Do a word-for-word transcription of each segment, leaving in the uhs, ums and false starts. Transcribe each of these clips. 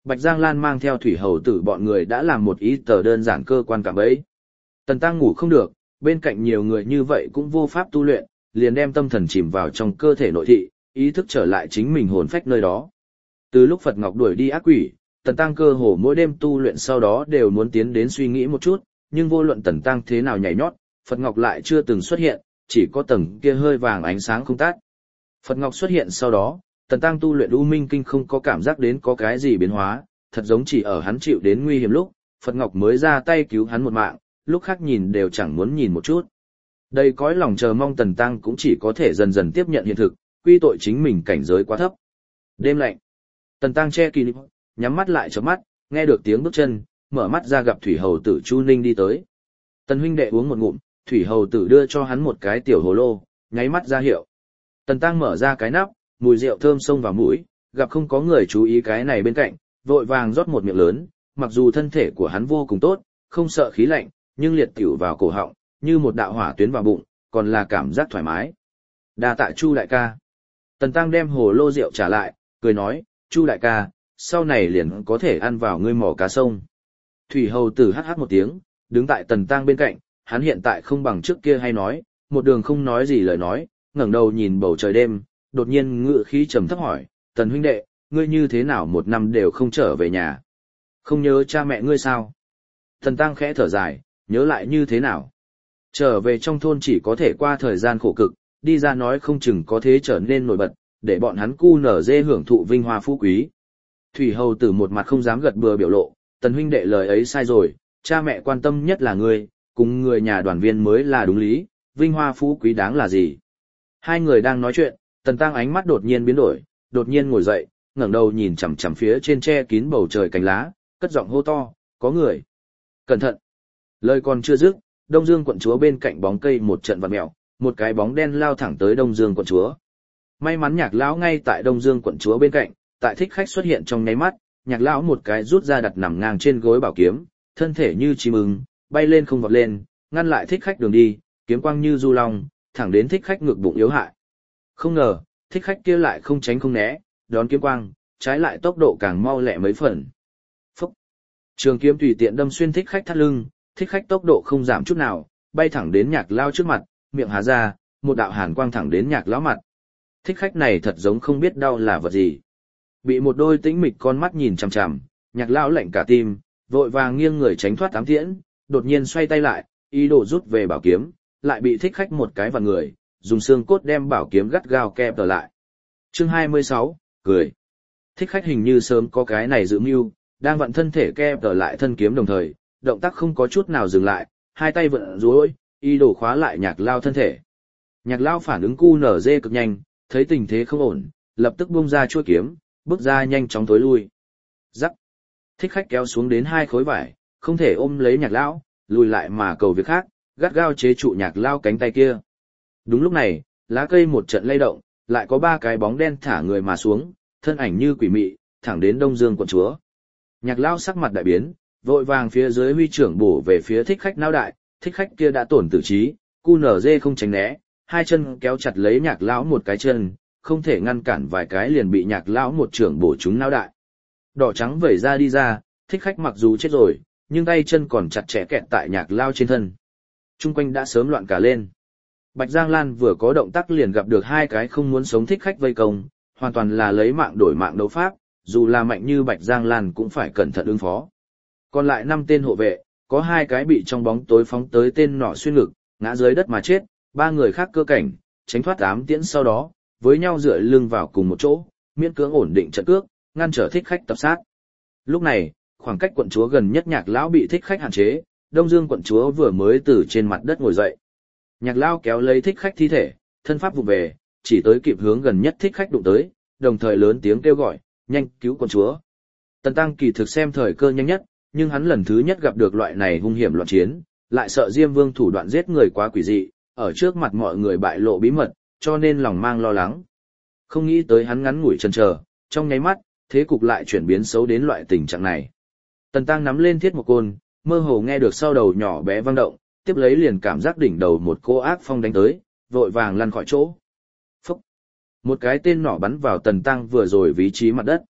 Bạch Giang Lan mang theo thủy hầu tử bọn người đã làm một ý tờ đơn giản cơ quan cảm ấy. Tần Tăng ngủ không được, bên cạnh nhiều người như vậy cũng vô pháp tu luyện, liền đem tâm thần chìm vào trong cơ thể nội thị, ý thức trở lại chính mình hồn phách nơi đó. Từ lúc Phật Ngọc đuổi đi ác quỷ, Tần Tăng cơ hồ mỗi đêm tu luyện sau đó đều muốn tiến đến suy nghĩ một chút, nhưng vô luận Tần Tăng thế nào nhảy nhót, Phật Ngọc lại chưa từng xuất hiện, chỉ có tầng kia hơi vàng ánh sáng không tắt. Phật Ngọc xuất hiện sau đó, Tần Tăng tu luyện U Minh Kinh không có cảm giác đến có cái gì biến hóa, thật giống chỉ ở hắn chịu đến nguy hiểm lúc, Phật Ngọc mới ra tay cứu hắn một mạng, lúc khác nhìn đều chẳng muốn nhìn một chút. Đây cõi lòng chờ mong Tần Tăng cũng chỉ có thể dần dần tiếp nhận hiện thực, quy tội chính mình cảnh giới quá thấp. Đêm lạnh. Tần Tăng che kỳ nhắm mắt lại chớp mắt, nghe được tiếng bước chân, mở mắt ra gặp Thủy Hầu tử Chu Ninh đi tới. Tần huynh đệ uống một ngụm, Thủy Hầu tử đưa cho hắn một cái tiểu hồ lô, nháy mắt ra hiệu. Tần Tăng mở ra cái nắp, mùi rượu thơm xông vào mũi, gặp không có người chú ý cái này bên cạnh, vội vàng rót một miệng lớn, mặc dù thân thể của hắn vô cùng tốt, không sợ khí lạnh, nhưng liệt tiểu vào cổ họng, như một đạo hỏa tuyến vào bụng, còn là cảm giác thoải mái. Đa tạ Chu đại ca. Tần Tăng đem hồ lô rượu trả lại, cười nói, Chu đại ca, sau này liền có thể ăn vào ngươi mỏ cá sông. Thủy Hầu tử hắc hắc một tiếng, đứng tại Tần Tăng bên cạnh, hắn hiện tại không bằng trước kia hay nói, một đường không nói gì lời nói, ngẩng đầu nhìn bầu trời đêm, đột nhiên ngựa khí trầm thấp hỏi, Tần huynh đệ, ngươi như thế nào một năm đều không trở về nhà? Không nhớ cha mẹ ngươi sao? Tần Tăng khẽ thở dài, nhớ lại như thế nào? Trở về trong thôn chỉ có thể qua thời gian khổ cực, đi ra nói không chừng có thế trở nên nổi bật, để bọn hắn cu nở dê hưởng thụ vinh hoa phú quý. Thủy Hầu tử một mặt không dám gật bừa biểu lộ, Tần huynh đệ lời ấy sai rồi, cha mẹ quan tâm nhất là ngươi, cùng người nhà đoàn viên mới là đúng lý, vinh hoa phú quý đáng là gì? Hai người đang nói chuyện, Tần Tăng ánh mắt đột nhiên biến đổi, đột nhiên ngồi dậy, ngẩng đầu nhìn chằm chằm phía trên che kín bầu trời cánh lá, cất giọng hô to, có người. Cẩn thận. Lời còn chưa dứt, Đông Dương quận chúa bên cạnh bóng cây một trận vặn mèo, một cái bóng đen lao thẳng tới Đông Dương quận chúa. May mắn Nhạc lão ngay tại Đông Dương quận chúa bên cạnh, tại thích khách xuất hiện trong nháy mắt, Nhạc lão một cái rút ra đặt nằm ngang trên gối bảo kiếm, thân thể như chim ưng, bay lên không vọt lên, ngăn lại thích khách đường đi, kiếm quang như du long, thẳng đến thích khách ngực bụng yếu hại. Không ngờ, thích khách kia lại không tránh không né, đón kiếm quang, trái lại tốc độ càng mau lẹ mấy phần. Phúc! Trường kiếm tùy tiện đâm xuyên thích khách thắt lưng, thích khách tốc độ không giảm chút nào, bay thẳng đến Nhạc lão trước mặt, miệng há ra, một đạo hàn quang thẳng đến Nhạc lão mặt. Thích khách này thật giống không biết đau là vật gì. Bị một đôi tĩnh mịch con mắt nhìn chằm chằm, Nhạc lão lạnh cả tim, vội vàng nghiêng người tránh thoát ám tiễn, đột nhiên xoay tay lại, ý đồ rút về bảo kiếm, lại bị thích khách một cái vào người, dùng xương cốt đem bảo kiếm gắt gao kẹp trở lại. Chương hai mươi sáu, cười. Thích khách hình như sớm có cái này dự mưu, đang vận thân thể kẹp trở lại thân kiếm đồng thời, động tác không có chút nào dừng lại, hai tay vận duỗi, ý đồ khóa lại Nhạc lão thân thể. Nhạc lão phản ứng cu nở dê cực nhanh, thấy tình thế không ổn, lập tức buông ra chuôi kiếm, bước ra nhanh chóng tối lui. Rắc. Thích khách kéo xuống đến hai khối vải, không thể ôm lấy Nhạc lão, lùi lại mà cầu việc khác, gắt gao chế trụ Nhạc lão cánh tay kia. Đúng lúc này, lá cây một trận lay động, lại có ba cái bóng đen thả người mà xuống, thân ảnh như quỷ mị, thẳng đến Đông Dương quận chúa. Nhạc lão sắc mặt đại biến, vội vàng phía dưới huy trưởng bổ về phía thích khách não đại, thích khách kia đã tổn tử trí, cu nở dê không tránh né, hai chân kéo chặt lấy Nhạc lão một cái chân, không thể ngăn cản vài cái liền bị Nhạc lão một trưởng bổ trúng não đại. Đỏ trắng vẩy ra đi ra, thích khách mặc dù chết rồi, nhưng tay chân còn chặt chẽ kẹt tại Nhạc lão trên thân. Trung quanh đã sớm loạn cả lên. Bạch Giang Lan vừa có động tác liền gặp được hai cái không muốn sống thích khách vây công, hoàn toàn là lấy mạng đổi mạng đấu pháp, dù là mạnh như Bạch Giang Lan cũng phải cẩn thận ứng phó. Còn lại năm tên hộ vệ, có hai cái bị trong bóng tối phóng tới tên nọ xuyên ngực, ngã dưới đất mà chết, ba người khác cơ cảnh, tránh thoát ám tiễn sau đó, với nhau dựa lưng vào cùng một chỗ, miễn cưỡng ổn định trận cước, ngăn trở thích khách tập sát. Lúc này, khoảng cách quận chúa gần nhất Nhạc lão bị thích khách hạn chế, Đông Dương quận chúa vừa mới từ trên mặt đất ngồi dậy. Nhạc lão kéo lấy thích khách thi thể, thân pháp vụ về, chỉ tới kịp hướng gần nhất thích khách đụng tới, đồng thời lớn tiếng kêu gọi, nhanh cứu quận chúa. Tần Tăng kỳ thực xem thời cơ nhanh nhất, nhưng hắn lần thứ nhất gặp được loại này hung hiểm loạn chiến, lại sợ Diêm Vương thủ đoạn giết người quá quỷ dị, ở trước mặt mọi người bại lộ bí mật, cho nên lòng mang lo lắng. Không nghĩ tới hắn ngắn ngủi chần chờ, trong nháy mắt, thế cục lại chuyển biến xấu đến loại tình trạng này. Tần Tăng nắm lên thiết một côn, mơ hồ nghe được sau đầu nhỏ bé vang động, tiếp lấy liền cảm giác đỉnh đầu một cô ác phong đánh tới, vội vàng lăn khỏi chỗ. Phúc! Một cái tên nỏ bắn vào Tần Tăng vừa rồi vị trí mặt đất.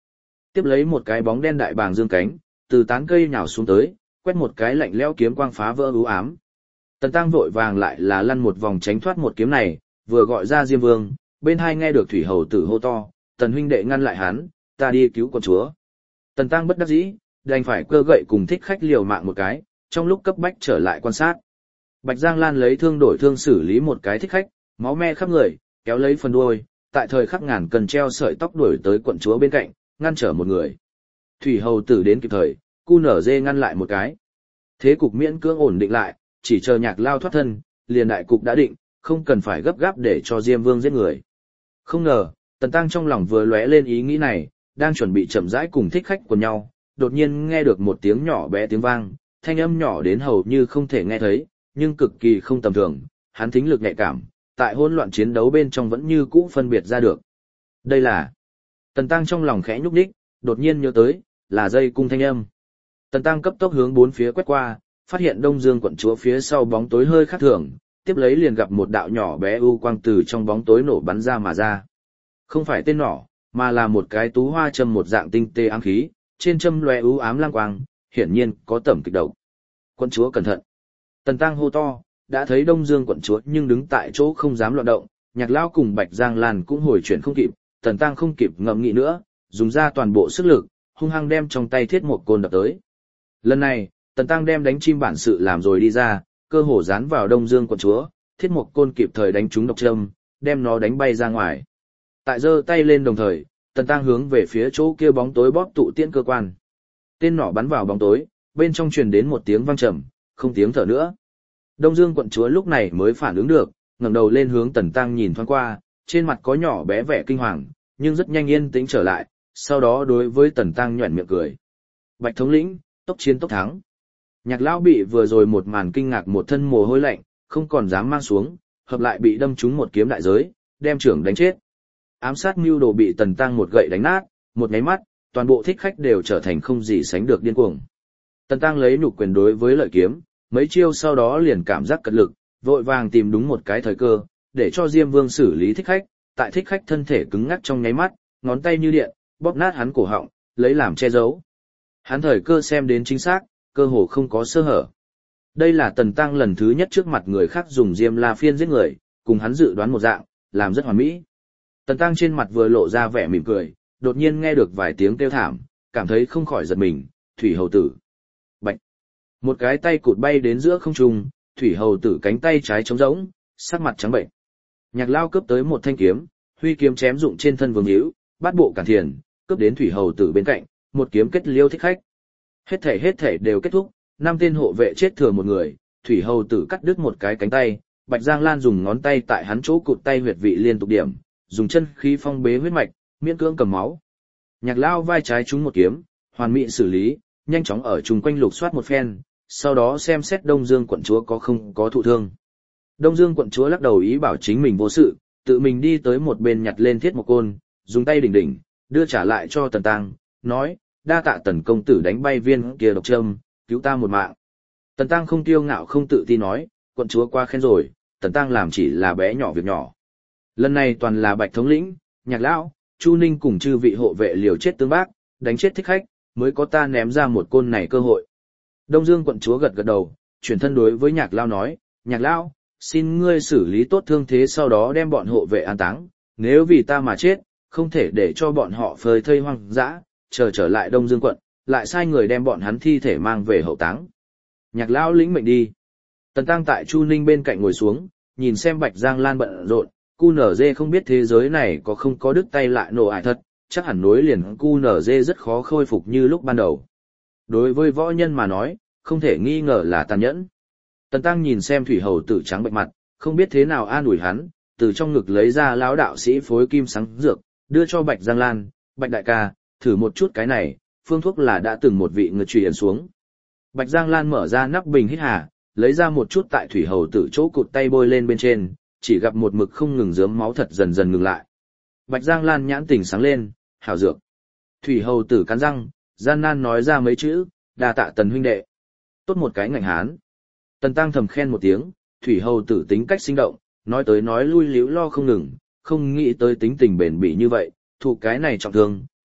Tiếp lấy một cái bóng đen đại bàng dương cánh, từ tán cây nhào xuống tới, quét một cái lạnh lẽo kiếm quang phá vỡ u ám. Tần Tăng vội vàng lại là lăn một vòng tránh thoát một kiếm này, vừa gọi ra Diêm Vương, bên hai nghe được Thủy Hầu tử hô to, "Tần huynh đệ ngăn lại hắn, ta đi cứu con chúa." Tần Tăng bất đắc dĩ, đành phải cơ gậy cùng thích khách liều mạng một cái, trong lúc cấp bách trở lại quan sát. Bạch Giang Lan lấy thương đổi thương xử lý một cái thích khách, máu me khắp người, kéo lấy phần đuôi, tại thời khắc ngàn cần treo sợi tóc đuổi tới quận chúa bên cạnh, ngăn trở một người. Thủy Hầu tử đến kịp thời, cu nở dê ngăn lại một cái. Thế cục miễn cưỡng ổn định lại, chỉ chờ Nhạc Lao thoát thân, liền đại cục đã định, không cần phải gấp gáp để cho Diêm Vương giết người. Không ngờ, Tần Tăng trong lòng vừa lóe lên ý nghĩ này, đang chuẩn bị chậm rãi cùng thích khách quần nhau, đột nhiên nghe được một tiếng nhỏ bé tiếng vang, thanh âm nhỏ đến hầu như không thể nghe thấy, nhưng cực kỳ không tầm thường, hắn thính lực nhạy cảm, tại hỗn loạn chiến đấu bên trong vẫn như cũ phân biệt ra được. Đây là... Tần Tăng trong lòng khẽ nhúc nhích, đột nhiên nhớ tới, là dây cung thanh âm. Tần Tăng cấp tốc hướng bốn phía quét qua, phát hiện Đông Dương quận chúa phía sau bóng tối hơi khác thường, tiếp lấy liền gặp một đạo nhỏ bé u quang từ trong bóng tối nổ bắn ra mà ra. Không phải tên nỏ, mà là một cái tú hoa châm một dạng tinh tế ám khí, trên châm lóe u ám lang quang, hiển nhiên có tẩm kịch độc. Quận chúa cẩn thận. Tần Tăng hô to, đã thấy Đông Dương quận chúa nhưng đứng tại chỗ không dám loạn động, Nhạc Lao cùng Bạch Giang Lan cũng hồi chuyển không kịp, Tần Tăng không kịp ngẫm nghĩ nữa, dùng ra toàn bộ sức lực, hung hăng đem trong tay thiết một côn đập tới. Lần này, Tần Tăng đem đánh chim bản sự làm rồi đi ra, cơ hồ dán vào Đông Dương quận chúa, thiết một côn kịp thời đánh trúng độc châm, đem nó đánh bay ra ngoài. Tại giơ tay lên đồng thời, Tần Tăng hướng về phía chỗ kia bóng tối bóp tụ tiễn cơ quan. Tên nỏ bắn vào bóng tối, bên trong truyền đến một tiếng vang trầm, không tiếng thở nữa. Đông Dương quận chúa lúc này mới phản ứng được, ngẩng đầu lên hướng Tần Tăng nhìn thoáng qua, trên mặt có nhỏ bé vẻ kinh hoàng, nhưng rất nhanh yên tĩnh trở lại, sau đó đối với Tần Tăng nhoẻn miệng cười. Bạch thống lĩnh, tốc chiến tốc thắng. Nhạc Lão bị vừa rồi một màn kinh ngạc một thân mồ hôi lạnh, không còn dám mang xuống, hợp lại bị đâm trúng một kiếm đại giới, đem trưởng đánh chết. Ám sát mưu đồ bị Tần Tăng một gậy đánh nát, một cái mắt, toàn bộ thích khách đều trở thành không gì sánh được điên cuồng. Tần Tăng lấy nhục quyền đối với lợi kiếm, mấy chiêu sau đó liền cảm giác cật lực, vội vàng tìm đúng một cái thời cơ, để cho Diêm Vương xử lý thích khách, tại thích khách thân thể cứng ngắc trong nháy mắt, ngón tay như điện, bóp nát hắn cổ họng, lấy làm che giấu. Hắn thời cơ xem đến chính xác, cơ hồ không có sơ hở. Đây là Tần Tăng lần thứ nhất trước mặt người khác dùng Diêm La Phiên giết người, cùng hắn dự đoán một dạng, làm rất hoàn mỹ. Tần Tăng trên mặt vừa lộ ra vẻ mỉm cười, đột nhiên nghe được vài tiếng kêu thảm, cảm thấy không khỏi giật mình, Thủy Hầu tử. Bạch. Một cái tay cụt bay đến giữa không trung, Thủy Hầu tử cánh tay trái trống rỗng, sắc mặt trắng bệnh. Nhạc Lao cướp tới một thanh kiếm, huy kiếm chém dụng trên thân Vương Hữu, bát bộ cản thiền, cướp đến Thủy Hầu tử bên cạnh, một kiếm kết liêu thích khách. Hết thể hết thể đều kết thúc, năm tên hộ vệ chết thừa một người, Thủy Hầu tử cắt đứt một cái cánh tay, Bạch Giang Lan dùng ngón tay tại hắn chỗ cụt tay huyệt vị liên tục điểm, dùng chân khí phong bế huyết mạch, miễn cưỡng cầm máu. Nhạc Lao vai trái trúng một kiếm, hoàn mỹ xử lý, nhanh chóng ở chung quanh lục soát một phen, sau đó xem xét Đông Dương quận chúa có không có thụ thương. Đông Dương quận chúa lắc đầu ý bảo chính mình vô sự, tự mình đi tới một bên nhặt lên thiết một côn, dùng tay đỉnh đỉnh, đưa trả lại cho Tần Tăng, nói, đa tạ Tần công tử đánh bay viên kia độc châm, cứu ta một mạng. Tần Tăng không kiêu ngạo không tự tin nói, quận chúa qua khen rồi, Tần Tăng làm chỉ là bé nhỏ việc nhỏ. Lần này toàn là Bạch thống lĩnh, Nhạc Lão, Chu Ninh cùng chư vị hộ vệ liều chết tương bác, đánh chết thích khách, mới có ta ném ra một côn này cơ hội. Đông Dương quận chúa gật gật đầu, chuyển thân đối với Nhạc Lao nói, Nhạc Lao, xin ngươi xử lý tốt thương thế sau đó đem bọn hộ vệ an táng, nếu vì ta mà chết, không thể để cho bọn họ phơi thây hoang dã, chờ trở lại Đông Dương quận, lại sai người đem bọn hắn thi thể mang về hậu táng. Nhạc Lao lĩnh mệnh đi. Tần Tăng tại Chu Ninh bên cạnh ngồi xuống, nhìn xem Bạch Giang Lan bận rộn, cu nở dê không biết thế giới này có không có đứt tay lại nổ ải thật, chắc hẳn nối liền cu nở dê rất khó khôi phục như lúc ban đầu. Đối với võ nhân mà nói, không thể nghi ngờ là tàn nhẫn. Tần Tăng nhìn xem Thủy Hầu tử trắng bệnh mặt, không biết thế nào an ủi hắn, từ trong ngực lấy ra lão đạo sĩ phối kim sáng dược, đưa cho Bạch Giang Lan, Bạch đại ca, thử một chút cái này, phương thuốc là đã từng một vị người truyền xuống. Bạch Giang Lan mở ra nắp bình hít hà, lấy ra một chút tại Thủy Hầu tử chỗ cụt tay bôi lên bên trên, chỉ gặp một mực không ngừng rớm máu thật dần dần ngừng lại. Bạch Giang Lan nhãn tỉnh sáng lên, hảo dược. Thủy Hầu tử cắn răng, gian nan nói ra mấy chữ, đa tạ Tần huynh đệ. Tốt một cái ngạnh hán. Tần Tăng thầm khen một tiếng, Thủy Hầu tử tính cách sinh động, nói tới nói lui liễu lo không ngừng, không nghĩ tới tính tình bền bỉ như vậy, thụ cái này trọng thương,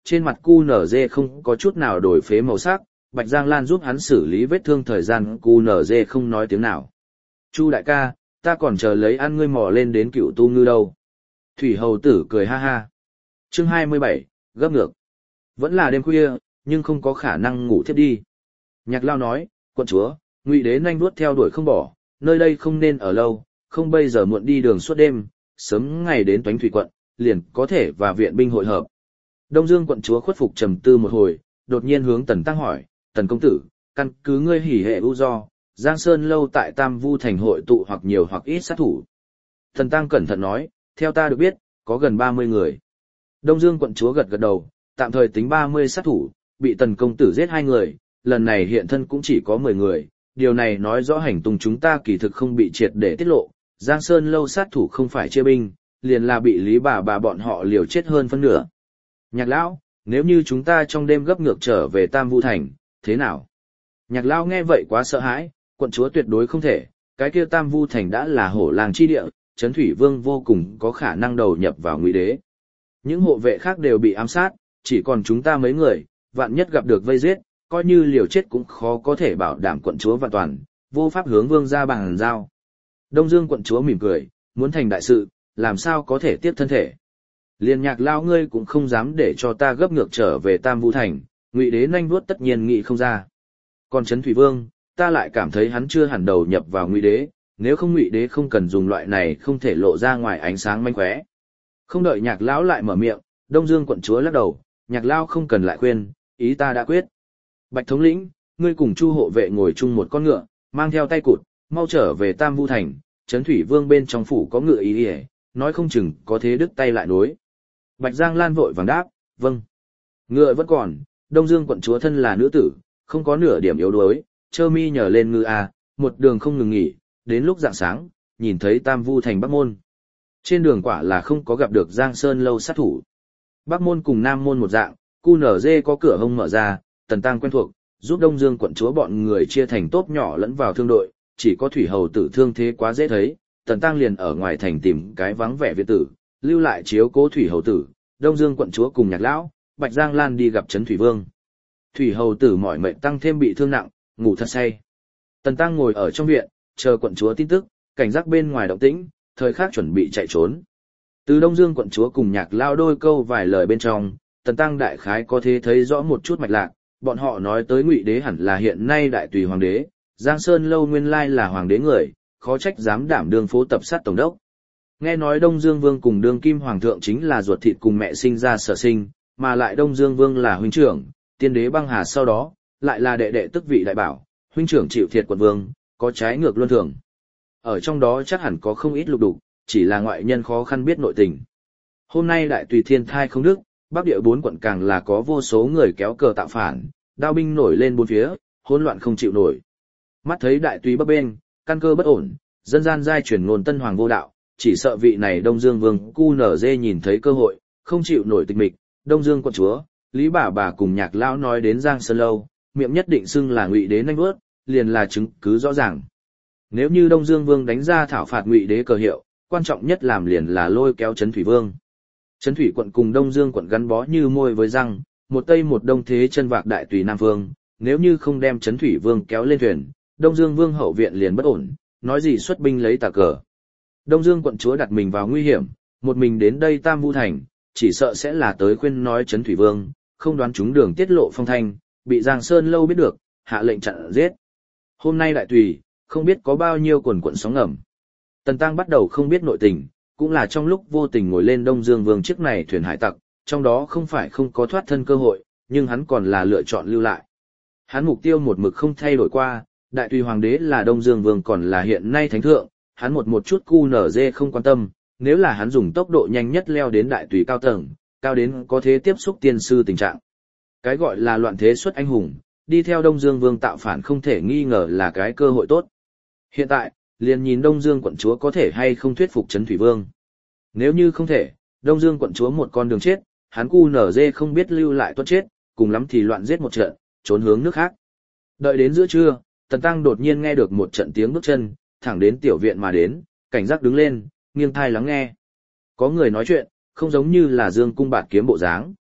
trên mặt cu nở dê không có chút nào đổi phế màu sắc, Bạch Giang Lan giúp hắn xử lý vết thương thời gian cu nở dê không nói tiếng nào. Chu đại ca, ta còn chờ lấy ăn ngươi mò lên đến cựu tu ngư đâu. Thủy hầu tử cười ha ha. Chương hai mươi bảy, gấp ngược. Vẫn là đêm khuya, nhưng không có khả năng ngủ thiếp đi. Nhạc Lao nói, quận chúa, Ngụy Đế nhanh đuốt theo đuổi không bỏ, nơi đây không nên ở lâu, không bây giờ muộn đi đường suốt đêm, sớm ngày đến Toánh Thủy quận, liền có thể và viện binh hội hợp. Đông Dương quận chúa khuất phục trầm tư một hồi, đột nhiên hướng Tần Tăng hỏi, Tần công tử, căn cứ ngươi hỉ hệ ưu do, Giang Sơn lâu tại Tam Vu thành hội tụ hoặc nhiều hoặc ít sát thủ. Tần Tăng cẩn thận nói, theo ta được biết, có gần ba mươi người. Đông Dương quận chúa gật gật đầu, tạm thời tính ba mươi sát thủ, bị Tần công tử giết hai người, lần này hiện thân cũng chỉ có mười người, điều này nói rõ hành tung chúng ta kỳ thực không bị triệt để tiết lộ, Giang Sơn lâu sát thủ không phải chia binh, liền là bị Lý bà bà bọn họ liều chết hơn phân nửa. Nhạc lão, nếu như chúng ta trong đêm gấp ngược trở về Tam Vu thành, thế nào? Nhạc lão nghe vậy quá sợ hãi, quận chúa tuyệt đối không thể, cái kia Tam Vu thành đã là hổ làng chi địa, Trấn Thủy Vương vô cùng có khả năng đầu nhập vào Ngụy Đế. Những hộ vệ khác đều bị ám sát, chỉ còn chúng ta mấy người, vạn nhất gặp được vây giết, coi như liều chết cũng khó có thể bảo đảm quận chúa vạn toàn, vô pháp hướng vương ra bằng giao. Đông Dương quận chúa mỉm cười, muốn thành đại sự, làm sao có thể tiếp thân thể. Liên Nhạc lao ngươi cũng không dám để cho ta gấp ngược trở về Tam Vu thành, Ngụy Đế nhanh vuốt tất nhiên nghĩ không ra. Còn Trấn Thủy Vương, ta lại cảm thấy hắn chưa hẳn đầu nhập vào Ngụy Đế, nếu không Ngụy Đế không cần dùng loại này không thể lộ ra ngoài ánh sáng manh khóe. Không đợi Nhạc lão lại mở miệng, Đông Dương quận chúa lắc đầu, Nhạc lao không cần lại khuyên, ý ta đã quyết. Bạch thống lĩnh, ngươi cùng Chu hộ vệ ngồi chung một con ngựa, mang theo tay cụt, mau trở về Tam Vu thành, Trấn Thủy Vương bên trong phủ có ngựa ý ỉa, nói không chừng có thế đứt tay lại nối. Bạch Giang Lan vội vàng đáp, vâng. Ngựa vẫn còn, Đông Dương quận chúa thân là nữ tử, không có nửa điểm yếu đuối, trơ mi nhờ lên ngư a, một đường không ngừng nghỉ, đến lúc rạng sáng, nhìn thấy Tam Vu thành Bắc Môn. Trên đường quả là không có gặp được Giang Sơn lâu sát thủ. Bắc Môn cùng Nam Môn một dạng, cu nở dê có cửa hông mở ra, Tần Tăng quen thuộc, giúp Đông Dương quận chúa bọn người chia thành tốp nhỏ lẫn vào thương đội, chỉ có Thủy hầu tử thương thế quá dễ thấy, Tần Tăng liền ở ngoài thành tìm cái vắng vẻ viện tử, lưu lại chiếu cố Thủy hầu tử, Đông Dương quận chúa cùng Nhạc lão, Bạch Giang Lan đi gặp Trấn Thủy Vương. Thủy hầu tử mỏi mệt tăng thêm bị thương nặng, ngủ thật say. Tần Tăng ngồi ở trong viện, chờ quận chúa tin tức, cảnh giác bên ngoài động tĩnh, thời khắc chuẩn bị chạy trốn. Từ Đông Dương quận chúa cùng Nhạc lão đôi câu vài lời bên trong, Tần Tăng đại khái có thể thấy rõ một chút mạch lạc, bọn họ nói tới Ngụy Đế hẳn là hiện nay đại tùy hoàng đế, Giang Sơn lâu nguyên lai là hoàng đế người, khó trách dám đảm đương phố tập sát tổng đốc. Nghe nói Đông Dương Vương cùng đương kim hoàng thượng chính là ruột thịt cùng mẹ sinh ra sở sinh, mà lại Đông Dương Vương là huynh trưởng, tiên đế băng hà sau đó, lại là đệ đệ tức vị đại bảo, huynh trưởng chịu thiệt quận vương, có trái ngược luân thường. Ở trong đó chắc hẳn có không ít lục đục, chỉ là ngoại nhân khó khăn biết nội tình. Hôm nay đại tùy thiên thai không đức, Bắc địa bốn quận càng là có vô số người kéo cờ tạo phản, đao binh nổi lên bốn phía, hỗn loạn không chịu nổi. Mắt thấy đại tùy bấp bênh, căn cơ bất ổn, dân gian giai truyền ngôn tân hoàng vô đạo, chỉ sợ vị này Đông Dương Vương cu nở dê nhìn thấy cơ hội, không chịu nổi tịch mịch. Đông Dương quận chúa, Lý bà bà cùng Nhạc lão nói đến Giang Sơn lâu, miệng nhất định xưng là Ngụy Đế nhanh vớt, liền là chứng cứ rõ ràng. Nếu như Đông Dương Vương đánh ra thảo phạt Ngụy Đế cờ hiệu, quan trọng nhất làm liền là lôi kéo Trấn Thủy Vương. Trấn Thủy quận cùng Đông Dương quận gắn bó như môi với răng, một tây một đông thế chân vạc đại tùy Nam Vương, nếu như không đem Trấn Thủy Vương kéo lên thuyền, Đông Dương Vương hậu viện liền bất ổn, nói gì xuất binh lấy tà cờ. Đông Dương quận chúa đặt mình vào nguy hiểm, một mình đến đây Tam Vu thành, chỉ sợ sẽ là tới khuyên nói Trấn Thủy Vương, không đoán chúng đường tiết lộ phong thanh, bị Giang Sơn lâu biết được, hạ lệnh chặn giết. Hôm nay đại tùy, không biết có bao nhiêu quần quận sóng ngầm. Tần Tăng bắt đầu không biết nội tình, cũng là trong lúc vô tình ngồi lên Đông Dương Vương chiếc này thuyền hải tặc, trong đó không phải không có thoát thân cơ hội, nhưng hắn còn là lựa chọn lưu lại. Hắn mục tiêu một mực không thay đổi qua, đại tùy hoàng đế là Đông Dương Vương còn là hiện nay thánh thượng, hắn một một chút cu nở dê không quan tâm, nếu là hắn dùng tốc độ nhanh nhất leo đến đại tùy cao tầng, cao đến có thể tiếp xúc tiên sư tình trạng. Cái gọi là loạn thế xuất anh hùng, đi theo Đông Dương Vương tạo phản không thể nghi ngờ là cái cơ hội tốt. Hiện tại, liền nhìn Đông Dương quận chúa có thể hay không thuyết phục Trấn Thủy Vương. Nếu như không thể, Đông Dương quận chúa một con đường chết, hắn cu nở dê không biết lưu lại tuất chết, cùng lắm thì loạn giết một trận, trốn hướng nước khác. Đợi đến giữa trưa, Tần Tăng đột nhiên nghe được một trận tiếng bước chân, thẳng đến tiểu viện mà đến, cảnh giác đứng lên, nghiêng thai lắng nghe. Có người nói chuyện, không giống như là Dương cung bạt kiếm bộ dáng.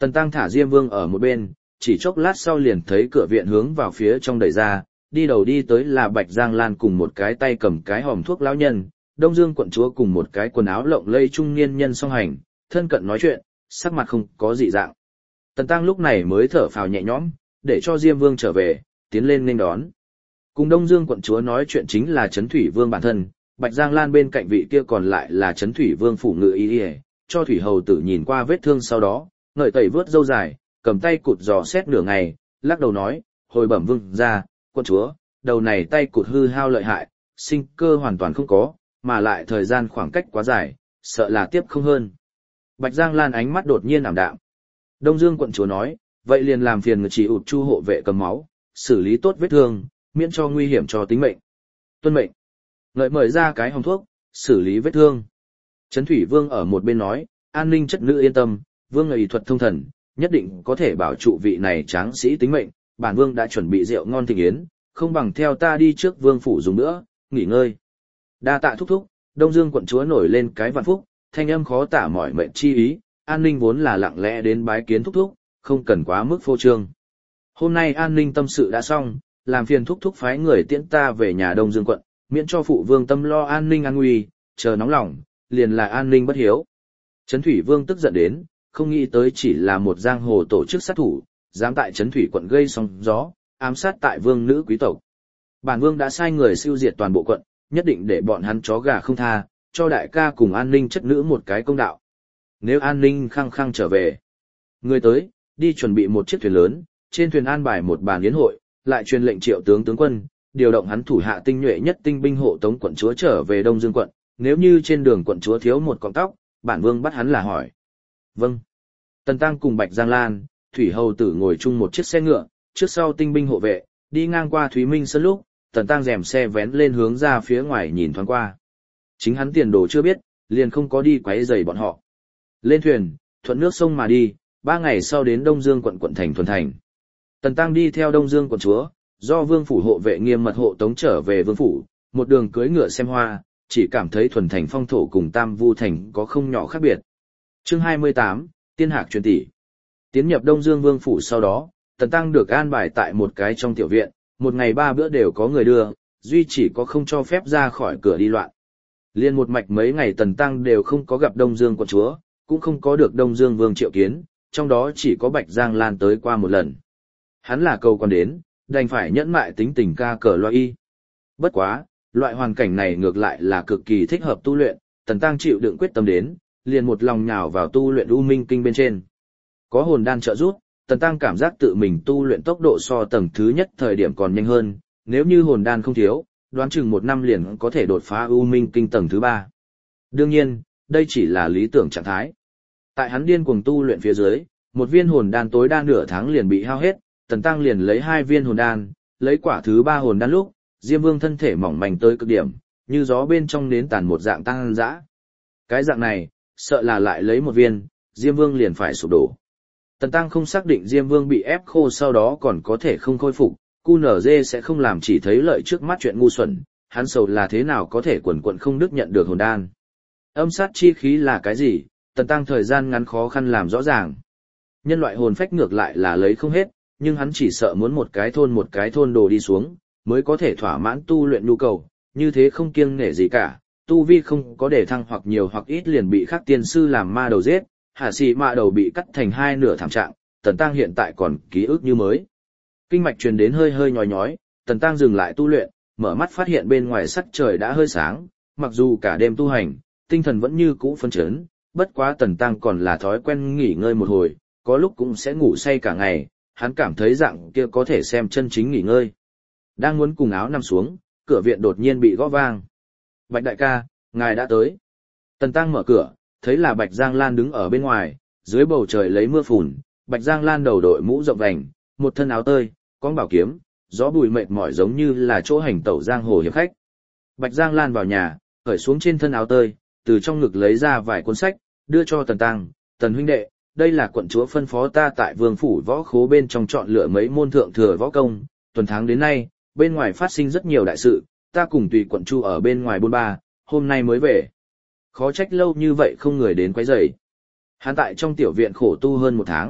Tần Tăng thả Diêm Vương ở một bên, chỉ chốc lát sau liền thấy cửa viện hướng vào phía trong đẩy ra, đi đầu đi tới là Bạch Giang Lan cùng một cái tay cầm cái hòm thuốc lão nhân, Đông Dương quận chúa cùng một cái quần áo lộng lẫy trung niên nhân song hành, thân cận nói chuyện, sắc mặt không có dị dạng. Tần Tăng lúc này mới thở phào nhẹ nhõm, để cho Diêm Vương trở về, tiến lên nghênh đón. Cùng Đông Dương quận chúa nói chuyện chính là Trấn Thủy Vương bản thân, Bạch Giang Lan bên cạnh vị kia còn lại là Trấn Thủy Vương phủ ngự y y, cho Thủy hầu tử nhìn qua vết thương sau đó, ngợi tẩy vớt râu dài, cầm tay cụt dò xét nửa ngày, lắc đầu nói, hồi bẩm vương ra, quận chúa, đầu này tay cụt hư hao lợi hại, sinh cơ hoàn toàn không có, mà lại thời gian khoảng cách quá dài, sợ là tiếp không hơn. Bạch Giang Lan ánh mắt đột nhiên ảm đạm. Đông Dương quận chúa nói, vậy liền làm phiền người chỉ ụt chu hộ vệ cầm máu, xử lý tốt vết thương, miễn cho nguy hiểm cho tính mệnh. Tuân mệnh. Ngợi mời ra cái hòm thuốc, xử lý vết thương. Trấn Thủy Vương ở một bên nói, an ninh chất nữ yên tâm, vương ngài y thuật thông thần, nhất định có thể bảo trụ vị này tráng sĩ tính mệnh, bản vương đã chuẩn bị rượu ngon thịnh yến, không bằng theo ta đi trước vương phủ dùng nữa, nghỉ ngơi. Đa tạ thúc thúc, Đông Dương quận chúa nổi lên cái vạn phúc, thanh âm khó tả mỏi mệnh chi ý, an ninh vốn là lặng lẽ đến bái kiến thúc thúc, không cần quá mức phô trương. Hôm nay an ninh tâm sự đã xong, làm phiền thúc thúc phái người tiễn ta về nhà Đông Dương quận, miễn cho phụ vương tâm lo an ninh an nguy, chờ nóng lòng, liền là an ninh bất hiếu. Trấn Thủy Vương tức giận đến, không nghĩ tới chỉ là một giang hồ tổ chức sát thủ, dám tại Trấn Thủy quận gây sóng gió, ám sát tại vương nữ quý tộc. Bản vương đã sai người siêu diệt toàn bộ quận, nhất định để bọn hắn chó gà không tha, cho đại ca cùng an ninh chất nữ một cái công đạo. Nếu an ninh khăng khăng trở về, người tới, đi chuẩn bị một chiếc thuyền lớn, trên thuyền an bài một bàn yến hội, lại truyền lệnh Triệu tướng tướng quân, điều động hắn thủ hạ tinh nhuệ nhất tinh binh hộ tống quận chúa trở về Đông Dương quận, nếu như trên đường quận chúa thiếu một cọng tóc, bản vương bắt hắn là hỏi. Vâng. Tần Tăng cùng Bạch Giang Lan, Thủy hầu tử ngồi chung một chiếc xe ngựa, trước sau tinh binh hộ vệ, đi ngang qua Thúy Minh Sơn lúc, Tần Tăng rèm xe vén lên hướng ra phía ngoài nhìn thoáng qua. Chính hắn tiền đồ chưa biết, liền không có đi quấy rầy bọn họ. Lên thuyền, thuận nước sông mà đi, ba ngày sau đến Đông Dương quận quận thành Thuần Thành. Tần Tăng đi theo Đông Dương quận chúa, do vương phủ hộ vệ nghiêm mật hộ tống trở về vương phủ, một đường cưỡi ngựa xem hoa, chỉ cảm thấy Thuần Thành phong thổ cùng Tam Vu Thành có không nhỏ khác biệt. Chương hai mươi tám, Tiên Hạc truyền tỷ. Tiến nhập Đông Dương vương phủ sau đó, Tần Tăng được an bài tại một cái trong tiểu viện, một ngày ba bữa đều có người đưa, duy chỉ có không cho phép ra khỏi cửa đi loạn. Liên một mạch mấy ngày Tần Tăng đều không có gặp Đông Dương quận chúa, cũng không có được Đông Dương vương triệu kiến, trong đó chỉ có Bạch Giang Lan tới qua một lần. Hắn là cầu còn đến, đành phải nhẫn mại tính tình ca cờ loa y. Bất quá, loại hoàn cảnh này ngược lại là cực kỳ thích hợp tu luyện, Tần Tăng chịu đựng quyết tâm đến, liền một lòng nhào vào tu luyện U Minh Kinh bên trên. Có hồn đan trợ giúp, Tần Tăng cảm giác tự mình tu luyện tốc độ so tầng thứ nhất thời điểm còn nhanh hơn, nếu như hồn đan không thiếu, đoán chừng một năm liền có thể đột phá U Minh Kinh tầng thứ ba. Đương nhiên, đây chỉ là lý tưởng trạng thái. Tại hắn điên cuồng tu luyện phía dưới, một viên hồn đan tối đa nửa tháng liền bị hao hết, Tần Tăng liền lấy hai viên hồn đan, lấy quả thứ ba hồn đan lúc, Diêm Vương thân thể mỏng manh tới cực điểm, như gió bên trong nến tàn một dạng tăng dã. Cái dạng này, sợ là lại lấy một viên, Diêm Vương liền phải sụp đổ. Tần Tăng không xác định Diêm Vương bị ép khô sau đó còn có thể không khôi phục, cu nở dê sẽ không làm chỉ thấy lợi trước mắt chuyện ngu xuẩn, hắn sầu là thế nào có thể quần quận không đức nhận được hồn đan. Âm sát chi khí là cái gì, Tần Tăng thời gian ngắn khó khăn làm rõ ràng. Nhân loại hồn phách ngược lại là lấy không hết, nhưng hắn chỉ sợ muốn một cái thôn một cái thôn đồ đi xuống, mới có thể thỏa mãn tu luyện nhu cầu, như thế không kiêng nể gì cả, tu vi không có để thăng hoặc nhiều hoặc ít liền bị khắc tiên sư làm ma đầu giết, hạ sĩ ma đầu bị cắt thành hai nửa thảm trạng, Tần Tăng hiện tại còn ký ức như mới. Kinh mạch truyền đến hơi hơi nhói nhói, Tần Tăng dừng lại tu luyện, mở mắt phát hiện bên ngoài sắc trời đã hơi sáng, mặc dù cả đêm tu hành, tinh thần vẫn như cũ phấn chấn, bất quá Tần Tăng còn là thói quen nghỉ ngơi một hồi, có lúc cũng sẽ ngủ say cả ngày, hắn cảm thấy dạng kia có thể xem chân chính nghỉ ngơi. Đang muốn cùng áo nằm xuống, cửa viện đột nhiên bị gõ vang. Bạch đại ca, ngài đã tới. Tần Tăng mở cửa, thấy là Bạch Giang Lan đứng ở bên ngoài, dưới bầu trời lấy mưa phùn, Bạch Giang Lan đầu đội mũ rộng vành, một thân áo tơi, con bảo kiếm, gió bùi mệt mỏi giống như là chỗ hành tẩu giang hồ hiệp khách. Bạch Giang Lan vào nhà, cởi xuống trên thân áo tơi, từ trong ngực lấy ra vài cuốn sách, đưa cho Tần Tăng, Tần huynh đệ, đây là quận chúa phân phó ta tại vương phủ võ khố bên trong chọn lựa mấy môn thượng thừa võ công, tuần tháng đến nay, bên ngoài phát sinh rất nhiều đại sự, ta cùng tùy quận chu ở bên ngoài bôn ba, hôm nay mới về. Khó trách lâu như vậy không người đến quấy rầy. Hắn tại trong tiểu viện khổ tu hơn một tháng,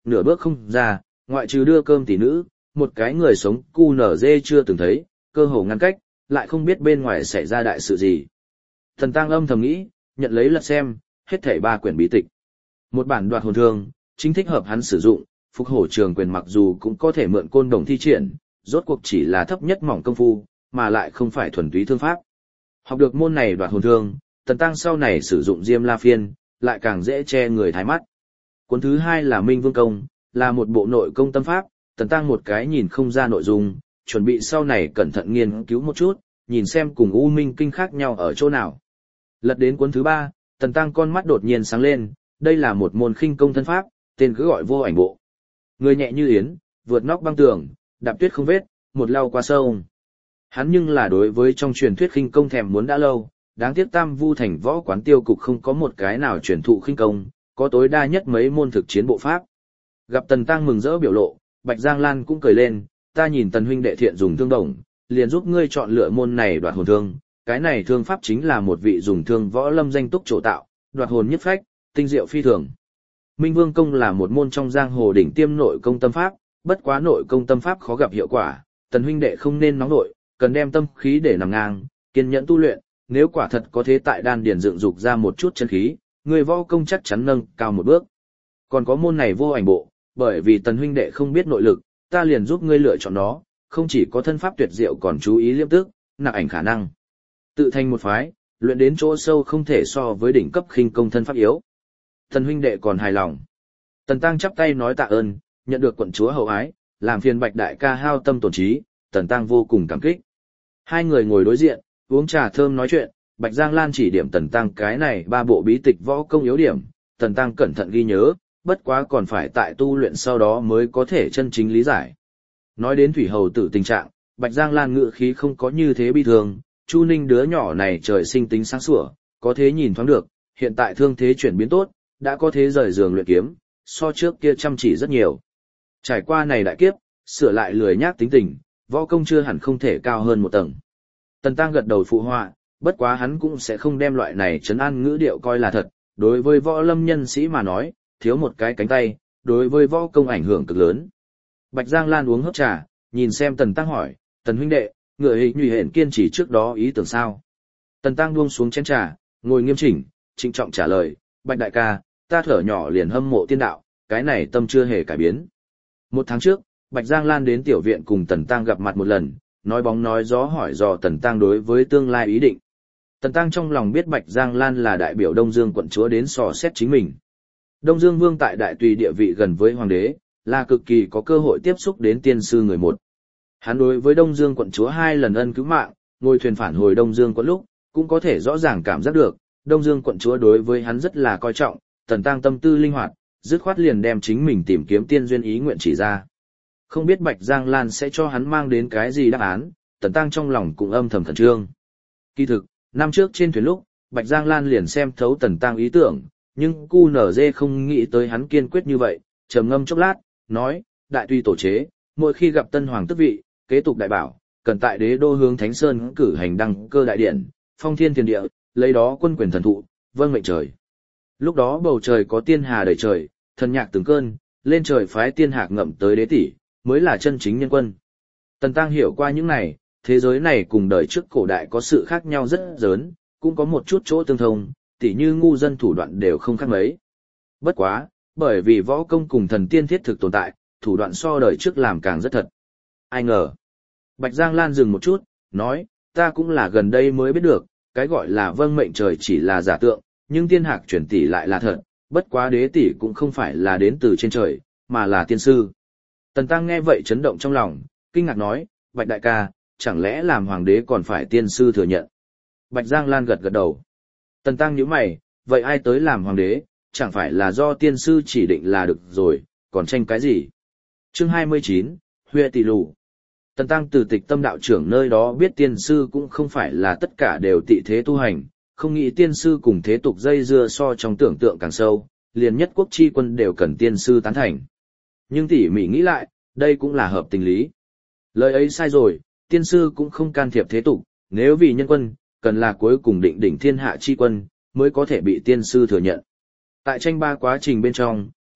nửa bước không ra, ngoại trừ đưa cơm tỷ nữ, một cái người sống cu nở dê chưa từng thấy, cơ hồ ngăn cách, lại không biết bên ngoài xảy ra đại sự gì. Tần Tăng âm thầm nghĩ, nhận lấy lật xem, hết thảy ba quyển bí tịch. Một bản đoạt hồn thương, chính thích hợp hắn sử dụng, phục hổ trường quyền mặc dù cũng có thể mượn côn đồng thi triển, rốt cuộc chỉ là thấp nhất mỏng công phu, mà lại không phải thuần túy thương pháp. Học được môn này đoạt hồn thương, Tần Tăng sau này sử dụng Diêm La Phiên, lại càng dễ che người thái mắt. Cuốn thứ hai là Minh Vương Công, là một bộ nội công tâm pháp, Tần Tăng một cái nhìn không ra nội dung, chuẩn bị sau này cẩn thận nghiên cứu một chút, nhìn xem cùng U Minh Kinh khác nhau ở chỗ nào. Lật đến cuốn thứ ba, Tần Tăng con mắt đột nhiên sáng lên, đây là một môn khinh công thân pháp, tên cứ gọi vô ảnh bộ. Người nhẹ như yến, vượt nóc băng tường, đạp tuyết không vết, một lao qua sông. Hắn nhưng là đối với trong truyền thuyết khinh công thèm muốn đã lâu, đáng tiếc Tam Vu thành võ quán tiêu cục không có một cái nào truyền thụ khinh công, có tối đa nhất mấy môn thực chiến bộ pháp. Gặp Tần Tăng mừng rỡ biểu lộ, Bạch Giang Lan cũng cười lên, ta nhìn Tần huynh đệ thiện dùng thương đồng, liền giúp ngươi chọn lựa môn này đoạt hồn thương, cái này thương pháp chính là một vị dùng thương võ lâm danh túc chỗ tạo, đoạt hồn nhất phách, tinh diệu phi thường. Minh Vương Công là một môn trong giang hồ đỉnh tiêm nội công tâm pháp, bất quá nội công tâm pháp khó gặp hiệu quả, Tần huynh đệ không nên nóng nội, cần đem tâm khí để nằm ngang, kiên nhẫn tu luyện, nếu quả thật có thế tại đan điền dựng dục ra một chút chân khí, người võ công chắc chắn nâng cao một bước. Còn có môn này vô ảnh bộ, bởi vì Tần huynh đệ không biết nội lực, ta liền giúp ngươi lựa chọn nó, không chỉ có thân pháp tuyệt diệu còn chú ý liêm tức, nặng ảnh khả năng. Tự thành một phái, luyện đến chỗ sâu không thể so với đỉnh cấp khinh công thân pháp yếu. Tần huynh đệ còn hài lòng. Tần Tăng chắp tay nói tạ ơn, nhận được quận chúa hậu ái, làm phiền Bạch đại ca hao tâm tổn trí, Tần Tăng vô cùng cảm kích. Hai người ngồi đối diện, uống trà thơm nói chuyện, Bạch Giang Lan chỉ điểm Tần Tăng cái này ba bộ bí tịch võ công yếu điểm, Tần Tăng cẩn thận ghi nhớ, bất quá còn phải tại tu luyện sau đó mới có thể chân chính lý giải. Nói đến Thủy Hầu tử tình trạng, Bạch Giang Lan ngự khí không có như thế bi thường, Chu Ninh đứa nhỏ này trời sinh tính sáng sủa, có thế nhìn thoáng được, hiện tại thương thế chuyển biến tốt, đã có thế rời giường luyện kiếm, so trước kia chăm chỉ rất nhiều. Trải qua này đại kiếp, sửa lại lười nhác tính tình, võ công chưa hẳn không thể cao hơn một tầng. Tần Tăng gật đầu phụ họa, bất quá hắn cũng sẽ không đem loại này trấn an ngữ điệu coi là thật, đối với võ lâm nhân sĩ mà nói, thiếu một cái cánh tay, đối với võ công ảnh hưởng cực lớn. Bạch Giang Lan uống hớp trà, nhìn xem Tần Tăng hỏi, Tần huynh đệ, ngựa hình nhùy hẹn kiên trì trước đó ý tưởng sao? Tần Tăng buông xuống chén trà, ngồi nghiêm chỉnh, trịnh trọng trả lời, Bạch đại ca, ta thở nhỏ liền hâm mộ tiên đạo, cái này tâm chưa hề cải biến. Một tháng trước, Bạch Giang Lan đến tiểu viện cùng Tần Tăng gặp mặt một lần, nói bóng nói gió hỏi dò Tần Tăng đối với tương lai ý định. Tần Tăng trong lòng biết Bạch Giang Lan là đại biểu Đông Dương quận chúa đến dò xét chính mình. Đông Dương Vương tại đại tùy địa vị gần với hoàng đế, là cực kỳ có cơ hội tiếp xúc đến tiên sư người một. Hắn đối với Đông Dương quận chúa hai lần ân cứu mạng, ngồi thuyền phản hồi Đông Dương quận lúc, cũng có thể rõ ràng cảm giác được, Đông Dương quận chúa đối với hắn rất là coi trọng, Tần Tăng tâm tư linh hoạt, dứt khoát liền đem chính mình tìm kiếm tiên duyên ý nguyện chỉ ra. Không biết Bạch Giang Lan sẽ cho hắn mang đến cái gì đáp án, Tần Tăng trong lòng cũng âm thầm khẩn trương. Kỳ thực, năm trước trên thuyền lúc, Bạch Giang Lan liền xem thấu Tần Tăng ý tưởng, nhưng cu nở dê không nghĩ tới hắn kiên quyết như vậy, trầm ngâm chốc lát, nói, đại tùy tổ chế, mỗi khi gặp tân hoàng tước vị, kế tục đại bảo, cần tại đế đô hướng Thánh Sơn cử hành đăng cơ đại điện, phong thiên thiên địa, lấy đó quân quyền thần thụ, vâng mệnh trời. Lúc đó bầu trời có tiên hà đầy trời, thần nhạc từng cơn, lên trời phái tiên hạc ngậm tới đế tỷ, mới là chân chính nhân quân. Tần Tăng hiểu qua những này, thế giới này cùng đời trước cổ đại có sự khác nhau rất lớn, cũng có một chút chỗ tương thông, tỉ như ngu dân thủ đoạn đều không khác mấy. Bất quá, bởi vì võ công cùng thần tiên thiết thực tồn tại, thủ đoạn so đời trước làm càng rất thật. Ai ngờ. Bạch Giang Lan dừng một chút, nói, ta cũng là gần đây mới biết được, cái gọi là vâng mệnh trời chỉ là giả tượng, nhưng tiên hạc chuyển tỷ lại là thật, bất quá đế tỷ cũng không phải là đến từ trên trời, mà là tiên sư. Tần Tăng nghe vậy chấn động trong lòng, kinh ngạc nói, Bạch đại ca, chẳng lẽ làm hoàng đế còn phải tiên sư thừa nhận? Bạch Giang Lan gật gật đầu. Tần Tăng nhíu mày, vậy ai tới làm hoàng đế, chẳng phải là do tiên sư chỉ định là được rồi, còn tranh cái gì? Chương hai mươi chín, Huệ tỷ lù. Tần Tăng từ Tịch Tâm đạo trưởng nơi đó biết tiên sư cũng không phải là tất cả đều tị thế tu hành, không nghĩ tiên sư cùng thế tục dây dưa so trong tưởng tượng càng sâu, liền nhất quốc chi quân đều cần tiên sư tán thành. Nhưng tỉ mỉ nghĩ lại, đây cũng là hợp tình lý. Lời ấy sai rồi, tiên sư cũng không can thiệp thế tục, nếu vì nhân quân, cần là cuối cùng định đỉnh thiên hạ chi quân, mới có thể bị tiên sư thừa nhận. Tại tranh ba quá trình bên trong,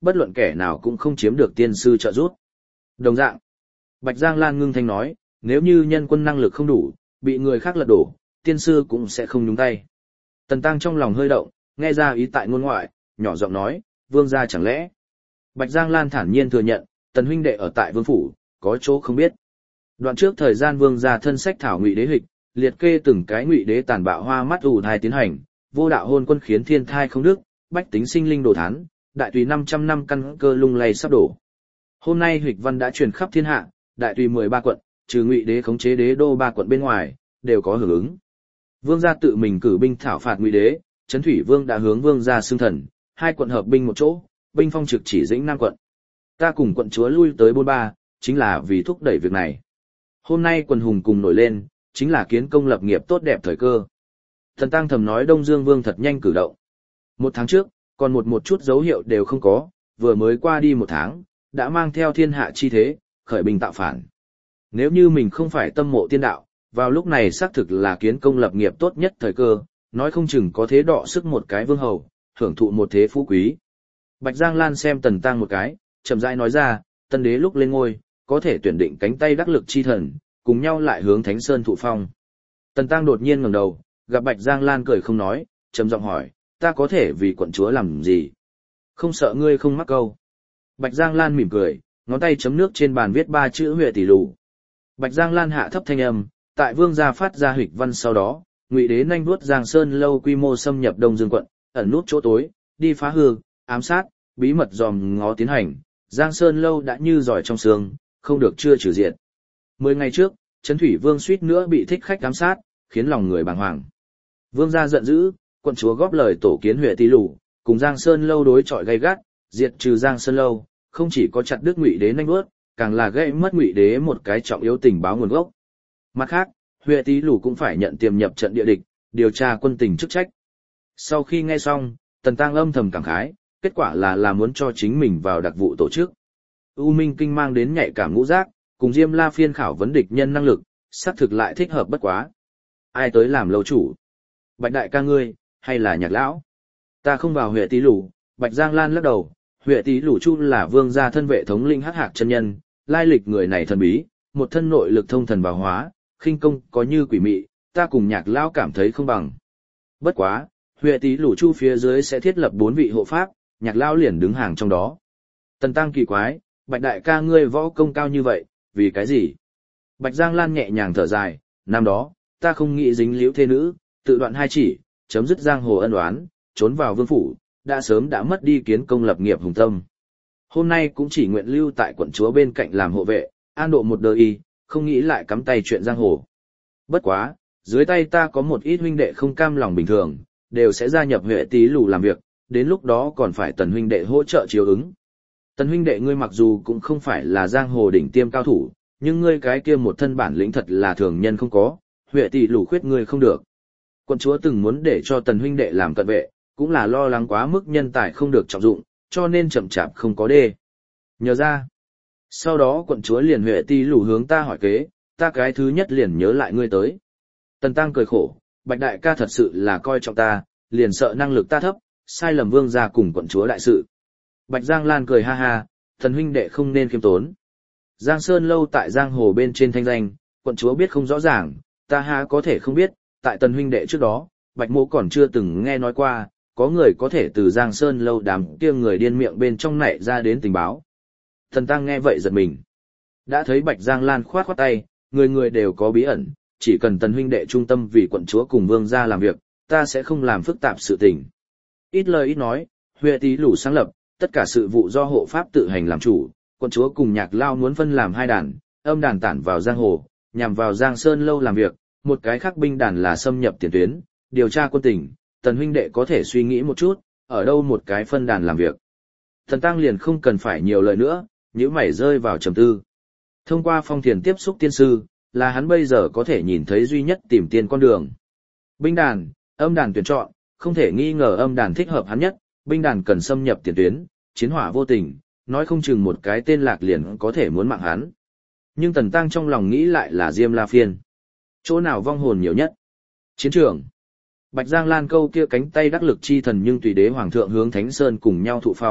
bất luận kẻ nào cũng không chiếm được tiên sư trợ giúp. Đồng dạng, Bạch Giang Lan ngưng thanh nói, nếu như nhân quân năng lực không đủ, bị người khác lật đổ, tiên sư cũng sẽ không nhúng tay. Tần Tăng trong lòng hơi động, nghe ra ý tại ngôn ngoại, nhỏ giọng nói, vương gia chẳng lẽ. Bạch Giang Lan thản nhiên thừa nhận, Tần huynh đệ ở tại vương phủ, có chỗ không biết. Đoạn trước thời gian vương gia thân sách thảo ngụy đế hịch, liệt kê từng cái ngụy đế tàn bạo hoa mắt ù thai tiến hành, vô đạo hôn quân khiến thiên thai không đức, bách tính sinh linh đồ thán, đại tùy năm trăm năm căn cơ lung lay sắp đổ. Hôm nay hịch văn đã truyền khắp thiên hạ, đại tùy mười ba quận, trừ ngụy đế khống chế đế đô ba quận bên ngoài, đều có hưởng ứng. Vương gia tự mình cử binh thảo phạt ngụy đế, Trấn Thủy Vương đã hướng vương gia xưng thần, hai quận hợp binh một chỗ, binh phong trực chỉ Dĩnh Nam quận. Ta cùng quận chúa lui tới Bôn Ba, chính là vì thúc đẩy việc này. Hôm nay quần hùng cùng nổi lên, chính là kiến công lập nghiệp tốt đẹp thời cơ. Thần Tăng thầm nói Đông Dương Vương thật nhanh cử động. Một tháng trước, còn một một chút dấu hiệu đều không có, vừa mới qua đi một tháng, đã mang theo thiên hạ chi thế, khởi binh tạo phản. Nếu như mình không phải tâm mộ tiên đạo, vào lúc này xác thực là kiến công lập nghiệp tốt nhất thời cơ, nói không chừng có thế đọ sức một cái vương hầu, hưởng thụ một thế phú quý. Bạch Giang Lan xem Tần Tăng một cái, chậm rãi nói ra, tân đế lúc lên ngôi, có thể tuyển định cánh tay đắc lực chi thần, cùng nhau lại hướng Thánh Sơn thụ phong. Tần Tăng đột nhiên ngẩng đầu, gặp Bạch Giang Lan cười không nói, trầm giọng hỏi, ta có thể vì quận chúa làm gì? Không sợ ngươi không mắc câu. Bạch Giang Lan mỉm cười, ngón tay chấm nước trên bàn viết ba chữ Huệ tỷ lù. Bạch Giang Lan hạ thấp thanh âm, tại vương gia phát ra hịch văn sau đó, ngụy đế nhanh vuốt Giang Sơn lâu quy mô xâm nhập Đông Dương quận, ẩn nút chỗ tối, đi phá hư, ám sát, bí mật dòm ngó tiến hành, Giang Sơn lâu đã như giỏi trong xương, không được chưa trừ diệt. Mười ngày trước, Trấn Thủy Vương suýt nữa bị thích khách ám sát, khiến lòng người bàng hoàng. Vương gia giận dữ, quận chúa góp lời tổ kiến Huệ tỷ lù, cùng Giang Sơn lâu đối chọi gay gắt, diệt trừ Giang Sơn lâu, không chỉ có chặt đứt ngụy đế nhanh vuốt, càng là gây mất ngụy đế một cái trọng yếu tình báo nguồn gốc. Mặt khác, Huệ tỷ lù cũng phải nhận tiềm nhập trận địa địch, điều tra quân tình chức trách. Sau khi nghe xong, Tần Tăng âm thầm cảm khái, kết quả là là muốn cho chính mình vào đặc vụ tổ chức. U Minh Kinh mang đến nhạy cảm ngũ giác, cùng Diêm La phiên khảo vấn địch nhân năng lực, xác thực lại thích hợp bất quá. Ai tới làm lâu chủ? Bạch đại ca ngươi, hay là Nhạc lão? Ta không vào Huệ tỷ lù. Bạch Giang Lan lắc đầu, Huệ tỷ lù chu là vương gia thân vệ thống linh hắc hạc chân nhân, lai lịch người này thần bí, một thân nội lực thông thần vào hóa, khinh công có như quỷ mị, ta cùng Nhạc lão cảm thấy không bằng. Bất quá, Huệ tỷ lù chu phía dưới sẽ thiết lập bốn vị hộ pháp, Nhạc lão liền đứng hàng trong đó. Tần Tăng kỳ quái, Bạch đại ca ngươi võ công cao như vậy, vì cái gì? Bạch Giang Lan nhẹ nhàng thở dài, năm đó, ta không nghĩ dính liễu thê nữ, tự đoạn hai chỉ, chấm dứt giang hồ ân oán, trốn vào vương phủ, đã sớm đã mất đi kiến công lập nghiệp hùng tâm. Hôm nay cũng chỉ nguyện lưu tại quận chúa bên cạnh làm hộ vệ, an độ một đời y, không nghĩ lại cắm tay chuyện giang hồ. Bất quá, dưới tay ta có một ít huynh đệ không cam lòng bình thường, đều sẽ gia nhập Huệ tỷ lù làm việc, đến lúc đó còn phải Tần huynh đệ hỗ trợ chiếu ứng. Tần huynh đệ ngươi mặc dù cũng không phải là giang hồ đỉnh tiêm cao thủ, nhưng ngươi cái kia một thân bản lĩnh thật là thường nhân không có, Huệ tỷ lù khuyết ngươi không được. Quận chúa từng muốn để cho Tần huynh đệ làm cận vệ, cũng là lo lắng quá mức nhân tài không được trọng dụng, cho nên chậm chạp không có đê. Nhớ ra. Sau đó quận chúa liền Huệ tỷ lù hướng ta hỏi kế, ta cái thứ nhất liền nhớ lại ngươi tới. Tần Tăng cười khổ, Bạch đại ca thật sự là coi trọng ta, liền sợ năng lực ta thấp, sai lầm vương gia cùng quận chúa đại sự. Bạch Giang Lan cười ha ha, Tần huynh đệ không nên khiêm tốn. Giang Sơn lâu tại giang hồ bên trên thanh danh, quận chúa biết không rõ ràng, ta ha có thể không biết, tại Tần huynh đệ trước đó, Bạch mỗ còn chưa từng nghe nói qua, có người có thể từ Giang Sơn lâu đám kia người điên miệng bên trong nảy ra đến tình báo. Thần Tăng nghe vậy giật mình. Đã thấy Bạch Giang Lan khoát khoát tay, người người đều có bí ẩn, chỉ cần Tần huynh đệ trung tâm vì quận chúa cùng vương gia làm việc, ta sẽ không làm phức tạp sự tình. Ít lời ít nói, Huệ tỷ lù sáng lập, tất cả sự vụ do hộ pháp tự hành làm chủ, quận chúa cùng Nhạc lao muốn phân làm hai đàn, âm đàn tản vào giang hồ, nhằm vào Giang Sơn lâu làm việc, một cái khác binh đàn là xâm nhập tiền tuyến, điều tra quân tình. Tần huynh đệ có thể suy nghĩ một chút, ở đâu một cái phân đàn làm việc. Thần Tăng liền không cần phải nhiều lời nữa, nhíu mày rơi vào trầm tư. Thông qua phong thiền tiếp xúc tiên sư, là hắn bây giờ có thể nhìn thấy duy nhất tìm tiên con đường. Binh đàn, âm đàn tuyển chọn, không thể nghi ngờ âm đàn thích hợp hắn nhất, binh đàn cần xâm nhập tiền tuyến, chiến hỏa vô tình, nói không chừng một cái tên lạc liền có thể muốn mạng hắn. Nhưng Tần Tăng trong lòng nghĩ lại là Diêm La phiên. Chỗ nào vong hồn nhiều nhất? Chiến trường. Bạch Giang Lan câu kia cánh tay đắc lực chi thần nhưng tùy đế hoàng thượng hướng Thánh Sơn cùng nhau thụ phong,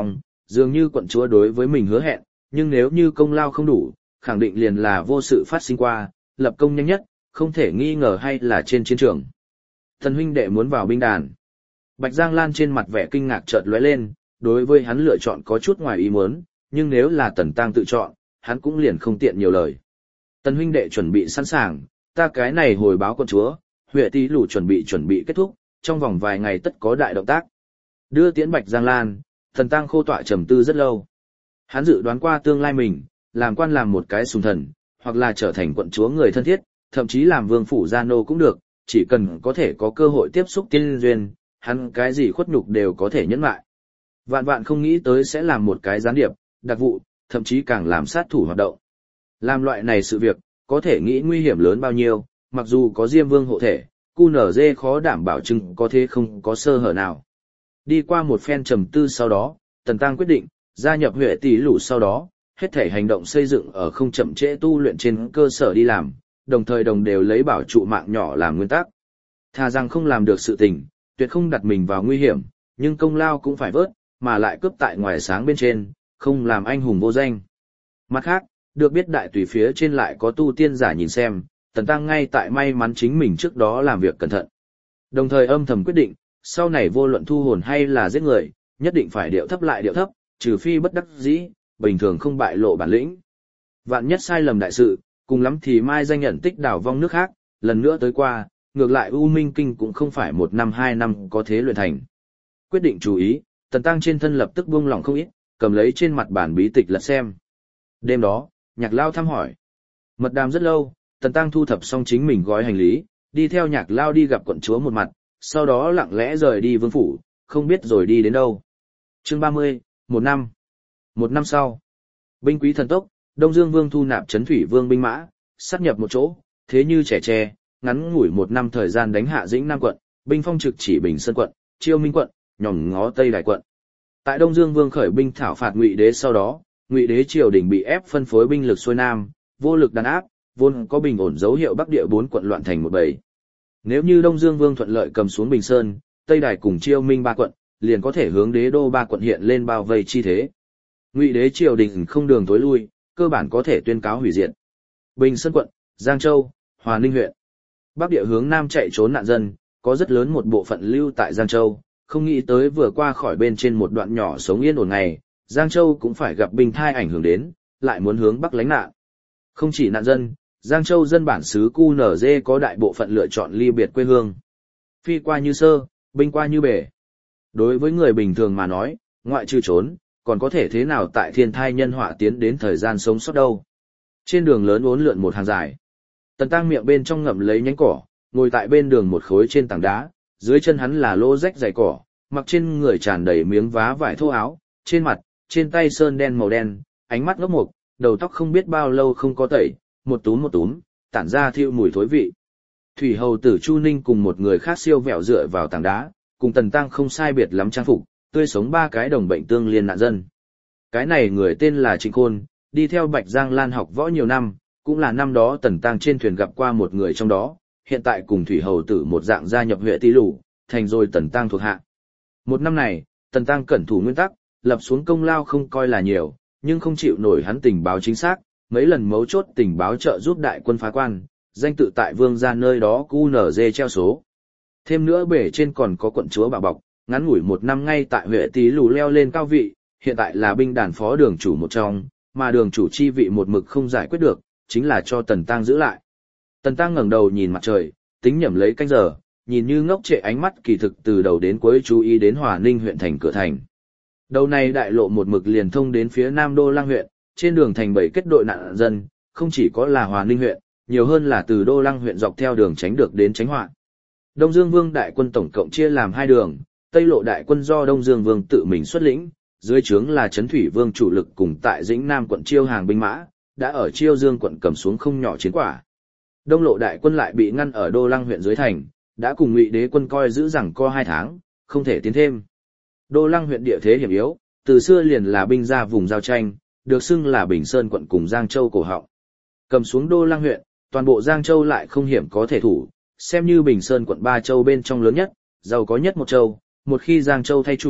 dường như quận chúa đối với mình hứa hẹn, nhưng nếu như công lao không đủ, khẳng định liền là vô sự phát sinh qua, lập công nhanh nhất, không thể nghi ngờ hay là trên chiến trường. Tần huynh đệ muốn vào binh đàn. Bạch Giang Lan trên mặt vẻ kinh ngạc chợt lóe lên, đối với hắn lựa chọn có chút ngoài ý muốn, nhưng nếu là Tần Tăng tự chọn, hắn cũng liền không tiện nhiều lời. Tần huynh đệ chuẩn bị sẵn sàng, ta cái này hồi báo quận chúa, Huệ Tí Lù chuẩn bị chuẩn bị kết thúc, trong vòng vài ngày tất có đại động tác. Đưa tiễn Bạch Giang Lan, Tần Tăng khô tọa trầm tư rất lâu. Hắn dự đoán qua tương lai mình, làm quan làm một cái sùng thần, hoặc là trở thành quận chúa người thân thiết, thậm chí làm vương phủ gia nô cũng được, chỉ cần có thể có cơ hội tiếp xúc tiên duyên, hắn cái gì khuất nhục đều có thể nhẫn lại. Vạn vạn không nghĩ tới sẽ làm một cái gián điệp, đặc vụ, thậm chí càng làm sát thủ hoạt động. Làm loại này sự việc, có thể nghĩ nguy hiểm lớn bao nhiêu, mặc dù có Diêm Vương hộ thể, cu nở dê khó đảm bảo chừng có thế không có sơ hở nào. Đi qua một phen trầm tư sau đó, Tần Tăng quyết định, gia nhập Huệ Tỷ Lũ sau đó, hết thể hành động xây dựng ở không chậm trễ tu luyện trên cơ sở đi làm, đồng thời đồng đều lấy bảo trụ mạng nhỏ làm nguyên tắc. Thà rằng không làm được sự tình, tuyệt không đặt mình vào nguy hiểm, nhưng công lao cũng phải vớt, mà lại cướp tại ngoài sáng bên trên, không làm anh hùng vô danh. Mặt khác, được biết đại tùy phía trên lại có tu tiên giả nhìn xem, Tần Tăng ngay tại may mắn chính mình trước đó làm việc cẩn thận. Đồng thời âm thầm quyết định, sau này vô luận thu hồn hay là giết người, nhất định phải điệu thấp lại điệu thấp, trừ phi bất đắc dĩ, bình thường không bại lộ bản lĩnh. Vạn nhất sai lầm đại sự, cùng lắm thì mai danh nhận tích đảo vong nước khác, lần nữa tới qua, ngược lại U Minh Kinh cũng không phải một năm hai năm có thế luyện thành. Quyết định chú ý, Tần Tăng trên thân lập tức buông lỏng không ít, cầm lấy trên mặt bản bí tịch lật xem. Đêm đó, Nhạc Lao thăm hỏi. Mật đàm rất lâu, Tần Tăng thu thập xong chính mình gói hành lý, đi theo Nhạc Lao đi gặp quận chúa một mặt, sau đó lặng lẽ rời đi vương phủ, không biết rồi đi đến đâu. Chương ba mươi, một năm. Một năm sau, binh quý thần tốc, Đông Dương Vương thu nạp Trấn Thủy Vương binh mã, sát nhập một chỗ, thế như trẻ tre, ngắn ngủi một năm thời gian đánh hạ Dĩnh Nam quận, binh phong trực chỉ Bình Sơn quận, Chiêu Minh quận, nhòm ngó Tây Đài quận. Tại Đông Dương Vương khởi binh thảo phạt Ngụy Đế sau đó, Ngụy Đế triều đình bị ép phân phối binh lực xuôi nam, vô lực đàn áp, vốn có bình ổn dấu hiệu Bắc Địa bốn quận loạn thành một bầy. Nếu như Đông Dương Vương thuận lợi cầm xuống Bình Sơn, Tây Đài cùng Chiêu Minh ba quận, liền có thể hướng Đế đô ba quận hiện lên bao vây chi thế. Ngụy Đế triều đình không đường tối lui, cơ bản có thể tuyên cáo hủy diệt. Bình Sơn quận, Giang Châu, Hòa Ninh huyện. Bắc Địa hướng nam chạy trốn nạn dân, có rất lớn một bộ phận lưu tại Giang Châu, không nghĩ tới vừa qua khỏi bên trên một đoạn nhỏ sống yên ổn ngày, Giang Châu cũng phải gặp binh thai ảnh hưởng đến, lại muốn hướng bắc lánh nạn. Không chỉ nạn dân, Giang Châu dân bản xứ cu nở dê có đại bộ phận lựa chọn ly biệt quê hương. Phi qua như sơ, binh qua như bể. Đối với người bình thường mà nói, ngoại trừ trốn, còn có thể thế nào tại thiên thai nhân họa tiến đến thời gian sống sót đâu. Trên đường lớn uốn lượn một hàng dài. Tần Tăng miệng bên trong ngậm lấy nhánh cỏ, ngồi tại bên đường một khối trên tảng đá, dưới chân hắn là lô rách dày cỏ, mặc trên người tràn đầy miếng vá vải thô áo, trên mặt, trên tay sơn đen màu đen, ánh mắt ngốc mục, đầu tóc không biết bao lâu không có tẩy, một túm một túm, tản ra thiêu mùi thối vị. Thủy hầu tử Chu Ninh cùng một người khác siêu vẹo dựa vào tảng đá, cùng Tần Tăng không sai biệt lắm trang phục, tươi sống ba cái đồng bệnh tương liên nạn dân. Cái này người tên là Trịnh Khôn, đi theo Bạch Giang Lan học võ nhiều năm, cũng là năm đó Tần Tăng trên thuyền gặp qua một người trong đó, hiện tại cùng Thủy hầu tử một dạng gia nhập Huệ Tí Lũ, thành rồi Tần Tăng thuộc hạ. Một năm này, Tần Tăng cẩn thủ nguyên tắc, lập xuống công lao không coi là nhiều, nhưng không chịu nổi hắn tình báo chính xác, mấy lần mấu chốt tình báo trợ giúp đại quân phá quan, danh tự tại vương gia nơi đó cu nở dê treo số. Thêm nữa bể trên còn có quận chúa bảo bọc, ngắn ngủi một năm ngay tại Huệ Tí Lũ leo lên cao vị, hiện tại là binh đàn phó đường chủ một trong, mà đường chủ chi vị một mực không giải quyết được, chính là cho Tần Tăng giữ lại. Tần Tăng ngẩng đầu nhìn mặt trời, tính nhẩm lấy canh giờ, nhìn như ngốc trệ ánh mắt kỳ thực từ đầu đến cuối chú ý đến Hòa Ninh huyện thành cửa thành. Đầu này đại lộ một mực liền thông đến phía Nam Đô Lăng huyện, trên đường thành bảy kết đội nạn dân, không chỉ có là Hòa Ninh huyện, nhiều hơn là từ Đô Lăng huyện dọc theo đường tránh được đến tránh họa. Đông Dương Vương đại quân tổng cộng chia làm hai đường, Tây lộ đại quân do Đông Dương Vương tự mình xuất lĩnh, dưới trướng là Trấn Thủy Vương chủ lực cùng tại Dĩnh Nam quận chiêu hàng binh mã, đã ở Chiêu Dương quận cầm xuống không nhỏ chiến quả. Đông lộ đại quân lại bị ngăn ở Đô Lăng huyện dưới thành, đã cùng Ngụy Đế quân coi giữ rằng co hai tháng, không thể tiến thêm. Đô Lăng huyện địa thế hiểm yếu, từ xưa liền là binh ra vùng giao tranh, được xưng là Bình Sơn quận cùng Giang Châu cổ họng. Cầm xuống Đô Lăng huyện, toàn bộ Giang Châu lại không hiểm có thể thủ, xem như Bình Sơn quận ba châu bên trong lớn nhất, giàu có nhất một châu, một khi Giang Châu thay chủ,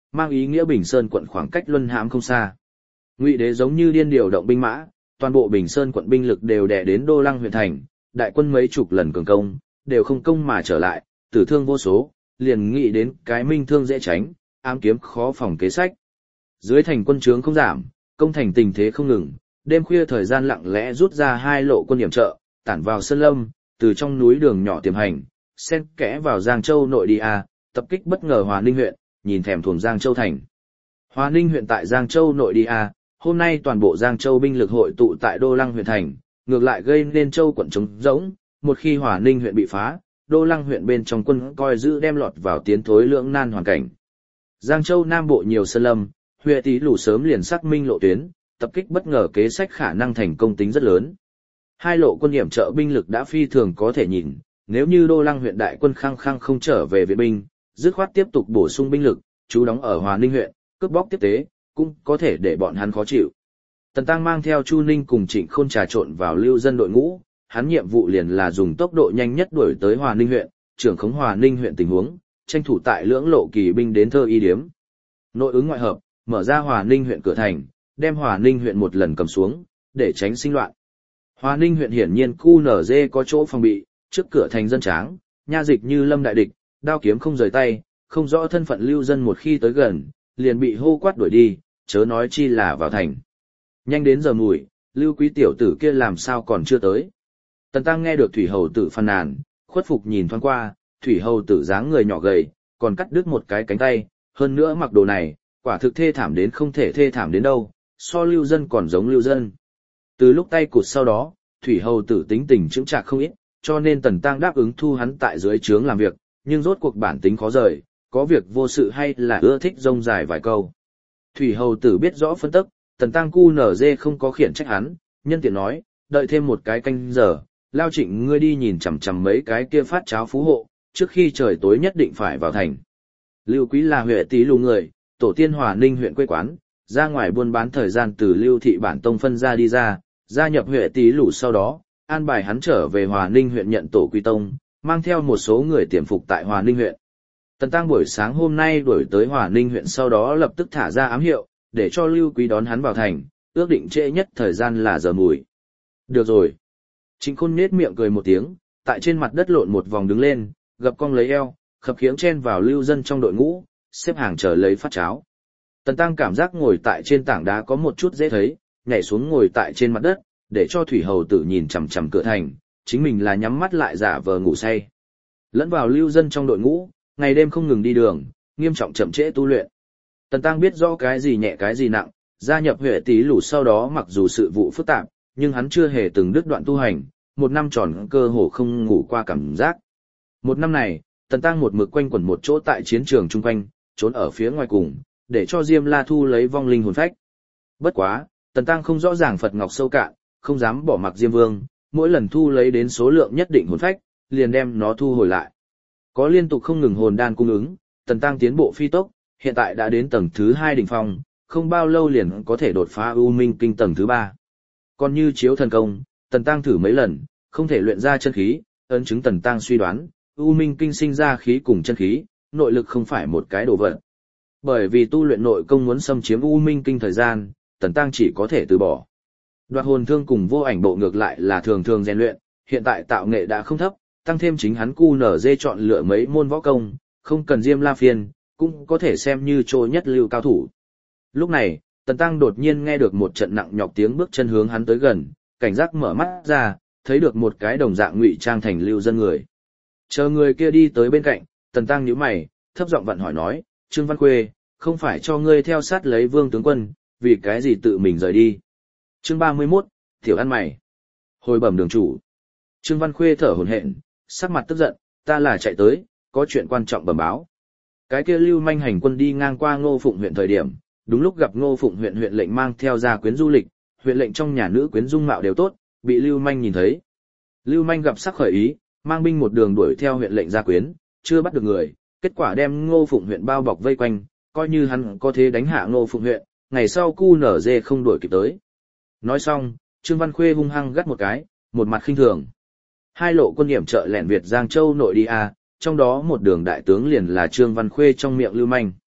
mang ý nghĩa Bình Sơn quận khoảng cách Luân Hãm không xa. Ngụy Đế giống như điên điều động binh mã, toàn bộ Bình Sơn quận binh lực đều đè đến Đô Lăng huyện thành, đại quân mấy chục lần cường công, đều không công mà trở lại, tử thương vô số, liền nghĩ đến cái minh thương dễ tránh, ám kiếm khó phòng kế sách. Dưới thành quân trướng không giảm, công thành tình thế không ngừng, đêm khuya thời gian lặng lẽ rút ra hai lộ quân điểm trợ, tản vào sơn lâm, từ trong núi đường nhỏ tiềm hành, xen kẽ vào Giang Châu nội địa, tập kích bất ngờ Hòa Ninh huyện, nhìn thèm thuồng Giang Châu thành. Hòa Ninh huyện tại Giang Châu nội địa, hôm nay toàn bộ Giang Châu binh lực hội tụ tại Đô Lăng huyện thành, ngược lại gây nên Châu quận trống rỗng, một khi Hòa Ninh huyện bị phá, Đô Lăng huyện bên trong quân coi giữ đem lọt vào tiến thối lưỡng nan hoàn cảnh. Giang Châu Nam Bộ nhiều sơn lâm, huyện Tý Lù sớm liền xác minh lộ tuyến, tập kích bất ngờ kế sách khả năng thành công tính rất lớn. Hai lộ quân điểm trợ binh lực đã phi thường có thể nhìn, nếu như Đô Lăng huyện đại quân khăng khăng không trở về viện binh, dứt khoát tiếp tục bổ sung binh lực, trú đóng ở Hòa Ninh huyện, cướp bóc tiếp tế, cũng có thể để bọn hắn khó chịu. Tần Tăng mang theo Chu Ninh cùng Trịnh Khôn trà trộn vào lưu dân đội ngũ, hắn nhiệm vụ liền là dùng tốc độ nhanh nhất đuổi tới Hòa Ninh huyện, trưởng khống Hòa Ninh huyện tình huống, tranh thủ tại lưỡng lộ kỳ binh đến thơ y điếm. Nội ứng ngoại hợp, mở ra Hòa Ninh huyện cửa thành, đem Hòa Ninh huyện một lần cầm xuống, để tránh sinh loạn. Hòa Ninh huyện hiển nhiên cu nở dê có chỗ phòng bị, trước cửa thành dân tráng, nha dịch như lâm đại địch, đao kiếm không rời tay, không rõ thân phận lưu dân một khi tới gần, liền bị hô quát đuổi đi, chớ nói chi là vào thành. Nhanh đến giờ mùi, Lưu Quý tiểu tử kia làm sao còn chưa tới. Tần Tăng nghe được Thủy Hầu tử phàn nàn, khuất phục nhìn thoáng qua, Thủy Hầu tử dáng người nhỏ gầy, còn cắt đứt một cái cánh tay, hơn nữa mặc đồ này, quả thực thê thảm đến không thể thê thảm đến đâu, so lưu dân còn giống lưu dân. Từ lúc tay cụt sau đó, Thủy Hầu tử tính tình chững chạc không ít, cho nên Tần Tăng đáp ứng thu hắn tại dưới trướng làm việc, nhưng rốt cuộc bản tính khó rời, có việc vô sự hay là ưa thích rông dài vài câu. Thủy Hầu tử biết rõ phân tức, Tần Tăng cu nở dê không có khiển trách hắn, nhân tiện nói, đợi thêm một cái canh giờ, Lao Trịnh ngươi đi nhìn chằm chằm mấy cái kia phát cháo phú hộ, trước khi trời tối nhất định phải vào thành. Lưu Quý là huyện Tý Lù người, tổ tiên Hòa Ninh huyện quê quán, ra ngoài buôn bán thời gian từ Lưu thị bản tông phân ra đi ra, gia nhập huyện Tý Lù sau đó, an bài hắn trở về Hòa Ninh huyện nhận tổ quy tông, mang theo một số người tiềm phục tại Hòa Ninh huyện. Tần Tăng buổi sáng hôm nay đuổi tới Hòa Ninh huyện sau đó lập tức thả ra ám hiệu, để cho Lưu Quý đón hắn vào thành, ước định trễ nhất thời gian là giờ mùi. Được rồi. Trịnh Khôn nết miệng cười một tiếng, tại trên mặt đất lộn một vòng đứng lên, gập cong lấy eo, khập khiễng chen vào lưu dân trong đội ngũ, xếp hàng chờ lấy phát cháo. Tần Tăng cảm giác ngồi tại trên tảng đá có một chút dễ thấy, nhảy xuống ngồi tại trên mặt đất, để cho Thủy Hầu tử nhìn chằm chằm cửa thành, chính mình là nhắm mắt lại giả vờ ngủ say. Lẫn vào lưu dân trong đội ngũ, ngày đêm không ngừng đi đường, nghiêm trọng chậm trễ tu luyện. Tần Tăng biết rõ cái gì nhẹ cái gì nặng, gia nhập huyện Tý Lù sau đó mặc dù sự vụ phức tạp, nhưng hắn chưa hề từng đứt đoạn tu hành, một năm tròn cơ hồ không ngủ qua cảm giác. Một năm này, Tần Tăng một mực quanh quẩn một chỗ tại chiến trường chung quanh, trốn ở phía ngoài cùng, để cho Diêm La thu lấy vong linh hồn phách. Bất quá, Tần Tăng không rõ ràng Phật Ngọc sâu cạn, không dám bỏ mặc Diêm Vương, mỗi lần thu lấy đến số lượng nhất định hồn phách, liền đem nó thu hồi lại. Có liên tục không ngừng hồn đan cung ứng, Tần Tăng tiến bộ phi tốc, hiện tại đã đến tầng thứ hai đỉnh phong, không bao lâu liền có thể đột phá U Minh Kinh tầng thứ ba. Còn như chiếu thần công, Tần Tăng thử mấy lần, không thể luyện ra chân khí, ấn chứng Tần Tăng suy đoán, U Minh Kinh sinh ra khí cùng chân khí, nội lực không phải một cái đồ vật. Bởi vì tu luyện nội công muốn xâm chiếm U Minh Kinh thời gian, Tần Tăng chỉ có thể từ bỏ. Đoạt hồn thương cùng vô ảnh bộ ngược lại là thường thường rèn luyện, hiện tại tạo nghệ đã không thấp, tăng thêm chính hắn cu nở dê chọn lựa mấy môn võ công, không cần Diêm La phiên, cũng có thể xem như trôi nhất lưu cao thủ. Lúc này, Tần Tăng đột nhiên nghe được một trận nặng nhọc tiếng bước chân hướng hắn tới gần, cảnh giác mở mắt ra, thấy được một cái đồng dạng ngụy trang thành lưu dân người. Chờ người kia đi tới bên cạnh, Tần Tăng nhíu mày, thấp giọng vặn hỏi nói, Trương Văn Khuê, không phải cho ngươi theo sát lấy Vương tướng quân, vì cái gì tự mình rời đi. Chương ba mươi mốt, Tiểu ăn mày. Hồi bẩm đường chủ. Trương Văn Khuê thở hổn hển, sắc mặt tức giận, ta là chạy tới, có chuyện quan trọng bẩm báo. Cái kia lưu manh hành quân đi ngang qua Ngô Phụng huyện thời điểm, đúng lúc gặp Ngô Phụng huyện huyện lệnh mang theo gia quyến du lịch, huyện lệnh trong nhà nữ quyến dung mạo đều tốt, bị lưu manh nhìn thấy. Lưu manh gặp sắc khởi ý, mang binh một đường đuổi theo huyện lệnh gia quyến, chưa bắt được người, kết quả đem Ngô Phụng huyện bao bọc vây quanh, coi như hắn có thế đánh hạ Ngô Phụng huyện, ngày sau cu nở dê không đuổi kịp tới. Nói xong, Trương Văn Khuê hung hăng gắt một cái, một mặt khinh thường. Hai lộ quân điểm trợ lẻn Việt Giang Châu nội đi a, trong đó một đường đại tướng liền là Trương Văn Khuê trong miệng lưu manh.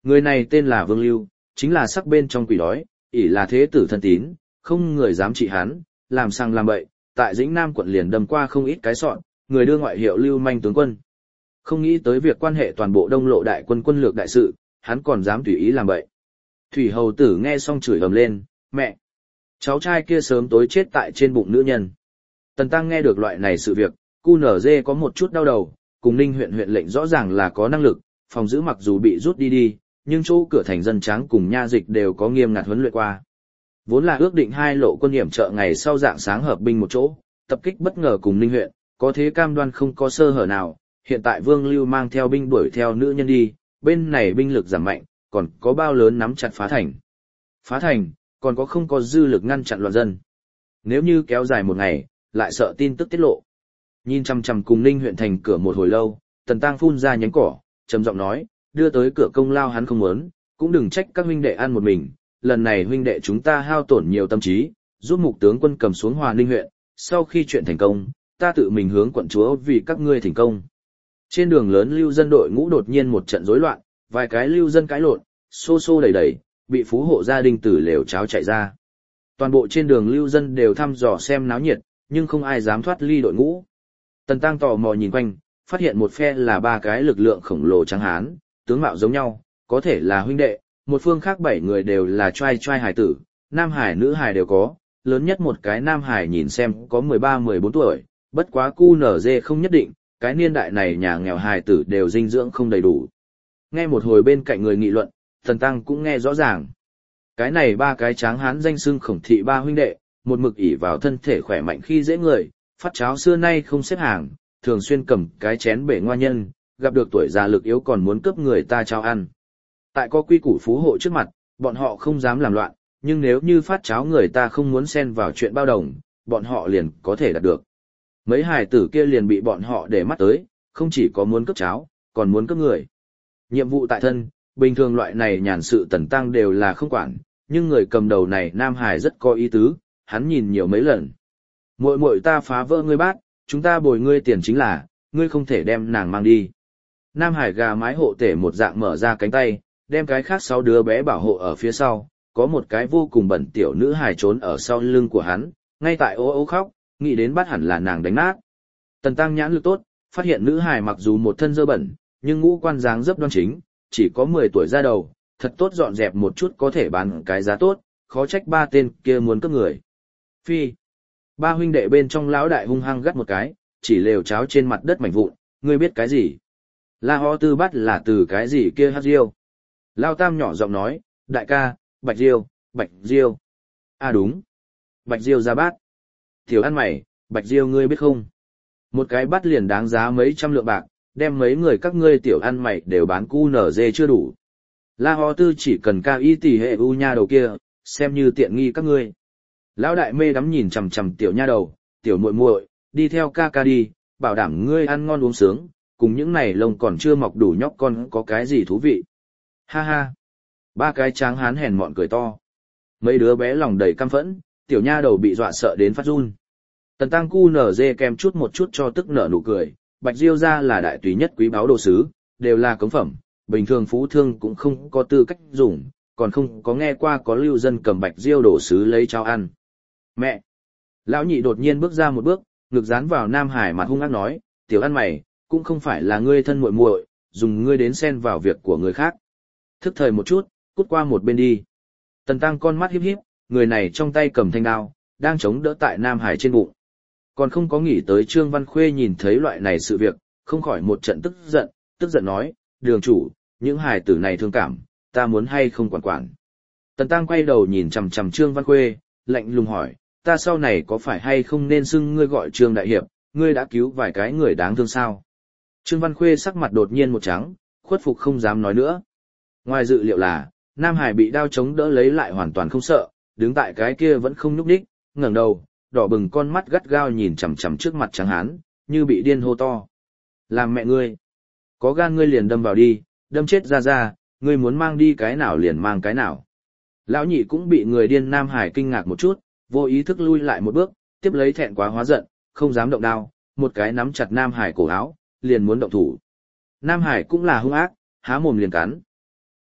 Người này tên là Vương Lưu, chính là sắc bên trong quỷ đói, ỷ là thế tử thân tín, không người dám trị hắn, làm sang làm bậy, tại Dĩnh Nam quận liền đâm qua không ít cái sọn, người đưa ngoại hiệu Lưu Manh tướng quân. Không nghĩ tới việc quan hệ toàn bộ Đông Lộ đại quân quân lược đại sự, hắn còn dám tùy ý làm bậy. Thủy hầu tử nghe xong chửi ầm lên, mẹ! Cháu trai kia sớm tối chết tại trên bụng nữ nhân. Tần Tăng nghe được loại này sự việc, cu nở dê có một chút đau đầu, cùng Ninh huyện huyện lệnh rõ ràng là có năng lực, phòng giữ mặc dù bị rút đi đi, nhưng chỗ cửa thành dân tráng cùng nha dịch đều có nghiêm ngặt huấn luyện qua. Vốn là ước định hai lộ quân hiểm trợ ngày sau dạng sáng hợp binh một chỗ, tập kích bất ngờ cùng Ninh huyện, có thế cam đoan không có sơ hở nào, hiện tại Vương Lưu mang theo binh đuổi theo nữ nhân đi, bên này binh lực giảm mạnh, còn có bao lớn nắm chặt phá thành. Phá thành, còn có không có dư lực ngăn chặn loạn dân. Nếu như kéo dài một ngày, lại sợ tin tức tiết lộ. Nhìn chằm chằm cùng Ninh huyện thành cửa một hồi lâu, Tần Tăng phun ra nhánh cỏ, trầm giọng nói, đưa tới cửa công lao hắn không muốn, cũng đừng trách các huynh đệ ăn một mình, lần này huynh đệ chúng ta hao tổn nhiều tâm trí, giúp mục tướng quân cầm xuống Hòa Ninh huyện, sau khi chuyện thành công, ta tự mình hướng quận chúa vì các ngươi thành công. Trên đường lớn lưu dân đội ngũ đột nhiên một trận rối loạn, vài cái lưu dân cãi lộn, xô xô đẩy đẩy, bị phú hộ gia đình tử lều cháo chạy ra. Toàn bộ trên đường lưu dân đều thăm dò xem náo nhiệt, nhưng không ai dám thoát ly đội ngũ. Tần Tăng tò mò nhìn quanh, phát hiện một phe là ba cái lực lượng khổng lồ trắng hán, tướng mạo giống nhau, có thể là huynh đệ, một phương khác bảy người đều là trai trai hài tử, nam hài nữ hài đều có, lớn nhất một cái nam hài nhìn xem có mười ba mười bốn tuổi, bất quá cu nở dê không nhất định, cái niên đại này nhà nghèo hài tử đều dinh dưỡng không đầy đủ. Nghe một hồi bên cạnh người nghị luận, Tần Tăng cũng nghe rõ ràng. Cái này ba cái tráng hán danh xưng Khổng thị ba huynh đệ, một mực ỷ vào thân thể khỏe mạnh khi dễ người, phát cháo xưa nay không xếp hàng, thường xuyên cầm cái chén bể ngoa nhân, gặp được tuổi già lực yếu còn muốn cướp người ta trao ăn. Tại có quy củ phú hộ trước mặt, bọn họ không dám làm loạn, nhưng nếu như phát cháo người ta không muốn xen vào chuyện bao đồng, bọn họ liền có thể đạt được. Mấy hài tử kia liền bị bọn họ để mắt tới, không chỉ có muốn cướp cháo, còn muốn cướp người. Nhiệm vụ tại thân, bình thường loại này nhàn sự Tần Tăng đều là không quản, nhưng người cầm đầu này nam hài rất có ý tứ, hắn nhìn nhiều mấy lần. Muội muội ta phá vỡ ngươi bát, chúng ta bồi ngươi tiền chính là, ngươi không thể đem nàng mang đi. Nam hải gà mái hộ tể một dạng mở ra cánh tay, đem cái khác sáu đứa bé bảo hộ ở phía sau, có một cái vô cùng bẩn tiểu nữ hài trốn ở sau lưng của hắn, ngay tại ố ố khóc, nghĩ đến bắt hẳn là nàng đánh nát. Tần Tăng nhãn lực tốt, phát hiện nữ hài mặc dù một thân dơ bẩn, nhưng ngũ quan dáng dấp đoan chính, chỉ có mười tuổi ra đầu, thật tốt dọn dẹp một chút có thể bán cái giá tốt, khó trách ba tên kia muốn cướp người. Phi. Ba huynh đệ bên trong lão đại hung hăng gắt một cái, chỉ lều cháo trên mặt đất mảnh vụn, ngươi biết cái gì? La Ho Tư bắt là từ cái gì kia hát diêu. Lao Tam nhỏ giọng nói, đại ca, Bạch Diêu, Bạch Diêu. À đúng. Bạch Diêu ra bát. Tiểu ăn mày, Bạch Diêu ngươi biết không? Một cái bát liền đáng giá mấy trăm lượng bạc, đem mấy người các ngươi tiểu ăn mày đều bán cu nở dê chưa đủ. La Ho Tư chỉ cần ca y tỷ hệ u nha đầu kia, xem như tiện nghi các ngươi. Lão đại mê đắm nhìn chằm chằm tiểu nha đầu, tiểu muội muội, đi theo ca ca đi, bảo đảm ngươi ăn ngon uống sướng, cùng những này lông còn chưa mọc đủ nhóc con có cái gì thú vị. Ha ha. Ba cái tráng hán hèn mọn cười to. Mấy đứa bé lòng đầy căm phẫn, tiểu nha đầu bị dọa sợ đến phát run. Tần Tăng cu nở dê kem chút một chút cho tức nở nụ cười, Bạch Diêu ra là đại tùy nhất quý báu đồ sứ, đều là cống phẩm, bình thường phú thương cũng không có tư cách dùng, còn không có nghe qua có lưu dân cầm Bạch Diêu đồ sứ lấy cháo ăn. Mẹ! Lão nhị đột nhiên bước ra một bước, ngực dán vào Nam Hải mặt hung ác nói, tiểu ăn mày, cũng không phải là ngươi thân muội muội, dùng ngươi đến xen vào việc của người khác. Thức thời một chút, cút qua một bên đi. Tần Tăng con mắt híp híp, người này trong tay cầm thanh đao, đang chống đỡ tại Nam Hải trên bụng. Còn không có nghĩ tới Trương Văn Khuê nhìn thấy loại này sự việc, không khỏi một trận tức giận, tức giận nói, đường chủ, những hài tử này thương cảm, ta muốn hay không quản quản. Tần Tăng quay đầu nhìn chằm chằm Trương Văn Khuê, lạnh lùng hỏi, ta sau này có phải hay không nên xưng ngươi gọi Trương Đại Hiệp, ngươi đã cứu vài cái người đáng thương sao? Trương Văn Khuê sắc mặt đột nhiên một trắng, khuất phục không dám nói nữa. Ngoài dự liệu là, Nam Hải bị đao chống đỡ lấy lại hoàn toàn không sợ, đứng tại cái kia vẫn không nhúc nhích, ngẩng đầu, đỏ bừng con mắt gắt gao nhìn chằm chằm trước mặt trắng hán, như bị điên hô to. Làm mẹ ngươi, có gan ngươi liền đâm vào đi, đâm chết ra ra, ngươi muốn mang đi cái nào liền mang cái nào. Lão nhị cũng bị người điên Nam Hải kinh ngạc một chút, vô ý thức lui lại một bước, tiếp lấy thẹn quá hóa giận, không dám động đao, một cái nắm chặt Nam Hải cổ áo, liền muốn động thủ. Nam Hải cũng là hung ác, há mồm liền cắn.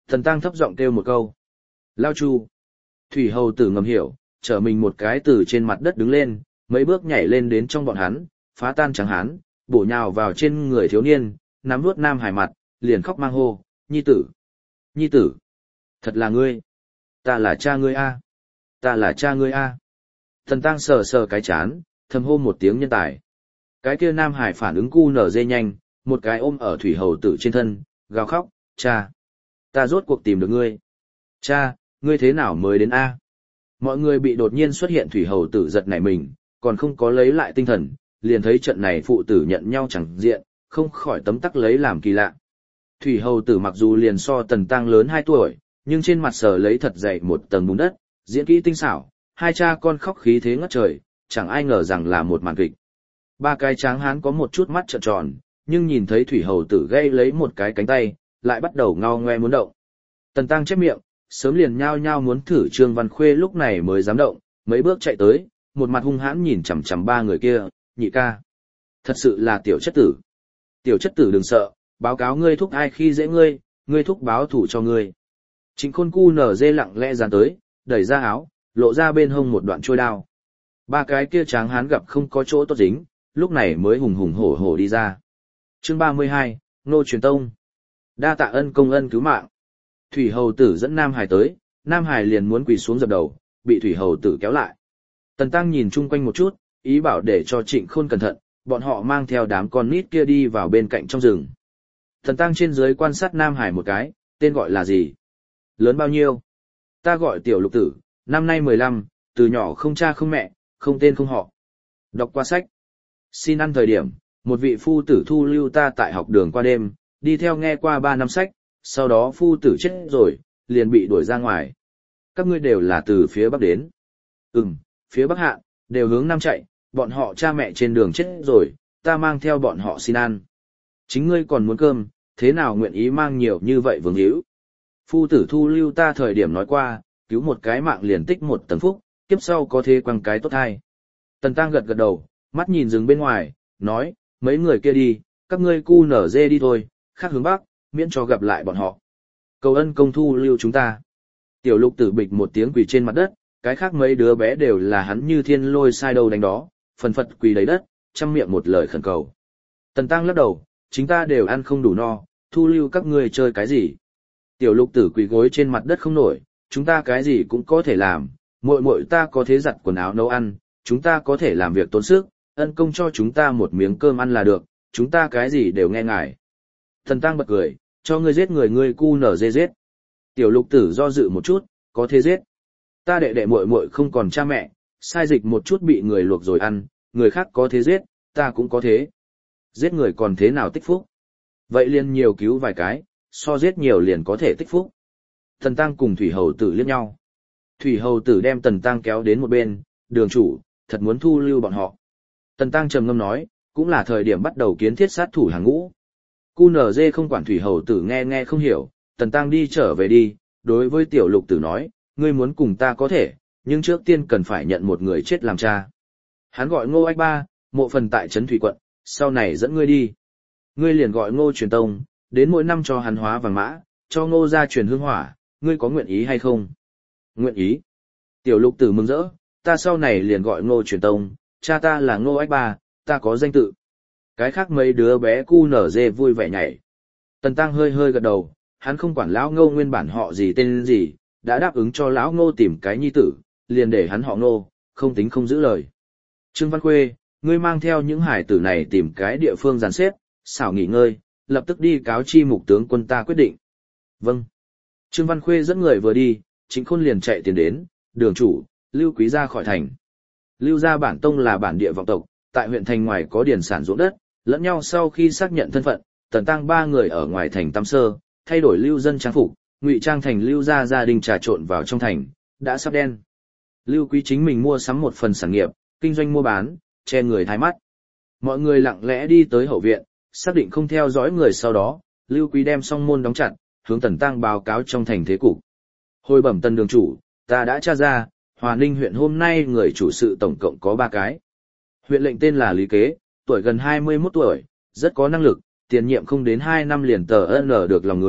Tần Tăng thấp giọng kêu một câu. Lao Chu. Thủy hầu tử ngầm hiểu, trở mình một cái từ trên mặt đất đứng lên, mấy bước nhảy lên đến trong bọn hắn, phá tan trắng hán, bổ nhào vào trên người thiếu niên, nắm vuốt Nam Hải mặt, liền khóc mang hô, nhi tử. Nhi tử. Thật là ngươi. Ta là cha ngươi a. Ta là cha ngươi a. Tần Tăng sờ sờ cái chán, thầm hô một tiếng nhân tài. Cái kia Nam Hải phản ứng cu nở dê nhanh, một cái ôm ở thủy hầu tử trên thân, gào khóc, cha. Ta rốt cuộc tìm được ngươi. Cha, ngươi thế nào mới đến a? Mọi người bị đột nhiên xuất hiện thủy hầu tử giật nảy mình, còn không có lấy lại tinh thần, liền thấy trận này phụ tử nhận nhau chẳng diện, không khỏi tấm tắc lấy làm kỳ lạ. Thủy hầu tử mặc dù liền so Tần Tăng lớn hai tuổi, nhưng trên mặt sờ lấy thật dày một tầng bùn đất, diễn kỹ tinh xảo, hai cha con khóc khí thế ngất trời, chẳng ai ngờ rằng là một màn kịch. Ba cái tráng hán có một chút mắt trợn tròn, nhưng nhìn thấy thủy hầu tử gây lấy một cái cánh tay, lại bắt đầu ngao ngoe muốn động. Tần Tăng chép miệng, sớm liền nhao nhao muốn thử Trương Văn Khuê lúc này mới dám động, mấy bước chạy tới, một mặt hung hãn nhìn chằm chằm ba người kia, nhị ca. Thật sự là tiểu chất tử. Tiểu chất tử đừng sợ, báo cáo ngươi thúc ai khi dễ ngươi, ngươi thúc báo thủ cho ngươi. Trịnh Khôn cu nở dê lặng lẽ dàn tới, đẩy ra áo, lộ ra bên hông một đoạn trôi đao. Ba cái kia tráng hán gặp không có chỗ tốt dính, lúc này mới hùng hùng hổ hổ đi ra. Chương ba mươi hai, Nô Truyền Tông. Đa tạ ân công ân cứu mạng. Thủy hầu tử dẫn Nam Hải tới, Nam Hải liền muốn quỳ xuống dập đầu, bị Thủy hầu tử kéo lại. Tần Tăng nhìn chung quanh một chút, ý bảo để cho Trịnh Khôn cẩn thận, bọn họ mang theo đám con nít kia đi vào bên cạnh trong rừng. Tần Tăng trên dưới quan sát Nam Hải một cái, tên gọi là gì? Lớn bao nhiêu? Ta gọi tiểu lục tử, năm nay mười lăm, từ nhỏ không cha không mẹ, không tên không họ. Đọc qua sách. Xin ăn thời điểm, một vị phu tử thu lưu ta tại học đường qua đêm, đi theo nghe qua ba năm sách, sau đó phu tử chết rồi, liền bị đuổi ra ngoài. Các ngươi đều là từ phía bắc đến. Ừm, phía bắc hạ, đều hướng nam chạy, bọn họ cha mẹ trên đường chết rồi, ta mang theo bọn họ xin ăn. Chính ngươi còn muốn cơm, thế nào nguyện ý mang nhiều như vậy vương hữu? Phu tử thu lưu ta thời điểm nói qua, cứu một cái mạng liền tích một tầng phúc, kiếp sau có thế quăng cái tốt hay. Tần Tăng gật gật đầu, mắt nhìn rừng bên ngoài, nói, mấy người kia đi, các ngươi cu nở dê đi thôi, khác hướng bắc, miễn cho gặp lại bọn họ. Cầu ân công thu lưu chúng ta. Tiểu lục tử bịch một tiếng quỳ trên mặt đất, cái khác mấy đứa bé đều là hắn như thiên lôi sai đâu đánh đó, phần phật quỳ lấy đất, chăm miệng một lời khẩn cầu. Tần Tăng lắc đầu, chính ta đều ăn không đủ no, thu lưu các ngươi chơi cái gì. Tiểu lục tử quỳ gối trên mặt đất không nổi, chúng ta cái gì cũng có thể làm, muội muội ta có thể giặt quần áo nấu ăn, chúng ta có thể làm việc tốn sức, ân công cho chúng ta một miếng cơm ăn là được, chúng ta cái gì đều nghe ngài. Thần Tăng bật cười, cho ngươi giết người ngươi cu nở dê giết. Tiểu lục tử do dự một chút, có thế giết. Ta đệ đệ muội muội không còn cha mẹ, sai dịch một chút bị người luộc rồi ăn, người khác có thế giết, ta cũng có thế. Giết người còn thế nào tích phúc? Vậy liền nhiều cứu vài cái, so giết nhiều liền có thể tích phúc. Thần Tăng cùng Thủy hầu tử liếc nhau. Thủy hầu tử đem Tần Tăng kéo đến một bên, đường chủ, thật muốn thu lưu bọn họ. Tần Tăng trầm ngâm nói, cũng là thời điểm bắt đầu kiến thiết sát thủ hàng ngũ. cu nở dê không quản Thủy hầu tử nghe nghe không hiểu, Tần Tăng đi trở về đi, đối với tiểu lục tử nói, ngươi muốn cùng ta có thể, nhưng trước tiên cần phải nhận một người chết làm cha. Hắn gọi Ngô Ách Ba, mộ phần tại trấn Thủy quận, sau này dẫn ngươi đi. Ngươi liền gọi Ngô Truyền Tông, đến mỗi năm cho hắn hóa vàng mã, cho Ngô gia truyền hương hỏa, ngươi có nguyện ý hay không? Nguyện ý. Tiểu lục tử mừng rỡ, ta sau này liền gọi Ngô Truyền Tông, cha ta là Ngô Ách Ba, ta có danh tự. Cái khác mấy đứa bé cu nở dê vui vẻ nhảy. Tần Tăng hơi hơi gật đầu, hắn không quản lão Ngô nguyên bản họ gì tên gì, đã đáp ứng cho lão Ngô tìm cái nhi tử, liền để hắn họ Ngô, không tính không giữ lời. Trương Văn Khuê, ngươi mang theo những hải tử này tìm cái địa phương dàn xếp, xảo nghỉ ngơi, lập tức đi cáo chi mục tướng quân ta quyết định. Vâng. Trương Văn Khuê dẫn người vừa đi, Trịnh Khôn liền chạy tiền đến, đường chủ, Lưu Quý ra khỏi thành. Lưu gia bản tông là bản địa vọng tộc, tại huyện thành ngoài có điển sản ruộng đất, lẫn nhau sau khi xác nhận thân phận, Tần Tăng ba người ở ngoài thành tắm sơ, thay đổi lưu dân trang phục, ngụy trang thành Lưu gia gia đình trà trộn vào trong thành, đã sắp đen. Lưu Quý chính mình mua sắm một phần sản nghiệp, kinh doanh mua bán, che người thái mắt. Mọi người lặng lẽ đi tới hậu viện, xác định không theo dõi người sau đó, Lưu Quý đem song môn đóng chặt, hướng Tần Tăng báo cáo trong thành thế cục. Hồi bẩm Tần đường chủ, ta đã tra ra, Hòa Ninh huyện hôm nay người chủ sự tổng cộng có ba cái. Huyện lệnh tên là Lý Kế, tuổi gần hai mươi mốt tuổi, rất có năng lực, tiền nhiệm không đến hai năm liền tờ ân được lòng người,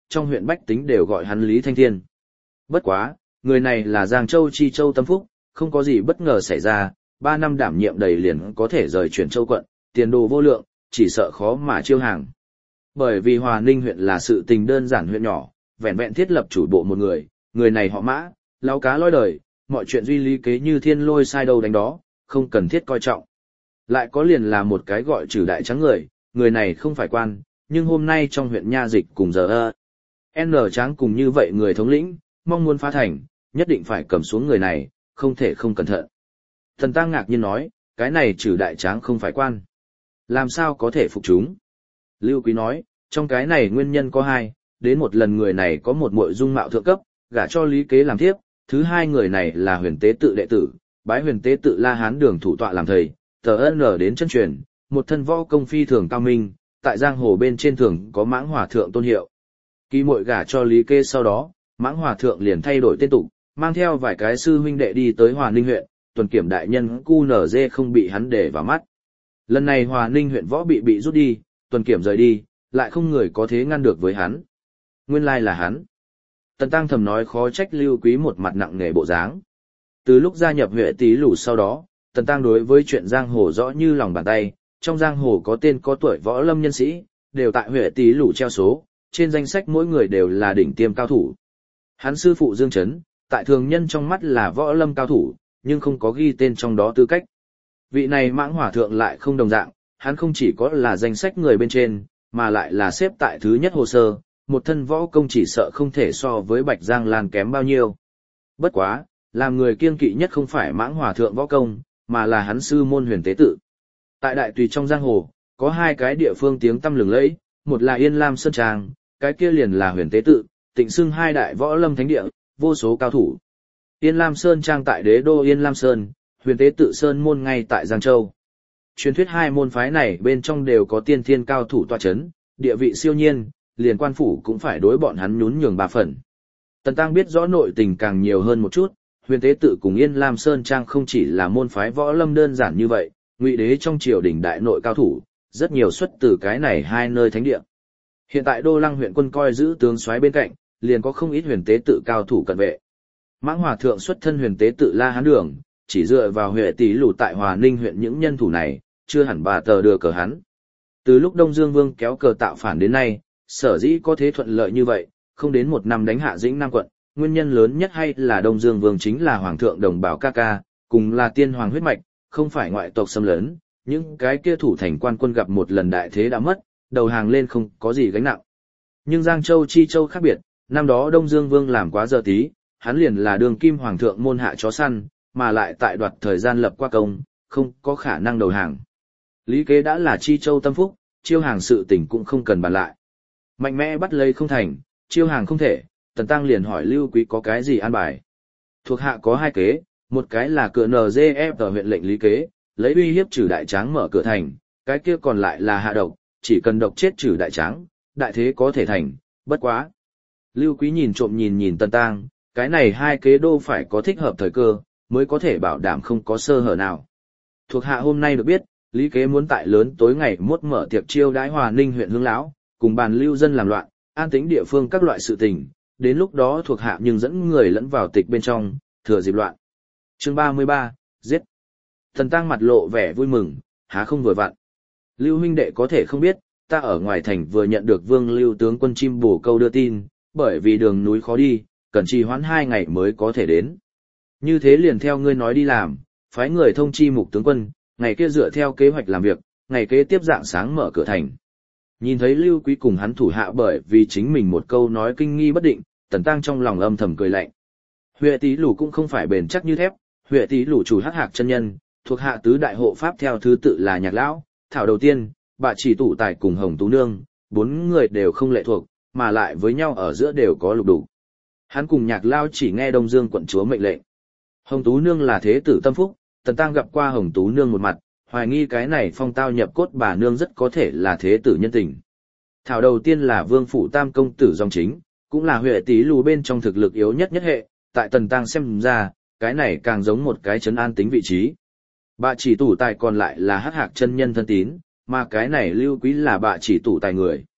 trong huyện bách tính đều gọi hắn Lý Thanh Thiên. Bất quá, người này là Giang Châu Chi Châu tâm phúc, không có gì bất ngờ xảy ra, ba năm đảm nhiệm đầy liền có thể rời chuyển Châu quận, tiền đồ vô lượng, chỉ sợ khó mà chiêu hàng. Bởi vì Hòa Ninh huyện là sự tình đơn giản huyện nhỏ, vẹn vẹn thiết lập chủ bộ một người, người này họ Mã, lao cá lôi đời, mọi chuyện duy lý kế như thiên lôi sai đâu đánh đó, không cần thiết coi trọng. Lại có liền là một cái gọi trừ đại trắng người, người này không phải quan, nhưng hôm nay trong huyện Nha Dịch cùng giờ ơ. N Tráng cùng như vậy người thống lĩnh, mong muốn phá thành, nhất định phải cầm xuống người này, không thể không cẩn thận. Thần Tăng ngạc nhiên nói, cái này trừ đại tráng không phải quan. Làm sao có thể phục chúng? Lưu Quý nói, trong cái này nguyên nhân có hai, đến một lần người này có một muội dung mạo thượng cấp, gả cho Lý Kế làm thiếp, thứ hai người này là huyền tế tự đệ tử, bái huyền tế tự La Hán đường thủ tọa làm thầy, tờ ân ở đến chân truyền, một thân võ công phi thường cao minh, tại giang hồ bên trên thường có Mãng Hòa thượng tôn hiệu. Kỳ muội gả cho Lý Kế sau đó, Mãng Hòa thượng liền thay đổi tên tục, mang theo vài cái sư huynh đệ đi tới Hòa Ninh huyện, tuần kiểm đại nhân cu nở dê không bị hắn để vào mắt. Lần này Hòa Ninh huyện võ bị bị rút đi, tuần kiểm rời đi, lại không người có thế ngăn được với hắn. Nguyên lai là hắn. Tần Tăng thầm nói khó trách Lưu Quý một mặt nặng nề bộ dáng. Từ lúc gia nhập Huệ Tý Lù sau đó, Tần Tăng đối với chuyện giang hồ rõ như lòng bàn tay, trong giang hồ có tên có tuổi võ lâm nhân sĩ, đều tại Huệ Tý Lù treo số, trên danh sách mỗi người đều là đỉnh tiêm cao thủ. Hắn sư phụ Dương Chấn, tại thường nhân trong mắt là võ lâm cao thủ, nhưng không có ghi tên trong đó tư cách. Vị này Mãng Hòa thượng lại không đồng dạng, hắn không chỉ có là danh sách người bên trên, mà lại là xếp tại thứ nhất hồ sơ, một thân võ công chỉ sợ không thể so với Bạch Giang Lan kém bao nhiêu. Bất quá, làm người kiêng kỵ nhất không phải Mãng Hòa thượng võ công, mà là hắn sư môn huyền tế tự. Tại đại tùy trong giang hồ, có hai cái địa phương tiếng tăm lừng lẫy, một là Yên Lam Sơn Trang, cái kia liền là huyền tế tự, tịnh xưng hai đại võ lâm thánh địa, vô số cao thủ. Yên Lam Sơn Trang tại đế đô Yên Lam Sơn, huyền tế tự Sơn môn ngay tại Giang Châu. Truyền thuyết hai môn phái này bên trong đều có tiên thiên cao thủ tọa chấn, địa vị siêu nhiên, liền quan phủ cũng phải đối bọn hắn nhún nhường ba phần. Tần Tăng biết rõ nội tình càng nhiều hơn một chút, huyền tế tự cùng Yên Lam Sơn Trang không chỉ là môn phái võ lâm đơn giản như vậy, ngụy đế trong triều đình đại nội cao thủ, rất nhiều xuất từ cái này hai nơi thánh địa. Hiện tại Đô Lăng huyện quân coi giữ tướng soái bên cạnh, liền có không ít huyền tế tự cao thủ cận vệ. Mãng Hòa thượng xuất thân huyền tế tự La Hán đường, chỉ dựa vào Huệ Tý Lù tại Hòa Ninh huyện những nhân thủ này, chưa hẳn bà tờ đưa cờ hắn. Từ lúc Đông Dương Vương kéo cờ tạo phản đến nay, sở dĩ có thế thuận lợi như vậy, không đến một năm đánh hạ Dĩnh Nam quận, nguyên nhân lớn nhất hay là Đông Dương Vương chính là Hoàng thượng đồng bào ca ca, cùng là tiên hoàng huyết mạch, không phải ngoại tộc xâm lấn, những cái kia thủ thành quan quân gặp một lần đại thế đã mất, đầu hàng lên không có gì gánh nặng. Nhưng Giang Châu Chi Châu khác biệt, năm đó Đông Dương Vương làm quá giờ tí, hắn liền là đường kim hoàng thượng môn hạ chó săn, mà lại tại đoạt thời gian lập qua công, không có khả năng đầu hàng. Lý Kế đã là Chi Châu tâm phúc, chiêu hàng sự tình cũng không cần bàn lại. Mạnh mẽ bắt lấy không thành, chiêu hàng không thể, Tần Tăng liền hỏi Lưu Quý có cái gì an bài. Thuộc hạ có hai kế, một cái là cửa en giê ép ở huyện lệnh Lý Kế, lấy uy hiếp trừ đại tráng mở cửa thành, cái kia còn lại là hạ độc, chỉ cần độc chết trừ đại tráng, đại thế có thể thành, bất quá. Lưu Quý nhìn trộm nhìn nhìn Tần Tăng, cái này hai kế đô phải có thích hợp thời cơ, mới có thể bảo đảm không có sơ hở nào. Thuộc hạ hôm nay được biết, Lý Kế muốn tại lớn tối ngày mốt mở tiệc chiêu đãi Hòa Ninh huyện Hương Lão, cùng bàn lưu dân làm loạn, an tĩnh địa phương các loại sự tình, đến lúc đó thuộc hạ nhưng dẫn người lẫn vào tịch bên trong, thừa dịp loạn. Chương ba mươi ba, giết. Thần Tăng mặt lộ vẻ vui mừng, há không vừa vặn. Lưu huynh đệ có thể không biết, ta ở ngoài thành vừa nhận được Vương Lưu tướng quân chim bổ câu đưa tin, bởi vì đường núi khó đi, cần trì hoãn hai ngày mới có thể đến. Như thế liền theo ngươi nói đi làm, phái người thông chi mục tướng quân, ngày kia dựa theo kế hoạch làm việc, ngày kế tiếp dạng sáng mở cửa thành. Nhìn thấy Lưu Quý cùng hắn thủ hạ bởi vì chính mình một câu nói kinh nghi bất định, Tần Tăng trong lòng âm thầm cười lạnh. Huệ Tý Lù cũng không phải bền chắc như thép, Huệ Tý Lù chủ Hắc Hạc chân nhân, thuộc hạ tứ đại hộ pháp theo thứ tự là Nhạc lão, Thảo Đầu Tiên, Bạ Chỉ Tủ Tài cùng Hồng Tú Nương, bốn người đều không lệ thuộc, mà lại với nhau ở giữa đều có lục đủ. Hắn cùng Nhạc lão chỉ nghe Đông Dương quận chúa mệnh lệnh. Hồng Tú Nương là thế tử tâm phúc, Tần Tăng gặp qua Hồng Tú Nương một mặt, hoài nghi cái này phong tao nhập cốt bà nương rất có thể là thế tử nhân tình. Thảo Đầu Tiên là Vương phủ tam công tử dòng chính, cũng là Huệ Tý Lù bên trong thực lực yếu nhất nhất hệ, tại Tần Tăng xem ra, cái này càng giống một cái trấn an tính vị trí. Bạ Chỉ Tủ Tài còn lại là Hắc Hạc chân nhân thân tín, mà cái này Lưu Quý là Bạ Chỉ Tủ Tài người.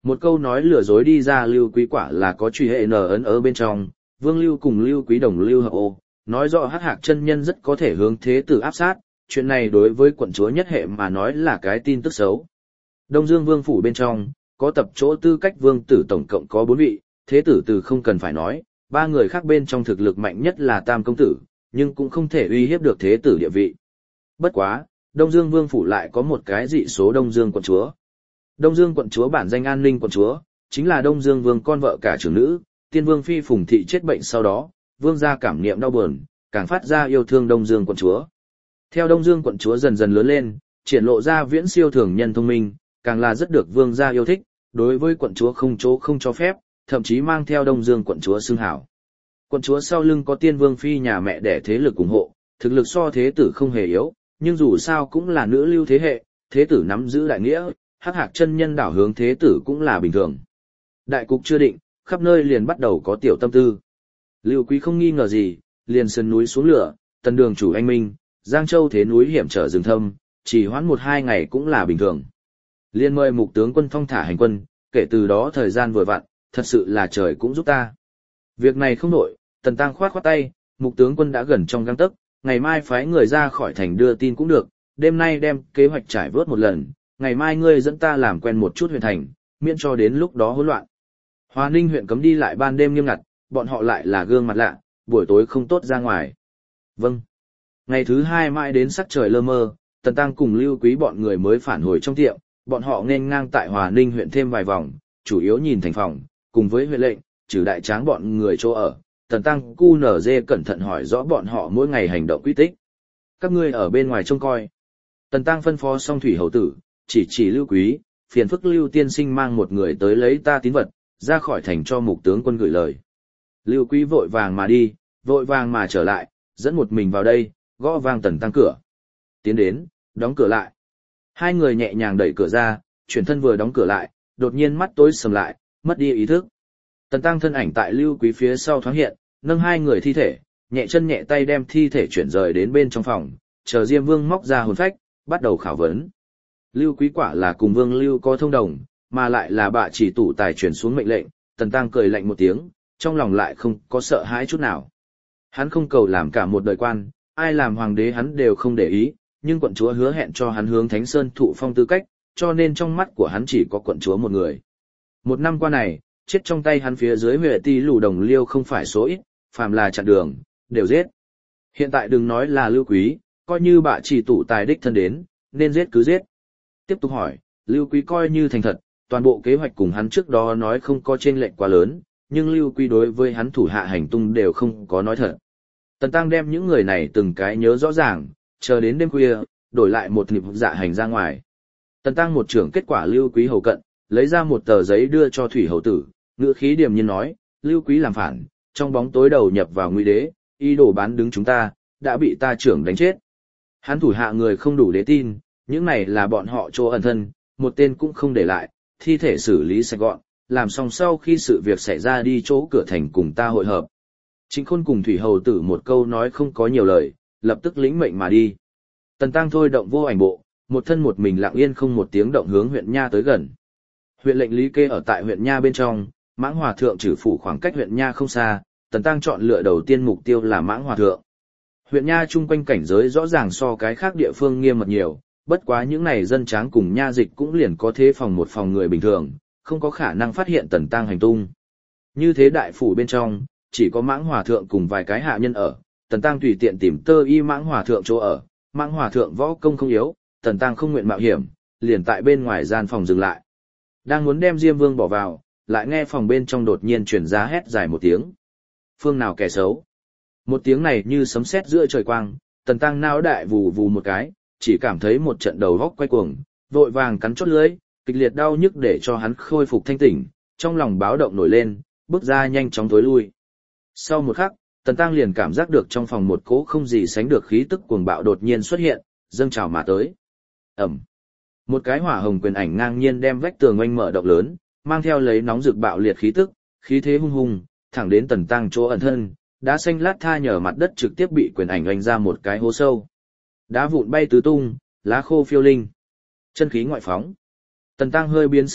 Một câu nói lừa dối đi ra Lưu Quý quả là có truy hệ nở ấn ở bên trong, Vương Lưu cùng Lưu Quý đồng lưu hợp ô, nói rõ Hắc Hạc chân nhân rất có thể hướng thế tử áp sát, chuyện này đối với quận chúa nhất hệ mà nói là cái tin tức xấu. Đông Dương Vương phủ bên trong, có tập chỗ tư cách vương tử tổng cộng có bốn vị, thế tử từ không cần phải nói, ba người khác bên trong thực lực mạnh nhất là Tam công tử, nhưng cũng không thể uy hiếp được thế tử địa vị. Bất quá, Đông Dương Vương phủ lại có một cái dị số Đông Dương quận chúa. Đông Dương quận chúa bản danh An Ninh quận chúa, chính là Đông Dương Vương con vợ cả trưởng nữ, Tiên Vương phi Phùng thị chết bệnh sau đó, vương gia cảm niệm đau buồn, càng phát ra yêu thương Đông Dương quận chúa. Theo Đông Dương quận chúa dần dần lớn lên, triển lộ ra viễn siêu thường nhân thông minh, càng là rất được vương gia yêu thích, đối với quận chúa không chỗ không cho phép, thậm chí mang theo Đông Dương quận chúa xưng hảo. Quận chúa sau lưng có Tiên Vương phi nhà mẹ đẻ thế lực ủng hộ, thực lực so thế tử không hề yếu, nhưng dù sao cũng là nữ lưu thế hệ, thế tử nắm giữ đại nghĩa, Hắc Hạc chân nhân đảo hướng thế tử cũng là bình thường. Đại cục chưa định, khắp nơi liền bắt đầu có tiểu tâm tư. Lưu Quý không nghi ngờ gì, liền sườn núi xuống lửa, tần đường chủ anh minh, Giang Châu thế núi hiểm trở rừng thâm, chỉ hoãn một hai ngày cũng là bình thường. Liên mời mục tướng quân thong thả hành quân, kể từ đó thời gian vừa vặn, thật sự là trời cũng giúp ta. Việc này không nổi, Tần Tăng khoát khoát tay, mục tướng quân đã gần trong gang tấc, ngày mai phái người ra khỏi thành đưa tin cũng được, đêm nay đem kế hoạch trải vớt một lần, ngày mai ngươi dẫn ta làm quen một chút huyện thành, miễn cho đến lúc đó hỗn loạn. Hòa Ninh huyện cấm đi lại ban đêm nghiêm ngặt, bọn họ lại là gương mặt lạ, buổi tối không tốt ra ngoài. Vâng. Ngày thứ hai mãi đến sắc trời lơ mơ, Tần Tăng cùng Lưu Quý bọn người mới phản hồi trong tiệm, bọn họ nên ngang tại Hòa Ninh huyện thêm vài vòng, chủ yếu nhìn thành phòng, cùng với huyện lệnh, trừ đại tráng bọn người chỗ ở. Tần Tăng cu nở dê cẩn thận hỏi rõ bọn họ mỗi ngày hành động quy tích. Các ngươi ở bên ngoài trông coi. Tần Tăng phân phó xong thủy hầu tử, chỉ chỉ Lưu Quý, phiền phức Lưu tiên sinh mang một người tới lấy ta tín vật, ra khỏi thành cho mục tướng quân gửi lời. Lưu Quý vội vàng mà đi, vội vàng mà trở lại, dẫn một mình vào đây, gõ vang Tần Tăng cửa. Tiến đến, đóng cửa lại. Hai người nhẹ nhàng đẩy cửa ra, chuyển thân vừa đóng cửa lại, đột nhiên mắt tối sầm lại, mất đi ý thức. Tần Tăng thân ảnh tại Lưu Quý phía sau thoáng hiện, nâng hai người thi thể, nhẹ chân nhẹ tay đem thi thể chuyển rời đến bên trong phòng, chờ Diêm Vương móc ra hồn phách, bắt đầu khảo vấn. Lưu Quý quả là cùng Vương Lưu có thông đồng, mà lại là bạ chỉ tủ tài truyền xuống mệnh lệnh, Tần Tăng cười lạnh một tiếng, trong lòng lại không có sợ hãi chút nào. Hắn không cầu làm cả một đời quan, ai làm hoàng đế hắn đều không để ý, nhưng quận chúa hứa hẹn cho hắn hướng Thánh Sơn thụ phong tư cách, cho nên trong mắt của hắn chỉ có quận chúa một người. Một năm qua này, chết trong tay hắn phía dưới huệ ti lù đồng liêu không phải số ít, phàm là chặn đường, đều giết. Hiện tại đừng nói là Lưu Quý, coi như bạ chỉ tủ tài đích thân đến, nên giết cứ giết. Tiếp tục hỏi, Lưu Quý coi như thành thật, toàn bộ kế hoạch cùng hắn trước đó nói không có chênh lệch quá lớn, nhưng Lưu Quý đối với hắn thủ hạ hành tung đều không có nói thật. Tần Tăng đem những người này từng cái nhớ rõ ràng, chờ đến đêm khuya, đổi lại một nghiệp dạ hành ra ngoài. Tần Tăng một trưởng kết quả Lưu Quý hầu cận, lấy ra một tờ giấy đưa cho thủy hầu tử, ngữ khí điềm nhiên nói, Lưu Quý làm phản, trong bóng tối đầu nhập vào Ngụy Đế, ý đồ bán đứng chúng ta, đã bị ta trưởng đánh chết. Hắn thủ hạ người không đủ để tin, những này là bọn họ chỗ ẩn thân, một tên cũng không để lại, thi thể xử lý sạch gọn, làm xong sau khi sự việc xảy ra đi chỗ cửa thành cùng ta hội hợp. Trịnh Khôn cùng thủy hầu tử một câu nói không có nhiều lời, lập tức lĩnh mệnh mà đi. Tần Tăng thôi động vô ảnh bộ, một thân một mình lặng yên không một tiếng động hướng huyện Nha tới gần. Huyện lệnh Lý Kê ở tại huyện Nha bên trong, Mãng Hòa Thượng trừ phủ khoảng cách huyện Nha không xa, Tần Tăng chọn lựa đầu tiên mục tiêu là Mãng Hòa Thượng. Huyện Nha chung quanh cảnh giới rõ ràng so cái khác địa phương nghiêm mật nhiều, bất quá những này dân tráng cùng nha dịch cũng liền có thế phòng một phòng người bình thường, không có khả năng phát hiện Tần Tăng hành tung. Như thế đại phủ bên trong, chỉ có Mãng Hòa Thượng cùng vài cái hạ nhân ở, Tần Tăng tùy tiện tìm tơ y Mãng Hòa Thượng chỗ ở, Mãng Hòa Thượng võ công không yếu, Tần Tăng không nguyện mạo hiểm, liền tại bên ngoài gian phòng dừng lại. Đang muốn đem Diêm Vương bỏ vào, lại nghe phòng bên trong đột nhiên truyền ra hét dài một tiếng. Phương nào kẻ xấu? Một tiếng này như sấm sét giữa trời quang, Tần Tăng não đại vù vù một cái, chỉ cảm thấy một trận đầu góc quay cuồng, vội vàng cắn chốt lưỡi, kịch liệt đau nhức để cho hắn khôi phục thanh tỉnh, trong lòng báo động nổi lên, bước ra nhanh chóng tối lui. Sau một khắc, Tần Tăng liền cảm giác được trong phòng một cỗ không gì sánh được khí tức cuồng bạo đột nhiên xuất hiện, dâng trào mà tới. Ầm. Một cái hỏa hồng quyền ảnh ngang nhiên đem vách tường oanh mở động lớn, mang theo lấy nóng rực bạo liệt khí tức, khí thế hung hùng, thẳng đến Tần Tăng chỗ ẩn thân, đá xanh lát tha nhờ mặt đất trực tiếp bị quyền ảnh oanh ra một cái hố sâu. Đá vụn bay tứ tung, lá khô phiêu linh, chân khí ngoại phóng. Tần Tăng hơi biến sắc mặt,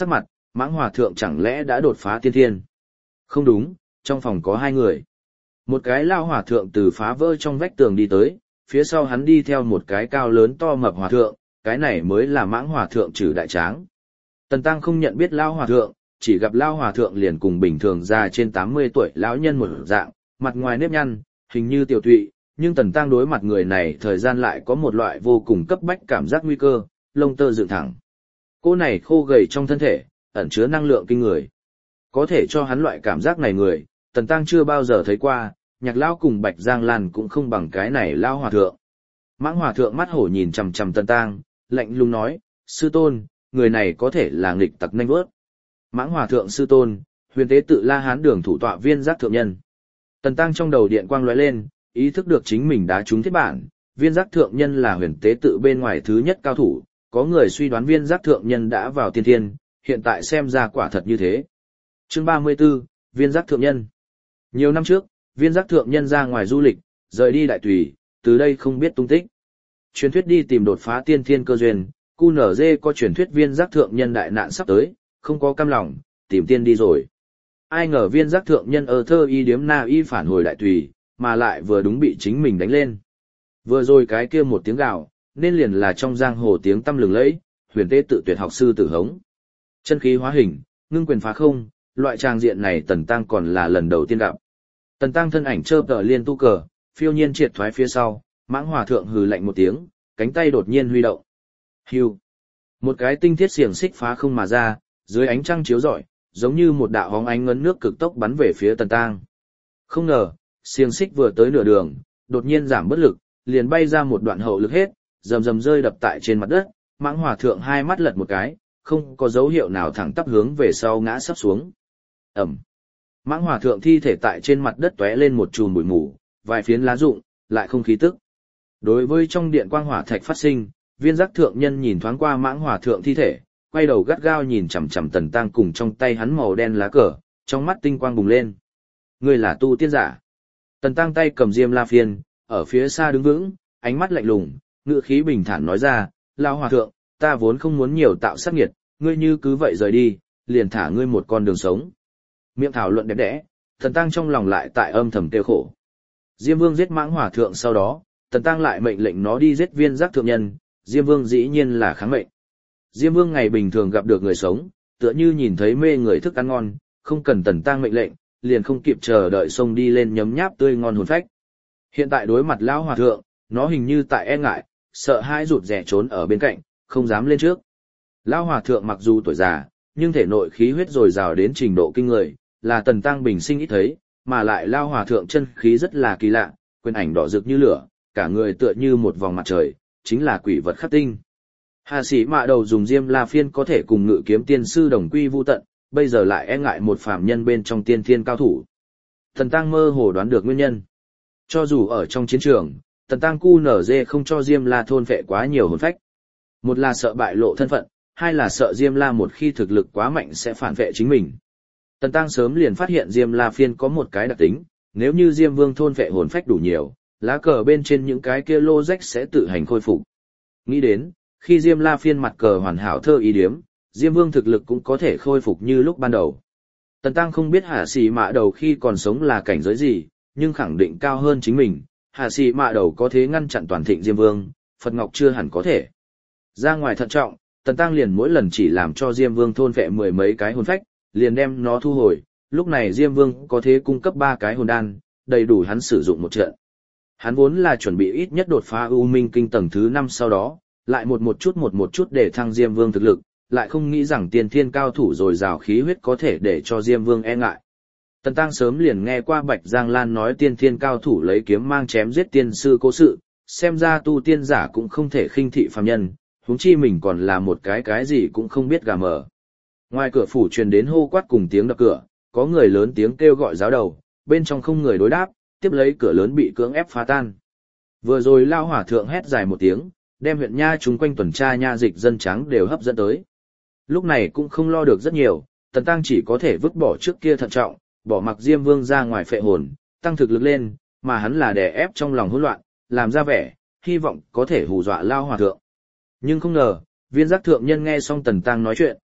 Mãng Hòa Thượng chẳng lẽ đã đột phá tiên thiên? Không đúng, trong phòng có hai người. Một cái lao hòa thượng từ phá vỡ trong vách tường đi tới, phía sau hắn đi theo một cái cao lớn to mập hòa thượng, cái này mới là Mãng Hòa Thượng Trử Đại Tráng. Tần Tăng không nhận biết lao hòa thượng, chỉ gặp lao hòa thượng liền cùng bình thường già trên tám mươi tuổi lão nhân một dạng, mặt ngoài nếp nhăn, hình như tiểu tụy, nhưng Tần Tăng đối mặt người này thời gian lại có một loại vô cùng cấp bách cảm giác nguy cơ, lông tơ dựng thẳng. Cô này khô gầy trong thân thể, ẩn chứa năng lượng kinh người. Có thể cho hắn loại cảm giác này người, Tần Tăng chưa bao giờ thấy qua, Nhạc Lão cùng Bạch Giang Lan cũng không bằng cái này lao hòa thượng. Mãng Hòa Thượng mắt hổ nhìn chằm chằm Tần Tăng, lạnh lùng nói, sư tôn, người này có thể là nghịch tặc nanh vớt. Mãng Hòa Thượng sư tôn, huyền tế tự La Hán đường thủ tọa Viên Giác thượng nhân. Tần Tăng trong đầu điện quang lóe lên, ý thức được chính mình đã trúng thiết bản, Viên Giác thượng nhân là huyền tế tự bên ngoài thứ nhất cao thủ, có người suy đoán Viên Giác thượng nhân đã vào tiên thiên, hiện tại xem ra quả thật như thế. Chương ba mươi 34, Viên Giác thượng nhân. Nhiều năm trước, Viên Giác thượng nhân ra ngoài du lịch, rời đi Đại Tùy, từ đây không biết tung tích. Truyền thuyết đi tìm đột phá tiên thiên cơ duyên, cu nở dê có truyền thuyết Viên Giác thượng nhân đại nạn sắp tới, không có cam lòng, tìm tiên đi rồi. Ai ngờ Viên Giác thượng nhân ở thơ y điếm na y phản hồi Đại Tùy, mà lại vừa đúng bị chính mình đánh lên. Vừa rồi cái kia một tiếng gào, nên liền là trong giang hồ tiếng tăm lừng lẫy, huyền tế tự tuyệt học sư Tử Hống. Chân khí hóa hình, ngưng quyền phá không, loại trang diện này Tần Tăng còn là lần đầu tiên gặp. Tần Tăng thân ảnh chớp tờ liên tu cờ, phiêu nhiên triệt thoái phía sau, Mãng Hòa Thượng hừ lạnh một tiếng, cánh tay đột nhiên huy động. Hưu. Một cái tinh thiết xiềng xích phá không mà ra, dưới ánh trăng chiếu rọi, giống như một đạo hóng ánh ngấn nước cực tốc bắn về phía Tần Tăng. Không ngờ, xiềng xích vừa tới nửa đường, đột nhiên giảm bất lực, liền bay ra một đoạn hậu lực hết, rầm rầm rơi đập tại trên mặt đất, Mãng Hòa Thượng hai mắt lật một cái, không có dấu hiệu nào thẳng tắp hướng về sau ngã sắp xuống. Ẩm. Mãng Hòa Thượng thi thể tại trên mặt đất tóe lên một chùm bụi mù, vài phiến lá rụng, lại không khí tức. Đối với trong điện quang hỏa thạch phát sinh, Viên Giác thượng nhân nhìn thoáng qua Mãng Hòa Thượng thi thể, quay đầu gắt gao nhìn chằm chằm Tần Tăng cùng trong tay hắn màu đen lá cờ, trong mắt tinh quang bùng lên. Ngươi là tu tiên giả. Tần Tăng tay cầm diêm la phiên, ở phía xa đứng vững, ánh mắt lạnh lùng, ngữ khí bình thản nói ra, Lão Hòa Thượng, ta vốn không muốn nhiều tạo sát nghiệt, ngươi như cứ vậy rời đi, liền thả ngươi một con đường sống. Miệng thảo luận đẹp đẽ, Tần Tăng trong lòng lại tại âm thầm tiêu khổ. Diêm Vương giết Mãng Hòa Thượng sau đó, Tần Tăng lại mệnh lệnh nó đi giết Viên Giác thượng nhân, Diêm Vương dĩ nhiên là kháng mệnh. Diêm Vương ngày bình thường gặp được người sống, tựa như nhìn thấy mê người thức ăn ngon, không cần Tần Tăng mệnh lệnh, liền không kịp chờ đợi xông đi lên nhấm nháp tươi ngon hồn phách. Hiện tại đối mặt Lão Hòa Thượng, nó hình như tại e ngại, sợ hãi rụt rè trốn ở bên cạnh, không dám lên trước. Lão Hòa Thượng mặc dù tuổi già, nhưng thể nội khí huyết dồi dào đến trình độ kinh người, là Tần Tăng bình sinh ít thấy, mà lại Lão Hòa Thượng chân khí rất là kỳ lạ, quyền ảnh đỏ rực như lửa, cả người tựa như một vòng mặt trời, chính là quỷ vật khắc tinh. Hà Sĩ Mạ Đầu dùng Diêm La Phiên có thể cùng Ngự Kiếm Tiên sư đồng quy vu tận, bây giờ lại e ngại một phàm nhân bên trong tiên thiên cao thủ. Tần Tăng mơ hồ đoán được nguyên nhân. Cho dù ở trong chiến trường, Tần Tăng cu nở dê không cho Diêm La thôn phệ quá nhiều hồn phách. Một là sợ bại lộ thân phận, hai là sợ Diêm La một khi thực lực quá mạnh sẽ phản vệ chính mình. Tần Tăng sớm liền phát hiện Diêm La Phiên có một cái đặc tính, nếu như Diêm Vương thôn phệ hồn phách đủ nhiều, lá cờ bên trên những cái kia lô rách sẽ tự hành khôi phục. Nghĩ đến, khi Diêm La Phiên mặt cờ hoàn hảo thơ ý điếm, Diêm Vương thực lực cũng có thể khôi phục như lúc ban đầu. Tần Tăng không biết Hà Sĩ Mạ Đầu khi còn sống là cảnh giới gì, nhưng khẳng định cao hơn chính mình, Hà Sĩ Mạ Đầu có thể ngăn chặn toàn thịnh Diêm Vương, Phật Ngọc chưa hẳn có thể. Ra ngoài thận trọng, Tần Tăng liền mỗi lần chỉ làm cho Diêm Vương thôn phệ mười mấy cái hồn phách, liền đem nó thu hồi, lúc này Diêm Vương có thể cung cấp ba cái hồn đan, đầy đủ hắn sử dụng một trận. Hắn vốn là chuẩn bị ít nhất đột phá U Minh Kinh tầng thứ năm sau đó, lại một một chút một một chút để thăng Diêm Vương thực lực, lại không nghĩ rằng tiên thiên cao thủ rồi rào khí huyết có thể để cho Diêm Vương e ngại. Tần Tăng sớm liền nghe qua Bạch Giang Lan nói tiên thiên cao thủ lấy kiếm mang chém giết tiên sư cố sự, xem ra tu tiên giả cũng không thể khinh thị phàm nhân, huống chi mình còn là một cái cái gì cũng không biết gà mờ. Ngoài cửa phủ truyền đến hô quát cùng tiếng đập cửa, có người lớn tiếng kêu gọi giáo đầu, bên trong không người đối đáp, tiếp lấy cửa lớn bị cưỡng ép phá tan. Vừa rồi Lão Hòa Thượng hét dài một tiếng, đem huyện nha chúng quanh tuần tra nha dịch dân trắng đều hấp dẫn tới. Lúc này cũng không lo được rất nhiều, Tần Tăng chỉ có thể vứt bỏ trước kia thận trọng, bỏ mặc Diêm Vương ra ngoài phệ hồn, tăng thực lực lên, mà hắn là đè ép trong lòng hỗn loạn, làm ra vẻ, hy vọng có thể hù dọa Lão Hòa Thượng. Nhưng không ngờ, Viên Giác thượng nhân nghe xong Tần Tăng nói chuyện,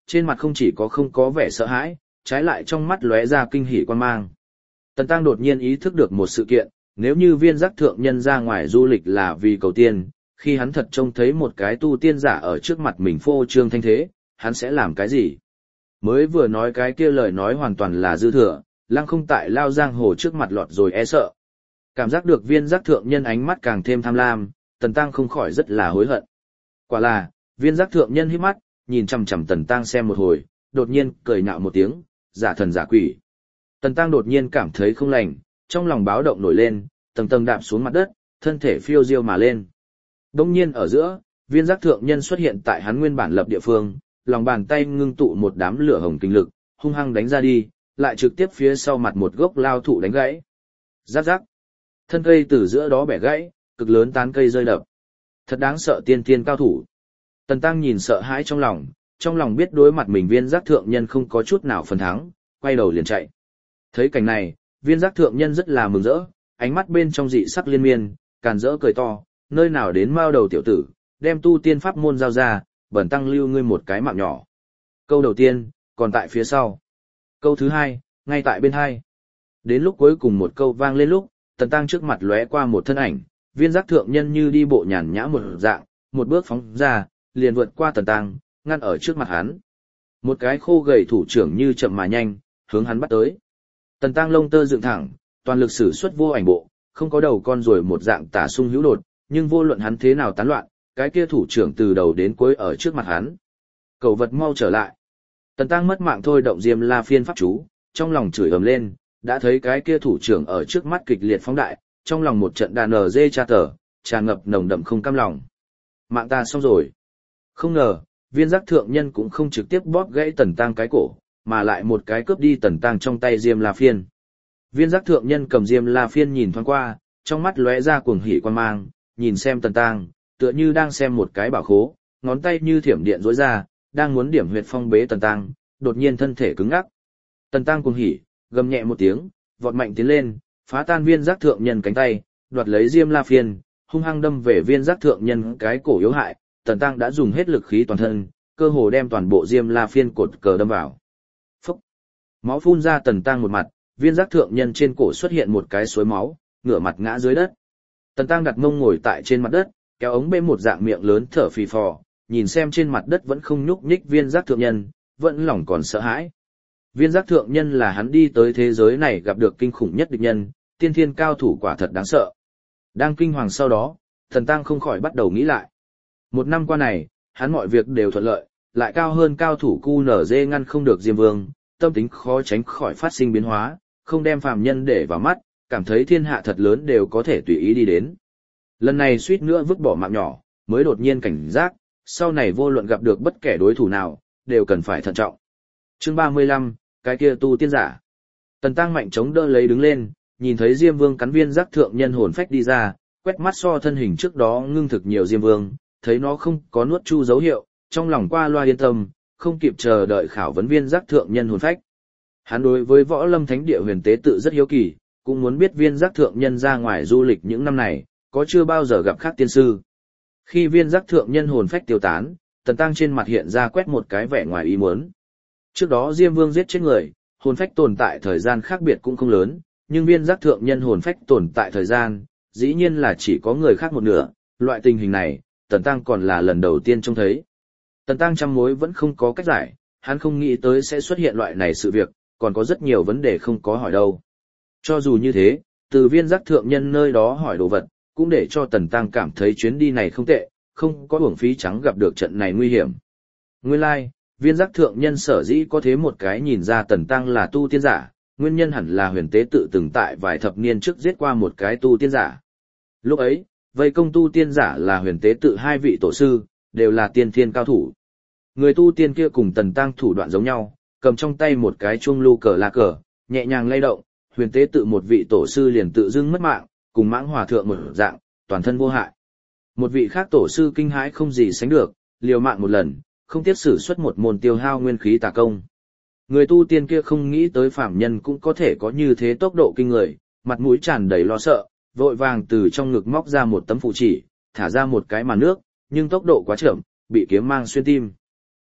trên mặt không chỉ có không có vẻ sợ hãi, trái lại trong mắt lóe ra kinh hỉ quan mang. Tần Tăng đột nhiên ý thức được một sự kiện, nếu như viên giác thượng nhân ra ngoài du lịch là vì cầu tiên, khi hắn thật trông thấy một cái tu tiên giả ở trước mặt mình phô trương thanh thế, hắn sẽ làm cái gì? Mới vừa nói cái kia lời nói hoàn toàn là dư thừa, lăng không tại lao giang hồ trước mặt lọt rồi e sợ. Cảm giác được viên giác thượng nhân ánh mắt càng thêm tham lam, Tần Tăng không khỏi rất là hối hận. Quả là, viên giác thượng nhân hít mắt, nhìn chằm chằm Tần Tăng xem một hồi, đột nhiên cười nhạo một tiếng, giả thần giả quỷ. Tần Tăng đột nhiên cảm thấy không lành, trong lòng báo động nổi lên, tầng tầng đạp xuống mặt đất, thân thể phiêu diêu mà lên. Đông nhiên ở giữa, viên giác thượng nhân xuất hiện tại hắn nguyên bản lập địa phương, lòng bàn tay ngưng tụ một đám lửa hồng kinh lực, hung hăng đánh ra đi, lại trực tiếp phía sau mặt một gốc lao thụ đánh gãy. Rắc rắc. Thân cây từ giữa đó bẻ gãy, cực lớn tán cây rơi đập. Thật đáng sợ tiên tiên cao thủ. Tần Tăng nhìn sợ hãi trong lòng, trong lòng biết đối mặt mình viên giác thượng nhân không có chút nào phần thắng, quay đầu liền chạy. Thấy cảnh này, viên giác thượng nhân rất là mừng rỡ, ánh mắt bên trong dị sắc liên miên, càn rỡ cười to, nơi nào đến mao đầu tiểu tử, đem tu tiên pháp môn giao ra, bẩn tăng lưu ngươi một cái mạng nhỏ. Câu đầu tiên, còn tại phía sau. Câu thứ hai, ngay tại bên hai. Đến lúc cuối cùng một câu vang lên lúc, Tần Tăng trước mặt lóe qua một thân ảnh, viên giác thượng nhân như đi bộ nhàn nhã một dạng, một bước phóng ra, liền vượt qua Tần Tăng, ngăn ở trước mặt hắn. Một cái khô gầy thủ trưởng như chậm mà nhanh, hướng hắn bắt tới. Tần Tăng lông tơ dựng thẳng, toàn lực sử xuất vô ảnh bộ, không có đầu con rồi một dạng tả sung hữu đột, nhưng vô luận hắn thế nào tán loạn, cái kia thủ trưởng từ đầu đến cuối ở trước mặt hắn. Cầu vật mau trở lại. Tần Tăng mất mạng thôi động Diêm La Phiên pháp chú, trong lòng chửi ầm lên, đã thấy cái kia thủ trưởng ở trước mắt kịch liệt phóng đại, trong lòng một trận đàn nở dê tra tở, tràn ngập nồng đậm không cam lòng. Mạng ta xong rồi. Không ngờ, viên giác thượng nhân cũng không trực tiếp bóp gãy Tần Tăng cái cổ, mà lại một cái cướp đi Tần Tăng trong tay Diêm La Phiên. Viên giác thượng nhân cầm Diêm La Phiên nhìn thoáng qua, trong mắt lóe ra cuồng hỉ quan mang, nhìn xem Tần Tăng, tựa như đang xem một cái bảo khố, ngón tay như thiểm điện rối ra, đang muốn điểm huyệt phong bế Tần Tăng, đột nhiên thân thể cứng ngắc. Tần Tăng cuồng hỉ, gầm nhẹ một tiếng, vọt mạnh tiến lên, phá tan viên giác thượng nhân cánh tay, đoạt lấy Diêm La Phiên, hung hăng đâm về viên giác thượng nhân cái cổ yếu hại. Tần Tăng đã dùng hết lực khí toàn thân, cơ hồ đem toàn bộ Diêm La Phiên cột cờ đâm vào. Phúc! Máu phun ra Tần Tăng một mặt, viên giác thượng nhân trên cổ xuất hiện một cái suối máu, ngửa mặt ngã dưới đất. Tần Tăng đặt mông ngồi tại trên mặt đất, kéo ống bê một dạng miệng lớn thở phì phò, nhìn xem trên mặt đất vẫn không nhúc nhích viên giác thượng nhân, vẫn lòng còn sợ hãi. Viên giác thượng nhân là hắn đi tới thế giới này gặp được kinh khủng nhất địch nhân, tiên thiên cao thủ quả thật đáng sợ. Đang kinh hoàng sau đó, Tần Tăng không khỏi bắt đầu nghĩ lại. Một năm qua này, hắn mọi việc đều thuận lợi, lại cao hơn cao thủ cu nở dê ngăn không được Diêm Vương, tâm tính khó tránh khỏi phát sinh biến hóa, không đem phàm nhân để vào mắt, cảm thấy thiên hạ thật lớn đều có thể tùy ý đi đến. Lần này suýt nữa vứt bỏ mạng nhỏ, mới đột nhiên cảnh giác, sau này vô luận gặp được bất kể đối thủ nào, đều cần phải thận trọng. Chương ba mươi lăm, cái kia tu tiên giả. Tần Tăng mạnh chống đỡ lấy đứng lên, nhìn thấy Diêm Vương cắn viên giác thượng nhân hồn phách đi ra, quét mắt so thân hình trước đó ngưng thực nhiều Diêm Vương, thấy nó không có nuốt chu dấu hiệu, trong lòng qua loa yên tâm, không kịp chờ đợi khảo vấn viên giác thượng nhân hồn phách. Hắn đối với võ lâm thánh địa huyền tế tự rất hiếu kỳ, cũng muốn biết viên giác thượng nhân ra ngoài du lịch những năm này, có chưa bao giờ gặp khác tiên sư. Khi viên giác thượng nhân hồn phách tiêu tán, Tần Tăng trên mặt hiện ra quét một cái vẻ ngoài ý muốn. Trước đó Diêm Vương giết chết người, hồn phách tồn tại thời gian khác biệt cũng không lớn, nhưng viên giác thượng nhân hồn phách tồn tại thời gian, dĩ nhiên là chỉ có người khác một nửa, loại tình hình này, Tần Tăng còn là lần đầu tiên trông thấy. Tần Tăng trăm mối vẫn không có cách giải, hắn không nghĩ tới sẽ xuất hiện loại này sự việc, còn có rất nhiều vấn đề không có hỏi đâu. Cho dù như thế, từ viên giác thượng nhân nơi đó hỏi đồ vật, cũng để cho Tần Tăng cảm thấy chuyến đi này không tệ, không có uổng phí trắng gặp được trận này nguy hiểm. Nguyên lai, like, viên giác thượng nhân sở dĩ có thế một cái nhìn ra Tần Tăng là tu tiên giả, nguyên nhân hẳn là huyền tế tự từng tại vài thập niên trước giết qua một cái tu tiên giả. Lúc ấy, vây công tu tiên giả là huyền tế tự hai vị tổ sư, đều là tiên thiên cao thủ. Người tu tiên kia cùng Tần Tăng thủ đoạn giống nhau, cầm trong tay một cái chuông lưu cờ la cờ, nhẹ nhàng lay động, huyền tế tự một vị tổ sư liền tự dưng mất mạng, cùng mãng hòa thượng một dạng, toàn thân vô hại. Một vị khác tổ sư kinh hãi không gì sánh được, liều mạng một lần, không tiếc sử xuất một môn tiêu hao nguyên khí tà công. Người tu tiên kia không nghĩ tới phàm nhân cũng có thể có như thế tốc độ kinh người, mặt mũi tràn đầy lo sợ, vội vàng từ trong ngực móc ra một tấm phù chỉ, thả ra một cái màn nước, nhưng tốc độ quá chậm, bị kiếm mang xuyên tim.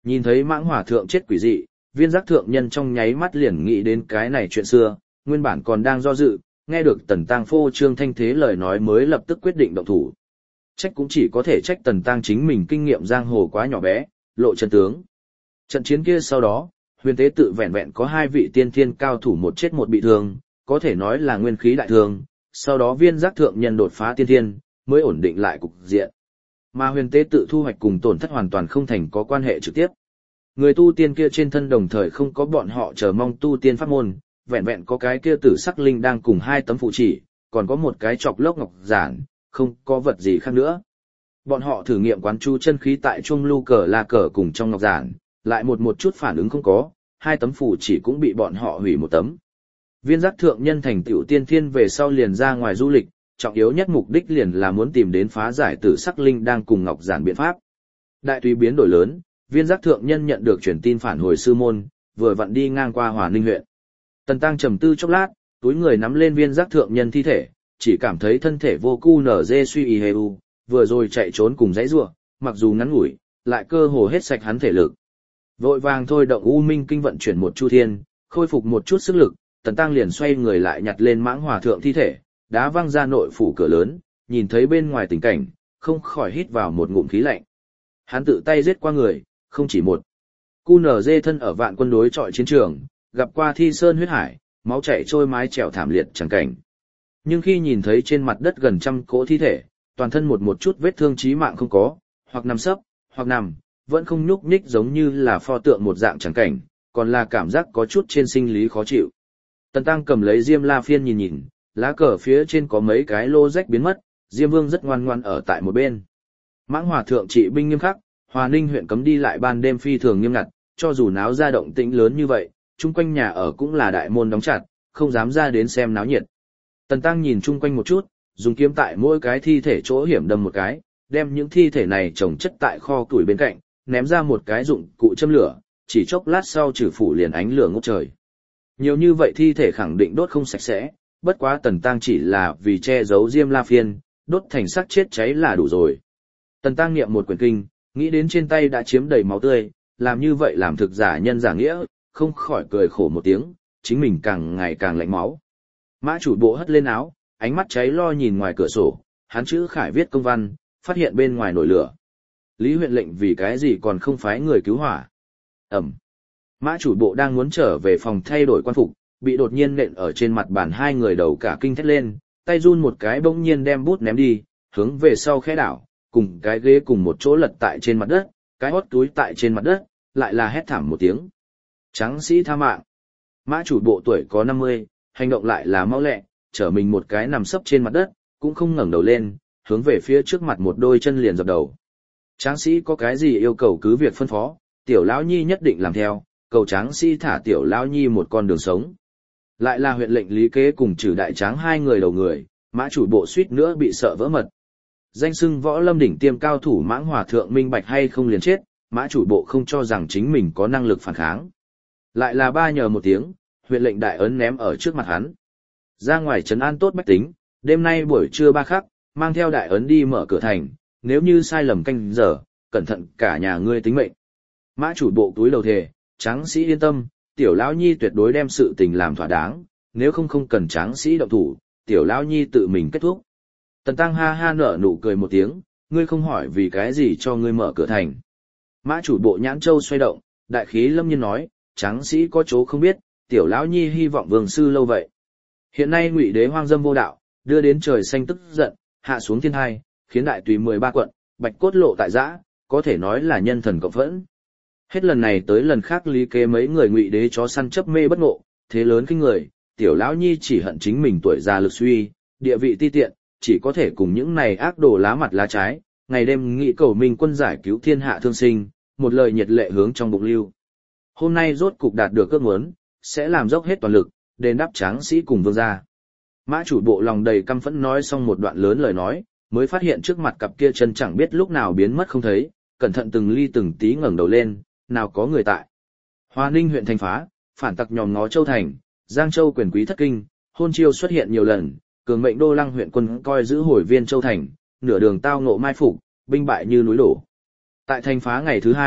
Nhìn thấy Mãng Hòa thượng chết quỷ dị, Viên Giác thượng nhân trong nháy mắt liền nghĩ đến cái này chuyện xưa, nguyên bản còn đang do dự, nghe được Tần Tăng phô trương thanh thế lời nói mới lập tức quyết định động thủ. Trách cũng chỉ có thể trách Tần Tăng chính mình kinh nghiệm giang hồ quá nhỏ bé, lộ chân tướng. Trận chiến kia sau đó, huyền tế tự vẹn vẹn có hai vị tiên thiên cao thủ một chết một bị thương, có thể nói là nguyên khí đại thương, sau đó Viên Giác thượng nhân đột phá tiên thiên, mới ổn định lại cục diện. Mà huyền tế tự thu hoạch cùng tổn thất hoàn toàn không thành có quan hệ trực tiếp. Người tu tiên kia trên thân đồng thời không có bọn họ chờ mong tu tiên pháp môn, vẹn vẹn có cái kia tử sắc linh đang cùng hai tấm phụ chỉ, còn có một cái chọc lốc ngọc giản, không có vật gì khác nữa. Bọn họ thử nghiệm quán chu chân khí tại trung lưu cờ la cờ cùng trong ngọc giản, lại một một chút phản ứng không có, hai tấm phụ chỉ cũng bị bọn họ hủy một tấm. Viên Giác thượng nhân thành tựu tiên thiên về sau liền ra ngoài du lịch, trọng yếu nhất mục đích liền là muốn tìm đến phá giải tử sắc linh đang cùng ngọc giản biện pháp. Đại tùy biến đổi lớn, Viên Giác thượng nhân nhận được truyền tin phản hồi sư môn, vừa vặn đi ngang qua Hòa Ninh huyện. Tần Tăng trầm tư chốc lát, túi người nắm lên Viên Giác thượng nhân thi thể, chỉ cảm thấy thân thể vô cu nở dê suy y hê u, vừa rồi chạy trốn cùng dãy rủa, mặc dù ngắn ngủi, lại cơ hồ hết sạch hắn thể lực. Vội vàng thôi động U Minh kinh vận chuyển một chu thiên, khôi phục một chút sức lực, Tần Tăng liền xoay người lại nhặt lên Mãng Hòa thượng thi thể, đá văng ra nội phủ cửa lớn, nhìn thấy bên ngoài tình cảnh, không khỏi hít vào một ngụm khí lạnh. Hắn tự tay giết qua người, không chỉ một. Cu nở dê thân ở vạn quân đối trọi chiến trường, gặp qua thi sơn huyết hải, máu chảy trôi mái trèo thảm liệt chẳng cảnh. Nhưng khi nhìn thấy trên mặt đất gần trăm cỗ thi thể, toàn thân một một chút vết thương chí mạng không có, hoặc nằm sấp, hoặc nằm, vẫn không nhúc nhích giống như là pho tượng một dạng chẳng cảnh, còn là cảm giác có chút trên sinh lý khó chịu. Tần Tăng cầm lấy Diêm La Phiên nhìn nhìn, lá cờ phía trên có mấy cái lô rách biến mất, Diêm Vương rất ngoan ngoan ở tại một bên. Mãng Hòa thượng trị binh nghiêm khắc, Hòa Ninh huyện cấm đi lại ban đêm phi thường nghiêm ngặt, cho dù náo ra động tĩnh lớn như vậy, chung quanh nhà ở cũng là đại môn đóng chặt, không dám ra đến xem náo nhiệt. Tần Tăng nhìn chung quanh một chút, dùng kiếm tại mỗi cái thi thể chỗ hiểm đâm một cái, đem những thi thể này chồng chất tại kho củi bên cạnh, ném ra một cái dụng cụ châm lửa, chỉ chốc lát sau trừ phủ liền ánh lửa ngút trời. Nhiều như vậy thi thể khẳng định đốt không sạch sẽ, bất quá Tần Tăng chỉ là vì che giấu Diêm La Phiên, đốt thành xác chết cháy là đủ rồi. Tần Tăng niệm một quyển kinh, nghĩ đến trên tay đã chiếm đầy máu tươi, làm như vậy làm thực giả nhân giả nghĩa, không khỏi cười khổ một tiếng, chính mình càng ngày càng lạnh máu. Mã chủ bộ hất lên áo, ánh mắt cháy lo nhìn ngoài cửa sổ, hắn chữ khải viết công văn, phát hiện bên ngoài nổi lửa. Lý huyện lệnh vì cái gì còn không phái người cứu hỏa? Ẩm. Mã chủ bộ đang muốn trở về phòng thay đổi quan phục, bị đột nhiên nện ở trên mặt bàn hai người đầu cả kinh thét lên, tay run một cái bỗng nhiên đem bút ném đi, hướng về sau khẽ đảo, cùng cái ghế cùng một chỗ lật tại trên mặt đất, cái hót túi tại trên mặt đất, lại là hét thảm một tiếng. Tráng sĩ tha mạng. Mã chủ bộ tuổi có năm mươi, hành động lại là mau lẹ, trở mình một cái nằm sấp trên mặt đất, cũng không ngẩng đầu lên, hướng về phía trước mặt một đôi chân liền dập đầu. Tráng sĩ có cái gì yêu cầu cứ việc phân phó, tiểu lão nhi nhất định làm theo, cầu tráng sĩ thả tiểu lão nhi một con đường sống. Lại là huyện lệnh Lý Kế cùng trừ đại tráng hai người đầu người, mã chủ bộ suýt nữa bị sợ vỡ mật. Danh xưng võ lâm đỉnh tiêm cao thủ Mãng Hòa thượng minh bạch hay không liền chết, mã chủ bộ không cho rằng chính mình có năng lực phản kháng. Lại là ba nhờ một tiếng, huyện lệnh đại ấn ném ở trước mặt hắn. Ra ngoài trấn an tốt bách tính, đêm nay buổi trưa ba khắc, mang theo đại ấn đi mở cửa thành, nếu như sai lầm canh giờ, cẩn thận cả nhà ngươi tính mệnh. Mã chủ bộ túi đầu thề, tráng sĩ yên tâm, tiểu lão nhi tuyệt đối đem sự tình làm thỏa đáng, nếu không không cần tráng sĩ động thủ, tiểu lão nhi tự mình kết thúc. Tần Tăng ha ha nở nụ cười một tiếng, ngươi không hỏi vì cái gì cho ngươi mở cửa thành. Mã chủ bộ nhãn châu xoay động, đại khí lâm nhiên nói, tráng sĩ có chỗ không biết, tiểu lão nhi hy vọng vương sư lâu vậy. Hiện nay Ngụy đế hoang dâm vô đạo, đưa đến trời xanh tức giận, hạ xuống thiên hai, khiến đại tùy mười ba quận, bạch cốt lộ tại giã, có thể nói là nhân thần cộng phẫn. Hết lần này tới lần khác Lý Kế mấy người Ngụy đế chó săn chấp mê bất ngộ, thế lớn kinh người, tiểu lão nhi chỉ hận chính mình tuổi già lực suy, địa vị ti tiện, chỉ có thể cùng những này ác đồ lá mặt lá trái, ngày đêm nghị cầu minh quân giải cứu thiên hạ thương sinh, một lời nhiệt lệ hướng trong bụng lưu. Hôm nay rốt cục đạt được ước muốn, sẽ làm dốc hết toàn lực, đền đáp tráng sĩ cùng vương gia. Mã chủ bộ lòng đầy căm phẫn nói xong một đoạn lớn lời nói, mới phát hiện trước mặt cặp kia chân chẳng biết lúc nào biến mất không thấy, cẩn thận từng ly từng tí ngẩng đầu lên, nào có người tại. Hoa Ninh huyện thành phá, phản tặc nhòm ngó Châu thành, Giang Châu quyền quý thất kinh, hôn chiêu xuất hiện nhiều lần, cường mệnh Đô Lăng huyện quân coi giữ hồi viên Châu thành, nửa đường tao ngộ mai phục, binh bại như núi đổ. Tại thành phá ngày thứ hai,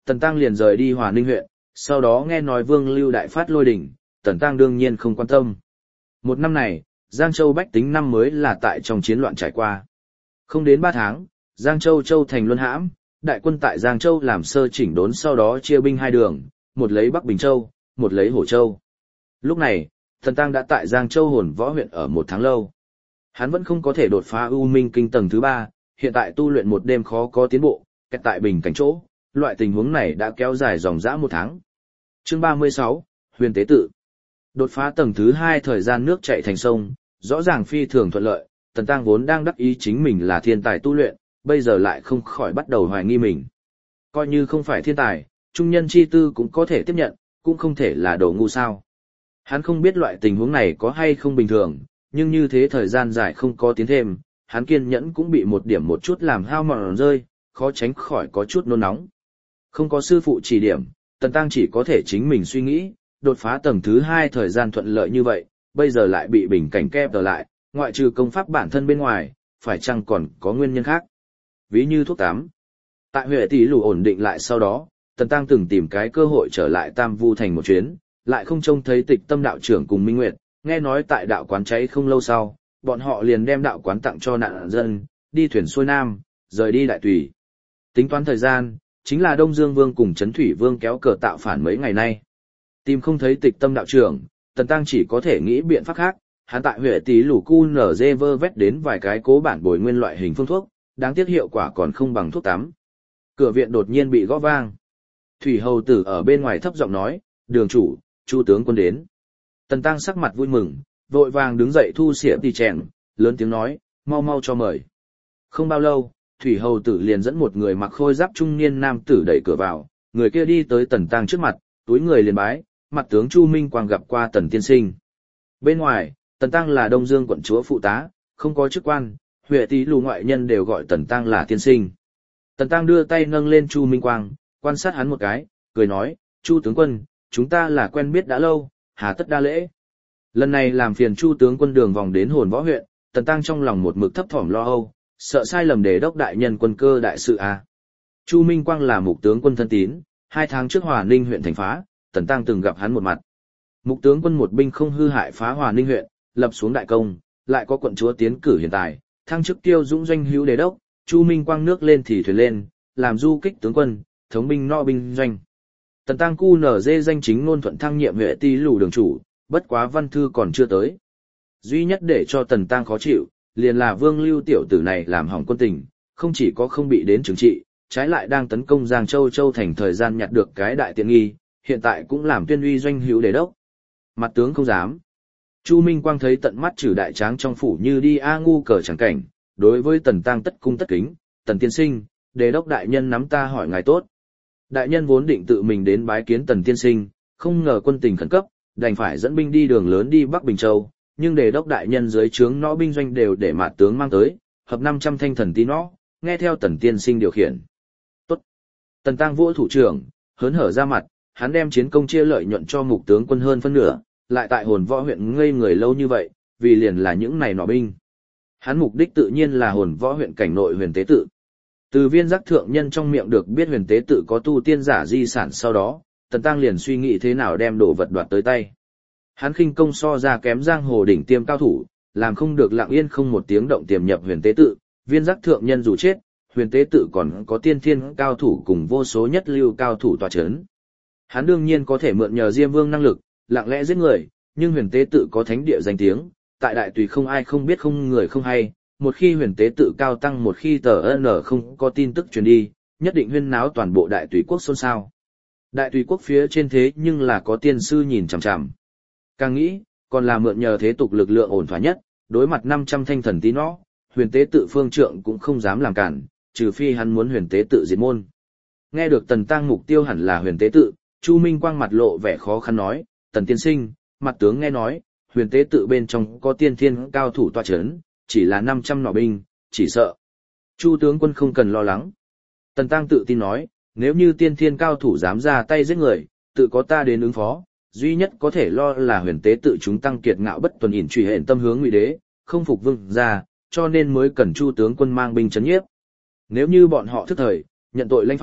Tần Tăng liền rời đi Hòa Ninh huyện, sau đó nghe nói Vương Lưu đại phát lôi đỉnh, Tần Tăng đương nhiên không quan tâm. Một năm này, Giang Châu bách tính năm mới là tại trong chiến loạn trải qua. Không đến ba tháng, Giang Châu Châu thành luân hãm, đại quân tại Giang Châu làm sơ chỉnh đốn sau đó chia binh hai đường, một lấy Bắc Bình Châu, một lấy Hổ Châu. Lúc này, Tần Tăng đã tại Giang Châu Hồn Võ huyện ở một tháng lâu. Hắn vẫn không có thể đột phá U Minh Kinh tầng thứ ba, hiện tại tu luyện một đêm khó có tiến bộ, kẹt tại bình cảnh chỗ, loại tình huống này đã kéo dài dòng dã một tháng. Chương ba mươi sáu, Huyền Tế Tự. Đột phá tầng thứ hai thời gian nước chảy thành sông, rõ ràng phi thường thuận lợi, Tần Tăng vốn đang đắc ý chính mình là thiên tài tu luyện, bây giờ lại không khỏi bắt đầu hoài nghi mình. Coi như không phải thiên tài, trung nhân chi tư cũng có thể tiếp nhận, cũng không thể là đồ ngu sao. Hắn không biết loại tình huống này có hay không bình thường, nhưng như thế thời gian dài không có tiến thêm, hắn kiên nhẫn cũng bị một điểm một chút làm hao mòn rơi, khó tránh khỏi có chút nôn nóng. Không có sư phụ chỉ điểm, Tần Tăng chỉ có thể chính mình suy nghĩ, đột phá tầng thứ hai thời gian thuận lợi như vậy, bây giờ lại bị bình cảnh kép trở lại, ngoại trừ công pháp bản thân bên ngoài, phải chăng còn có nguyên nhân khác. Ví như thuốc tám. Tại Huệ Tỷ Lù ổn định lại sau đó, Tần Tăng từng tìm cái cơ hội trở lại Tam Vu thành một chuyến, lại không trông thấy Tịch Tâm đạo trưởng cùng Minh Nguyệt, nghe nói tại đạo quán cháy không lâu sau, bọn họ liền đem đạo quán tặng cho nạn dân, đi thuyền xuôi nam, rời đi Đại Tùy. Tính toán thời gian, chính là Đông Dương Vương cùng Trấn Thủy Vương kéo cờ tạo phản mấy ngày nay. Tìm không thấy Tịch Tâm đạo trưởng, Tần Tăng chỉ có thể nghĩ biện pháp khác, hắn tại Huệ Tí Lù Cu nở dê vơ vét đến vài cái cố bản bồi nguyên loại hình phương thuốc, đáng tiếc hiệu quả còn không bằng thuốc tắm. Cửa viện đột nhiên bị gõ vang. Thủy hầu tử ở bên ngoài thấp giọng nói, đường chủ, Chu tướng quân đến. Tần Tăng sắc mặt vui mừng, vội vàng đứng dậy thu xỉa tì chèn, lớn tiếng nói, mau mau cho mời. Không bao lâu, Thủy hầu tử liền dẫn một người mặc khôi giáp trung niên nam tử đẩy cửa vào, người kia đi tới Tần Tăng trước mặt, túi người liền bái, mặt tướng Chu Minh Quang gặp qua Tần tiên sinh. Bên ngoài, Tần Tăng là Đông Dương quận chúa phụ tá, không có chức quan, Huệ Tí Lù ngoại nhân đều gọi Tần Tăng là tiên sinh. Tần Tăng đưa tay nâng lên Chu Minh Quang, quan sát hắn một cái, cười nói, Chu tướng quân, chúng ta là quen biết đã lâu, hà tất đa lễ. Lần này làm phiền Chu tướng quân đường vòng đến Hồn Võ huyện, Tần Tăng trong lòng một mực thấp thỏm lo âu, sợ sai lầm để đốc đại nhân quân cơ đại sự a. Chu Minh Quang là mục tướng quân thân tín, hai tháng trước Hòa Ninh huyện thành phá, Tần Tăng từng gặp hắn một mặt. Mục tướng quân một binh không hư hại phá Hòa Ninh huyện, lập xuống đại công, lại có quận chúa tiến cử hiện tại, thăng chức tiêu dũng doanh hữu đề đốc, Chu Minh Quang nước lên thì thuyền lên, làm du kích tướng quân, thống binh no binh doanh. Tần Tăng cu nở dê danh chính ngôn thuận thăng nhiệm Huệ Tí Lù đường chủ, bất quá văn thư còn chưa tới. Duy nhất để cho Tần Tăng khó chịu, liền là Vương Lưu tiểu tử này làm hỏng quân tình, không chỉ có không bị đến trừng trị, trái lại đang tấn công Giang Châu Châu thành thời gian nhặt được cái đại tiện nghi, hiện tại cũng làm tuyên uy doanh hữu đề đốc. Mặt tướng không dám. Chu Minh Quang thấy tận mắt trừ đại tráng trong phủ như đi a ngu cờ chẳng cảnh, đối với Tần Tăng tất cung tất kính, Tần tiên sinh, đề đốc đại nhân nắm ta hỏi ngài tốt. Đại nhân vốn định tự mình đến bái kiến Tần tiên sinh, không ngờ quân tình khẩn cấp, đành phải dẫn binh đi đường lớn đi Bắc Bình Châu, nhưng đề đốc đại nhân dưới trướng nõ binh doanh đều để mạt tướng mang tới, hợp năm trăm thanh thần tí nõ, nghe theo Tần tiên sinh điều khiển. Tốt. Tần Tăng vỗ thủ trưởng, hớn hở ra mặt, hắn đem chiến công chia lợi nhuận cho mục tướng quân hơn phân nửa, lại tại Hồn Võ huyện ngây người lâu như vậy, vì liền là những này nọ binh. Hắn mục đích tự nhiên là Hồn Võ huyện cảnh nội Huyền Tế Tự. Từ Viên Giác thượng nhân trong miệng được biết Huyền Tế Tự có tu tiên giả di sản sau đó, Tần Tăng liền suy nghĩ thế nào đem đồ vật đoạt tới tay. Hắn khinh công so ra kém giang hồ đỉnh tiêm cao thủ, làm không được lặng yên không một tiếng động tiềm nhập Huyền Tế Tự, Viên Giác thượng nhân dù chết, Huyền Tế Tự còn có tiên thiên cao thủ cùng vô số nhất lưu cao thủ tọa chấn. Hắn đương nhiên có thể mượn nhờ Diêm Vương năng lực, lặng lẽ giết người, nhưng Huyền Tế Tự có thánh địa danh tiếng, tại Đại Tùy không ai không biết không người không hay, một khi Huyền Tế Tự cao tăng một khi tờ N không có tin tức truyền đi, nhất định huyên náo toàn bộ Đại Tùy quốc xôn xao. Đại Tùy quốc phía trên thế nhưng là có tiên sư nhìn chằm chằm. Càng nghĩ, còn là mượn nhờ thế tục lực lượng ổn thỏa nhất, đối mặt năm trăm thanh thần tí nó, Huyền Tế Tự phương trượng cũng không dám làm cản, trừ phi hắn muốn Huyền Tế Tự diệt môn. Nghe được Tần Tăng mục tiêu hẳn là Huyền Tế Tự, Chu Minh Quang mặt lộ vẻ khó khăn nói, Tần tiên sinh, mặt tướng nghe nói, Huyền Tế Tự bên trong có tiên thiên cao thủ tọa chấn, chỉ là năm trăm nỏ binh, chỉ sợ. Chu tướng quân không cần lo lắng. Tần Tăng tự tin nói, nếu như tiên thiên cao thủ dám ra tay giết người, tự có ta đến ứng phó, duy nhất có thể lo là Huyền Tế Tự chúng tăng kiệt ngạo bất tuần ỉn truy hẹn tâm hướng ngụy đế, không phục vương gia, cho nên mới cần Chu tướng quân mang binh chấn nhiếp. Nếu như bọn họ thức thời, nhận tội lãnh phạt,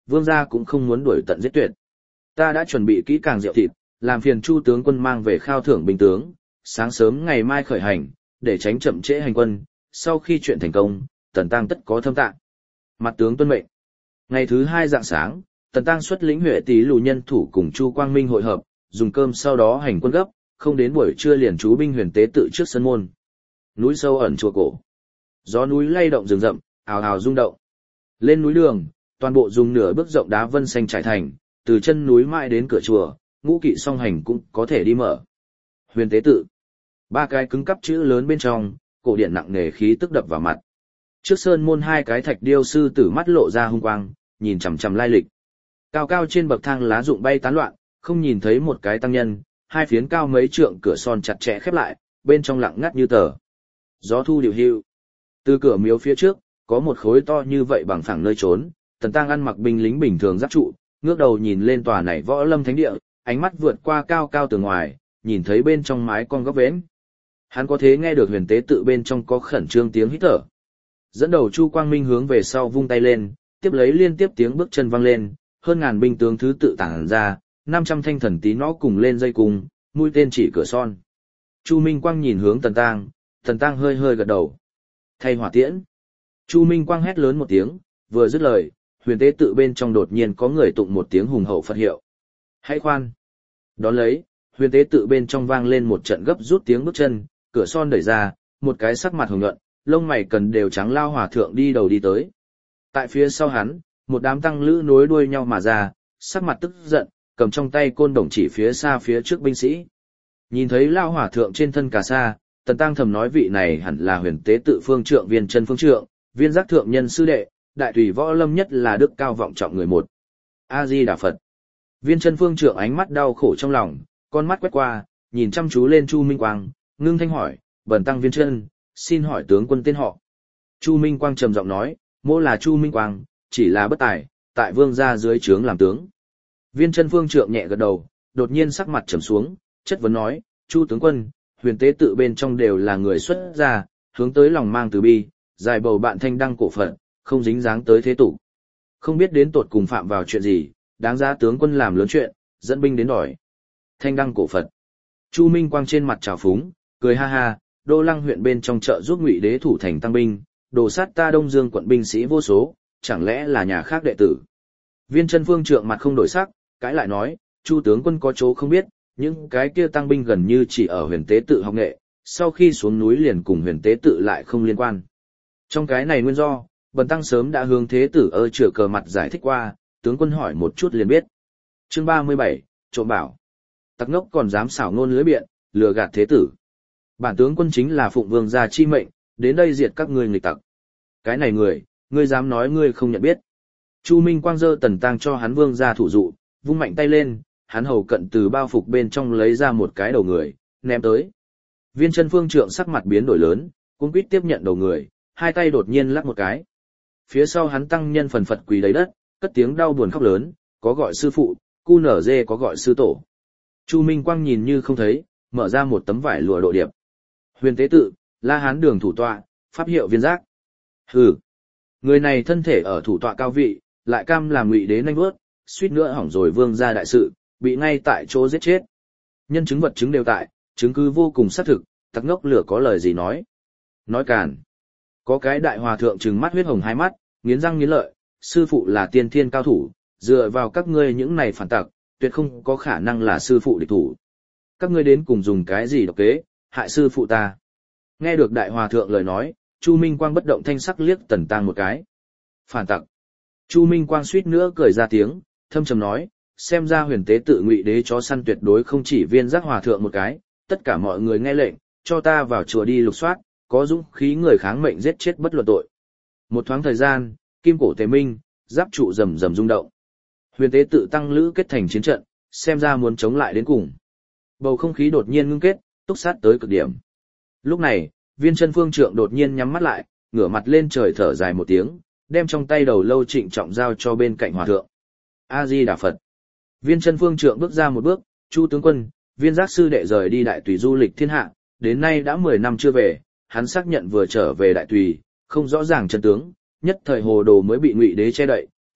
vương gia cũng không muốn đuổi tận giết tuyệt. Ta đã chuẩn bị kỹ càng rượu thịt, làm phiền Chu tướng quân mang về khao thưởng binh tướng, sáng sớm ngày mai khởi hành, để tránh chậm trễ hành quân, sau khi chuyện thành công, Tần Tăng tất có thâm tạng. Mặt tướng tuân mệnh. Ngày thứ hai rạng sáng, Tần Tăng xuất lĩnh Huệ Tý lù nhân thủ cùng Chu Quang Minh hội hợp, dùng cơm sau đó hành quân gấp, không đến buổi trưa liền trú binh huyền tế tự trước sân môn. Núi sâu ẩn chùa cổ. Gió núi lay động rừng rậm, ào ào rung động. Lên núi đường, toàn bộ dùng nửa bước rộng đá vân xanh trải thành, từ chân núi mãi đến cửa chùa, ngũ kỵ song hành cũng có thể đi mở. Huyền tế tự. Ba cái cứng cắp chữ lớn bên trong, cổ điện nặng nề khí tức đập vào mặt. Trước sơn môn hai cái thạch điêu sư tử mắt lộ ra hung quang, nhìn chằm chằm lai lịch. Cao cao trên bậc thang lá rụng bay tán loạn, không nhìn thấy một cái tăng nhân, hai phiến cao mấy trượng cửa son chặt chẽ khép lại, bên trong lặng ngắt như tờ. Gió thu điều hưu. Từ cửa miếu phía trước, có một khối to như vậy bằng phẳng nơi trốn, Tần Tăng ăn mặc binh lính bình thường giáp trụ, ngước đầu nhìn lên tòa này võ lâm thánh địa, ánh mắt vượt qua cao cao từ ngoài, nhìn thấy bên trong mái con góc vễn. Hắn có thể nghe được huyền tế tự bên trong có khẩn trương tiếng hít thở. Dẫn đầu Chu Quang Minh hướng về sau vung tay lên, tiếp lấy liên tiếp tiếng bước chân vang lên, hơn ngàn binh tướng thứ tự tản ra, năm trăm thanh thần tí nó cùng lên dây cùng, mũi tên chỉ cửa son. Chu Minh Quang nhìn hướng Tần Tăng, Tần Tăng hơi hơi gật đầu. Thay hỏa tiễn. Chu Minh Quang hét lớn một tiếng, vừa dứt lời, huyền tế tự bên trong đột nhiên có người tụng một tiếng hùng hậu Phật hiệu. Hãy khoan. Đón lấy, huyền tế tự bên trong vang lên một trận gấp rút tiếng bước chân, cửa son đẩy ra, một cái sắc mặt hồng nhuận, lông mày cần đều trắng lao hòa thượng đi đầu đi tới. Tại phía sau hắn, một đám tăng lữ nối đuôi nhau mà ra, sắc mặt tức giận, cầm trong tay côn đồng chỉ phía xa phía trước binh sĩ. Nhìn thấy lao hòa thượng trên thân cà sa, Tần Tăng thầm nói vị này hẳn là huyền tế tự phương trượng Viên Chân phương trượng, Viên Giác thượng nhân sư đệ, đại tùy võ lâm nhất là đức cao vọng trọng người một. A Di Đà Phật. Viên Chân phương trượng ánh mắt đau khổ trong lòng, con mắt quét qua, nhìn chăm chú lên Chu Minh Quang, ngưng thanh hỏi, "Bần tăng Viên Chân, xin hỏi tướng quân tên họ?" Chu Minh Quang trầm giọng nói, "Mỗ là Chu Minh Quang, chỉ là bất tài, tại vương gia dưới trướng làm tướng." Viên Chân phương trượng nhẹ gật đầu, đột nhiên sắc mặt trầm xuống, chất vấn nói, "Chu tướng quân, huyền tế tự bên trong đều là người xuất gia, hướng tới lòng mang từ bi, dài bầu bạn thanh đăng cổ phận, không dính dáng tới thế tục. Không biết đến tột cùng phạm vào chuyện gì, đáng ra tướng quân làm lớn chuyện, dẫn binh đến đòi thanh đăng cổ Phật." Chu Minh Quang trên mặt trào phúng, cười ha ha, Đô Lăng huyện bên trong chợ giúp Ngụy đế thủ thành tăng binh, đồ sát ta Đông Dương quận binh sĩ vô số, chẳng lẽ là nhà khác đệ tử? Viên Chân phương trượng mặt không đổi sắc, cãi lại nói, Chu tướng quân có chỗ không biết, những cái kia tăng binh gần như chỉ ở huyền tế tự học nghệ, sau khi xuống núi liền cùng huyền tế tự lại không liên quan. Trong cái này nguyên do, bần tăng sớm đã hướng thế tử ơ chữa cờ mặt giải thích qua, tướng quân hỏi một chút liền biết. Chương ba mươi bảy, trộm bảo. Tặc ngốc còn dám xảo ngôn lưới biện, lừa gạt thế tử. Bản tướng quân chính là phụng vương gia chi mệnh, đến đây diệt các ngươi nghịch tặc. Cái này người, ngươi dám nói ngươi không nhận biết. Chu Minh Quang giơ Tần Tăng cho hắn vương gia thủ dụ, vung mạnh tay lên, hắn hầu cận từ bao phục bên trong lấy ra một cái đầu người, ném tới. Viên Chân phương trượng sắc mặt biến đổi lớn, cung quýt tiếp nhận đầu người, hai tay đột nhiên lắc một cái. Phía sau hắn tăng nhân phần phật quỳ đầy đất, cất tiếng đau buồn khóc lớn, có gọi sư phụ, cu nở dê có gọi sư tổ. Chu Minh Quang nhìn như không thấy, mở ra một tấm vải lụa độ điệp. Huyền tế tự, La Hán đường thủ tọa, pháp hiệu Viên Giác. Hừ, người này thân thể ở thủ tọa cao vị, lại cam làm Ngụy đế nanh bước, suýt nữa hỏng rồi vương gia đại sự, bị ngay tại chỗ giết chết. Nhân chứng vật chứng đều tại, chứng cứ vô cùng xác thực, tặc ngốc lửa có lời gì nói. Nói càn. Có cái đại hòa thượng trừng mắt huyết hồng hai mắt, nghiến răng nghiến lợi, sư phụ là tiên thiên cao thủ, dựa vào các ngươi những này phản tặc, tuyệt không có khả năng là sư phụ địch thủ. Các ngươi đến cùng dùng cái gì độc kế, hại sư phụ ta. Nghe được đại hòa thượng lời nói, Chu Minh Quang bất động thanh sắc liếc Tần Tăng một cái. Phản tặc. Chu Minh Quang suýt nữa cười ra tiếng, thâm trầm nói, xem ra huyền tế tự Ngụy đế chó săn tuyệt đối không chỉ Viên Giác hòa thượng một cái, tất cả mọi người nghe lệnh, cho ta vào chùa đi lục soát, có dũng khí người kháng mệnh giết chết bất luận tội. Một thoáng thời gian, kim cổ tế minh, giáp trụ rầm rầm rung động. Huyền tế tự tăng lữ kết thành chiến trận, xem ra muốn chống lại đến cùng. Bầu không khí đột nhiên ngưng kết, túc sát tới cực điểm. Lúc này, Viên Chân phương trượng đột nhiên nhắm mắt lại, ngửa mặt lên trời thở dài một tiếng, đem trong tay đầu lâu trịnh trọng giao cho bên cạnh hòa thượng. A Di Đà Phật. Viên Chân phương trượng bước ra một bước, Chu tướng quân, Viên Giác sư đệ rời đi đại tùy du lịch thiên hạ, đến nay đã mười năm chưa về, hắn xác nhận vừa trở về đại tùy, không rõ ràng chân tướng, nhất thời hồ đồ mới bị Ngụy đế che đậy,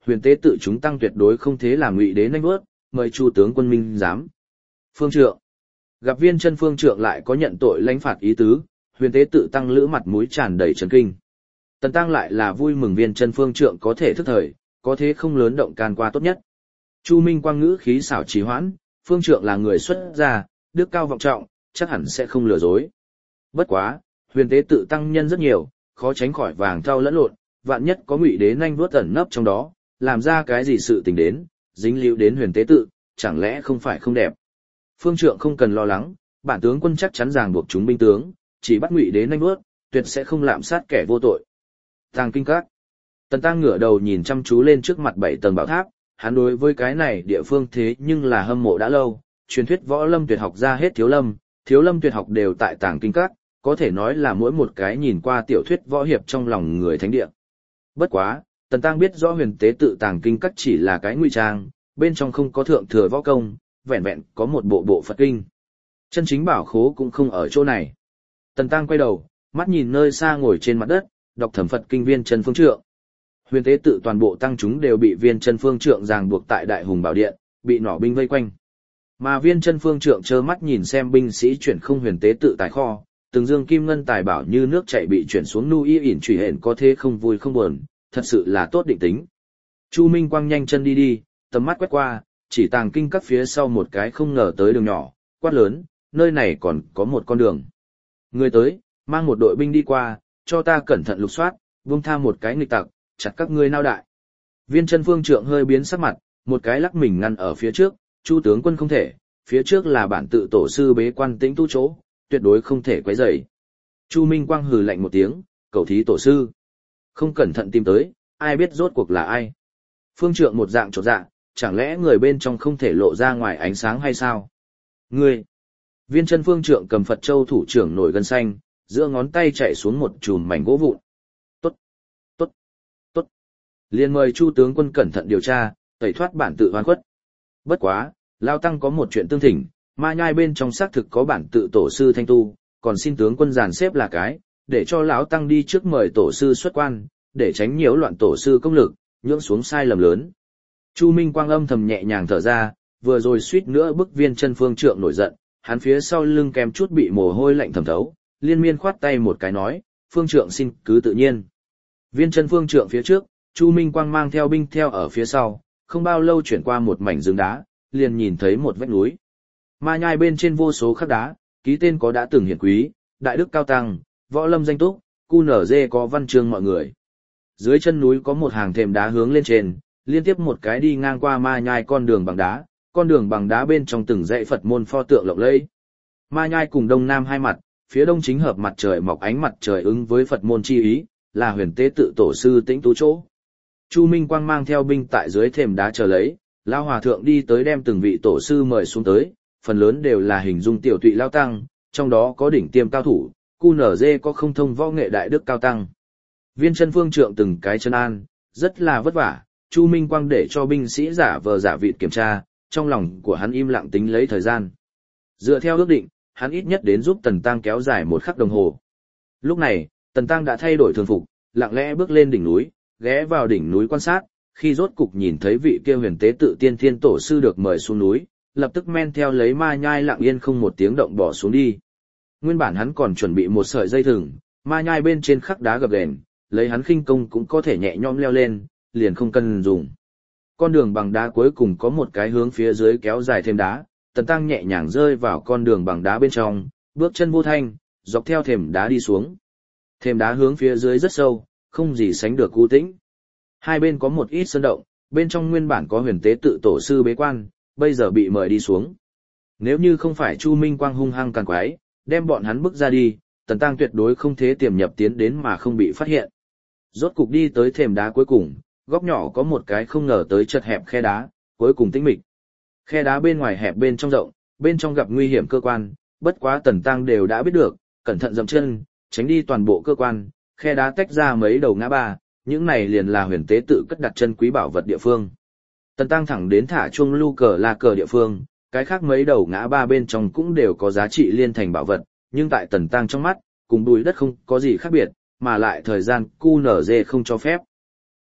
huyền tế tự chúng tăng tuyệt đối không thế làm ngụy đế nanh bước, mời Chu tướng quân minh giám. Phương trượng. Gặp Viên Chân phương trượng lại có nhận tội lãnh phạt ý tứ, huyền tế tự tăng lữ mặt mũi tràn đầy chấn kinh. Tần Tăng lại là vui mừng Viên Chân phương trượng có thể thức thời, có thế không lớn động can qua tốt nhất. Chu Minh Quang ngữ khí xảo trì hoãn, phương trượng là người xuất gia, đức cao vọng trọng, chắc hẳn sẽ không lừa dối. Bất quá, huyền tế tự tăng nhân rất nhiều, khó tránh khỏi vàng thau lẫn lộn, vạn nhất có ngụy đế nhanh vuốt ẩn nấp trong đó, làm ra cái gì sự tình đến, dính líu đến huyền tế tự, chẳng lẽ không phải không đẹp. Phương trượng không cần lo lắng, bản tướng quân chắc chắn ràng buộc chúng binh tướng, chỉ bắt ngụy đế nhanh vuốt, tuyệt sẽ không lạm sát kẻ vô tội. Tàng kinh các. Tần Tăng ngửa đầu nhìn chăm chú lên trước mặt bảy tầng bảo tháp, hắn đối với cái này địa phương thế nhưng là hâm mộ đã lâu, truyền thuyết võ lâm tuyệt học ra hết thiếu lâm, thiếu lâm tuyệt học đều tại tàng kinh các, có thể nói là mỗi một cái nhìn qua tiểu thuyết võ hiệp trong lòng người thánh địa. Bất quá, Tần Tăng biết rõ huyền tế tự tàng kinh các chỉ là cái ngụy trang, bên trong không có thượng thừa võ công, vẹn vẹn có một bộ bộ Phật kinh. Chân chính bảo khố cũng không ở chỗ này. Tần Tăng quay đầu, mắt nhìn nơi xa ngồi trên mặt đất, đọc thẩm Phật kinh Viên Chân phương trượng. Huyền tế tự toàn bộ tăng chúng đều bị Viên Chân phương trượng ràng buộc tại Đại Hùng Bảo Điện, bị nỏ binh vây quanh. Mà Viên Chân phương trượng trơ mắt nhìn xem binh sĩ chuyển không huyền tế tự tài kho, từng dương kim ngân tài bảo như nước chảy bị chuyển xuống nu y ỉn chủy hển có thế không vui không buồn, thật sự là tốt định tính. Chu Minh Quang nhanh chân đi đi, tầm mắt quét qua, chỉ tàng kinh các phía sau một cái không ngờ tới đường nhỏ, quát lớn, nơi này còn có một con đường. Người tới, mang một đội binh đi qua, cho ta cẩn thận lục soát, buông tha một cái nghịch tặc, chặt các ngươi nao đại. Viên Chân phương trượng hơi biến sắc mặt, một cái lắc mình ngăn ở phía trước, Chu tướng quân không thể, phía trước là bản tự tổ sư bế quan tĩnh tu chỗ, tuyệt đối không thể quấy rầy. Chu Minh Quang hừ lạnh một tiếng, cầu thí tổ sư. Không cẩn thận tìm tới, ai biết rốt cuộc là ai. Phương trượng một dạng chột dạ, chẳng lẽ người bên trong không thể lộ ra ngoài ánh sáng hay sao? Ngươi! Viên Chân phương trượng cầm Phật Châu thủ trưởng nổi gân xanh, giữa ngón tay chạy xuống một chùm mảnh gỗ vụn. Tốt! Tốt! Tốt! Liên mời Chu tướng quân cẩn thận điều tra, tẩy thoát bản tự oan khuất. Bất quá, Lao Tăng có một chuyện tương thỉnh, ma nhai bên trong xác thực có bản tự tổ sư thanh tu, còn xin tướng quân dàn xếp là cái, để cho lão Tăng đi trước mời tổ sư xuất quan, để tránh nhiễu loạn tổ sư công lực, nhưỡng xuống sai lầm lớn. Chu Minh Quang âm thầm nhẹ nhàng thở ra, vừa rồi suýt nữa bức Viên Chân phương trượng nổi giận, hắn phía sau lưng kèm chút bị mồ hôi lạnh thẩm thấu, liên miên khoát tay một cái nói, phương trượng xin cứ tự nhiên. Viên Chân phương trượng phía trước, Chu Minh Quang mang theo binh theo ở phía sau, không bao lâu chuyển qua một mảnh rừng đá, liền nhìn thấy một vách núi. Ma nhai bên trên vô số khắc đá, ký tên có đã từng hiển quý, đại đức cao tăng, võ lâm danh túc, cu nở dê có văn chương mọi người. Dưới chân núi có một hàng thềm đá hướng lên trên, liên tiếp một cái đi ngang qua ma nhai con đường bằng đá, con đường bằng đá bên trong từng dãy Phật môn pho tượng lộng lẫy. Ma nhai cùng đông nam hai mặt, phía đông chính hợp mặt trời mọc ánh mặt trời ứng với Phật môn chi ý, là huyền tế tự tổ sư tĩnh tú chỗ. Chu Minh Quang mang theo binh tại dưới thềm đá chờ lấy, Lao Hòa Thượng đi tới đem từng vị tổ sư mời xuống tới, phần lớn đều là hình dung tiểu tụy lao tăng, trong đó có đỉnh tiêm cao thủ, cu nở dê có không thông võ nghệ đại đức cao tăng. Viên Chân phương trượng từng cái chân an, rất là vất vả, Chu Minh Quang để cho binh sĩ giả vờ giả vịt kiểm tra, trong lòng của hắn im lặng tính lấy thời gian. Dựa theo ước định, hắn ít nhất đến giúp Tần Tăng kéo dài một khắc đồng hồ. Lúc này, Tần Tăng đã thay đổi thường phục, lặng lẽ bước lên đỉnh núi, ghé vào đỉnh núi quan sát, khi rốt cục nhìn thấy vị kia huyền tế tự tiên thiên tổ sư được mời xuống núi, lập tức men theo lấy ma nhai lặng yên không một tiếng động bỏ xuống đi. Nguyên bản hắn còn chuẩn bị một sợi dây thừng, ma nhai bên trên khắc đá gập ghềnh, lấy hắn khinh công cũng có thể nhẹ nhõm leo lên, liền không cần dùng. Con đường bằng đá cuối cùng có một cái hướng phía dưới kéo dài thêm đá, Tần Tăng nhẹ nhàng rơi vào con đường bằng đá bên trong, bước chân vô thanh, dọc theo thềm đá đi xuống. Thềm đá hướng phía dưới rất sâu, không gì sánh được u tĩnh. Hai bên có một ít sơn động, bên trong nguyên bản có huyền tế tự tổ sư bế quan, bây giờ bị mời đi xuống. Nếu như không phải Chu Minh Quang hung hăng càng quái, đem bọn hắn bức ra đi, Tần Tăng tuyệt đối không thể tiềm nhập tiến đến mà không bị phát hiện. Rốt cục đi tới thềm đá cuối cùng, góc nhỏ có một cái không ngờ tới chật hẹp khe đá, cuối cùng tĩnh mịch. Khe đá bên ngoài hẹp bên trong rộng, bên trong gặp nguy hiểm cơ quan, bất quá Tần Tăng đều đã biết được, cẩn thận dậm chân, tránh đi toàn bộ cơ quan, khe đá tách ra mấy đầu ngã ba, những này liền là huyền tế tự cất đặt chân quý bảo vật địa phương. Tần Tăng thẳng đến thả chuông lưu cờ la cờ địa phương, cái khác mấy đầu ngã ba bên trong cũng đều có giá trị liên thành bảo vật, nhưng tại Tần Tăng trong mắt, cùng bùi đất không có gì khác biệt, mà lại thời gian cu nở dê không cho phép.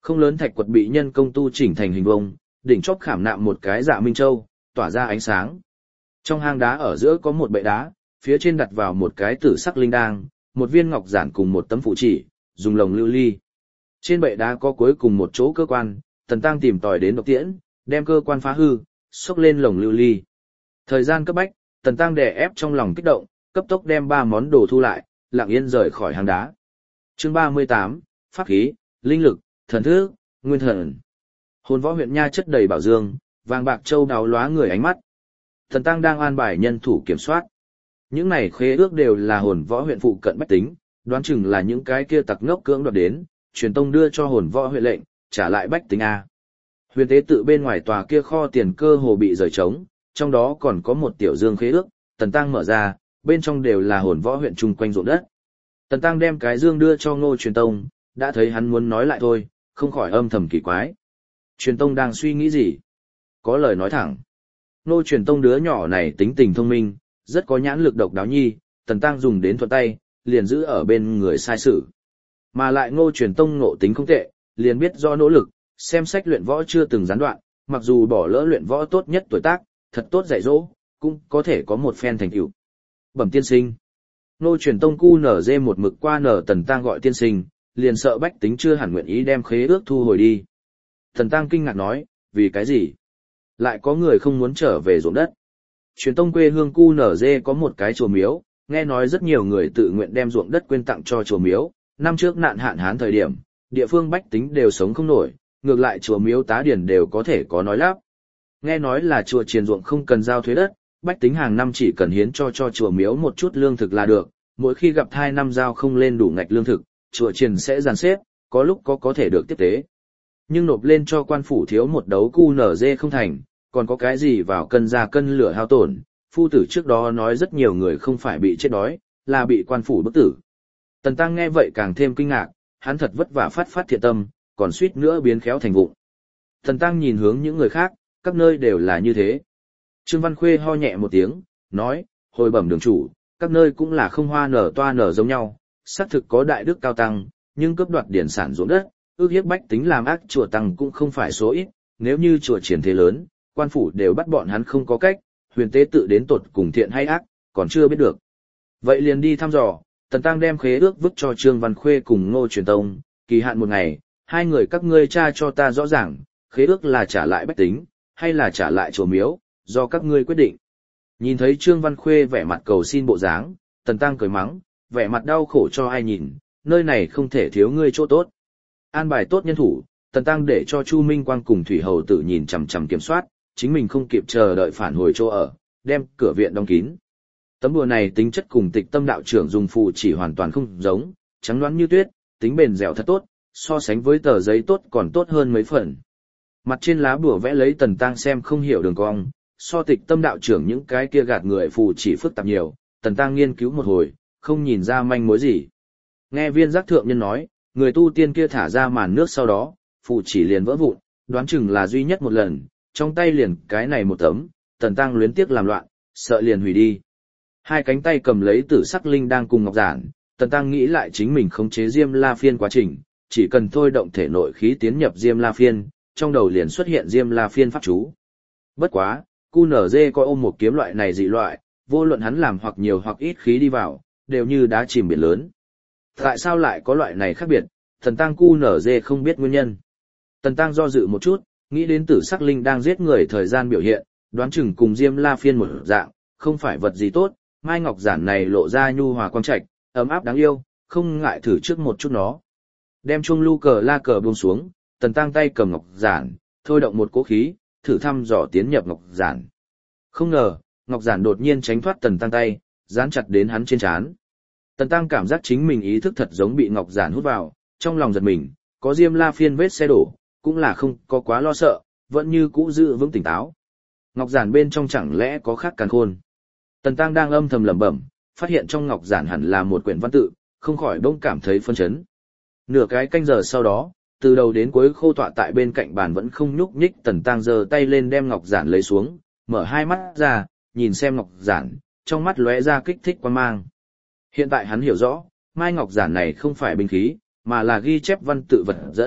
Không lớn thạch quật bị nhân công tu chỉnh thành hình vuông, đỉnh chóp khảm nạm một cái dạ minh châu, tỏa ra ánh sáng. Trong hang đá ở giữa có một bệ đá, phía trên đặt vào một cái tử sắc linh đang, một viên ngọc giản cùng một tấm phụ chỉ, dùng lồng lưu ly. Trên bệ đá có cuối cùng một chỗ cơ quan, Tần Tăng tìm tòi đến độc tiễn, đem cơ quan phá hư, xốc lên lồng lưu ly. Thời gian cấp bách, Tần Tăng đè ép trong lòng kích động, cấp tốc đem ba món đồ thu lại, lặng yên rời khỏi hang đá. Chương ba mươi tám, pháp khí, linh lực, thần thức, nguyên thần. Hồn võ huyện nha chất đầy bảo dương, vàng bạc châu đáo lóa người ánh mắt. Tần Tăng đang an bài nhân thủ kiểm soát. Những này khế ước đều là hồn võ huyện phụ cận bách tính, đoán chừng là những cái kia tặc ngốc cưỡng đoạt đến, truyền tông đưa cho hồn võ huyện lệnh, trả lại bách tính a. Huyền tế tự bên ngoài tòa kia kho tiền cơ hồ bị rời trống, trong đó còn có một tiểu dương khế ước, Tần Tăng mở ra, bên trong đều là hồn võ huyện chung quanh ruộng đất. Tần Tăng đem cái dương đưa cho Ngô Truyền Tông, đã thấy hắn muốn nói lại thôi, không khỏi âm thầm kỳ quái. Truyền Tông đang suy nghĩ gì? Có lời nói thẳng. Ngô Truyền Tông đứa nhỏ này tính tình thông minh, rất có nhãn lực độc đáo nhi, Tần Tăng dùng đến thuận tay, liền giữ ở bên người sai sử. Mà lại Ngô Truyền Tông ngộ tính không tệ, liền biết do nỗ lực, xem sách luyện võ chưa từng gián đoạn, mặc dù bỏ lỡ luyện võ tốt nhất tuổi tác, thật tốt dạy dỗ, cũng có thể có một phen thành tựu. Bẩm tiên sinh. Ngô Truyền Tông cu nở dê một mực qua nở Tần Tăng gọi tiên sinh, liền sợ bách tính chưa hẳn nguyện ý đem khế ước thu hồi đi. Tần Tăng kinh ngạc nói, vì cái gì? Lại có người không muốn trở về ruộng đất. Truyền Tông quê hương cu nở dê có một cái chùa miếu, nghe nói rất nhiều người tự nguyện đem ruộng đất quyên tặng cho chùa miếu, năm trước nạn hạn hán thời điểm, địa phương bách tính đều sống không nổi, ngược lại chùa miếu tá điển đều có thể có nói lắp. Nghe nói là chùa triền ruộng không cần giao thuế đất, bách tính hàng năm chỉ cần hiến cho cho chùa miếu một chút lương thực là được, mỗi khi gặp hai năm giao không lên đủ ngạch lương thực, chùa triền sẽ dàn xếp, có lúc có có thể được tiếp tế. Nhưng nộp lên cho quan phủ thiếu một đấu cu nở dê không thành, còn có cái gì vào cân ra cân lửa hao tổn, phu tử trước đó nói rất nhiều người không phải bị chết đói, là bị quan phủ bức tử. Tần Tăng nghe vậy càng thêm kinh ngạc, hắn thật vất vả phát phát thiện tâm, còn suýt nữa biến khéo thành vụng. Tần Tăng nhìn hướng những người khác, các nơi đều là như thế. Trương Văn Khuê ho nhẹ một tiếng, nói, hồi bẩm đường chủ, các nơi cũng là không hoa nở toa nở giống nhau, xác thực có đại đức cao tăng, nhưng cướp đoạt điển sản ruộng đất, ước hiếp bách tính làm ác chùa tăng cũng không phải số ít, nếu như chùa triển thế lớn, quan phủ đều bắt bọn hắn không có cách, huyền tế tự đến tột cùng thiện hay ác, còn chưa biết được. Vậy liền đi thăm dò, Tần Tăng đem khế ước vứt cho Trương Văn Khuê cùng Ngô Truyền Tông, kỳ hạn một ngày, hai người các ngươi tra cho ta rõ ràng, khế ước là trả lại bách tính, hay là trả lại chùa miếu, do các ngươi quyết định. Nhìn thấy Trương Văn Khuê vẻ mặt cầu xin bộ dáng, Tần Tăng cười mắng, vẻ mặt đau khổ cho ai nhìn, nơi này không thể thiếu ngươi chỗ tốt. An bài tốt nhân thủ, Tần Tăng để cho Chu Minh Quang cùng Thủy Hầu Tử nhìn chằm chằm kiểm soát, chính mình không kịp chờ đợi phản hồi chỗ ở, đem cửa viện đóng kín. Tấm đùa này tính chất cùng Tịch Tâm đạo trưởng dùng phù chỉ hoàn toàn không giống, trắng đoán như tuyết, tính bền dẻo thật tốt, so sánh với tờ giấy tốt còn tốt hơn mấy phần. Mặt trên lá bùa vẽ lấy Tần Tăng xem không hiểu đường cong, so Tịch Tâm đạo trưởng những cái kia gạt người phù chỉ phức tạp nhiều, Tần Tăng nghiên cứu một hồi, không nhìn ra manh mối gì. Nghe Viên Giác thượng nhân nói, người tu tiên kia thả ra màn nước sau đó, phù chỉ liền vỡ vụn, đoán chừng là duy nhất một lần, trong tay liền cái này một tấm, Tần Tăng luyến tiếc làm loạn, sợ liền hủy đi. Hai cánh tay cầm lấy tử sắc linh đang cùng ngọc giản, Tần Tăng nghĩ lại chính mình khống chế Diêm La Phiên quá trình, chỉ cần thôi động thể nội khí tiến nhập Diêm La Phiên, trong đầu liền xuất hiện Diêm La Phiên pháp chú. Bất quá, cu nở dê coi ôm một kiếm loại này dị loại, vô luận hắn làm hoặc nhiều hoặc ít khí đi vào, đều như đá chìm biển lớn. Tại sao lại có loại này khác biệt, Tần Tăng cu nở dê không biết nguyên nhân. Tần Tăng do dự một chút, nghĩ đến tử sắc linh đang giết người thời gian biểu hiện, đoán chừng cùng Diêm La Phiên một dạng, không phải vật gì tốt, mai ngọc giản này lộ ra nhu hòa quang trạch, ấm áp đáng yêu, không ngại thử trước một chút nó. Đem chuông lu cờ la cờ buông xuống, Tần Tăng tay cầm ngọc giản, thôi động một cỗ khí, thử thăm dò tiến nhập ngọc giản. Không ngờ, ngọc giản đột nhiên tránh thoát Tần Tăng tay, dán chặt đến hắn trên trán. Tần Tăng cảm giác chính mình ý thức thật giống bị ngọc giản hút vào, trong lòng giật mình, có Diêm La Phiên vết xe đổ, cũng là không có quá lo sợ, vẫn như cũ giữ vững tỉnh táo. Ngọc giản bên trong chẳng lẽ có khác càn khôn. Tần Tăng đang âm thầm lẩm bẩm, phát hiện trong ngọc giản hẳn là một quyển văn tự, không khỏi bỗng cảm thấy phân chấn. Nửa cái canh giờ sau đó, từ đầu đến cuối khô tọa tại bên cạnh bàn vẫn không nhúc nhích, Tần Tăng giơ tay lên đem ngọc giản lấy xuống, mở hai mắt ra, nhìn xem ngọc giản, trong mắt lóe ra kích thích quan mang. Hiện tại hắn hiểu rõ, mai ngọc giản này không phải binh khí, mà là ghi chép văn tự vật dẫn,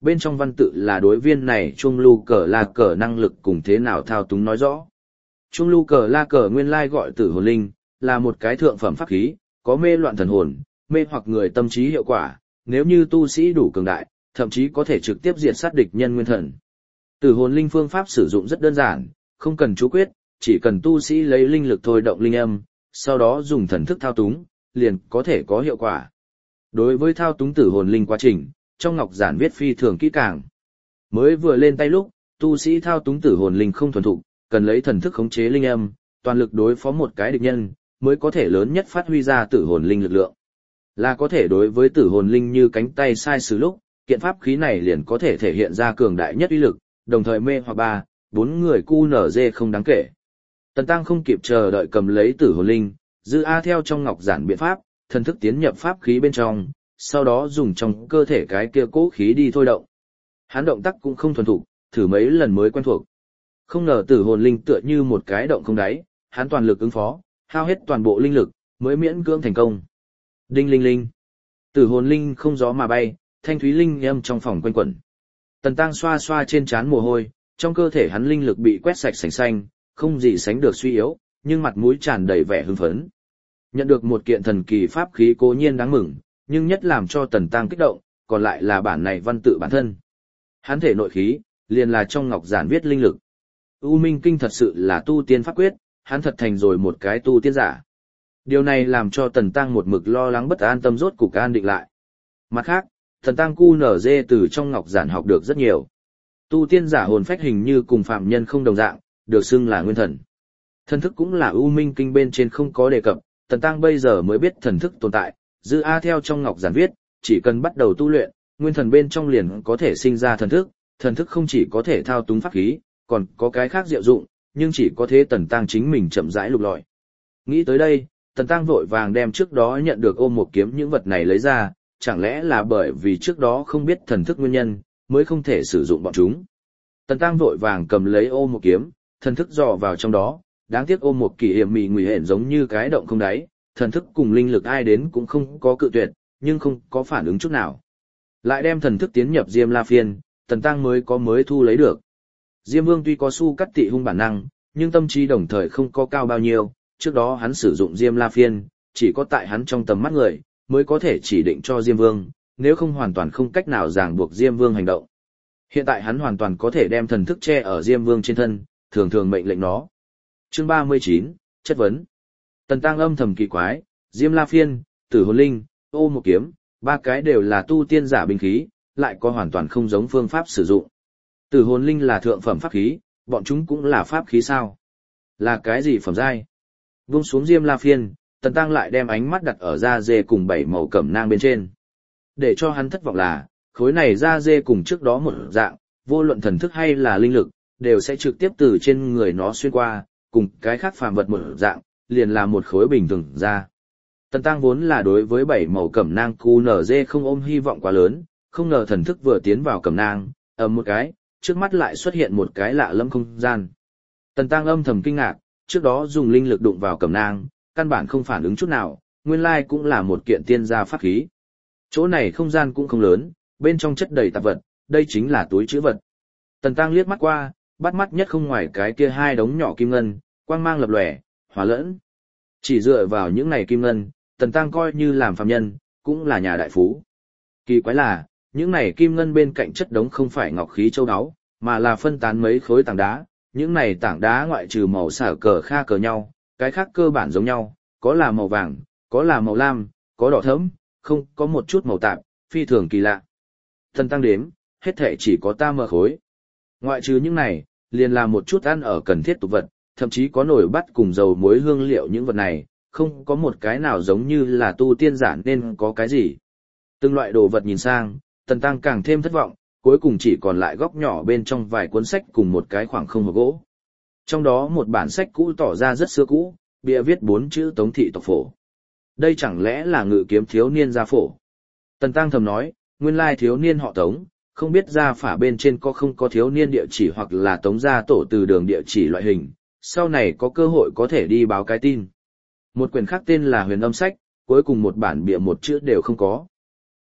bên trong văn tự là đối viên này chuông lu cờ la cờ năng lực cùng thế nào thao túng nói rõ. Chuông lu cờ la cờ nguyên lai gọi tử hồn linh, là một cái thượng phẩm pháp khí, có mê loạn thần hồn, mê hoặc người tâm trí hiệu quả, nếu như tu sĩ đủ cường đại, thậm chí có thể trực tiếp diệt sát địch nhân nguyên thần. Tử hồn linh phương pháp sử dụng rất đơn giản, không cần chú quyết, chỉ cần tu sĩ lấy linh lực thôi động linh âm, sau đó dùng thần thức thao túng, liền có thể có hiệu quả. Đối với thao túng tử hồn linh quá trình, trong ngọc giản viết phi thường kỹ càng. Mới vừa lên tay lúc, tu sĩ thao túng tử hồn linh không thuần thục, cần lấy thần thức khống chế linh âm, toàn lực đối phó một cái địch nhân, mới có thể lớn nhất phát huy ra tử hồn linh lực lượng. Là có thể đối với tử hồn linh như cánh tay sai sử lúc, kiện pháp khí này liền có thể thể hiện ra cường đại nhất uy lực, đồng thời mê hoặc ba, bốn người cu nở dê không đáng kể. Tần Tăng không kịp chờ đợi cầm lấy tử hồn linh, dư a theo trong ngọc giản biện pháp, thần thức tiến nhập pháp khí bên trong, sau đó dùng trong cơ thể cái kia cố khí đi thôi động. Hắn động tác cũng không thuần thục, thử mấy lần mới quen thuộc. Không ngờ tử hồn linh tựa như một cái động không đáy, hắn toàn lực ứng phó, hao hết toàn bộ linh lực, mới miễn cưỡng thành công. Đinh linh linh. Tử hồn linh không gió mà bay, thanh thúy linh âm trong phòng quanh quẩn. Tần Tăng xoa xoa trên trán mồ hôi, trong cơ thể hắn linh lực bị quét sạch sành xanh, không gì sánh được suy yếu, nhưng mặt mũi tràn đầy vẻ hưng phấn. Nhận được một kiện thần kỳ pháp khí cố nhiên đáng mừng, nhưng nhất làm cho Tần Tăng kích động, còn lại là bản này văn tự bản thân. Hắn thể nội khí, liền là trong ngọc giản viết linh lực. U Minh Kinh thật sự là tu tiên pháp quyết, hắn thật thành rồi một cái tu tiên giả. Điều này làm cho Tần Tăng một mực lo lắng bất an tâm rốt cục an định lại. Mặt khác, Tần Tăng cu nở dê từ trong ngọc giản học được rất nhiều. Tu tiên giả hồn phách hình như cùng phạm nhân không đồng dạng, được xưng là nguyên thần. Thần thức cũng là U Minh Kinh bên trên không có đề cập, Tần Tăng bây giờ mới biết thần thức tồn tại, dư a theo trong ngọc giản viết, chỉ cần bắt đầu tu luyện, nguyên thần bên trong liền có thể sinh ra thần thức, thần thức không chỉ có thể thao túng pháp khí, còn có cái khác diệu dụng, nhưng chỉ có thế Tần Tăng chính mình chậm rãi lục lọi. Nghĩ tới đây, Tần Tăng vội vàng đem trước đó nhận được ôm một kiếm những vật này lấy ra, chẳng lẽ là bởi vì trước đó không biết thần thức nguyên nhân, mới không thể sử dụng bọn chúng. Tần Tăng vội vàng cầm lấy ôm một kiếm, thần thức dò vào trong đó, đáng tiếc ôm một kỳ hiểm mị nguy hển giống như cái động không đáy, thần thức cùng linh lực ai đến cũng không có cự tuyệt, nhưng không có phản ứng chút nào. Lại đem thần thức tiến nhập Diêm La Phiên, Tần Tăng mới có mới thu lấy được. Diêm Vương tuy có su cắt tị hung bản năng, nhưng tâm trí đồng thời không có cao bao nhiêu, trước đó hắn sử dụng Diêm La Phiên, chỉ có tại hắn trong tầm mắt người, mới có thể chỉ định cho Diêm Vương, nếu không hoàn toàn không cách nào ràng buộc Diêm Vương hành động. Hiện tại hắn hoàn toàn có thể đem thần thức che ở Diêm Vương trên thân, thường thường mệnh lệnh nó. Chương ba mươi chín, chất vấn. Tần Tăng âm thầm kỳ quái, Diêm La Phiên, Tử Hồn Linh, Ô một kiếm, ba cái đều là tu tiên giả binh khí, lại có hoàn toàn không giống phương pháp sử dụng. Tử Hồn Linh là thượng phẩm pháp khí, bọn chúng cũng là pháp khí sao? Là cái gì phẩm giai? Vung xuống Diêm La Phiên, Tần Tăng lại đem ánh mắt đặt ở da dê cùng bảy màu cẩm nang bên trên. Để cho hắn thất vọng là, khối này da dê cùng trước đó một dạng, vô luận thần thức hay là linh lực, đều sẽ trực tiếp từ trên người nó xuyên qua, cùng cái khác phàm vật một dạng, liền là một khối bình thường da. Tần Tăng vốn là đối với bảy màu cẩm nang cu nở dê không ôm hy vọng quá lớn, không ngờ thần thức vừa tiến vào cẩm nang, ầm một cái, trước mắt lại xuất hiện một cái lạ lẫm không gian. Tần Tăng âm thầm kinh ngạc, trước đó dùng linh lực đụng vào cẩm nang, căn bản không phản ứng chút nào, nguyên lai cũng là một kiện tiên gia pháp khí. Chỗ này không gian cũng không lớn, bên trong chất đầy tạp vật, đây chính là túi trữ vật. Tần Tăng liếc mắt qua, bắt mắt nhất không ngoài cái kia hai đống nhỏ kim ngân, quang mang lập lòe, hòa lẫn. Chỉ dựa vào những này kim ngân, Tần Tăng coi như làm phàm nhân, cũng là nhà đại phú. Kỳ quái là, những này kim ngân bên cạnh chất đống không phải ngọc khí châu áo, mà là phân tán mấy khối tảng đá. Những này tảng đá ngoại trừ màu xả cờ kha cờ nhau, cái khác cơ bản giống nhau, có là màu vàng, có là màu lam, có đỏ thẫm, không có một chút màu tạp, phi thường kỳ lạ. Tần Tăng đếm, hết thể chỉ có ta mờ khối. Ngoại trừ những này, liền là một chút ăn ở cần thiết tục vật, thậm chí có nồi bắt cùng dầu muối hương liệu những vật này, không có một cái nào giống như là tu tiên giả nên có cái gì. Từng loại đồ vật nhìn sang, Tần Tăng càng thêm thất vọng, cuối cùng chỉ còn lại góc nhỏ bên trong vài cuốn sách cùng một cái khoảng không hộp gỗ. Trong đó một bản sách cũ tỏ ra rất xưa cũ, bìa viết bốn chữ Tống thị tộc phổ. Đây chẳng lẽ là Ngự Kiếm thiếu niên gia phổ? Tần Tăng thầm nói, nguyên lai thiếu niên họ Tống, không biết gia phả bên trên có không có thiếu niên địa chỉ hoặc là Tống gia tổ từ đường địa chỉ loại hình, sau này có cơ hội có thể đi báo cái tin. Một quyển khác tên là Huyền Âm sách, cuối cùng một bản bìa một chữ đều không có.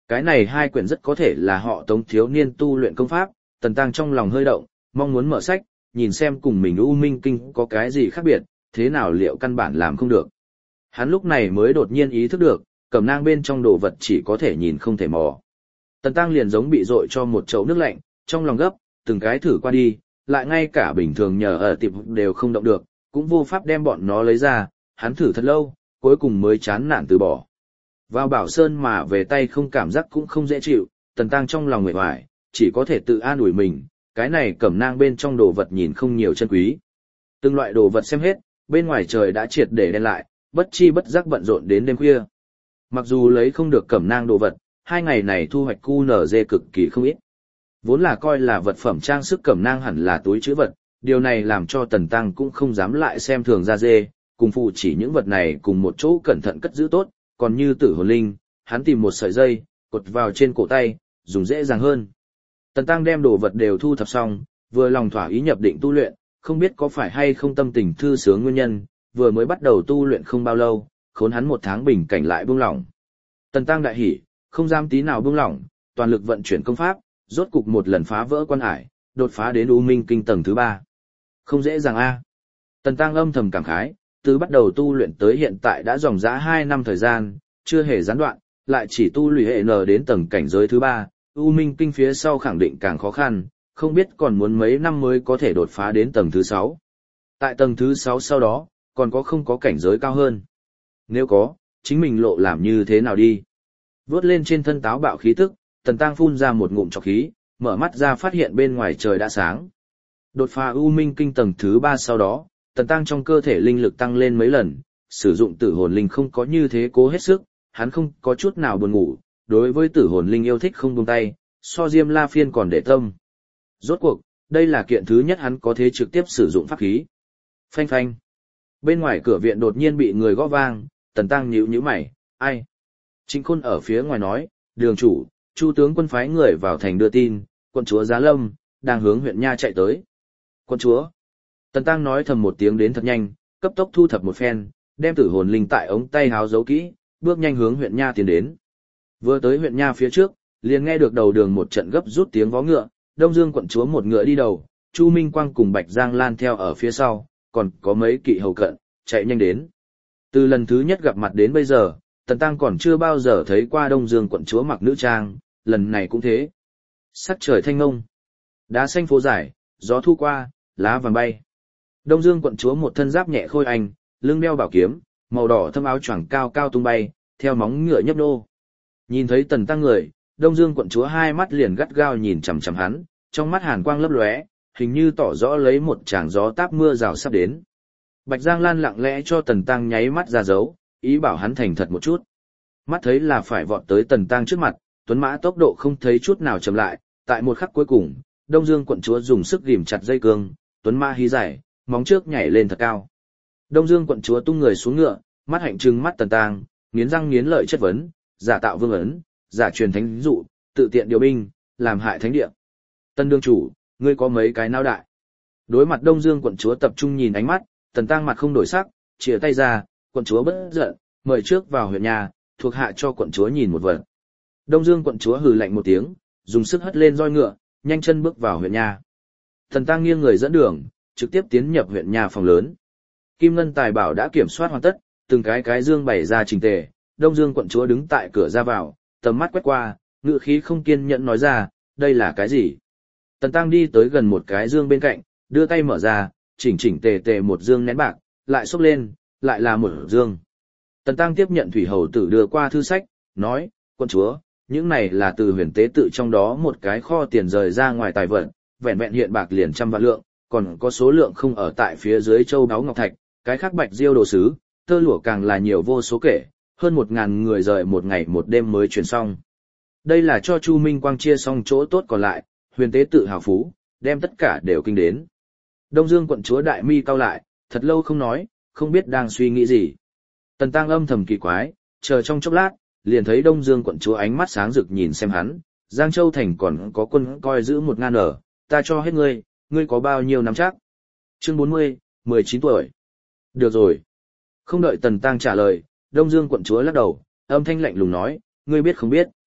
Cái này hai quyển rất có thể là họ Tống thiếu niên tu luyện công pháp, Tần Tăng trong lòng hơi động, mong muốn mở sách, nhìn xem cùng mình U Minh Kinh có cái gì khác biệt, thế nào liệu căn bản làm không được. Hắn lúc này mới đột nhiên ý thức được, cẩm nang bên trong đồ vật chỉ có thể nhìn không thể mò. Tần Tăng liền giống bị dội cho một chậu nước lạnh, trong lòng gấp, từng cái thử qua đi, lại ngay cả bình thường nhờ ở tiệm đều không động được, cũng vô pháp đem bọn nó lấy ra, hắn thử thật lâu, cuối cùng mới chán nản từ bỏ. Vào Bảo Sơn mà về tay không cảm giác cũng không dễ chịu, Tần Tăng trong lòng nguội hoài, chỉ có thể tự an ủi mình, cái này cẩm nang bên trong đồ vật nhìn không nhiều chân quý. Từng loại đồ vật xem hết, bên ngoài trời đã triệt để đen lại, bất chi bất giác bận rộn đến đêm khuya. Mặc dù lấy không được cẩm nang đồ vật, hai ngày này thu hoạch cu nở dê cực kỳ không ít. Vốn là coi là vật phẩm trang sức cẩm nang hẳn là túi trữ vật, điều này làm cho Tần Tăng cũng không dám lại xem thường ra dê, cùng phụ chỉ những vật này cùng một chỗ cẩn thận cất giữ tốt, còn như tử hồn linh, hắn tìm một sợi dây, cột vào trên cổ tay, dùng dễ dàng hơn. Tần Tăng đem đồ vật đều thu thập xong, vừa lòng thỏa ý nhập định tu luyện, không biết có phải hay không tâm tình thư sướng nguyên nhân, vừa mới bắt đầu tu luyện không bao lâu, khốn hắn một tháng bình cảnh lại buông lỏng. Tần Tăng đại hỉ, không dám tí nào buông lỏng, toàn lực vận chuyển công pháp, rốt cục một lần phá vỡ quan hải, đột phá đến U Minh Kinh tầng thứ ba. Không dễ dàng a. Tần Tăng âm thầm cảm khái, từ bắt đầu tu luyện tới hiện tại đã dòng dã hai năm thời gian, chưa hề gián đoạn, lại chỉ tu luyện hệ N đến tầng cảnh giới thứ ba, U Minh Kinh phía sau khẳng định càng khó khăn, không biết còn muốn mấy năm mới có thể đột phá đến tầng thứ sáu. Tại tầng thứ sáu sau đó, còn có không có cảnh giới cao hơn? Nếu có, chính mình lộ làm như thế nào đi? Vốt lên trên thân táo bạo khí tức, Tần Tăng phun ra một ngụm trọc khí, mở mắt ra phát hiện bên ngoài trời đã sáng. Đột phá U Minh Kinh tầng thứ ba sau đó, Tần Tăng trong cơ thể linh lực tăng lên mấy lần, sử dụng tử hồn linh không có như thế cố hết sức, hắn không có chút nào buồn ngủ, đối với tử hồn linh yêu thích không buông tay, so Diêm La Phiên còn để tâm. Rốt cuộc, đây là kiện thứ nhất hắn có thể trực tiếp sử dụng pháp khí. Phanh phanh. Bên ngoài cửa viện đột nhiên bị người gõ vang, Tần Tăng nhíu nhíu mày, ai? Trịnh Khôn ở phía ngoài nói, đường chủ, Chu tướng quân phái người vào thành đưa tin, quận chúa Giá Lâm đang hướng huyện Nha chạy tới. Quận chúa. Tần Tăng nói thầm một tiếng đến thật nhanh, cấp tốc thu thập một phen, đem tử hồn linh tại ống tay háo giấu kỹ, bước nhanh hướng huyện Nha tiến đến. Vừa tới huyện Nha phía trước, liền nghe được đầu đường một trận gấp rút tiếng vó ngựa, Đông Dương quận chúa một ngựa đi đầu, Chu Minh Quang cùng Bạch Giang Lan theo ở phía sau, còn có mấy kỵ hầu cận, chạy nhanh đến. Từ lần thứ nhất gặp mặt đến bây giờ, Tần Tăng còn chưa bao giờ thấy qua Đông Dương quận chúa mặc nữ trang, lần này cũng thế. Sắc trời thanh ngông, đá xanh phố dài, gió thu qua, lá vàng bay. Đông Dương quận chúa một thân giáp nhẹ khôi anh, lưng đeo bảo kiếm, màu đỏ thâm áo choàng cao cao tung bay, theo móng ngựa nhấp nô. Nhìn thấy Tần Tăng người, Đông Dương quận chúa hai mắt liền gắt gao nhìn chằm chằm hắn, trong mắt hàn quang lấp lóe, hình như tỏ rõ lấy một tràng gió táp mưa rào sắp đến. Bạch Giang Lan lặng lẽ cho Tần Tăng nháy mắt ra dấu, ý bảo hắn thành thật một chút. Mắt thấy là phải vọt tới Tần Tăng trước mặt, tuấn mã tốc độ không thấy chút nào chậm lại, tại một khắc cuối cùng, Đông Dương quận chúa dùng sức ghìm chặt dây cương, tuấn mã hí giải, móng trước nhảy lên thật cao. Đông Dương quận chúa tung người xuống ngựa, mắt hạnh trừng mắt Tần Tăng, nghiến răng nghiến lợi chất vấn, giả tạo vương ấn, giả truyền thánh dụ, tự tiện điều binh, làm hại thánh địa. Tân đương chủ, ngươi có mấy cái não đại? Đối mặt Đông Dương quận chúa tập trung nhìn ánh mắt, Tần Tăng mặt không đổi sắc, chìa tay ra, quận chúa bất giận, mời trước vào huyện nhà, thuộc hạ cho quận chúa nhìn một vật. Đông Dương quận chúa hừ lạnh một tiếng, dùng sức hất lên roi ngựa, nhanh chân bước vào huyện nhà. Tần Tăng nghiêng người dẫn đường, trực tiếp tiến nhập huyện nhà phòng lớn. Kim ngân tài bảo đã kiểm soát hoàn tất, từng cái cái dương bày ra trình tề, Đông Dương quận chúa đứng tại cửa ra vào, tầm mắt quét qua, ngựa khí không kiên nhẫn nói ra, đây là cái gì? Tần Tăng đi tới gần một cái dương bên cạnh, đưa tay mở ra, chỉnh chỉnh tề tề một dương nén bạc, lại xốc lên, lại là một dương. Tần Tăng tiếp nhận thủy hầu tử đưa qua thư sách, nói, quận chúa, những này là từ huyền tế tự trong đó một cái kho tiền rời ra ngoài tài vận, vẹn vẹn hiện bạc liền trăm vạn lượng, còn có số lượng không ở tại phía dưới châu đáo ngọc thạch, cái khác bạch diêu đồ sứ, tơ lụa càng là nhiều vô số kể, hơn một ngàn người rời một ngày một đêm mới chuyển xong. Đây là cho Chu Minh Quang chia xong chỗ tốt còn lại, huyền tế tự hào phú, đem tất cả đều kinh đến. Đông Dương quận chúa đại mi cau lại, thật lâu không nói, không biết đang suy nghĩ gì. Tần Tăng âm thầm kỳ quái, chờ trong chốc lát, liền thấy Đông Dương quận chúa ánh mắt sáng rực nhìn xem hắn, Giang Châu thành còn có quân coi giữ một ngàn ở, ta cho hết ngươi, ngươi có bao nhiêu năm chắc? Chương bốn mươi, mười chín tuổi. Được rồi. Không đợi Tần Tăng trả lời, Đông Dương quận chúa lắc đầu, âm thanh lạnh lùng nói, ngươi biết không biết?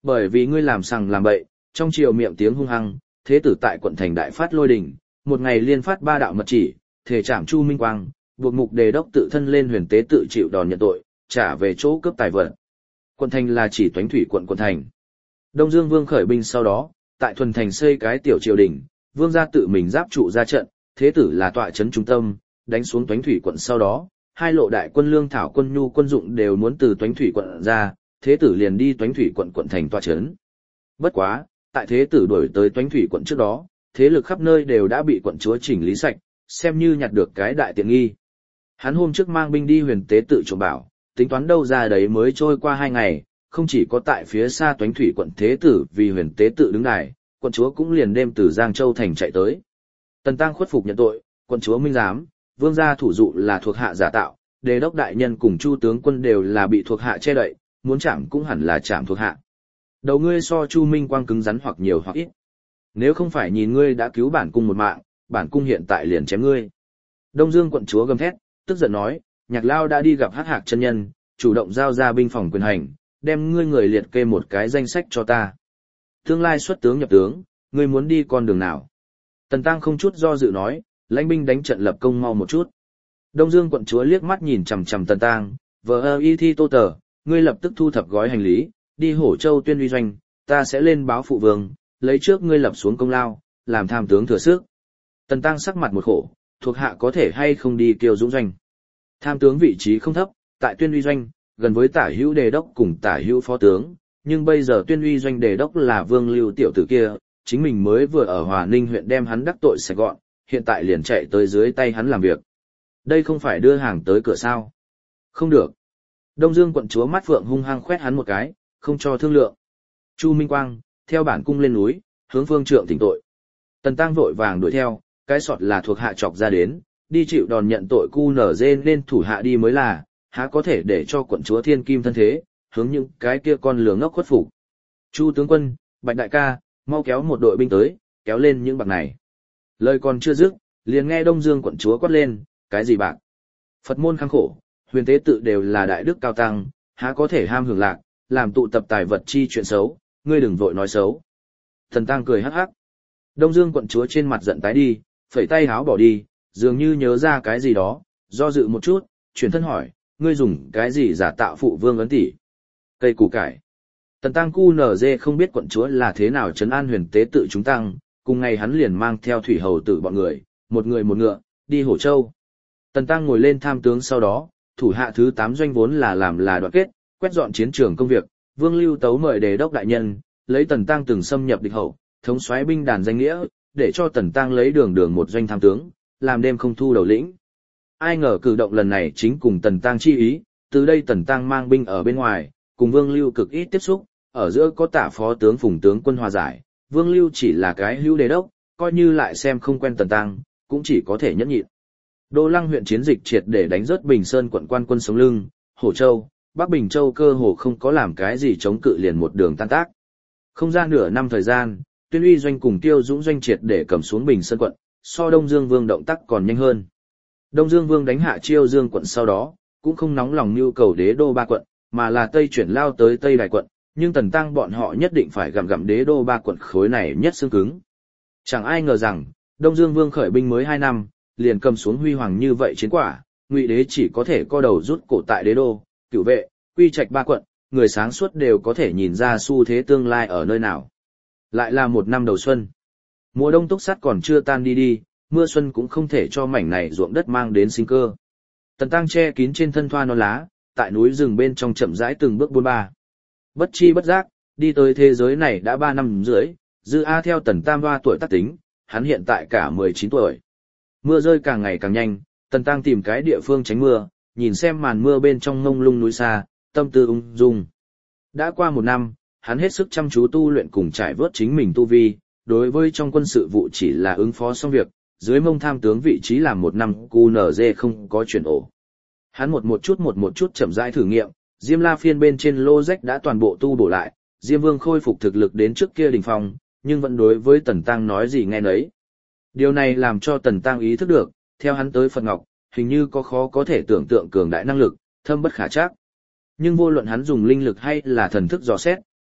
Bởi vì ngươi làm sằng làm bậy, trong triều miệng tiếng hung hăng, thế tử tại quận thành đại phát lôi đình, một ngày liên phát ba đạo mật chỉ, thể trảm Chu Minh Quang, buộc mục đề đốc tự thân lên huyền tế tự chịu đòn nhận tội, trả về chỗ cướp tài vật. Quận thành là chỉ Toánh Thủy quận quận thành. Đông Dương Vương khởi binh sau đó, tại thuần thành xây cái tiểu triều đình, vương gia tự mình giáp trụ ra trận, thế tử là tọa trấn trung tâm, đánh xuống Toánh Thủy quận sau đó, hai lộ đại quân lương thảo quân nhu quân dụng đều muốn từ Toánh Thủy quận ra, thế tử liền đi Toánh Thủy quận quận thành tọa trấn. Bất quá, tại thế tử đuổi tới Toánh Thủy quận trước đó, thế lực khắp nơi đều đã bị quận chúa chỉnh lý sạch, xem như nhặt được cái đại tiện nghi. Hắn hôm trước mang binh đi huyền tế tự trộm bảo, tính toán đâu ra đấy mới trôi qua hai ngày, không chỉ có tại phía xa Toánh Thủy quận thế tử vì huyền tế tự đứng đài, quận chúa cũng liền đêm từ Giang Châu thành chạy tới. Tần Tăng khuất phục nhận tội, quận chúa minh giám, vương gia thủ dụ là thuộc hạ giả tạo, đề đốc đại nhân cùng Chu tướng quân đều là bị thuộc hạ che đậy, muốn chạm cũng hẳn là chạm thuộc hạ. Đầu ngươi so Chu Minh Quang cứng rắn hoặc nhiều hoặc ít. Nếu không phải nhìn ngươi đã cứu bản cung một mạng, bản cung hiện tại liền chém ngươi. Đông Dương quận chúa gầm thét, tức giận nói, Nhạc Lao đã đi gặp Hắc Hạc chân nhân, chủ động giao ra binh phòng quyền hành, đem ngươi người liệt kê một cái danh sách cho ta. Tương lai xuất tướng nhập tướng, ngươi muốn đi con đường nào? Tần Tăng không chút do dự nói, lãnh binh đánh trận lập công mau một chút. Đông Dương quận chúa liếc mắt nhìn chằm chằm Tần Tăng, vờ ơ y thi tô tờ, ngươi lập tức thu thập gói hành lý, đi Hổ Châu Tuyên uy doanh, ta sẽ lên báo phụ vương, lấy trước ngươi lập xuống công lao, làm tham tướng thừa sức. Tần Tăng sắc mặt một khổ, thuộc hạ có thể hay không đi Kiêu Dũng doanh. Tham tướng vị trí không thấp, tại Tuyên uy doanh, gần với Tả Hữu đề đốc cùng Tả Hữu phó tướng, nhưng bây giờ Tuyên uy doanh đề đốc là Vương Lưu tiểu tử kia, chính mình mới vừa ở Hòa Ninh huyện đem hắn đắc tội sạch gọn, hiện tại liền chạy tới dưới tay hắn làm việc. Đây không phải đưa hàng tới cửa sao? Không được. Đông Dương quận chúa mắt phượng hung hăng khoét hắn một cái, không cho thương lượng. Chu Minh Quang, theo bản cung lên núi, hướng phương trượng thỉnh tội. Tần Tăng vội vàng đuổi theo, cái sọt là thuộc hạ chọc ra đến, đi chịu đòn nhận tội cu nở dê nên thủ hạ đi mới là, há có thể để cho quận chúa thiên kim thân thế, hướng những cái kia con lừa ngốc khuất phục. Chu tướng quân, Bạch đại ca, mau kéo một đội binh tới, kéo lên những bạc này. Lời còn chưa dứt, liền nghe Đông Dương quận chúa quát lên, cái gì bạc? Phật môn khăng khổ, huyền tế tự đều là đại đức cao tăng, há có thể ham hưởng lạc, làm tụ tập tài vật chi chuyện xấu, ngươi đừng vội nói xấu. Thần Tăng cười hắc hắc. Đông Dương quận chúa trên mặt giận tái đi, phẩy tay háo bỏ đi, dường như nhớ ra cái gì đó, do dự một chút, chuyển thân hỏi, ngươi dùng cái gì giả tạo phụ vương ấn tỷ? Cây củ cải. Tần Tăng cu nở dê không biết quận chúa là thế nào trấn an huyền tế tự chúng tăng, cùng ngày hắn liền mang theo thủy hầu tử bọn người, một người một ngựa, đi Hổ Châu. Tần Tăng ngồi lên tham tướng sau đó, thủ hạ thứ tám doanh vốn là làm là đoạn kết, quét dọn chiến trường công việc, Vương Lưu tấu mời đề đốc đại nhân, lấy Tần Tăng từng xâm nhập địch hậu, thống soái binh đàn danh nghĩa, để cho Tần Tăng lấy đường đường một doanh tham tướng, làm đêm không thu đầu lĩnh. Ai ngờ cử động lần này chính cùng Tần Tăng chi ý, từ đây Tần Tăng mang binh ở bên ngoài, cùng Vương Lưu cực ít tiếp xúc, ở giữa có Tả phó tướng Phùng tướng quân hòa giải, Vương Lưu chỉ là cái hữu đề đốc, coi như lại xem không quen Tần Tăng, cũng chỉ có thể nhẫn nhịn. Đô Lăng huyện chiến dịch triệt để đánh rớt Bình Sơn quận quan quân sống lưng, Hổ Châu, Bắc Bình Châu cơ hồ không có làm cái gì chống cự liền một đường tan tác. Không ra nửa năm thời gian, Tuyên uy doanh cùng Tiêu Dũng doanh triệt để cầm xuống Bình Sơn quận, so Đông Dương Vương động tác còn nhanh hơn. Đông Dương Vương đánh hạ Chiêu Dương quận sau đó, cũng không nóng lòng nhu cầu đế đô ba quận, mà là Tây chuyển lao tới Tây Đài quận, nhưng Tần Tăng bọn họ nhất định phải gặm gặm đế đô ba quận khối này nhất xương cứng. Chẳng ai ngờ rằng, Đông Dương Vương khởi binh mới hai năm, liền cầm xuống huy hoàng như vậy chiến quả, Ngụy đế chỉ có thể co đầu rút cổ tại đế đô, Cửu Vệ, Quy Trạch ba quận, người sáng suốt đều có thể nhìn ra xu thế tương lai ở nơi nào. Lại là một năm đầu xuân. Mùa đông túc sắt còn chưa tan đi đi, mưa xuân cũng không thể cho mảnh này ruộng đất mang đến sinh cơ. Tần Tăng che kín trên thân thoa non lá, tại núi rừng bên trong chậm rãi từng bước buôn ba. Bất chi bất giác, đi tới thế giới này đã ba năm rưỡi, Dư A theo Tần Tam Hoa tuổi tác tính, hắn hiện tại cả mười chín tuổi. Mưa rơi càng ngày càng nhanh, Tần Tăng tìm cái địa phương tránh mưa, nhìn xem màn mưa bên trong ngông lung núi xa, tâm tư ung dung. Đã qua một năm, hắn hết sức chăm chú tu luyện cùng trải vớt chính mình tu vi, đối với trong quân sự vụ chỉ là ứng phó xong việc, dưới mông tham tướng vị trí làm một năm cu nở dê không có chuyển ổ. Hắn một một chút một một chút chậm rãi thử nghiệm, Diêm La phiên bên trên lô rách đã toàn bộ tu bổ lại, Diêm Vương khôi phục thực lực đến trước kia đỉnh phong, nhưng vẫn đối với Tần Tăng nói gì nghe nấy. Điều này làm cho Tần Tăng ý thức được, theo hắn tới Phật Ngọc, hình như có khó có thể tưởng tượng cường đại năng lực, thâm bất khả trắc. Nhưng vô luận hắn dùng linh lực hay là thần thức dò xét,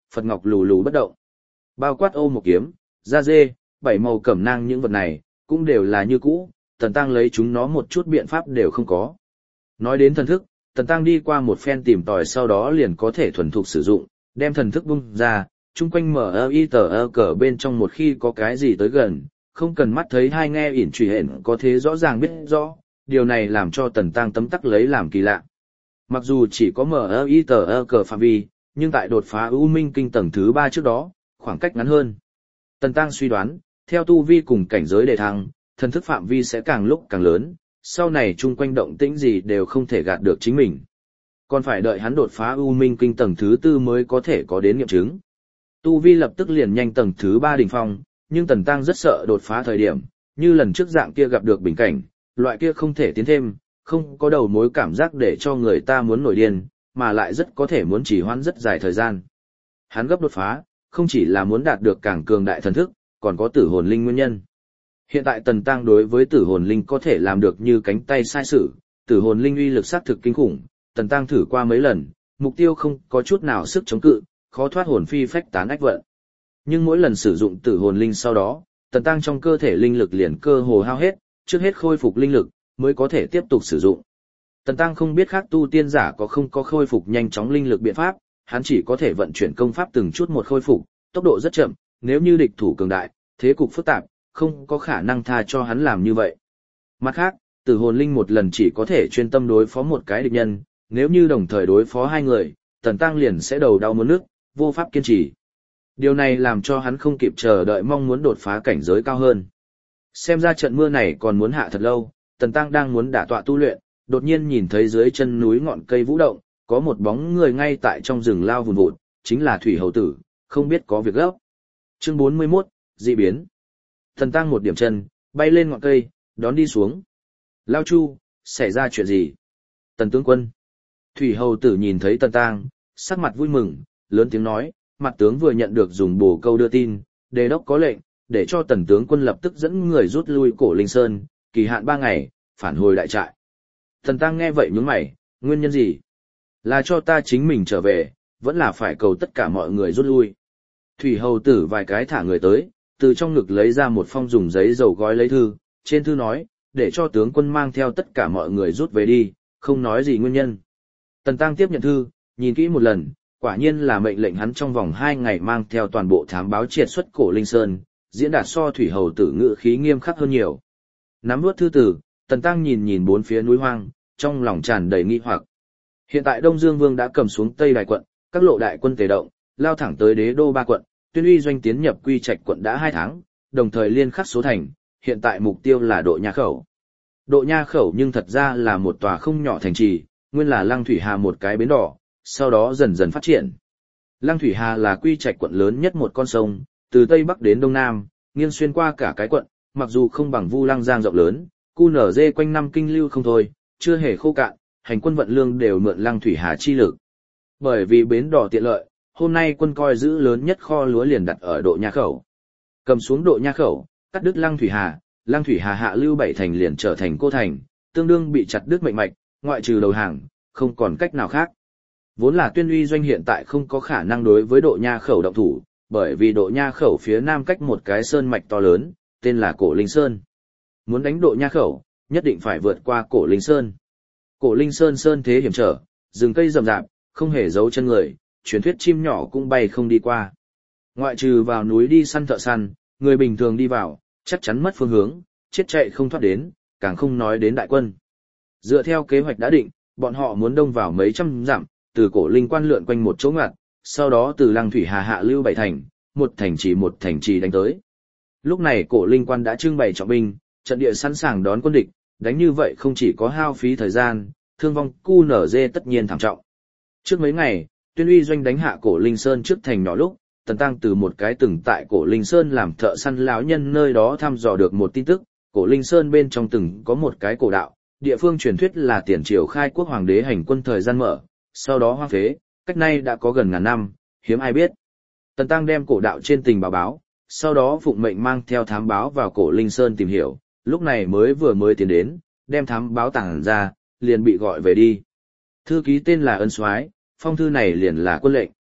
Phật ngọc lù lù bất động. Bao quát ô một kiếm, da dê, bảy màu cẩm nang những vật này, cũng đều là như cũ, Tần Tăng lấy chúng nó một chút biện pháp đều không có. Nói đến thần thức, Tần Tăng đi qua một phen tìm tòi sau đó liền có thể thuần thục sử dụng, đem thần thức bung ra, chung quanh mở ơ y tờ ơ cờ bên trong một khi có cái gì tới gần, không cần mắt thấy hai nghe ỉn trùy hển có thế rõ ràng biết rõ, điều này làm cho Tần Tăng tấm tắc lấy làm kỳ lạ. Mặc dù chỉ có mở ơ y tờ ơ cờ phạm vi, nhưng tại đột phá U Minh Kinh tầng thứ ba trước đó, khoảng cách ngắn hơn. Tần Tăng suy đoán, theo tu vi cùng cảnh giới đề thăng, thần thức phạm vi sẽ càng lúc càng lớn, sau này chung quanh động tĩnh gì đều không thể gạt được chính mình. Còn phải đợi hắn đột phá U Minh Kinh tầng thứ tư mới có thể có đến nghiệm chứng. Tu vi lập tức liền nhanh tầng thứ ba đỉnh phong, nhưng Tần Tăng rất sợ đột phá thời điểm, như lần trước dạng kia gặp được bình cảnh, loại kia không thể tiến thêm, không có đầu mối cảm giác để cho người ta muốn nổi điên, mà lại rất có thể muốn trì hoãn rất dài thời gian. Hắn gấp đột phá, không chỉ là muốn đạt được càng cường đại thần thức, còn có tử hồn linh nguyên nhân. Hiện tại Tần Tăng đối với tử hồn linh có thể làm được như cánh tay sai sử, tử hồn linh uy lực sát thực kinh khủng, Tần Tăng thử qua mấy lần, mục tiêu không có chút nào sức chống cự, khó thoát hồn phi phách tán ách vận. Nhưng mỗi lần sử dụng tử hồn linh sau đó, Tần Tăng trong cơ thể linh lực liền cơ hồ hao hết, trước hết khôi phục linh lực, mới có thể tiếp tục sử dụng. Tần Tăng không biết khác tu tiên giả có không có khôi phục nhanh chóng linh lực biện pháp, hắn chỉ có thể vận chuyển công pháp từng chút một khôi phục, tốc độ rất chậm, nếu như địch thủ cường đại, thế cục phức tạp, không có khả năng tha cho hắn làm như vậy. Mặt khác, tử hồn linh một lần chỉ có thể chuyên tâm đối phó một cái địch nhân, nếu như đồng thời đối phó hai người, Tần Tăng liền sẽ đầu đau muốn nước, vô pháp kiên trì. Điều này làm cho hắn không kịp chờ đợi mong muốn đột phá cảnh giới cao hơn. Xem ra trận mưa này còn muốn hạ thật lâu, Tần Tăng đang muốn đả tọa tu luyện, đột nhiên nhìn thấy dưới chân núi ngọn cây vũ động, có một bóng người ngay tại trong rừng lao vùn vụt, chính là Thủy Hầu Tử, không biết có việc gấp. Chương bốn mươi mốt, dị biến. Tần Tăng một điểm chân, bay lên ngọn cây, đón đi xuống. Lao Chu, xảy ra chuyện gì? Tần tướng quân. Thủy Hầu Tử nhìn thấy Tần Tăng, sắc mặt vui mừng, lớn tiếng nói, mặt tướng vừa nhận được dùng bổ câu đưa tin, đề đốc có lệnh, để cho Tần tướng quân lập tức dẫn người rút lui Cổ Linh Sơn, kỳ hạn ba ngày, phản hồi đại trại. Tần Tăng nghe vậy nhướng mày, nguyên nhân gì? Là cho ta chính mình trở về, vẫn là phải cầu tất cả mọi người rút lui. Thủy Hầu Tử vài cái thả người tới, từ trong ngực lấy ra một phong dùng giấy dầu gói lấy thư, trên thư nói, để cho tướng quân mang theo tất cả mọi người rút về đi, không nói gì nguyên nhân. Tần Tăng tiếp nhận thư, nhìn kỹ một lần, quả nhiên là mệnh lệnh hắn trong vòng hai ngày mang theo toàn bộ thám báo triệt xuất Cổ Linh Sơn, diễn đạt so Thủy Hầu Tử ngữ khí nghiêm khắc hơn nhiều. Nắm nuốt thư tử, Tần Tăng nhìn nhìn bốn phía núi hoang, trong lòng tràn đầy nghi hoặc. Hiện tại Đông Dương Vương đã cầm xuống Tây Đài quận, các lộ đại quân tề động, lao thẳng tới Đế Đô ba quận, Tuyên Uy doanh tiến nhập Quy Trạch quận đã hai tháng, đồng thời liên khắc số thành, hiện tại mục tiêu là Độ Nha Khẩu. Độ Nha Khẩu nhưng thật ra là một tòa không nhỏ thành trì, nguyên là Lăng Thủy Hà một cái bến đỏ, sau đó dần dần phát triển. Lăng Thủy Hà là Quy Trạch quận lớn nhất một con sông, từ Tây Bắc đến Đông Nam, nghiêng xuyên qua cả cái quận, mặc dù không bằng Vu Lăng Giang rộng lớn, cu nở dê quanh năm kinh lưu không thôi, chưa hề khô cạn, hành quân vận lương đều mượn Lăng Thủy Hà chi lực. Bởi vì bến đỏ tiện lợi, hôm nay quân coi giữ lớn nhất kho lúa liền đặt ở Độ Nha Khẩu. Cầm xuống Độ Nha Khẩu, cắt đứt Lăng Thủy Hà, Lăng Thủy Hà hạ lưu bảy thành liền trở thành cô thành, tương đương bị chặt đứt mệnh mạch, ngoại trừ đầu hàng, không còn cách nào khác. Vốn là Tuyên Uy doanh hiện tại không có khả năng đối với Độ Nha Khẩu động thủ, bởi vì Độ Nha Khẩu phía nam cách một cái sơn mạch to lớn, tên là Cổ Linh Sơn. Muốn đánh Độ Nha Khẩu, nhất định phải vượt qua Cổ Linh Sơn. Cổ Linh Sơn sơn thế hiểm trở, rừng cây rậm rạp, không hề giấu chân người, truyền thuyết chim nhỏ cũng bay không đi qua. Ngoại trừ vào núi đi săn thợ săn, người bình thường đi vào, chắc chắn mất phương hướng, chết chạy không thoát đến, càng không nói đến đại quân. Dựa theo kế hoạch đã định, bọn họ muốn đông vào mấy trăm dặm, từ Cổ Linh quan lượn quanh một chỗ ngặt, sau đó từ Lăng Thủy Hà hạ lưu bảy thành, một thành trì một thành trì đánh tới. Lúc này Cổ Linh quan đã trưng bày trọng binh, trận địa sẵn sàng đón quân địch, đánh như vậy không chỉ có hao phí thời gian, thương vong cu nở dê tất nhiên thảm trọng. Trước mấy ngày, Tuyên Uy doanh đánh hạ Cổ Linh Sơn trước thành nhỏ lúc, Tần Tăng từ một cái từng tại Cổ Linh Sơn làm thợ săn lão nhân nơi đó thăm dò được một tin tức, Cổ Linh Sơn bên trong từng có một cái cổ đạo, địa phương truyền thuyết là tiền triều khai quốc hoàng đế hành quân thời gian mở, sau đó hoang phế, cách nay đã có gần ngàn năm, hiếm ai biết. Tần Tăng đem cổ đạo trên tình báo báo, sau đó phụng mệnh mang theo thám báo vào Cổ Linh Sơn tìm hiểu, lúc này mới vừa mới tiến đến, đem thám báo tàng ra, liền bị gọi về đi. Thư ký tên là Ân Soái, phong thư này liền là quân lệnh.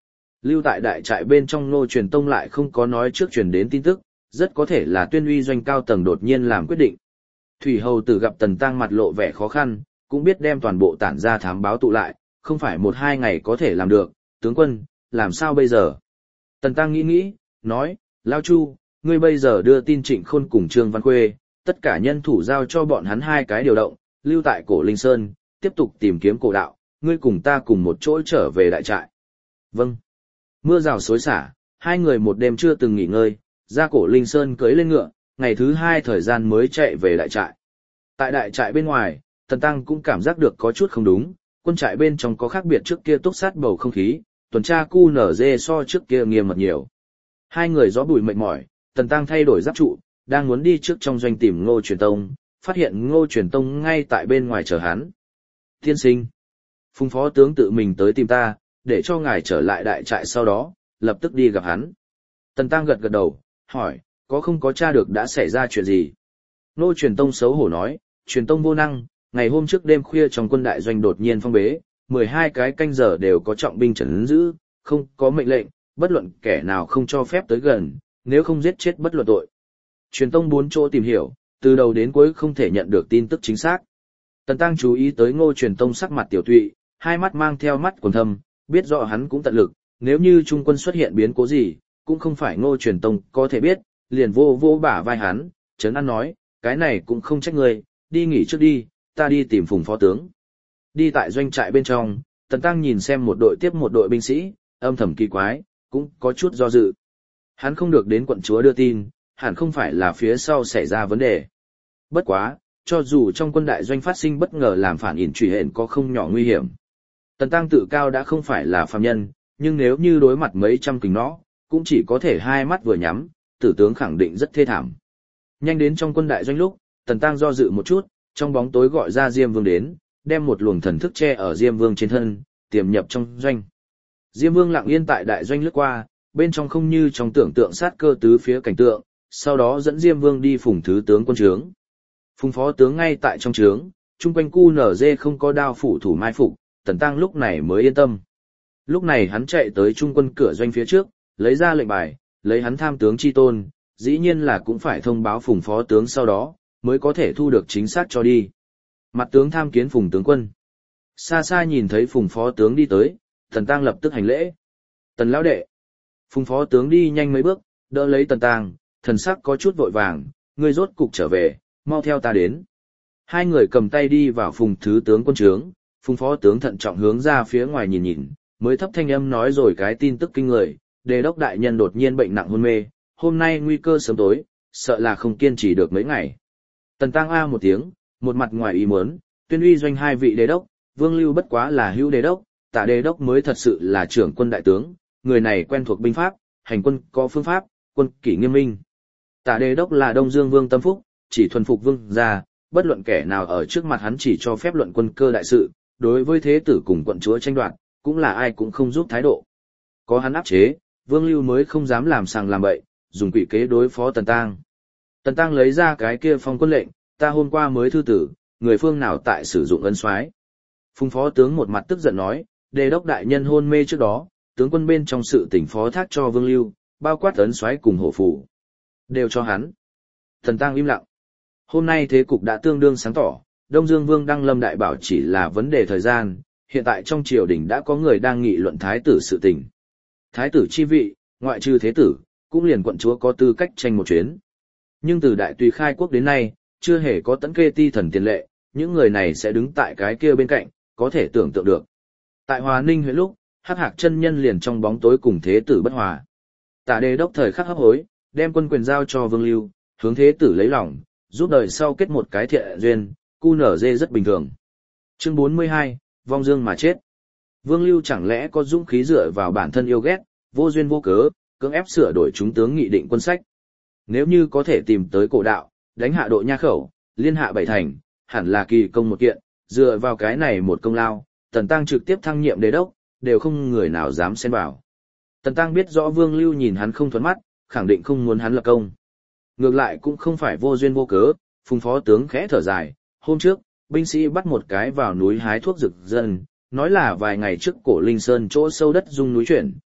Lưu tại đại trại bên trong Ngô Truyền Tông lại không có nói trước truyền đến tin tức, rất có thể là Tuyên Uy doanh cao tầng đột nhiên làm quyết định. Thủy Hầu Tử gặp Tần Tăng mặt lộ vẻ khó khăn, cũng biết đem toàn bộ tản ra thám báo tụ lại, không phải một hai ngày có thể làm được, tướng quân, làm sao bây giờ? Tần Tăng nghĩ nghĩ, nói, Lao Chu, ngươi bây giờ đưa tin Trịnh Khôn cùng Trương Văn Khuê, tất cả nhân thủ giao cho bọn hắn hai cái điều động, lưu tại cổ Linh Sơn, tiếp tục tìm kiếm cổ đạo, ngươi cùng ta cùng một chỗ trở về đại trại. Vâng. Mưa rào xối xả, hai người một đêm chưa từng nghỉ ngơi, ra cổ Linh Sơn cưỡi lên ngựa, ngày thứ hai thời gian mới chạy về đại trại. Tại đại trại bên ngoài, Tần Tăng cũng cảm giác được có chút không đúng, quân trại bên trong có khác biệt trước kia túc sát bầu không khí, tuần tra cu nở dê so trước kia nghiêm mật nhiều. Hai người gió bụi mệt mỏi, Tần Tăng thay đổi giáp trụ, đang muốn đi trước trong doanh tìm Ngô Truyền Tông, phát hiện Ngô Truyền Tông ngay tại bên ngoài chờ hắn. Tiên sinh, Phùng phó tướng tự mình tới tìm ta, để cho ngài trở lại đại trại sau đó, lập tức đi gặp hắn. Tần Tăng gật gật đầu, hỏi, có không có tra được đã xảy ra chuyện gì? Ngô Truyền Tông xấu hổ nói, Truyền Tông vô năng, ngày hôm trước đêm khuya trong quân đại doanh đột nhiên phong bế, mười hai cái canh giờ đều có trọng binh trấn giữ, không có mệnh lệnh, bất luận kẻ nào không cho phép tới gần, nếu không giết chết bất luận tội. Truyền Tông bốn chỗ tìm hiểu, từ đầu đến cuối không thể nhận được tin tức chính xác. Tần Tăng chú ý tới Ngô Truyền Tông sắc mặt tiểu tụy, hai mắt mang theo mắt quầng thâm, biết rõ hắn cũng tận lực, nếu như trung quân xuất hiện biến cố gì, cũng không phải Ngô Truyền Tông có thể biết, liền vô vô bả vai hắn, trấn an nói, cái này cũng không trách ngươi, đi nghỉ trước đi, ta đi tìm Phùng phó tướng. Đi tại doanh trại bên trong, Tần Tăng nhìn xem một đội tiếp một đội binh sĩ, âm thầm kỳ quái, cũng có chút do dự. Hắn không được đến quận chúa đưa tin, hẳn không phải là phía sau xảy ra vấn đề. Bất quá, cho dù trong quân đại doanh phát sinh bất ngờ làm phản ỉn truy hện có không nhỏ nguy hiểm. Tần Tăng tự cao đã không phải là phàm nhân, nhưng nếu như đối mặt mấy trăm kình nó, cũng chỉ có thể hai mắt vừa nhắm, tử tướng khẳng định rất thê thảm. Nhanh đến trong quân đại doanh lúc, Tần Tăng do dự một chút, trong bóng tối gọi ra Diêm Vương đến, đem một luồng thần thức che ở Diêm Vương trên thân, tiềm nhập trong doanh. Diêm Vương lặng yên tại đại doanh lướt qua, bên trong không như trong tưởng tượng sát cơ tứ phía cảnh tượng, sau đó dẫn Diêm Vương đi Phùng thứ tướng quân trướng. Phùng phó tướng ngay tại trong trướng, chung quanh cu nở dê không có đao phủ thủ mai phục, Tần Tăng lúc này mới yên tâm. Lúc này hắn chạy tới trung quân cửa doanh phía trước, lấy ra lệnh bài, lấy hắn tham tướng chi tôn, dĩ nhiên là cũng phải thông báo Phùng phó tướng sau đó, mới có thể thu được chính xác cho đi. Mặt tướng tham kiến Phùng tướng quân. Xa xa nhìn thấy Phùng phó tướng đi tới, Tần Tăng lập tức hành lễ. Tần lão đệ. Phùng phó tướng đi nhanh mấy bước, đỡ lấy Tần Tăng, thần sắc có chút vội vàng, ngươi rốt cục trở về, mau theo ta đến. Hai người cầm tay đi vào Phùng thứ tướng quân trướng, Phùng phó tướng thận trọng hướng ra phía ngoài nhìn nhìn, mới thấp thanh âm nói rồi cái tin tức kinh người, đề đốc đại nhân đột nhiên bệnh nặng hôn mê, hôm nay nguy cơ sớm tối, sợ là không kiên trì được mấy ngày. Tần Tăng a một tiếng, một mặt ngoài ý muốn, Tuyên Uy doanh hai vị đế đốc, Vương Lưu bất quá là hữu đế đốc, Tạ đế đốc mới thật sự là trưởng quân đại tướng, người này quen thuộc binh pháp, hành quân có phương pháp, quân kỷ nghiêm minh. Tạ đế đốc là Đông Dương Vương Tâm Phúc, chỉ thuần phục vương gia, bất luận kẻ nào ở trước mặt hắn chỉ cho phép luận quân cơ đại sự, đối với thế tử cùng quận chúa tranh đoạt, cũng là ai cũng không giúp thái độ. Có hắn áp chế, Vương Lưu mới không dám làm sàng làm bậy, dùng quỷ kế đối phó Tần Tăng. Tần Tăng lấy ra cái kia phong quân lệnh, ta hôm qua mới thư tử, người phương nào tại sử dụng ấn soái. Phùng phó tướng một mặt tức giận nói, đề đốc đại nhân hôn mê trước đó, tướng quân bên trong sự tỉnh phó thác cho Vương Lưu, bao quát ấn soái cùng hổ phủ. Đều cho hắn. Tần Tăng im lặng. Hôm nay thế cục đã tương đương sáng tỏ, Đông Dương Vương Đăng Lâm đại bảo chỉ là vấn đề thời gian, hiện tại trong triều đình đã có người đang nghị luận thái tử sự tình. Thái tử chi vị, ngoại trừ thế tử, cũng liền quận chúa có tư cách tranh một chuyến. Nhưng từ đại tùy khai quốc đến nay, chưa hề có tấn kê ti thần tiền lệ, những người này sẽ đứng tại cái kia bên cạnh, có thể tưởng tượng được. Tại Hòa Ninh huyện lúc, Hắc Hạc chân nhân liền trong bóng tối cùng thế tử bất hòa. Tạ Đề đốc thời khắc hấp hối, đem quân quyền giao cho Vương Lưu, hướng thế tử lấy lòng, giúp đời sau kết một cái thiện duyên, cu nở dê rất bình thường. Chương bốn mươi hai, vong dương mà chết. Vương Lưu chẳng lẽ có dũng khí dựa vào bản thân yêu ghét, vô duyên vô cớ, cưỡng ép sửa đổi chúng tướng nghị định quân sách. Nếu như có thể tìm tới cổ đạo, đánh hạ Độ Nha khẩu, liên hạ bảy thành, hẳn là kỳ công một kiện, dựa vào cái này một công lao, Tần Tăng trực tiếp thăng nhiệm đế đốc, đều không người nào dám xen vào. Tần Tăng biết rõ Vương Lưu nhìn hắn không thuận mắt, khẳng định không muốn hắn lập công. Ngược lại cũng không phải vô duyên vô cớ, Phùng phó tướng khẽ thở dài, hôm trước, binh sĩ bắt một cái vào núi hái thuốc rực dân, nói là vài ngày trước cổ Linh Sơn chỗ sâu đất rung núi chuyển,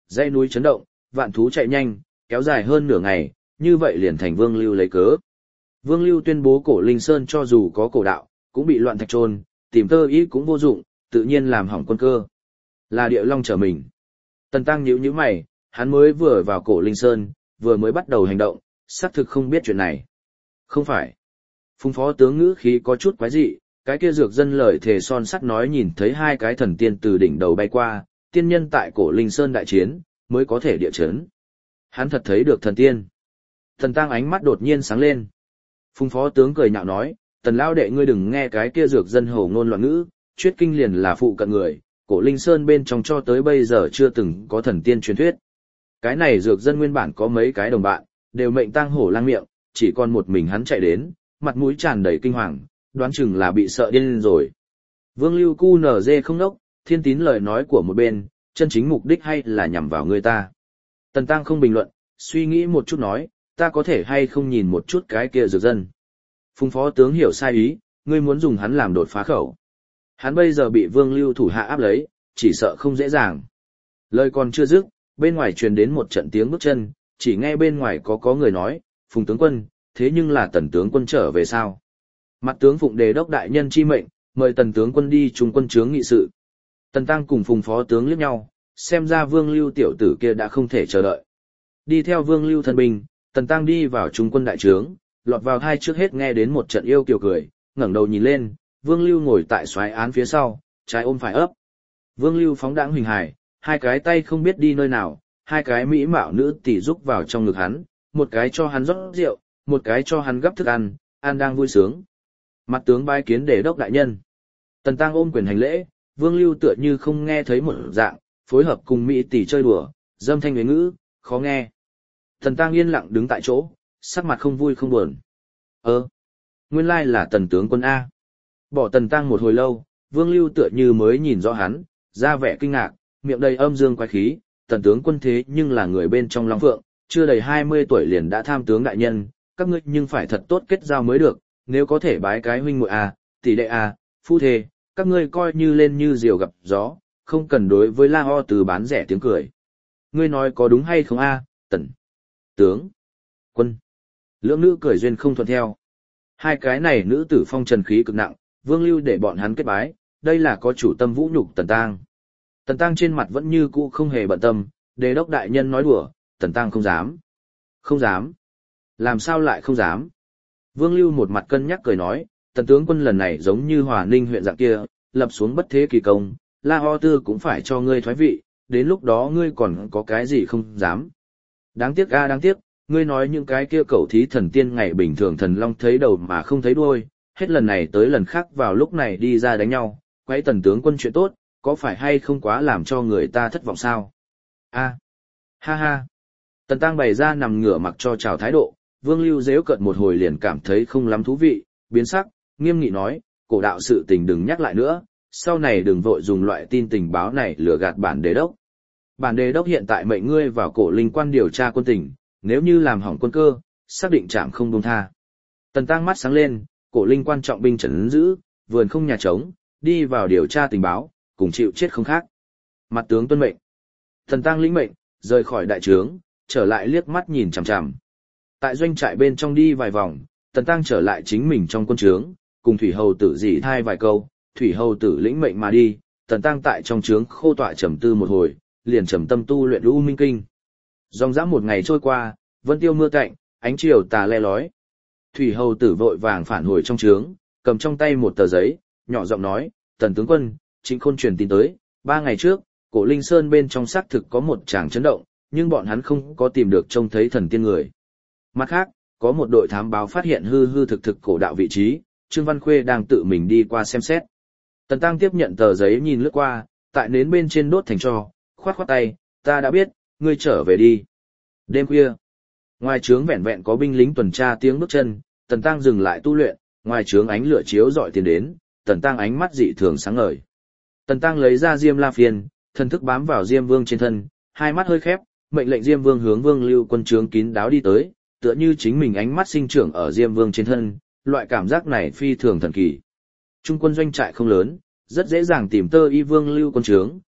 dãy núi chấn động, vạn thú chạy nhanh, kéo dài hơn nửa ngày, như vậy liền thành Vương Lưu lấy cớ. Vương Lưu tuyên bố Cổ Linh Sơn cho dù có cổ đạo, cũng bị loạn thạch trôn, tìm tơ ý cũng vô dụng, tự nhiên làm hỏng quân cơ. Là Địa Long trở mình. Tần Tăng nhíu nhíu mày, hắn mới vừa vào Cổ Linh Sơn, vừa mới bắt đầu hành động, xác thực không biết chuyện này. Không phải. Phùng phó tướng ngữ khí có chút quái dị, cái kia dược dân lời thề son sắt nói nhìn thấy hai cái thần tiên từ đỉnh đầu bay qua, tiên nhân tại Cổ Linh Sơn đại chiến, mới có thể địa chấn. Hắn thật thấy được thần tiên. Thần Tăng ánh mắt đột nhiên sáng lên. Phùng phó tướng cười nhạo nói, Tần lão đệ ngươi đừng nghe cái kia dược dân hổ ngôn loạn ngữ, Chuyết Kinh liền là phụ cận người, Cổ Linh Sơn bên trong cho tới bây giờ chưa từng có thần tiên truyền thuyết. Cái này dược dân nguyên bản có mấy cái đồng bạn, đều mệnh tang hổ lang miệng, chỉ còn một mình hắn chạy đến, mặt mũi tràn đầy kinh hoàng, đoán chừng là bị sợ điên lên rồi. Vương Lưu cu nở dê không nốc, thiên tín lời nói của một bên, chân chính mục đích hay là nhằm vào người ta. Tần Tăng không bình luận, suy nghĩ một chút nói, ta có thể hay không nhìn một chút cái kia dược dân. Phùng phó tướng hiểu sai ý, ngươi muốn dùng hắn làm đột phá khẩu. Hắn bây giờ bị Vương Lưu thủ hạ áp lấy, chỉ sợ không dễ dàng. Lời còn chưa dứt, bên ngoài truyền đến một trận tiếng bước chân, chỉ nghe bên ngoài có có người nói, Phùng tướng quân, thế nhưng là Tần tướng quân trở về sao? Mặt tướng Phụng Đề đốc đại nhân chi mệnh, mời Tần tướng quân đi trung quân chướng nghị sự. Tần Tăng cùng Phùng phó tướng liếc nhau, xem ra Vương Lưu tiểu tử kia đã không thể chờ đợi. Đi theo Vương Lưu thân binh, Tần Tăng đi vào trung quân đại trướng, lọt vào hai trước hết nghe đến một trận yêu kiều cười, ngẩng đầu nhìn lên, Vương Lưu ngồi tại soái án phía sau, trái ôm phải ấp. Vương Lưu phóng đãng huỳnh hài, hai cái tay không biết đi nơi nào, hai cái mỹ mạo nữ tỷ giúp vào trong ngực hắn, một cái cho hắn rót rượu, một cái cho hắn gấp thức ăn, ăn đang vui sướng. Mặt tướng bái kiến Đề đốc đại nhân. Tần Tăng ôm quyền hành lễ, Vương Lưu tựa như không nghe thấy một dạng, phối hợp cùng mỹ tỷ chơi đùa, dâm thanh huế ngữ, khó nghe. Tần Tăng yên lặng đứng tại chỗ, sắc mặt không vui không buồn. Ơ, nguyên lai là Tần tướng quân A. Bỏ Tần Tăng một hồi lâu, Vương Lưu tựa như mới nhìn rõ hắn, ra vẻ kinh ngạc, miệng đầy âm dương quái khí, Tần tướng quân thế nhưng là người bên trong Long Phượng, chưa đầy hai mươi tuổi liền đã tham tướng đại nhân, các ngươi nhưng phải thật tốt kết giao mới được, nếu có thể bái cái huynh muội A, tỷ đệ A, phu thê, các ngươi coi như lên như diều gặp gió, không cần đối với la ho từ bán rẻ tiếng cười. Ngươi nói có đúng hay không A, Tần tướng quân. Lưỡng nữ cười duyên không thuận theo. Hai cái này nữ tử phong trần khí cực nặng, Vương Lưu để bọn hắn kết bái, đây là có chủ tâm vũ nhục Tần Tăng. Tần Tăng trên mặt vẫn như cũ không hề bận tâm, Đề đốc đại nhân nói đùa, Tần Tăng không dám. Không dám. Làm sao lại không dám? Vương Lưu một mặt cân nhắc cười nói, Tần tướng quân lần này giống như Hòa Ninh huyện dạng kia, lập xuống bất thế kỳ công, La Ho Tư cũng phải cho ngươi thoái vị, đến lúc đó ngươi còn có cái gì không dám. Đáng tiếc a đáng tiếc, ngươi nói những cái kia cẩu thí thần tiên ngày bình thường thần long thấy đầu mà không thấy đuôi, hết lần này tới lần khác vào lúc này đi ra đánh nhau, quấy Tần tướng quân chuyện tốt, có phải hay không quá làm cho người ta thất vọng sao? A, ha ha. Tần Tăng bày ra nằm ngửa mặc cho chào thái độ, Vương Lưu giễu cợt một hồi liền cảm thấy không lắm thú vị, biến sắc, nghiêm nghị nói, cổ đạo sự tình đừng nhắc lại nữa, sau này đừng vội dùng loại tin tình báo này lừa gạt bản Đề đốc. Bản Đề đốc hiện tại mệnh ngươi vào Cổ Linh quan điều tra quân tình, nếu như làm hỏng quân cơ, xác định trảm không buông tha. Tần Tăng mắt sáng lên, Cổ Linh quan trọng binh trấn giữ, vườn không nhà trống, đi vào điều tra tình báo, cùng chịu chết không khác. Mặt tướng tuân mệnh. Tần Tăng lĩnh mệnh, rời khỏi đại trướng, trở lại liếc mắt nhìn chằm chằm. Tại doanh trại bên trong đi vài vòng, Tần Tăng trở lại chính mình trong quân trướng, cùng Thủy Hầu tử dì thai vài câu, Thủy Hầu tử lĩnh mệnh mà đi, Tần Tăng tại trong trướng khô tọa trầm tư một hồi, liền trầm tâm tu luyện U Minh Kinh. Dòng dã một ngày trôi qua, vân tiêu mưa cạnh, ánh chiều tà le lói. Thủy Hầu tử vội vàng phản hồi trong trướng, cầm trong tay một tờ giấy, nhỏ giọng nói, Tần tướng quân, Trịnh Khôn truyền tin tới, ba ngày trước, Cổ Linh Sơn bên trong xác thực có một tràng chấn động, nhưng bọn hắn không có tìm được trông thấy thần tiên người. Mặt khác, có một đội thám báo phát hiện hư hư thực thực cổ đạo vị trí, Trương Văn Khuê đang tự mình đi qua xem xét. Tần Tăng tiếp nhận tờ giấy nhìn lướt qua, tại nến bên trên đốt thành tro, khoát khoát tay, ta đã biết, ngươi trở về đi. Đêm khuya, ngoài trướng vẹn vẹn có binh lính tuần tra tiếng bước chân, Tần Tăng dừng lại tu luyện, ngoài trướng ánh lửa chiếu rọi tiền đến, Tần Tăng ánh mắt dị thường sáng ngời. Tần Tăng lấy ra Diêm La Phiên, thần thức bám vào Diêm Vương trên thân, hai mắt hơi khép, mệnh lệnh Diêm Vương hướng Vương Lưu quân trướng kín đáo đi tới, tựa như chính mình ánh mắt sinh trưởng ở Diêm Vương trên thân, loại cảm giác này phi thường thần kỳ. Trung quân doanh trại không lớn, rất dễ dàng tìm tơ y Vương Lưu quân trướng,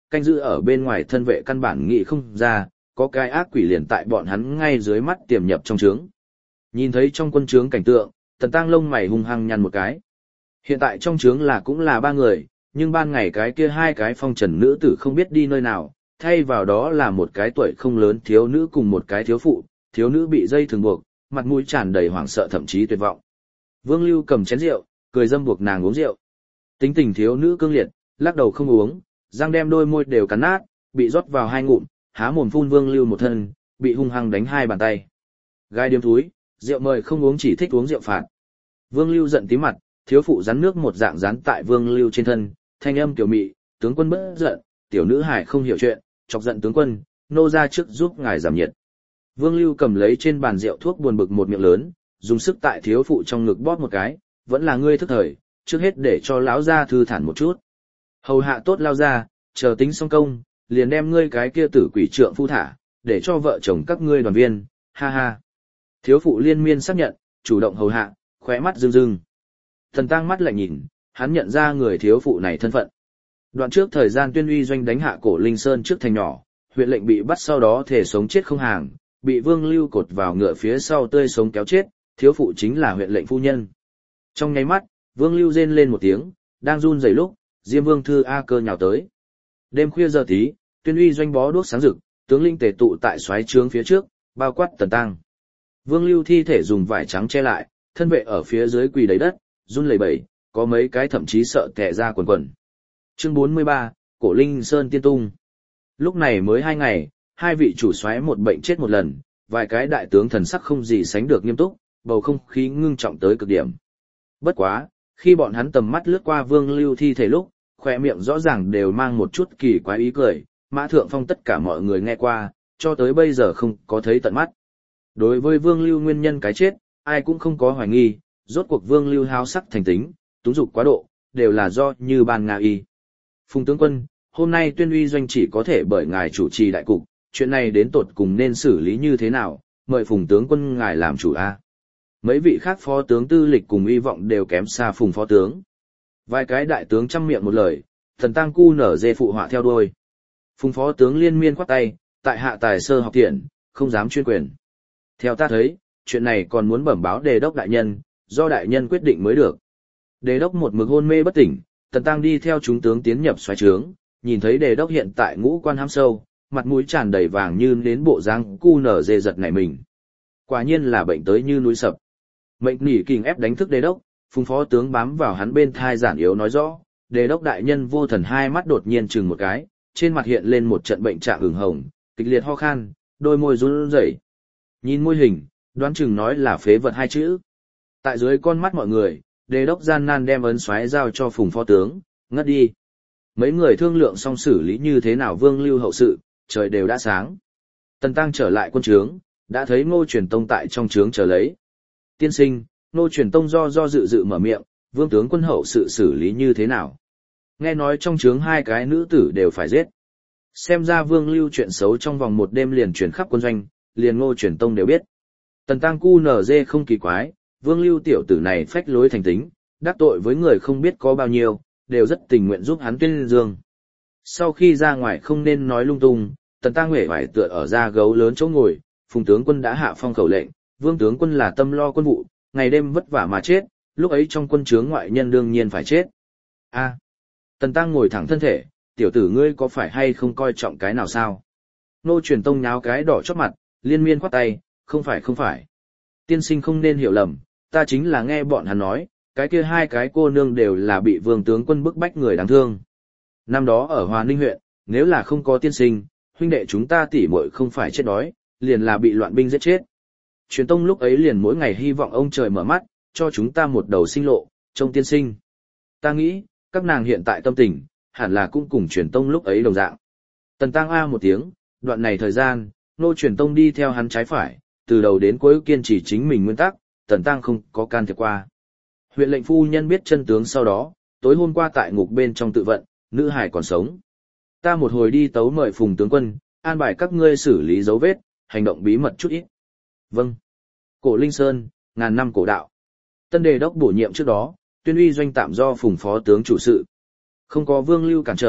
canh giữ ở bên ngoài thân vệ căn bản nghĩ không ra, có cái ác quỷ liền tại bọn hắn ngay dưới mắt tiềm nhập trong trướng. Nhìn thấy trong quân trướng cảnh tượng, Tần Tăng lông mày hung hăng nhăn một cái. Hiện tại trong trướng là cũng là ba người, nhưng ban ngày cái kia hai cái phong trần nữ tử không biết đi nơi nào, thay vào đó là một cái tuổi không lớn thiếu nữ cùng một cái thiếu phụ, thiếu nữ bị dây thường buộc, mặt mũi tràn đầy hoảng sợ thậm chí tuyệt vọng. Vương Lưu cầm chén rượu, cười dâm buộc nàng uống rượu. Tính tình thiếu nữ cương liệt, lắc đầu không uống, răng đem đôi môi đều cắn nát, bị rót vào hai ngụm, há mồm phun Vương Lưu một thân, bị hung hăng đánh hai bàn tay. Gai điếm thúi, rượu mời không uống chỉ thích uống rượu phạt. Vương Lưu giận tím mặt, thiếu phụ rắn nước một dạng rán tại Vương Lưu trên thân, thanh âm tiểu mị, tướng quân bất giận, tiểu nữ hải không hiểu chuyện, chọc giận tướng quân, nô ra trước giúp ngài giảm nhiệt. Vương Lưu cầm lấy trên bàn rượu thuốc buồn bực một miệng lớn, dùng sức tại thiếu phụ trong ngực bóp một cái, vẫn là ngươi thức thời, trước hết để cho lão gia thư thản một chút. Hầu hạ tốt lao ra, chờ tính xong công, liền đem ngươi cái kia tử quỷ trượng phu thả, để cho vợ chồng các ngươi đoàn viên, ha ha. Thiếu phụ liên miên xác nhận, chủ động hầu hạ, khóe mắt rưng rưng. Thần Tăng mắt lại nhìn, hắn nhận ra người thiếu phụ này thân phận. Đoạn trước thời gian Tuyên Uy doanh đánh hạ Cổ Linh Sơn trước thành nhỏ, huyện lệnh bị bắt sau đó thể sống chết không hàng, bị Vương Lưu cột vào ngựa phía sau tươi sống kéo chết, thiếu phụ chính là huyện lệnh phu nhân. Trong nháy mắt, Vương Lưu rên lên một tiếng, đang run rẩy lúc, Diêm Vương thư A Cơ nhào tới. Đêm khuya giờ tí, Tuyên Uy doanh bó đuốc sáng rực, tướng linh tề tụ tại xoáy trướng phía trước, bao quát Tần Tăng. Vương Lưu thi thể dùng vải trắng che lại, thân vệ ở phía dưới quỳ đầy đất, run lẩy bẩy, có mấy cái thậm chí sợ tè ra quần quần. Chương bốn mươi ba, Cổ Linh Sơn tiên tung. Lúc này mới hai ngày, hai vị chủ soái một bệnh chết một lần, vài cái đại tướng thần sắc không gì sánh được nghiêm túc, bầu không khí ngưng trọng tới cực điểm. Bất quá, khi bọn hắn tầm mắt lướt qua Vương Lưu thi thể lúc, khóe miệng rõ ràng đều mang một chút kỳ quái ý cười, Mã Thượng Phong tất cả mọi người nghe qua, cho tới bây giờ không có thấy tận mắt. Đối với Vương Lưu nguyên nhân cái chết, ai cũng không có hoài nghi, rốt cuộc Vương Lưu háo sắc thành tính, túng dục quá độ, đều là do như ban Nga y. Phùng tướng quân, hôm nay Tuyên Uy doanh chỉ có thể bởi ngài chủ trì đại cục, chuyện này đến tột cùng nên xử lý như thế nào, mời Phùng tướng quân ngài làm chủ a. Mấy vị khác phó tướng tư lịch cùng uy vọng đều kém xa Phùng phó tướng. Vài cái đại tướng chăm miệng một lời, Thần Tăng cu nở dê phụ họa theo đuôi. Phùng phó tướng liên miên khoát tay, tại hạ tài sơ học thiện, không dám chuyên quyền. Theo ta thấy, chuyện này còn muốn bẩm báo đề đốc đại nhân, do đại nhân quyết định mới được. Đề đốc một mực hôn mê bất tỉnh, Tần Tăng đi theo chúng tướng tiến nhập xoáy trướng, nhìn thấy đề đốc hiện tại ngũ quan hám sâu, mặt mũi tràn đầy vàng như đến bộ dáng cu nở dê giật nảy mình. Quả nhiên là bệnh tới như núi sập. Mệnh nỉ kình ép đánh thức đề đốc, Phùng phó tướng bám vào hắn bên thai giản yếu nói rõ, đề đốc đại nhân vô thần hai mắt đột nhiên chừng một cái, trên mặt hiện lên một trận bệnh trạng ửng hồng, kịch liệt ho khan, đôi môi run rẩy. Nhìn môi hình, đoán chừng nói là phế vật hai chữ. Tại dưới con mắt mọi người, đề đốc gian nan đem ấn xoáy giao cho Phùng phó tướng, ngất đi. Mấy người thương lượng xong xử lý như thế nào Vương Lưu hậu sự, trời đều đã sáng. Tần Tăng trở lại quân trướng, đã thấy Ngô Truyền Tông tại trong trướng chờ lấy. Tiên sinh, Ngô Truyền Tông do do dự dự mở miệng, Vương tướng quân hậu sự xử lý như thế nào? Nghe nói trong trướng hai cái nữ tử đều phải giết. Xem ra Vương Lưu chuyện xấu trong vòng một đêm liền truyền khắp quân doanh, liền Ngô Truyền Tông đều biết. Tần Tăng cu nở dê không kỳ quái, Vương Lưu tiểu tử này phách lối thành tính, đắc tội với người không biết có bao nhiêu, đều rất tình nguyện giúp hắn tuyên dương. Sau khi ra ngoài không nên nói lung tung, Tần Tăng huệ vải tựa ở ra gấu lớn chỗ ngồi, Phùng tướng quân đã hạ phong khẩu lệnh, Vương tướng quân là tâm lo quân vụ, ngày đêm vất vả mà chết, lúc ấy trong quân trướng ngoại nhân đương nhiên phải chết. A. Tần Tăng ngồi thẳng thân thể, tiểu tử ngươi có phải hay không coi trọng cái nào sao? Ngô Truyền Tông nháo cái đỏ chót mặt, liên miên khoát tay, không phải không phải. Tiên sinh không nên hiểu lầm, ta chính là nghe bọn hắn nói, cái kia hai cái cô nương đều là bị Vương tướng quân bức bách người đáng thương. Năm đó ở Hòa Ninh huyện, nếu là không có tiên sinh, huynh đệ chúng ta tỉ muội không phải chết đói, liền là bị loạn binh giết chết. Truyền Tông lúc ấy liền mỗi ngày hy vọng ông trời mở mắt, cho chúng ta một đầu sinh lộ, trông tiên sinh. Ta nghĩ, các nàng hiện tại tâm tình, hẳn là cũng cùng Truyền Tông lúc ấy đồng dạng. Tần Tăng A một tiếng, đoạn này thời gian, Ngô Truyền Tông đi theo hắn trái phải, từ đầu đến cuối kiên trì chính mình nguyên tắc, Tần Tăng không có can thiệp qua. Huyện lệnh phu nhân biết chân tướng sau đó, tối hôm qua tại ngục bên trong tự vận, nữ hải còn sống. Ta một hồi đi tấu mời Phùng tướng quân, an bài các ngươi xử lý dấu vết, hành động bí mật chút ít. Vâng. Cổ Linh Sơn, ngàn năm cổ đạo. Tân đề đốc bổ nhiệm trước đó, Tuyên Uy doanh tạm do Phùng phó tướng chủ sự. Không có Vương Lưu cản trở,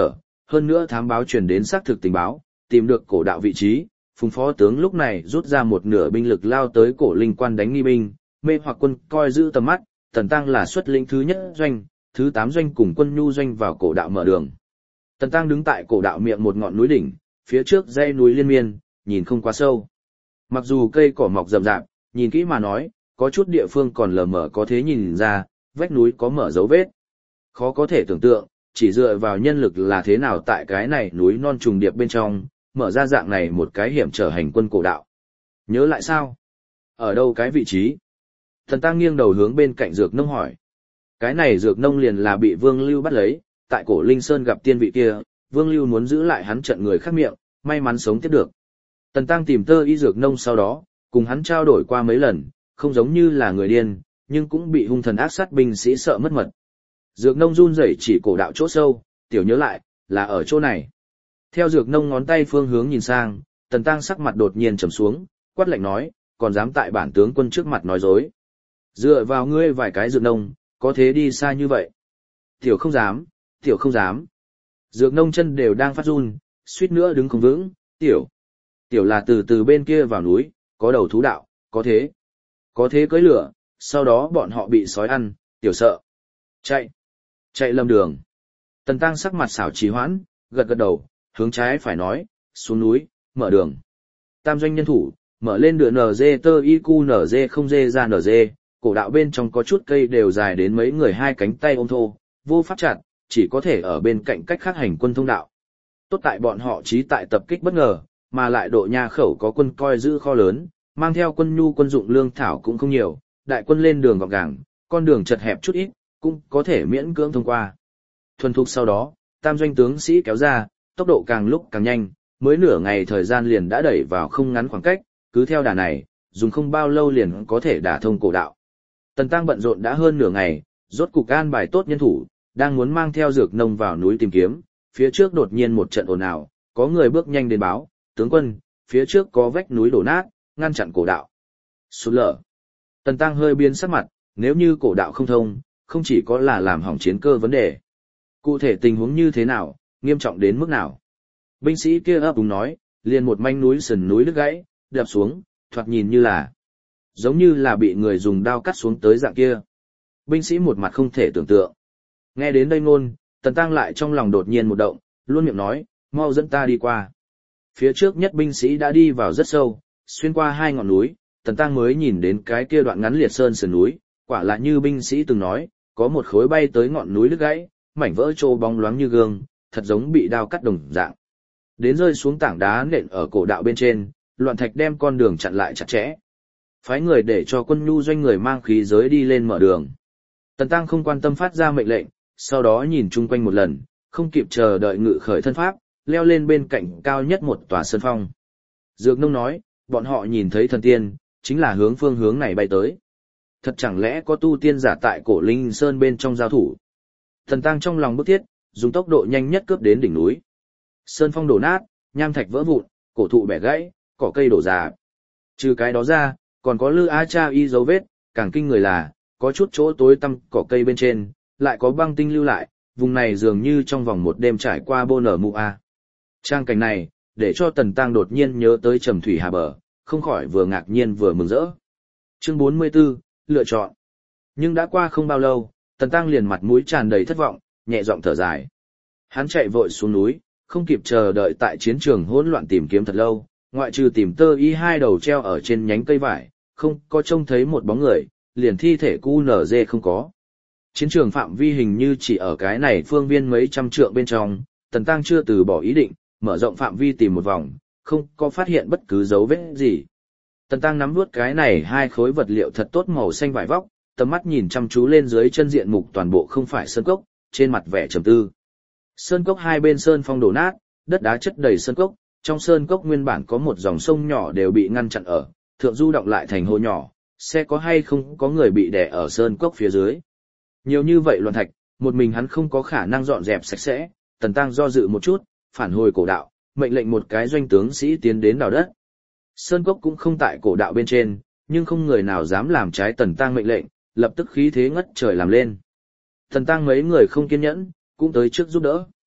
hơn nữa thám báo truyền đến xác thực tình báo, tìm được cổ đạo vị trí, Phùng phó tướng lúc này rút ra một nửa binh lực lao tới cổ linh quan đánh nghi binh, mê hoặc quân coi giữ tầm mắt, Tần Tăng là xuất lĩnh thứ nhất doanh, thứ tám doanh cùng quân nhu doanh vào cổ đạo mở đường. Tần Tăng đứng tại cổ đạo miệng một ngọn núi đỉnh, phía trước dãy núi liên miên, nhìn không quá sâu. Mặc dù cây cỏ mọc rậm rạp, nhìn kỹ mà nói, có chút địa phương còn lờ mờ có thể nhìn ra, vách núi có mở dấu vết. Khó có thể tưởng tượng, chỉ dựa vào nhân lực là thế nào tại cái này núi non trùng điệp bên trong, mở ra dạng này một cái hiểm trở hành quân cổ đạo. Nhớ lại sao? Ở đâu cái vị trí? Tần Tăng nghiêng đầu hướng bên cạnh Dược Nông hỏi. Cái này Dược Nông liền là bị Vương Lưu bắt lấy, tại cổ Linh Sơn gặp tiên vị kia, Vương Lưu muốn giữ lại hắn trận người khác miệng, may mắn sống tiếp được. Tần Tăng tìm tơ y Dược Nông sau đó, cùng hắn trao đổi qua mấy lần, không giống như là người điên, nhưng cũng bị hung thần ác sát binh sĩ sợ mất mật. Dược Nông run rẩy chỉ cổ đạo chỗ sâu, tiểu nhớ lại, là ở chỗ này. Theo Dược Nông ngón tay phương hướng nhìn sang, Tần Tăng sắc mặt đột nhiên trầm xuống, quát lạnh nói, còn dám tại bản tướng quân trước mặt nói dối. Dựa vào ngươi vài cái Dược Nông, có thế đi xa như vậy. Tiểu không dám, tiểu không dám. Dược Nông chân đều đang phát run, suýt nữa đứng không vững, tiểu. Tiểu là từ từ bên kia vào núi, có đầu thú đạo, có thế. Có thế cưỡi lửa, sau đó bọn họ bị sói ăn, tiểu sợ. Chạy. Chạy lầm đường. Tần Tăng sắc mặt xảo trì hoãn, gật gật đầu, hướng trái phải nói, xuống núi, mở đường. Tam doanh nhân thủ, mở lên đường en giê tơ i cu en giê không dê ra en giê, cổ đạo bên trong có chút cây đều dài đến mấy người hai cánh tay ôm thô, vô pháp chặt, chỉ có thể ở bên cạnh cách khác hành quân thông đạo. Tốt tại bọn họ trí tại tập kích bất ngờ, mà lại độ nha khẩu có quân coi giữ kho lớn, mang theo quân nhu quân dụng lương thảo cũng không nhiều, đại quân lên đường gọn gàng, con đường chật hẹp chút ít, cũng có thể miễn cưỡng thông qua. Thuần thục sau đó, tam doanh tướng sĩ kéo ra, tốc độ càng lúc càng nhanh, mới nửa ngày thời gian liền đã đẩy vào không ngắn khoảng cách, cứ theo đà này, dùng không bao lâu liền có thể đả thông cổ đạo. Tần Tăng bận rộn đã hơn nửa ngày, rốt cục an bài tốt nhân thủ, đang muốn mang theo Dược Nông vào núi tìm kiếm, phía trước đột nhiên một trận ồn ào, có người bước nhanh đến báo, tướng quân, phía trước có vách núi đổ nát, ngăn chặn cổ đạo. Sụt lở. Tần Tăng hơi biến sắc mặt, nếu như cổ đạo không thông, không chỉ có là làm hỏng chiến cơ vấn đề. Cụ thể tình huống như thế nào, nghiêm trọng đến mức nào? Binh sĩ kia ấp úng nói, liền một manh núi sườn núi đứt gãy, đập xuống, thoạt nhìn như là giống như là bị người dùng đao cắt xuống tới dạng kia. Binh sĩ một mặt không thể tưởng tượng. Nghe đến đây ngôn, Tần Tăng lại trong lòng đột nhiên một động, luôn miệng nói, mau dẫn ta đi qua. Phía trước nhất binh sĩ đã đi vào rất sâu, xuyên qua hai ngọn núi, Tần Tăng mới nhìn đến cái kia đoạn ngắn liệt sơn sườn núi, quả là như binh sĩ từng nói, có một khối bay tới ngọn núi đứt gãy, mảnh vỡ trô bóng loáng như gương, thật giống bị đao cắt đồng dạng. Đến rơi xuống tảng đá nện ở cổ đạo bên trên, loạn thạch đem con đường chặn lại chặt chẽ. Phái người để cho quân nhu doanh người mang khí giới đi lên mở đường. Tần Tăng không quan tâm phát ra mệnh lệnh, sau đó nhìn chung quanh một lần, không kịp chờ đợi ngự khởi thân pháp, leo lên bên cạnh cao nhất một tòa sơn phong. Dược Nông nói, bọn họ nhìn thấy thần tiên, chính là hướng phương hướng này bay tới. Thật chẳng lẽ có tu tiên giả tại cổ Linh Sơn bên trong giao thủ? Tần Tăng trong lòng bức thiết, dùng tốc độ nhanh nhất cướp đến đỉnh núi. Sơn phong đổ nát, nham thạch vỡ vụn, cổ thụ bẻ gãy, cỏ cây đổ rạp. Trừ cái đó ra, còn có lư a cha y dấu vết, càng kinh người là, có chút chỗ tối tăm cỏ cây bên trên, lại có băng tinh lưu lại, vùng này dường như trong vòng một đêm trải qua bô nở mụ a. Trang cảnh này, để cho Tần Tăng đột nhiên nhớ tới Trầm Thủy Hà Bờ, không khỏi vừa ngạc nhiên vừa mừng rỡ. Chương bốn mươi tư, lựa chọn. Nhưng đã qua không bao lâu, Tần Tăng liền mặt mũi tràn đầy thất vọng, nhẹ giọng thở dài. Hắn chạy vội xuống núi, không kịp chờ đợi tại chiến trường hỗn loạn tìm kiếm thật lâu, ngoại trừ tìm tơ y hai đầu treo ở trên nhánh cây vải, không có trông thấy một bóng người, liền thi thể cu nở dê không có. Chiến trường phạm vi hình như chỉ ở cái này phương viên mấy trăm trượng bên trong, Tần Tăng chưa từ bỏ ý định, mở rộng phạm vi tìm một vòng, không có phát hiện bất cứ dấu vết gì. Tần Tăng nắm vuốt cái này hai khối vật liệu thật tốt màu xanh vải vóc, tầm mắt nhìn chăm chú lên dưới chân diện mục toàn bộ không phải sơn cốc, trên mặt vẻ trầm tư. Sơn cốc hai bên sơn phong đổ nát, đất đá chất đầy sơn cốc, trong sơn cốc nguyên bản có một dòng sông nhỏ đều bị ngăn chặn ở, thượng du động lại thành hồ nhỏ, xe có hay không có người bị đè ở sơn cốc phía dưới. Nhiều như vậy loạn thạch, một mình hắn không có khả năng dọn dẹp sạch sẽ, Tần Tăng do dự một chút, phản hồi cổ đạo, mệnh lệnh một cái doanh tướng sĩ tiến đến đào đất. Sơn cốc cũng không tại cổ đạo bên trên, nhưng không người nào dám làm trái Tần Tăng mệnh lệnh, lập tức khí thế ngất trời làm lên. Tần Tăng mấy người không kiên nhẫn, cũng tới trước giúp đỡ.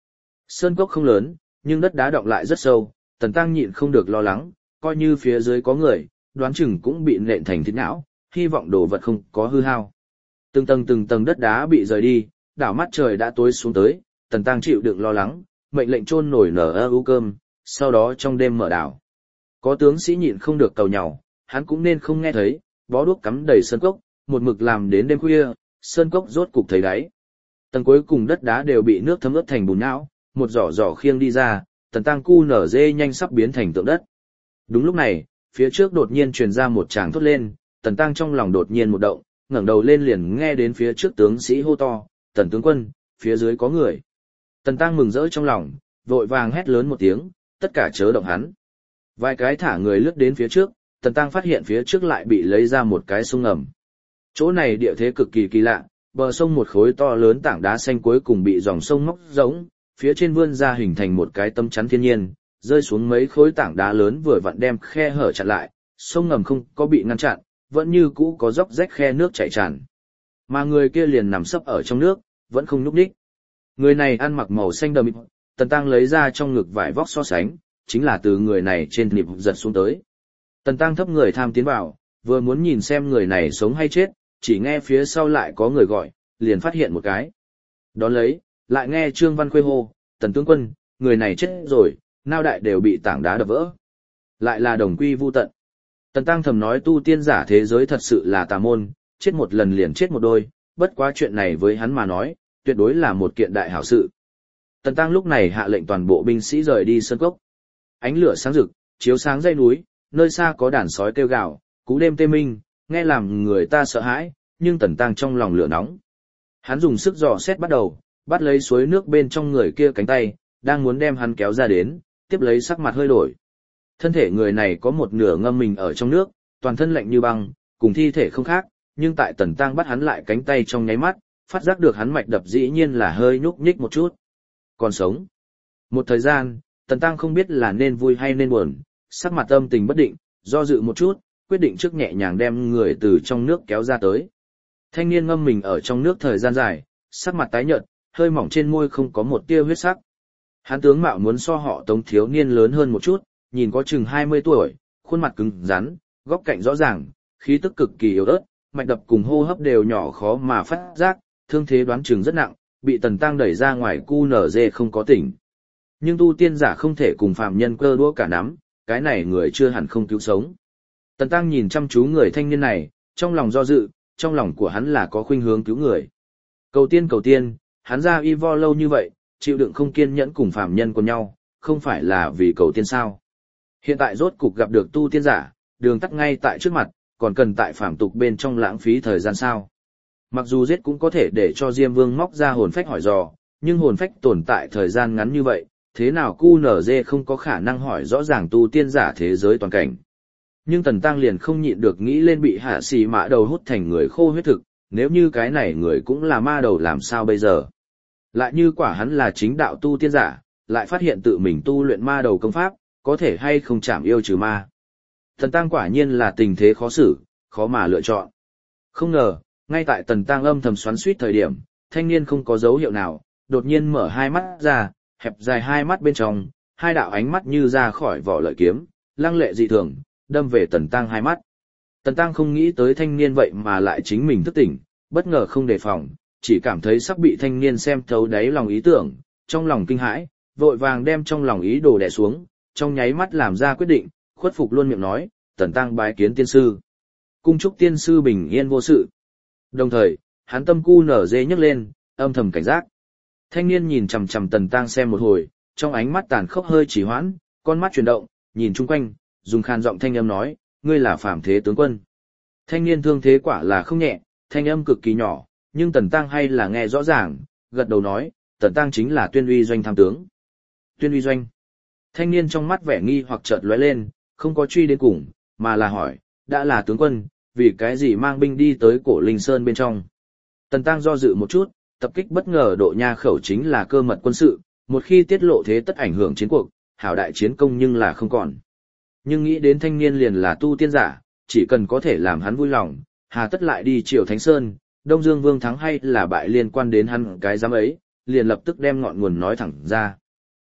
Sơn cốc không lớn, nhưng đất đá đọng lại rất sâu, Tần Tăng nhịn không được lo lắng, coi như phía dưới có người, đoán chừng cũng bị nện thành thịt não, hy vọng đồ vật không có hư hao. Từng tầng từng tầng đất đá bị rời đi, đảo mắt trời đã tối xuống tới, Tần Tăng chịu đựng lo lắng, mệnh lệnh chôn nổi nở ơ cơm, sau đó trong đêm mở đảo. Có tướng sĩ nhịn không được cầu nhàu, hắn cũng nên không nghe thấy, bó đuốc cắm đầy sơn cốc, một mực làm đến đêm khuya, sơn cốc rốt cục thấy đáy. Tầng cuối cùng đất đá đều bị nước thấm ướt thành bùn não, một giỏ giỏ khiêng đi ra, Tần Tăng cu nở dê nhanh sắp biến thành tượng đất. Đúng lúc này, phía trước đột nhiên truyền ra một tràng thốt lên, Tần Tăng trong lòng đột nhiên một động, ngẩng đầu lên liền nghe đến phía trước tướng sĩ hô to, "Tần tướng quân, phía dưới có người." Tần Tăng mừng rỡ trong lòng, vội vàng hét lớn một tiếng, tất cả chớ động hắn. Vài cái thả người lướt đến phía trước, Tần Tăng phát hiện phía trước lại bị lấy ra một cái sông ngầm. Chỗ này địa thế cực kỳ kỳ lạ, bờ sông một khối to lớn tảng đá xanh cuối cùng bị dòng sông móc rỗng, phía trên vươn ra hình thành một cái tấm chắn thiên nhiên, rơi xuống mấy khối tảng đá lớn vừa vặn đem khe hở chặn lại, sông ngầm không có bị ngăn chặn, vẫn như cũ có dốc rách khe nước chảy tràn. Mà người kia liền nằm sấp ở trong nước, vẫn không nhúc nhích. Người này ăn mặc màu xanh đậm, Tần Tăng lấy ra trong ngực vải vóc so sánh, chính là từ người này trên nịp giật xuống tới. Tần Tăng thấp người tham tiến vào, vừa muốn nhìn xem người này sống hay chết, chỉ nghe phía sau lại có người gọi, liền phát hiện một cái. Đón lấy, lại nghe Trương Văn Khuê hô, "Tần tướng quân, người này chết rồi, nao đại đều bị tảng đá đập vỡ." Lại là đồng quy vu tận. Tần Tăng thầm nói tu tiên giả thế giới thật sự là tà môn, chết một lần liền chết một đôi, bất quá chuyện này với hắn mà nói, tuyệt đối là một kiện đại hảo sự. Tần Tăng lúc này hạ lệnh toàn bộ binh sĩ rời đi sơn cốc. Ánh lửa sáng rực, chiếu sáng dãy núi, nơi xa có đàn sói kêu gào, cú đêm tê minh, nghe làm người ta sợ hãi, nhưng Tần Tăng trong lòng lửa nóng. Hắn dùng sức dò xét bắt đầu, bắt lấy suối nước bên trong người kia cánh tay, đang muốn đem hắn kéo ra đến, tiếp lấy sắc mặt hơi đổi. Thân thể người này có một nửa ngâm mình ở trong nước, toàn thân lạnh như băng, cùng thi thể không khác, nhưng tại Tần Tăng bắt hắn lại cánh tay trong nháy mắt, phát giác được hắn mạch đập dĩ nhiên là hơi nhúc nhích một chút. Còn sống. Một thời gian, Tần Tăng không biết là nên vui hay nên buồn, sắc mặt âm tình bất định, do dự một chút, quyết định trước nhẹ nhàng đem người từ trong nước kéo ra tới. Thanh niên ngâm mình ở trong nước thời gian dài, sắc mặt tái nhợt, hơi mỏng trên môi không có một tia huyết sắc. Hắn tướng mạo muốn so họ Tống thiếu niên lớn hơn một chút, nhìn có chừng hai mươi tuổi, khuôn mặt cứng rắn, góc cạnh rõ ràng, khí tức cực kỳ yếu ớt, mạch đập cùng hô hấp đều nhỏ khó mà phát giác, thương thế đoán chừng rất nặng, bị Tần Tăng đẩy ra ngoài cu nở dê không có tỉnh. Nhưng tu tiên giả không thể cùng phàm nhân cơ đũa cả nắm, cái này người chưa hẳn không cứu sống. Tần Tăng nhìn chăm chú người thanh niên này, trong lòng do dự, trong lòng của hắn là có khuynh hướng cứu người. Cầu tiên cầu tiên, hắn ra y vo lâu như vậy, chịu đựng không kiên nhẫn cùng phàm nhân của nhau, không phải là vì cầu tiên sao. Hiện tại rốt cục gặp được tu tiên giả, đường tắt ngay tại trước mặt, còn cần tại phàm tục bên trong lãng phí thời gian sao. Mặc dù giết cũng có thể để cho Diêm Vương móc ra hồn phách hỏi dò, nhưng hồn phách tồn tại thời gian ngắn như vậy, thế nào cu nở dê không có khả năng hỏi rõ ràng tu tiên giả thế giới toàn cảnh. Nhưng Tần Tăng liền không nhịn được nghĩ lên bị hạ xì mã đầu hút thành người khô huyết thực, nếu như cái này người cũng là ma đầu làm sao bây giờ. Lại như quả hắn là chính đạo tu tiên giả, lại phát hiện tự mình tu luyện ma đầu công pháp, có thể hay không chạm yêu trừ ma. Tần Tăng quả nhiên là tình thế khó xử, khó mà lựa chọn. Không ngờ, ngay tại Tần Tăng âm thầm xoắn suýt thời điểm, thanh niên không có dấu hiệu nào, đột nhiên mở hai mắt ra, hẹp dài hai mắt bên trong, hai đạo ánh mắt như ra khỏi vỏ lợi kiếm, lăng lệ dị thường, đâm về Tần Tăng hai mắt. Tần Tăng không nghĩ tới thanh niên vậy mà lại chính mình thức tỉnh, bất ngờ không đề phòng, chỉ cảm thấy sắp bị thanh niên xem thấu đáy lòng ý tưởng, trong lòng kinh hãi, vội vàng đem trong lòng ý đồ đè xuống, trong nháy mắt làm ra quyết định, khuất phục luôn miệng nói, Tần Tăng bái kiến tiên sư. Cung chúc tiên sư bình yên vô sự. Đồng thời, hắn tâm cu nở dê nhấc lên, âm thầm cảnh giác. Thanh niên nhìn chằm chằm Tần Tăng xem một hồi, trong ánh mắt tàn khốc hơi chỉ hoãn, con mắt chuyển động, nhìn chung quanh, dùng khan giọng thanh âm nói, ngươi là phàm thế tướng quân. Thanh niên thương thế quả là không nhẹ, thanh âm cực kỳ nhỏ, nhưng Tần Tăng hay là nghe rõ ràng, gật đầu nói, Tần Tăng chính là Tuyên Uy Doanh tham tướng. Tuyên Uy Doanh. Thanh niên trong mắt vẻ nghi hoặc chợt lóe lên, không có truy đến cùng, mà là hỏi, đã là tướng quân, vì cái gì mang binh đi tới Cổ Linh Sơn bên trong. Tần Tăng do dự một chút, tập kích bất ngờ độ nha khẩu chính là cơ mật quân sự, một khi tiết lộ thế tất ảnh hưởng chiến cuộc, hảo đại chiến công nhưng là không còn. Nhưng nghĩ đến thanh niên liền là tu tiên giả, chỉ cần có thể làm hắn vui lòng, hà tất lại đi Triều Thánh Sơn, Đông Dương Vương thắng hay là bại liên quan đến hắn cái giám ấy, liền lập tức đem ngọn nguồn nói thẳng ra.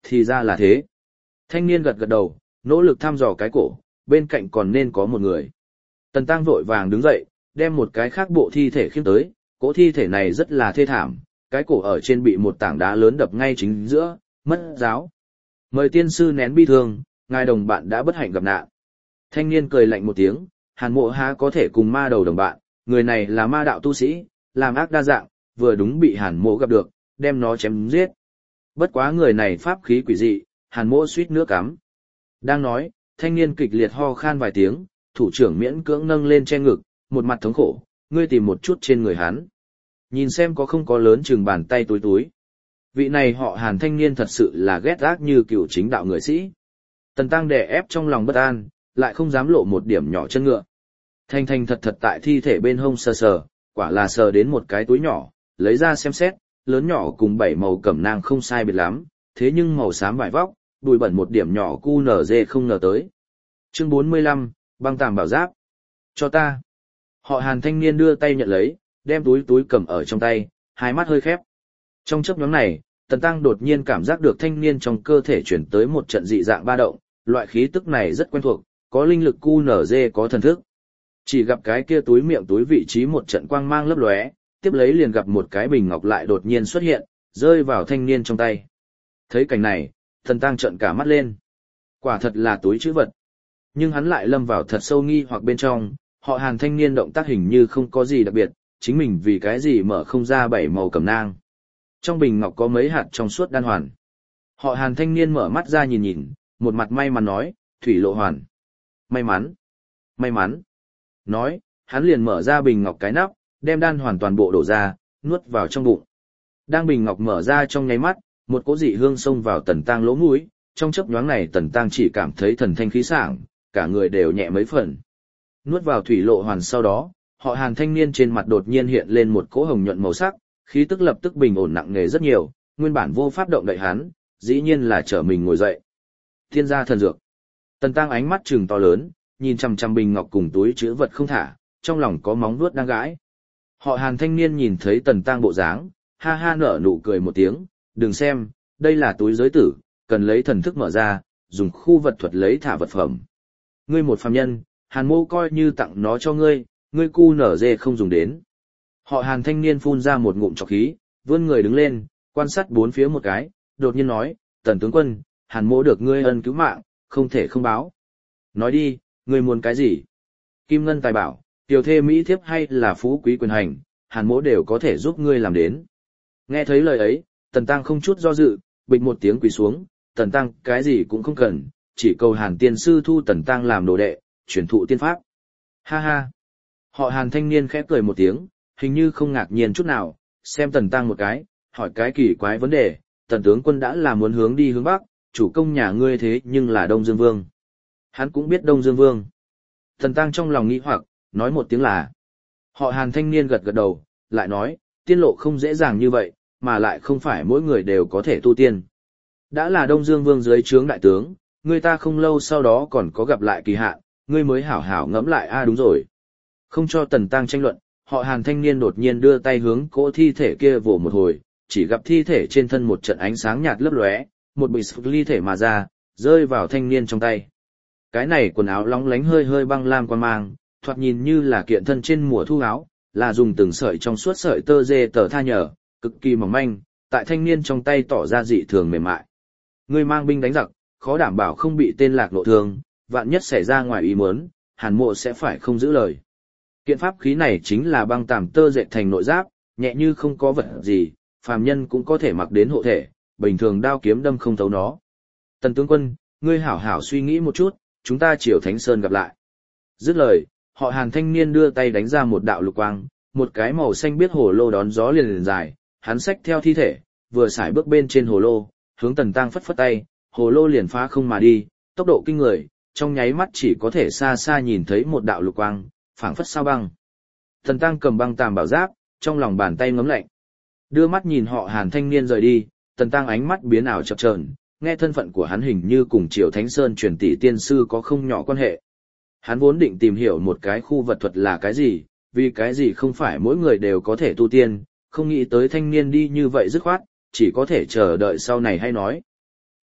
Thì ra là thế. Thanh niên gật gật đầu, nỗ lực thăm dò cái cổ, bên cạnh còn nên có một người. Tần Tăng vội vàng đứng dậy, đem một cái khác bộ thi thể khiêng tới, cỗ thi thể này rất là thê thảm, cái cổ ở trên bị một tảng đá lớn đập ngay chính giữa, mất giáo. Mời tiên sư nén bi thương, ngài đồng bạn đã bất hạnh gặp nạn. Thanh niên cười lạnh một tiếng, Hàn Mộ há có thể cùng ma đầu đồng bạn, người này là ma đạo tu sĩ, làm ác đa dạng, vừa đúng bị Hàn Mộ gặp được, đem nó chém giết. Bất quá người này pháp khí quỷ dị, Hàn Mộ suýt nữa cắm. Đang nói, thanh niên kịch liệt ho khan vài tiếng, thủ trưởng miễn cưỡng nâng lên che ngực, một mặt thống khổ, ngươi tìm một chút trên người hắn. Nhìn xem có không có lớn chừng bàn tay túi túi. Vị này họ Hàn thanh niên thật sự là ghét ác như cựu chính đạo người sĩ. Tần Tăng đè ép trong lòng bất an, lại không dám lộ một điểm nhỏ chân ngựa. Thanh thanh thật thật tại thi thể bên hông sờ sờ, quả là sờ đến một cái túi nhỏ, lấy ra xem xét, lớn nhỏ cùng bảy màu cẩm nang không sai biệt lắm, thế nhưng màu xám vải vóc, bụi bẩn một điểm nhỏ cu nở dê không ngờ tới. Chương bốn mươi lăm, băng tàm bảo giáp. Cho ta. Họ Hàn thanh niên đưa tay nhận lấy, đem túi túi cầm ở trong tay, hai mắt hơi khép. Trong chớp nhoáng này, Tần Tăng đột nhiên cảm giác được thanh niên trong cơ thể chuyển tới một trận dị dạng ba động, loại khí tức này rất quen thuộc, có linh lực cu nở dê có thần thức. Chỉ gặp cái kia túi miệng túi vị trí một trận quang mang lấp lóe, tiếp lấy liền gặp một cái bình ngọc lại đột nhiên xuất hiện, rơi vào thanh niên trong tay. Thấy cảnh này, Tần Tăng trợn cả mắt lên. Quả thật là túi trữ vật. Nhưng hắn lại lâm vào thật sâu nghi hoặc bên trong, họ Hàn thanh niên động tác hình như không có gì đặc biệt, chính mình vì cái gì mở không ra bảy màu cẩm nang. Trong bình ngọc có mấy hạt trong suốt đan hoàn. Họ Hàn thanh niên mở mắt ra nhìn nhìn, một mặt may mắn nói, thủy lộ hoàn. May mắn, may mắn. Nói, hắn liền mở ra bình ngọc cái nắp, đem đan hoàn toàn bộ đổ ra, nuốt vào trong bụng. Đang bình ngọc mở ra trong nháy mắt, một cỗ dị hương xông vào Tần Tăng lỗ mũi, trong chớp nhoáng này Tần Tăng chỉ cảm thấy thần thanh khí sảng, cả người đều nhẹ mấy phần. Nuốt vào thủy lộ hoàn sau đó, họ Hàn thanh niên trên mặt đột nhiên hiện lên một cỗ hồng nhuận màu sắc, khí tức lập tức bình ổn nặng nề rất nhiều, nguyên bản vô pháp động đậy hắn, dĩ nhiên là trở mình ngồi dậy. Thiên gia thần dược. Tần Tăng ánh mắt trừng to lớn, nhìn chằm chằm bình ngọc cùng túi chứa vật không thả, trong lòng có móng vuốt đang gãi. Họ Hàn thanh niên nhìn thấy Tần Tăng bộ dáng, ha ha nở nụ cười một tiếng, đừng xem, đây là túi giới tử, cần lấy thần thức mở ra, dùng khu vật thuật lấy thả vật phẩm. Ngươi một phàm nhân, Hàn Mô coi như tặng nó cho ngươi, ngươi cu nở dê không dùng đến. Họ Hàn thanh niên phun ra một ngụm trọc khí, vươn người đứng lên, quan sát bốn phía một cái, đột nhiên nói, Tần tướng quân, Hàn Mô được ngươi ân cứu mạng, không thể không báo. Nói đi, ngươi muốn cái gì? Kim ngân tài bảo, tiểu thê mỹ thiếp hay là phú quý quyền hành, Hàn Mô đều có thể giúp ngươi làm đến. Nghe thấy lời ấy, Tần Tăng không chút do dự, bịch một tiếng quỳ xuống, Tần Tăng cái gì cũng không cần, chỉ cầu Hàn tiên sư thu Tần Tăng làm đồ đệ, truyền thụ tiên pháp. Ha ha. Họ Hàn thanh niên khẽ cười một tiếng, hình như không ngạc nhiên chút nào, xem Tần Tăng một cái, hỏi cái kỳ quái vấn đề, Tần tướng quân đã là muốn hướng đi hướng Bắc, chủ công nhà ngươi thế nhưng là Đông Dương Vương. Hắn cũng biết Đông Dương Vương. Tần Tăng trong lòng nghĩ hoặc, nói một tiếng là. Họ Hàn thanh niên gật gật đầu, lại nói, tiên lộ không dễ dàng như vậy, mà lại không phải mỗi người đều có thể tu tiên. Đã là Đông Dương Vương dưới trướng đại tướng, người ta không lâu sau đó còn có gặp lại kỳ hạn, ngươi mới hảo hảo ngẫm lại a à đúng rồi. Không cho Tần Tăng tranh luận, họ Hàn thanh niên đột nhiên đưa tay hướng cỗ thi thể kia vỗ một hồi, chỉ gặp thi thể trên thân một trận ánh sáng nhạt lấp lóe, một bịch ly thể mà ra, rơi vào thanh niên trong tay. Cái này quần áo lóng lánh hơi hơi băng lam quan mang, thoạt nhìn như là kiện thân trên mùa thu áo, là dùng từng sợi trong suốt sợi tơ dê tờ tha nhở, cực kỳ mỏng manh, tại thanh niên trong tay tỏ ra dị thường mềm mại. Ngươi mang binh đánh giặc, khó đảm bảo không bị tên lạc lộ thương, vạn nhất xảy ra ngoài ý muốn, Hàn Mộ sẽ phải không giữ lời. Kiện pháp khí này chính là băng tàm tơ dệt thành nội giáp, nhẹ như không có vật gì, phàm nhân cũng có thể mặc đến hộ thể, bình thường đao kiếm đâm không thấu nó. Tần tướng quân, ngươi hảo hảo suy nghĩ một chút, chúng ta chiều Thánh Sơn gặp lại. Dứt lời, họ Hàn thanh niên đưa tay đánh ra một đạo lục quang, một cái màu xanh biết hồ lô đón gió liền liền dài, hắn xách theo thi thể, vừa xài bước bên trên hồ lô, hướng Tần Tăng phất phất tay, hồ lô liền phá không mà đi, tốc độ kinh người, trong nháy mắt chỉ có thể xa xa nhìn thấy một đạo lục quang, phảng phất sao băng. Tần Tăng cầm băng tàm bảo giáp, trong lòng bàn tay ngấm lạnh. Đưa mắt nhìn họ Hàn thanh niên rời đi, Tần Tăng ánh mắt biến ảo chập chờn, nghe thân phận của hắn hình như cùng Triều Thánh Sơn truyền tỷ tiên sư có không nhỏ quan hệ. Hắn vốn định tìm hiểu một cái khu vật thuật là cái gì, vì cái gì không phải mỗi người đều có thể tu tiên, không nghĩ tới thanh niên đi như vậy dứt khoát, chỉ có thể chờ đợi sau này hay nói.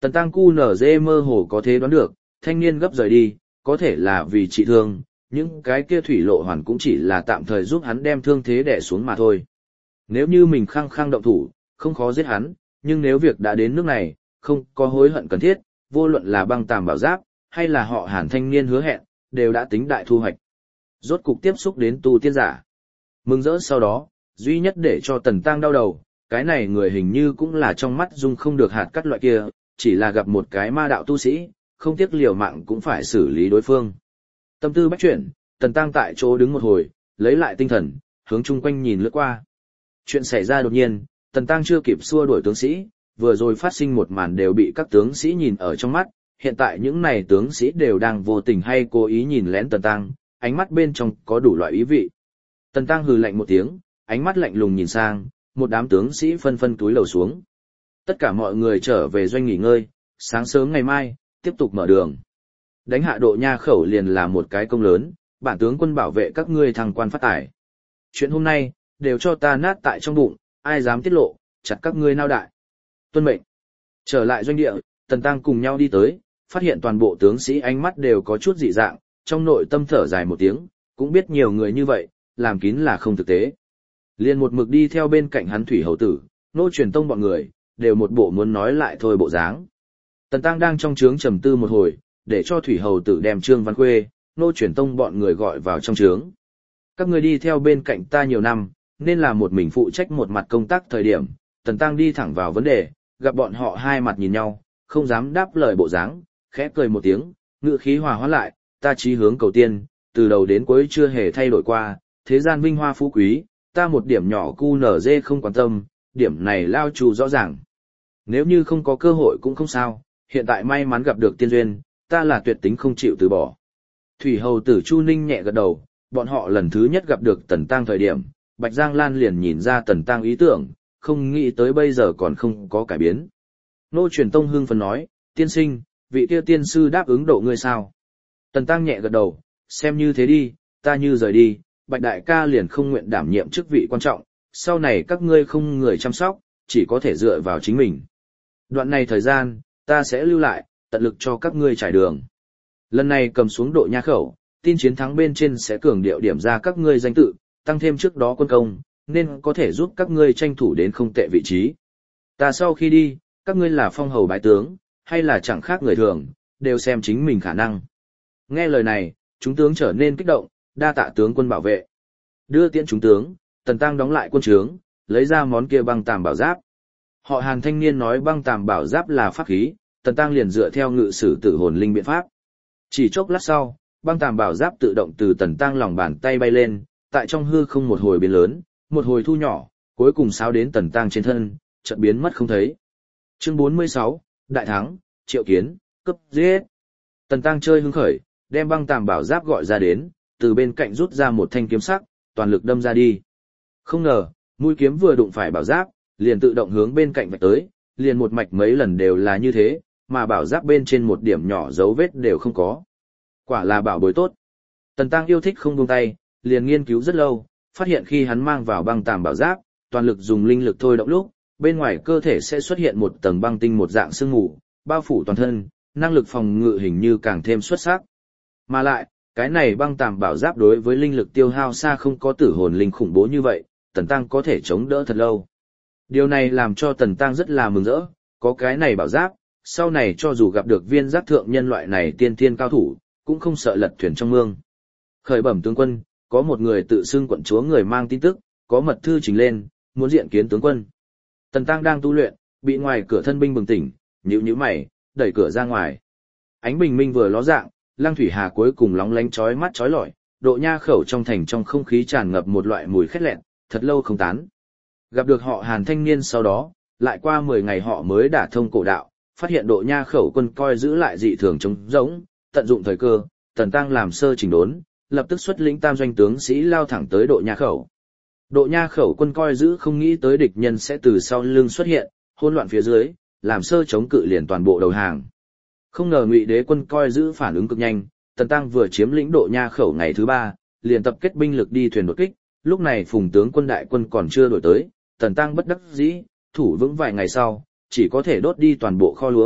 Tần Tăng cu nở dê mơ hồ có thế đoán được, thanh niên gấp rời đi, có thể là vì trị thương, những cái kia thủy lộ hoàn cũng chỉ là tạm thời giúp hắn đem thương thế đè xuống mà thôi. Nếu như mình khăng khăng động thủ, không khó giết hắn, nhưng nếu việc đã đến nước này, không có hối hận cần thiết, vô luận là băng tàm bảo giáp, hay là họ Hàn thanh niên hứa hẹn, đều đã tính đại thu hoạch. Rốt cục tiếp xúc đến tu tiên giả. Mừng rỡ sau đó, duy nhất để cho Tần Tăng đau đầu, cái này người hình như cũng là trong mắt dung không được hạt cắt loại kia, chỉ là gặp một cái ma đạo tu sĩ, không tiếc liều mạng cũng phải xử lý đối phương. Tâm tư bách chuyển, Tần Tăng tại chỗ đứng một hồi, lấy lại tinh thần, hướng chung quanh nhìn lướt qua. Chuyện xảy ra đột nhiên, Tần Tăng chưa kịp xua đuổi tướng sĩ, vừa rồi phát sinh một màn đều bị các tướng sĩ nhìn ở trong mắt, hiện tại những này tướng sĩ đều đang vô tình hay cố ý nhìn lén Tần Tăng, ánh mắt bên trong có đủ loại ý vị. Tần Tăng hừ lạnh một tiếng, ánh mắt lạnh lùng nhìn sang, một đám tướng sĩ phân phân túi lầu xuống. Tất cả mọi người trở về doanh nghỉ ngơi, sáng sớm ngày mai, tiếp tục mở đường. Đánh hạ Độ Nha khẩu liền là một cái công lớn, bản tướng quân bảo vệ các ngươi thăng quan phát tài. Chuyện hôm nay, đều cho ta nát tại trong bụng, ai dám tiết lộ, chặt các ngươi nao đại. Tuân mệnh. Trở lại doanh địa, Tần Tăng cùng nhau đi tới, phát hiện toàn bộ tướng sĩ ánh mắt đều có chút dị dạng, trong nội tâm thở dài một tiếng, cũng biết nhiều người như vậy, làm kín là không thực tế. Liền một mực đi theo bên cạnh hắn Thủy Hầu Tử, Nô Truyền Tông bọn người, đều một bộ muốn nói lại thôi bộ dáng. Tần Tăng đang trong trướng trầm tư một hồi, để cho Thủy Hầu Tử đem Trương Văn Khuê, Nô Truyền Tông bọn người gọi vào trong trướng. Các người đi theo bên cạnh ta nhiều năm, nên là một mình phụ trách một mặt công tác thời điểm, Tần Tăng đi thẳng vào vấn đề, gặp bọn họ hai mặt nhìn nhau, không dám đáp lời bộ dáng, khẽ cười một tiếng, ngữ khí hòa hoãn lại, ta chí hướng cầu tiên, từ đầu đến cuối chưa hề thay đổi qua, thế gian vinh hoa phú quý, ta một điểm nhỏ cu nở dê không quan tâm, điểm này lao trù rõ ràng. Nếu như không có cơ hội cũng không sao, hiện tại may mắn gặp được tiên duyên, ta là tuyệt tính không chịu từ bỏ. Thủy Hầu Tử Chu Ninh nhẹ gật đầu, bọn họ lần thứ nhất gặp được Tần Tăng thời điểm, Bạch Giang Lan liền nhìn ra Tần Tăng ý tưởng, không nghĩ tới bây giờ còn không có cải biến. Nô Truyền Tông hưng phấn nói, tiên sinh, vị kia tiên sư đáp ứng độ ngươi sao? Tần Tăng nhẹ gật đầu, xem như thế đi, ta như rời đi, Bạch Đại ca liền không nguyện đảm nhiệm chức vị quan trọng, sau này các ngươi không người chăm sóc, chỉ có thể dựa vào chính mình. Đoạn này thời gian, ta sẽ lưu lại, tận lực cho các ngươi trải đường. Lần này cầm xuống Độ Nha khẩu, tin chiến thắng bên trên sẽ cường điệu điểm ra các ngươi danh tự, tăng thêm trước đó quân công, nên có thể giúp các ngươi tranh thủ đến không tệ vị trí. Ta sau khi đi, các ngươi là phong hầu bái tướng, hay là chẳng khác người thường, đều xem chính mình khả năng. Nghe lời này, chúng tướng trở nên kích động, đa tạ tướng quân bảo vệ. Đưa tiễn chúng tướng, Tần Tăng đóng lại quân trướng, lấy ra món kia băng tàm bảo giáp. Họ Hàn thanh niên nói băng tàm bảo giáp là pháp khí, Tần Tăng liền dựa theo ngự sử tử hồn linh biện pháp. Chỉ chốc lát sau, băng tàm bảo giáp tự động từ Tần Tăng lòng bàn tay bay lên, tại trong hư không một hồi biến lớn, một hồi thu nhỏ, cuối cùng sao đến Tần Tăng trên thân, chợt biến mất không thấy. Chương bốn mươi sáu, Đại thắng, Triệu Kiến, cấp giết. Tần Tăng chơi hứng khởi, đem băng tàm bảo giáp gọi ra đến, từ bên cạnh rút ra một thanh kiếm sắc, toàn lực đâm ra đi. Không ngờ, mũi kiếm vừa đụng phải bảo giáp, liền tự động hướng bên cạnh vạch tới, liền một mạch mấy lần đều là như thế, mà bảo giáp bên trên một điểm nhỏ dấu vết đều không có. Quả là bảo bối tốt. Tần Tăng yêu thích không buông tay, liền nghiên cứu rất lâu, phát hiện khi hắn mang vào băng tàm bảo giáp, toàn lực dùng linh lực thôi động lúc, bên ngoài cơ thể sẽ xuất hiện một tầng băng tinh một dạng sương mù, bao phủ toàn thân, năng lực phòng ngự hình như càng thêm xuất sắc. Mà lại, cái này băng tàm bảo giáp đối với linh lực tiêu hao xa không có tử hồn linh khủng bố như vậy, Tần Tăng có thể chống đỡ thật lâu. Điều này làm cho Tần Tăng rất là mừng rỡ, có cái này bảo giáp, sau này cho dù gặp được viên giác thượng nhân loại này tiên tiên cao thủ, cũng không sợ lật thuyền trong mương. Khởi bẩm tướng quân, có một người tự xưng quận chúa người mang tin tức, có mật thư trình lên, muốn diện kiến tướng quân. Tần Tăng đang tu luyện, bị ngoài cửa thân binh bừng tỉnh, nhíu nhíu mày, đẩy cửa ra ngoài. Ánh bình minh vừa ló dạng, Lăng Thủy Hà cuối cùng lóng lánh chói mắt chói lọi, Độ Nha khẩu trong thành trong không khí tràn ngập một loại mùi khét lẹn, thật lâu không tán. Gặp được họ Hàn thanh niên sau đó, lại qua mười ngày họ mới đả thông cổ đạo, phát hiện Độ Nha khẩu quân coi giữ lại dị thường trống rỗng, tận dụng thời cơ, Tần Tăng làm sơ chỉnh đốn, lập tức xuất lĩnh tam doanh tướng sĩ lao thẳng tới Độ Nha khẩu. Độ Nha khẩu quân coi giữ không nghĩ tới địch nhân sẽ từ sau lưng xuất hiện, hỗn loạn phía dưới, làm sơ chống cự liền toàn bộ đầu hàng. Không ngờ Ngụy Đế quân coi giữ phản ứng cực nhanh, Tần Tăng vừa chiếm lĩnh Độ Nha khẩu ngày thứ ba, liền tập kết binh lực đi thuyền đột kích, lúc này Phùng tướng quân đại quân còn chưa đổi tới, Tần Tăng bất đắc dĩ, thủ vững vài ngày sau, chỉ có thể đốt đi toàn bộ kho lúa,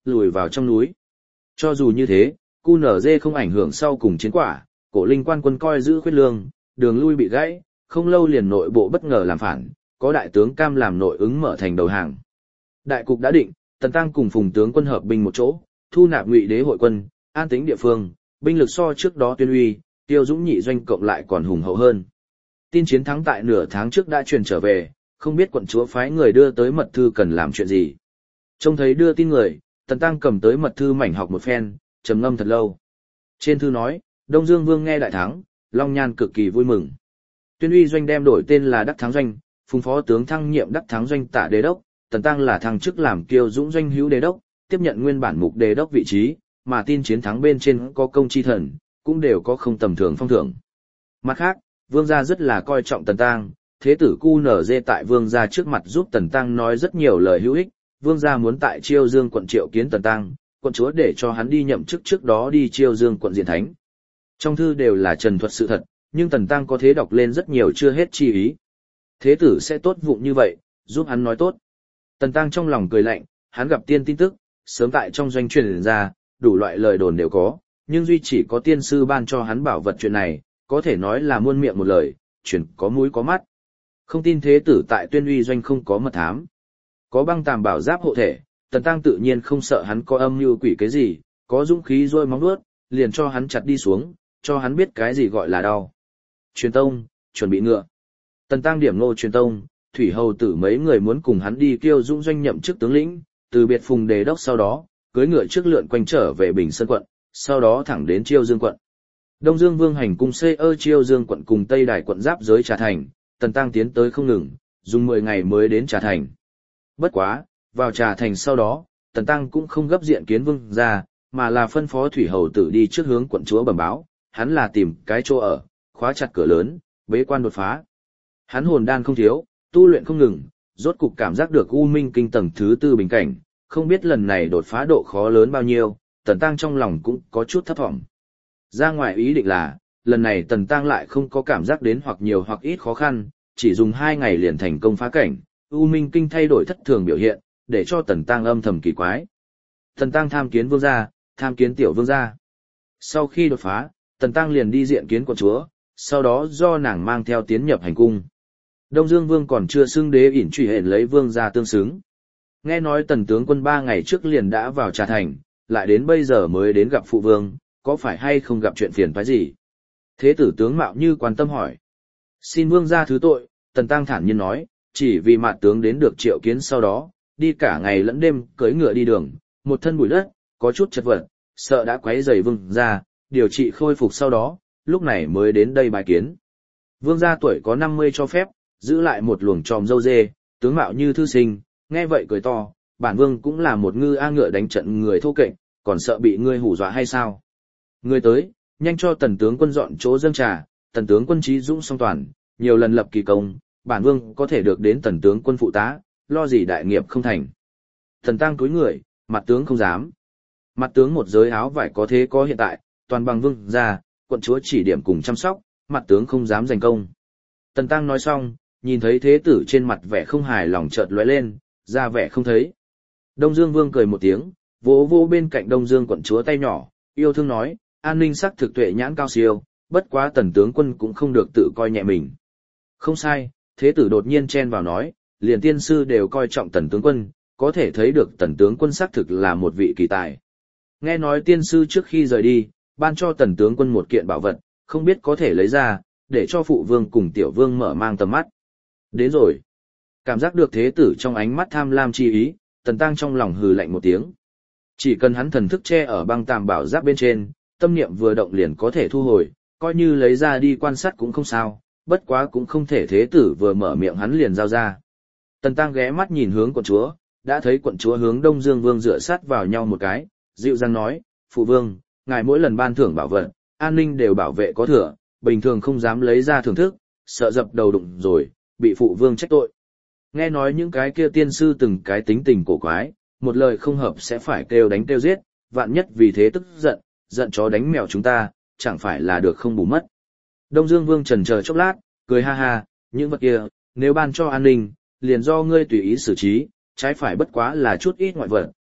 lùi vào trong núi. Cho dù như thế, quy en giê không ảnh hưởng sau cùng chiến quả, Cổ Linh quan quân coi giữ khuyết lương, đường lui bị gãy, không lâu liền nội bộ bất ngờ làm phản, có đại tướng Cam làm nội ứng mở thành đầu hàng. Đại cục đã định, Tần Tăng cùng Phùng tướng quân hợp binh một chỗ, thu nạp Ngụy Đế hội quân, an tính địa phương, binh lực so trước đó Tuyên Uy, Tiêu Dũng nhị doanh cộng lại còn hùng hậu hơn. Tin chiến thắng tại nửa tháng trước đã truyền trở về, không biết quận chúa phái người đưa tới mật thư cần làm chuyện gì. Trông thấy đưa tin người, Tần Tăng cầm tới mật thư mảnh học một phen, trầm ngâm thật lâu. Trên thư nói, Đông Dương Vương nghe đại thắng, Long Nhan cực kỳ vui mừng. Tuyên Uy doanh đem đổi tên là Đắc Thắng doanh, Phùng phó tướng thăng nhiệm Đắc Thắng doanh Tả Đế đốc, Tần Tăng là thăng chức làm Kiêu Dũng doanh Hữu Đế đốc, tiếp nhận nguyên bản Mục Đế đốc vị trí, mà tin chiến thắng bên trên có công chi thần, cũng đều có không tầm thường phong thưởng. Mặt khác, Vương gia rất là coi trọng Tần Tăng, thế tử quy en giê tại Vương gia trước mặt giúp Tần Tăng nói rất nhiều lời hữu ích, Vương gia muốn tại Chiêu Dương quận triệu kiến Tần Tăng, quận chúa để cho hắn đi nhậm chức trước đó đi Chiêu Dương quận diện thánh. Trong thư đều là trần thuật sự thật, nhưng Tần Tăng có thế đọc lên rất nhiều chưa hết chi ý. Thế tử sẽ tốt vụng như vậy, giúp hắn nói tốt. Tần Tăng trong lòng cười lạnh, hắn gặp tiên tin tức, sớm tại trong doanh truyền ra, đủ loại lời đồn đều có, nhưng duy chỉ có tiên sư ban cho hắn bảo vật chuyện này, có thể nói là muôn miệng một lời, truyền có mũi có mắt. Không tin thế tử tại Tuyên Uy doanh không có mật thám. Có băng tàm bảo giáp hộ thể, Tần Tăng tự nhiên không sợ hắn có âm mưu quỷ cái gì, có dũng khí rôi móng vuốt, liền cho hắn chặt đi xuống, cho hắn biết cái gì gọi là đau. Truyền tông, chuẩn bị ngựa. Tần Tăng điểm nô truyền tông, thủy hầu tử mấy người muốn cùng hắn đi Kiêu Dũng doanh nhậm chức tướng lĩnh, từ biệt Phùng Đề đốc sau đó, cưỡi ngựa trước lượn quanh trở về Bình Sơn quận, sau đó thẳng đến Chiêu Dương quận. Đông Dương Vương hành cung xây ở Chiêu Dương quận cùng Tây Đài quận giáp giới Trà Thành, Tần Tăng tiến tới không ngừng, dùng mười ngày mới đến Trà Thành. Bất quá, vào Trà Thành sau đó, Tần Tăng cũng không gấp diện kiến vương gia, mà là phân phó thủy hầu tử đi trước hướng quận chúa bẩm báo, hắn là tìm cái chỗ ở, khóa chặt cửa lớn, bế quan đột phá. Hắn hồn đan không thiếu, tu luyện không ngừng, rốt cục cảm giác được U Minh kinh tầng thứ tư bình cảnh, không biết lần này đột phá độ khó lớn bao nhiêu, Tần Tăng trong lòng cũng có chút thấp thỏm. Ra ngoài ý định là, lần này Tần Tăng lại không có cảm giác đến hoặc nhiều hoặc ít khó khăn, chỉ dùng hai ngày liền thành công phá cảnh, U Minh kinh thay đổi thất thường biểu hiện, để cho Tần Tăng âm thầm kỳ quái. Tần Tăng tham kiến vương gia, tham kiến tiểu vương gia. Sau khi đột phá, Tần Tăng liền đi diện kiến quận chúa, sau đó do nàng mang theo tiến nhập hành cung. Đông Dương Vương còn chưa xưng đế ỉn truy hẹn lấy vương gia tương xứng. Nghe nói Tần tướng quân ba ngày trước liền đã vào Trà Thành, lại đến bây giờ mới đến gặp phụ vương, có phải hay không gặp chuyện phiền phức gì? Thế tử tướng mạo như quan tâm hỏi. Xin vương gia thứ tội, Tần Tăng thản nhiên nói, chỉ vì mạt tướng đến được triệu kiến sau đó, đi cả ngày lẫn đêm cưỡi ngựa đi đường, một thân bụi đất, có chút chật vật, sợ đã quấy rầy vương gia, điều trị khôi phục sau đó, lúc này mới đến đây bài kiến. Vương gia tuổi có năm mươi cho phép, giữ lại một luồng tròm râu dê, tướng mạo như thư sinh, nghe vậy cười to, bản vương cũng là một ngư a ngựa đánh trận người thô kệch, còn sợ bị ngươi hù dọa hay sao? Ngươi tới, nhanh cho Tần tướng quân dọn chỗ dâng trà, Tần tướng quân trí dũng song toàn, nhiều lần lập kỳ công, bản vương có thể được đến Tần tướng quân phụ tá, lo gì đại nghiệp không thành. Tần Tăng cúi người, mặt tướng không dám. Mặt tướng một giới áo vải có thế có hiện tại, toàn bằng vương gia, quận chúa chỉ điểm cùng chăm sóc, mặt tướng không dám giành công. Tần Tăng nói xong, nhìn thấy thế tử trên mặt vẻ không hài lòng chợt lóe lên, ra vẻ không thấy. Đông Dương Vương cười một tiếng, vỗ vỗ bên cạnh Đông Dương quận chúa tay nhỏ, yêu thương nói, an ninh sắc thực tuệ nhãn cao siêu, bất quá Tần tướng quân cũng không được tự coi nhẹ mình. Không sai, thế tử đột nhiên chen vào nói, liền tiên sư đều coi trọng Tần tướng quân, có thể thấy được Tần tướng quân xác thực là một vị kỳ tài. Nghe nói tiên sư trước khi rời đi, ban cho Tần tướng quân một kiện bảo vật, không biết có thể lấy ra, để cho phụ vương cùng tiểu vương mở mang tầm mắt. Đến rồi. Cảm giác được thế tử trong ánh mắt tham lam chi ý, Tần Tăng trong lòng hừ lạnh một tiếng. Chỉ cần hắn thần thức che ở băng tàm bảo giáp bên trên, tâm niệm vừa động liền có thể thu hồi, coi như lấy ra đi quan sát cũng không sao, bất quá cũng không thể thế tử vừa mở miệng hắn liền giao ra. Tần Tăng ghé mắt nhìn hướng quận chúa, đã thấy quận chúa hướng Đông Dương Vương dựa sát vào nhau một cái, dịu dàng nói, phụ vương, ngài mỗi lần ban thưởng bảo vật, an ninh đều bảo vệ có thừa, bình thường không dám lấy ra thưởng thức, sợ dập đầu đụng rồi, bị phụ vương trách tội. Nghe nói những cái kia tiên sư từng cái tính tình cổ quái, một lời không hợp sẽ phải kêu đánh kêu giết, vạn nhất vì thế tức giận, giận chó đánh mèo chúng ta, chẳng phải là được không bù mất. Đông Dương Vương chần chờ chốc lát, cười ha ha, những vật kia, nếu ban cho an ninh, liền do ngươi tùy ý xử trí, trái phải bất quá là chút ít ngoại vật,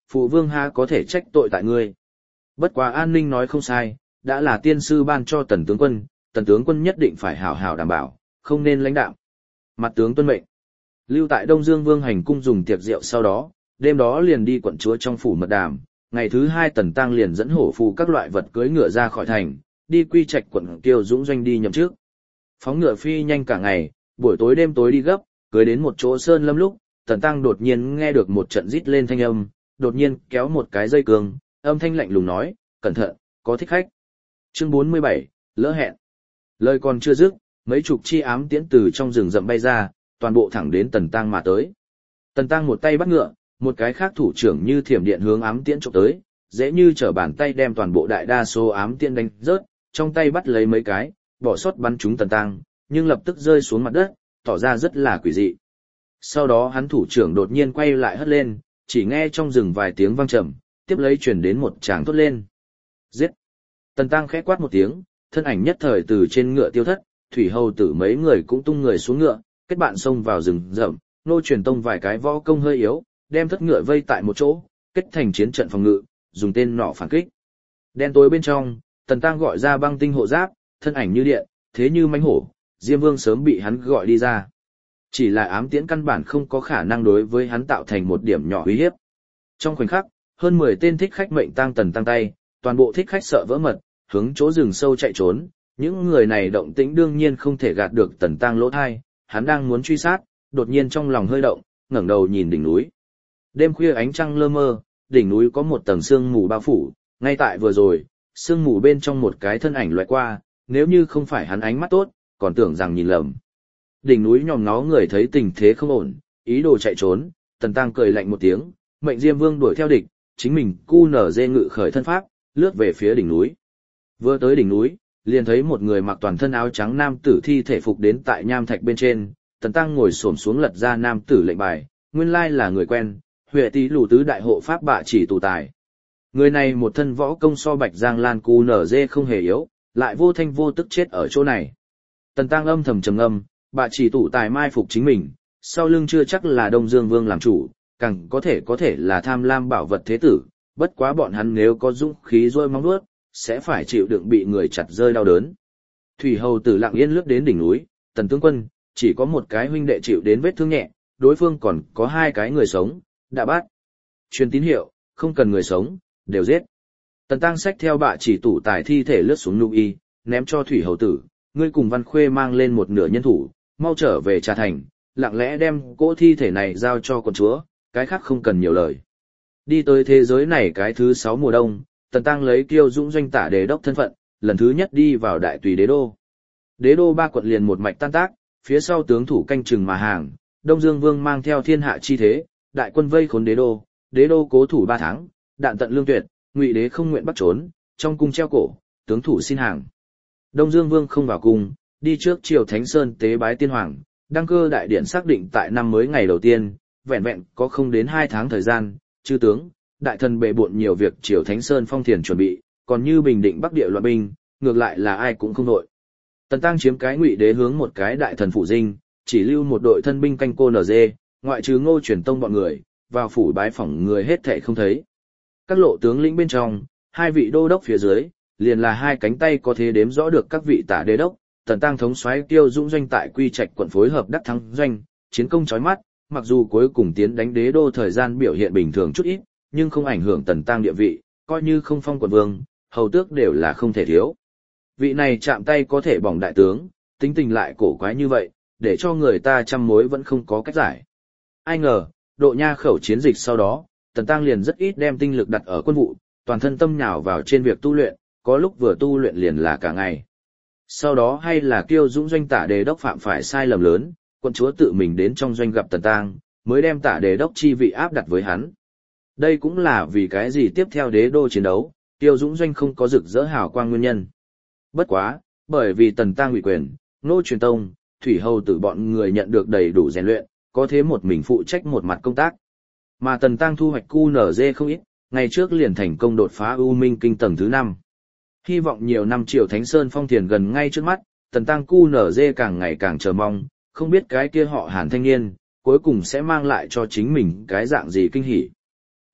phụ vương ha có thể trách tội tại ngươi. Bất quá An Ninh nói không sai, đã là tiên sư ban cho tần tướng quân, tần tướng quân nhất định phải hảo hảo đảm bảo, không nên lãnh đạm. Mặt tướng tuân mệnh. Lưu tại Đông Dương Vương hành cung dùng tiệc rượu sau đó, đêm đó liền đi quận chúa trong phủ mật đàm, ngày thứ hai Tần Tăng liền dẫn hổ phù các loại vật cưỡi ngựa ra khỏi thành, đi Quy Trạch quận Kiêu Dũng doanh đi nhậm trước. Phóng ngựa phi nhanh cả ngày, buổi tối đêm tối đi gấp, cưới đến một chỗ sơn lâm lúc, Tần Tăng đột nhiên nghe được một trận rít lên thanh âm, đột nhiên kéo một cái dây cương, âm thanh lạnh lùng nói, cẩn thận, có thích khách. Chương bốn mươi bảy, lỡ hẹn. Lời còn chưa dứt, mấy chục chi ám tiễn từ trong rừng rậm bay ra, toàn bộ thẳng đến Tần Tăng mà tới. Tần Tăng một tay bắt ngựa, một cái khác thủ trưởng như thiểm điện hướng ám tiễn chụp tới, dễ như trở bàn tay đem toàn bộ đại đa số ám tiễn đánh rớt, trong tay bắt lấy mấy cái, bỏ sót bắn trúng Tần Tăng, nhưng lập tức rơi xuống mặt đất, tỏ ra rất là quỷ dị. Sau đó hắn thủ trưởng đột nhiên quay lại hất lên, chỉ nghe trong rừng vài tiếng vang trầm, tiếp lấy truyền đến một tràng thốt lên. Giết! Tần Tăng khẽ quát một tiếng, thân ảnh nhất thời từ trên ngựa tiêu thất, thủy hầu tử mấy người cũng tung người xuống ngựa, kết bạn xông vào rừng rậm, nô truyền tông vài cái võ công hơi yếu, đem thất ngựa vây tại một chỗ, kết thành chiến trận phòng ngự, dùng tên nỏ phản kích. Đen tối bên trong, Tần Tăng gọi ra băng tinh hộ giáp, thân ảnh như điện, thế như mãnh hổ, Diêm Vương sớm bị hắn gọi đi ra. Chỉ là ám tiễn căn bản không có khả năng đối với hắn tạo thành một điểm nhỏ uy hiếp. Trong khoảnh khắc, hơn mười tên thích khách mệnh tang Tần Tăng tay, toàn bộ thích khách sợ vỡ mật, hướng chỗ rừng sâu chạy trốn. Những người này động tĩnh đương nhiên không thể gạt được Tần Tăng lỗ thai, hắn đang muốn truy sát, đột nhiên trong lòng hơi động, ngẩng đầu nhìn đỉnh núi. Đêm khuya ánh trăng lơ mơ, đỉnh núi có một tầng sương mù bao phủ, ngay tại vừa rồi, sương mù bên trong một cái thân ảnh loại qua, nếu như không phải hắn ánh mắt tốt, còn tưởng rằng nhìn lầm. Đỉnh núi nhòm ngó người thấy tình thế không ổn, ý đồ chạy trốn, Tần Tăng cười lạnh một tiếng, mệnh Diêm Vương đuổi theo địch, chính mình cu nở dê ngự khởi thân pháp, lướt về phía đỉnh núi. Vừa tới đỉnh núi, liền thấy một người mặc toàn thân áo trắng nam tử thi thể phục đến tại nham thạch bên trên, Tần Tăng ngồi xổm xuống lật ra nam tử lệnh bài, nguyên lai là người quen, Huệ Tý Lù tứ đại hộ pháp Bạ Chỉ Tù Tài. Người này một thân võ công so Bạch Giang Lan cu nở dê không hề yếu, lại vô thanh vô tức chết ở chỗ này. Tần Tăng âm thầm trầm ngâm, Bạ Chỉ Tù Tài mai phục chính mình, sau lưng chưa chắc là Đông Dương Vương làm chủ, càng có thể có thể là tham lam bảo vật thế tử, bất quá bọn hắn nếu có dũng khí rôi móng vuốt, sẽ phải chịu đựng bị người chặt rơi đau đớn. Thủy hầu tử lặng yên lướt đến đỉnh núi, Tần tướng quân, chỉ có một cái huynh đệ chịu đến vết thương nhẹ, đối phương còn có hai cái người sống, đã bắt. Truyền tín hiệu, không cần người sống, đều giết. Tần Tăng xách theo Bạ Chỉ Tù Tài thi thể lướt xuống nụ y, ném cho Thủy hầu tử, ngươi cùng Văn Khuê mang lên một nửa nhân thủ, mau trở về Trà Thành, lặng lẽ đem cỗ thi thể này giao cho con chúa, cái khác không cần nhiều lời. Đi tới thế giới này cái thứ sáu mùa đông, Tần Tăng lấy Kiêu Dũng doanh tả đế đốc thân phận, lần thứ nhất đi vào đại tùy đế đô. Đế đô ba quận liền một mạch tan tác, phía sau tướng thủ canh chừng mà hàng, Đông Dương Vương mang theo thiên hạ chi thế, đại quân vây khốn đế đô, đế đô cố thủ ba tháng, đạn tận lương tuyệt, Ngụy đế không nguyện bắt trốn, trong cung treo cổ, tướng thủ xin hàng. Đông Dương Vương không vào cung, đi trước triều Thánh Sơn tế bái tiên hoàng, đăng cơ đại điện xác định tại năm mới ngày đầu tiên, vẹn vẹn có không đến hai tháng thời gian, chư tướng, đại thần bệ bộn nhiều việc triều Thánh Sơn phong thiền chuẩn bị, còn như bình định Bắc địa loạn binh, ngược lại là ai cũng không đội. Tần Tăng chiếm cái Ngụy đế hướng một cái đại thần phủ dinh, chỉ lưu một đội thân binh canh cô nở dê, ngoại trừ Ngô Truyền Tông bọn người, vào phủ bái phỏng người hết thảy không thấy. Các lộ tướng lĩnh bên trong, hai vị đô đốc phía dưới, liền là hai cánh tay có thể đếm rõ được các vị tả đế đốc. Tần Tăng thống soái Kiêu Dũng doanh tại Quy Trạch quận phối hợp đắc thắng doanh, chiến công chói mắt, mặc dù cuối cùng tiến đánh đế đô thời gian biểu hiện bình thường chút ít, nhưng không ảnh hưởng Tần Tăng địa vị, coi như không phong quận vương, hầu tước đều là không thể thiếu. Vị này chạm tay có thể bỏng đại tướng, tính tình lại cổ quái như vậy, để cho người ta trăm mối vẫn không có cách giải. Ai ngờ, độ nha khẩu chiến dịch sau đó, Tần Tăng liền rất ít đem tinh lực đặt ở quân vụ, toàn thân tâm nhào vào trên việc tu luyện, có lúc vừa tu luyện liền là cả ngày. Sau đó hay là Kiêu Dũng doanh tả đế đốc phạm phải sai lầm lớn, quận chúa tự mình đến trong doanh gặp Tần Tăng, mới đem tả đế đốc chi vị áp đặt với hắn. Đây cũng là vì cái gì tiếp theo đế đô chiến đấu, Kiêu Dũng doanh không có rực rỡ hào quang nguyên nhân. Bất quá, bởi vì Tần Tăng ủy quyền, Ngô Truyền Tông, Thủy hầu tử bọn người nhận được đầy đủ rèn luyện, có thế một mình phụ trách một mặt công tác. Mà Tần Tăng thu hoạch cu nở dê không ít, ngày trước liền thành công đột phá U Minh kinh tầng thứ năm. Hy vọng nhiều năm triều Thánh Sơn phong thiền gần ngay trước mắt, Tần Tăng cu nở dê càng ngày càng chờ mong, không biết cái kia họ Hàn thanh niên, cuối cùng sẽ mang lại cho chính mình cái dạng gì kinh hỉ.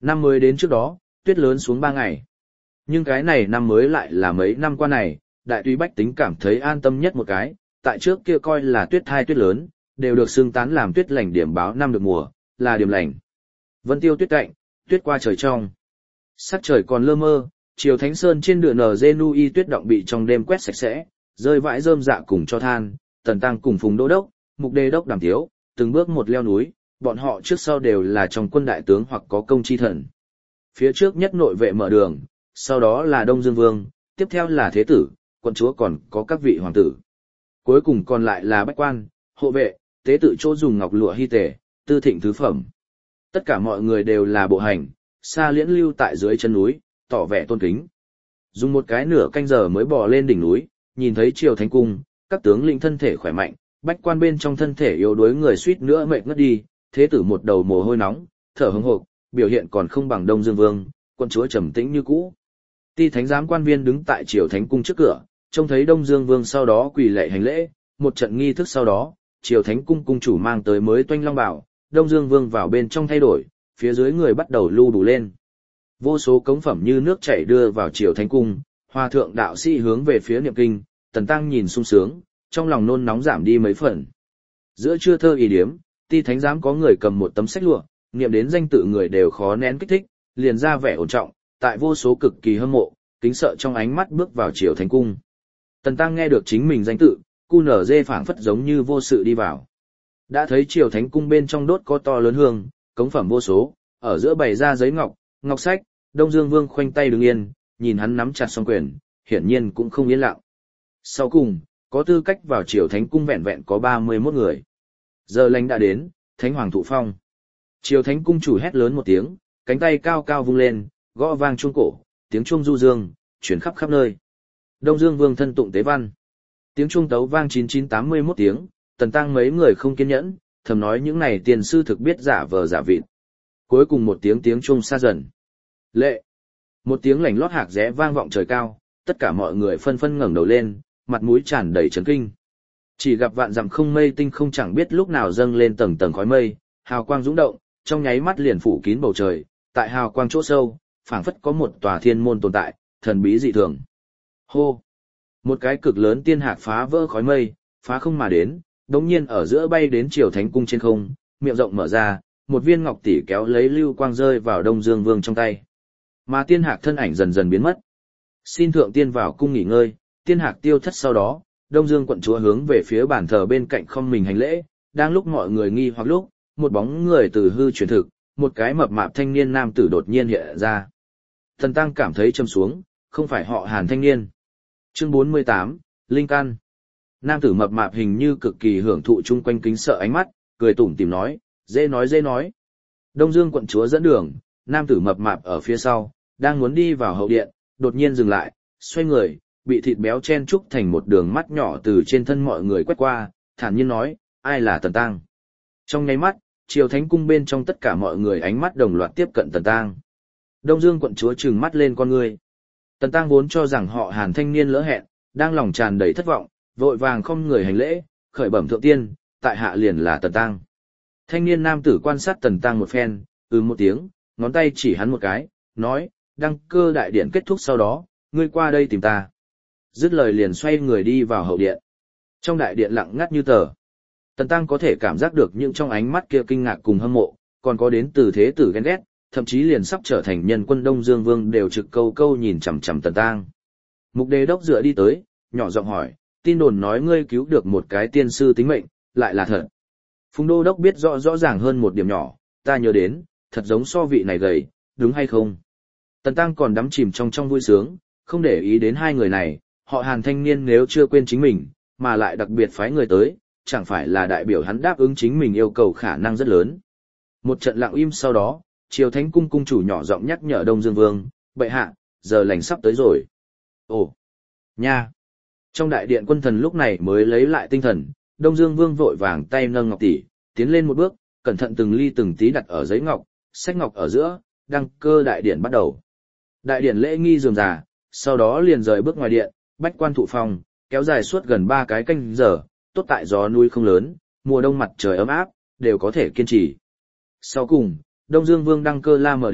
Năm mới đến trước đó, tuyết lớn xuống ba ngày. Nhưng cái này năm mới lại là mấy năm qua này, đại túy bách tính cảm thấy an tâm nhất một cái, tại trước kia coi là tuyết thai tuyết lớn, đều được xưng tán làm tuyết lành điểm báo năm được mùa, là điểm lành. Vân tiêu tuyết cạnh, tuyết qua trời trong. Sắc trời còn lơ mơ, chiều Thánh Sơn trên đường nở Genui tuyết động bị trong đêm quét sạch sẽ, rơi vãi rơm dạ cùng cho than, Tần Tăng cùng Phùng Đô Đốc, Mục Đê Đốc Đàm Tiếu, từng bước một leo núi, bọn họ trước sau đều là trong quân đại tướng hoặc có công chi thần. Phía trước nhất nội vệ mở đường, sau đó là Đông Dương Vương, tiếp theo là Thế Tử, quận chúa còn có các vị hoàng tử. Cuối cùng còn lại là bách quan, hộ vệ, tế tự chỗ dùng ngọc lụa hy tề, tư thịnh thứ phẩm. Tất cả mọi người đều là bộ hành, xa liễn lưu tại dưới chân núi, tỏ vẻ tôn kính. Dùng một cái nửa canh giờ mới bò lên đỉnh núi, nhìn thấy triều thánh cung, các tướng lĩnh thân thể khỏe mạnh, bách quan bên trong thân thể yếu đuối người suýt nữa mệt ngất đi, thế tử một đầu mồ hôi nóng, thở hững hộc, biểu hiện còn không bằng Đông Dương Vương, quận chúa trầm tĩnh như cũ. Ti thánh giám quan viên đứng tại triều thánh cung trước cửa, trông thấy Đông Dương Vương sau đó quỳ lạy hành lễ, một trận nghi thức sau đó, triều thánh cung cung chủ mang tới mới toanh long bảo, Đông Dương Vương vào bên trong thay đổi, phía dưới người bắt đầu lưu đủ lên. Vô số cống phẩm như nước chảy đưa vào triều thánh cung, hòa thượng đạo sĩ hướng về phía niệm kinh, Tần Tăng nhìn sung sướng, trong lòng nôn nóng giảm đi mấy phần. Giữa trưa thơ ý điếm, ti thánh giám có người cầm một tấm sách lụa, niệm đến danh tự người đều khó nén kích thích, liền ra vẻ ổn trọng, tại vô số cực kỳ hâm mộ, kính sợ trong ánh mắt bước vào triều thánh cung. Tần Tăng nghe được chính mình danh tự, cu nở dê phảng phất giống như vô sự đi vào. Đã thấy triều thánh cung bên trong đốt có to lớn hương, cống phẩm vô số, ở giữa bày ra giấy ngọc, ngọc sách, Đông Dương Vương khoanh tay đứng yên, nhìn hắn nắm chặt song quyền, hiển nhiên cũng không yên lặng. Sau cùng, có tư cách vào triều thánh cung vẹn vẹn có ba mươi mốt người. Giờ lành đã đến, thánh hoàng thụ phong. Triều thánh cung chủ hét lớn một tiếng, cánh tay cao cao vung lên, gõ vang chuông cổ, tiếng chuông du dương, chuyển khắp khắp nơi. Đông Dương Vương thân tụng tế văn. Tiếng chuông tấu vang chín chín tám mươi mốt tiếng, Tần Tăng mấy người không kiên nhẫn, thầm nói những này tiền sư thực biết giả vờ giả vịt. Cuối cùng một tiếng tiếng chuông xa dần. Lệ. Một tiếng lảnh lót hạc rẽ vang vọng trời cao, tất cả mọi người phân phân ngẩng đầu lên, mặt mũi tràn đầy chấn kinh. Chỉ gặp vạn dặm không mây tinh không chẳng biết lúc nào dâng lên tầng tầng khói mây, hào quang dũng động, trong nháy mắt liền phủ kín bầu trời, tại hào quang chỗ sâu, phảng phất có một tòa thiên môn tồn tại, thần bí dị thường. Hô! Một cái cực lớn tiên hạc phá vỡ khói mây, phá không mà đến, đống nhiên ở giữa bay đến triều thánh cung trên không, miệng rộng mở ra, một viên ngọc tỷ kéo lấy lưu quang rơi vào Đông Dương Vương trong tay. Mà tiên hạc thân ảnh dần dần biến mất. Xin thượng tiên vào cung nghỉ ngơi, tiên hạc tiêu thất sau đó, Đông Dương quận chúa hướng về phía bàn thờ bên cạnh không mình hành lễ, đang lúc mọi người nghi hoặc lúc, một bóng người từ hư chuyển thực, một cái mập mạp thanh niên nam tử đột nhiên hiện ra. Thần Tăng cảm thấy châm xuống, không phải họ Hàn thanh niên. Chương bốn mươi tám, Linh Căn. Nam tử mập mạp hình như cực kỳ hưởng thụ chung quanh kính sợ ánh mắt, cười tủm tỉm nói, dễ nói dễ nói. Đông Dương quận chúa dẫn đường, nam tử mập mạp ở phía sau, đang muốn đi vào hậu điện, đột nhiên dừng lại, xoay người, bị thịt béo chen trúc thành một đường mắt nhỏ từ trên thân mọi người quét qua, thản nhiên nói, ai là Tần Tăng. Trong nháy mắt, triều thánh cung bên trong tất cả mọi người ánh mắt đồng loạt tiếp cận Tần Tăng. Đông Dương quận chúa trừng mắt lên con người. Tần Tăng vốn cho rằng họ Hàn thanh niên lỡ hẹn, đang lòng tràn đầy thất vọng, vội vàng không người hành lễ, khởi bẩm thượng tiên, tại hạ liền là Tần Tăng. Thanh niên nam tử quan sát Tần Tăng một phen, ừ một tiếng, ngón tay chỉ hắn một cái, nói, đăng cơ đại điện kết thúc sau đó, ngươi qua đây tìm ta. Dứt lời liền xoay người đi vào hậu điện. Trong đại điện lặng ngắt như tờ. Tần Tăng có thể cảm giác được những trong ánh mắt kia kinh ngạc cùng hâm mộ, còn có đến từ thế tử ghen ghét, thậm chí liền sắp trở thành nhân quân Đông Dương Vương đều trực câu câu nhìn chằm chằm Tần Tăng. Mục Đế đốc dựa đi tới, nhỏ giọng hỏi, tin đồn nói ngươi cứu được một cái tiên sư tính mệnh, lại là thật. Phùng Đô đốc biết rõ rõ ràng hơn một điểm nhỏ, ta nhớ đến, thật giống so vị này gầy, đúng hay không? Tần Tăng còn đắm chìm trong trong vui sướng, không để ý đến hai người này, họ Hàn thanh niên nếu chưa quên chính mình, mà lại đặc biệt phái người tới, chẳng phải là đại biểu hắn đáp ứng chính mình yêu cầu khả năng rất lớn. Một trận lặng im sau đó, triều thánh cung cung chủ nhỏ giọng nhắc nhở Đông Dương Vương, bệ hạ, giờ lành sắp tới rồi. Ồ, nha. Trong đại điện quân thần lúc này mới lấy lại tinh thần, Đông Dương Vương vội vàng tay nâng ngọc tỷ, tiến lên một bước, cẩn thận từng ly từng tí đặt ở giấy ngọc, sách ngọc ở giữa, đăng cơ đại điện bắt đầu. Đại điện lễ nghi rườm rà, sau đó liền rời bước ngoài điện, bách quan thụ phòng, kéo dài suốt gần ba cái canh giờ, tốt tại gió núi không lớn, mùa đông mặt trời ấm áp, đều có thể kiên trì. Sau cùng, Đông Dương Vương đăng cơ La Mở Đế,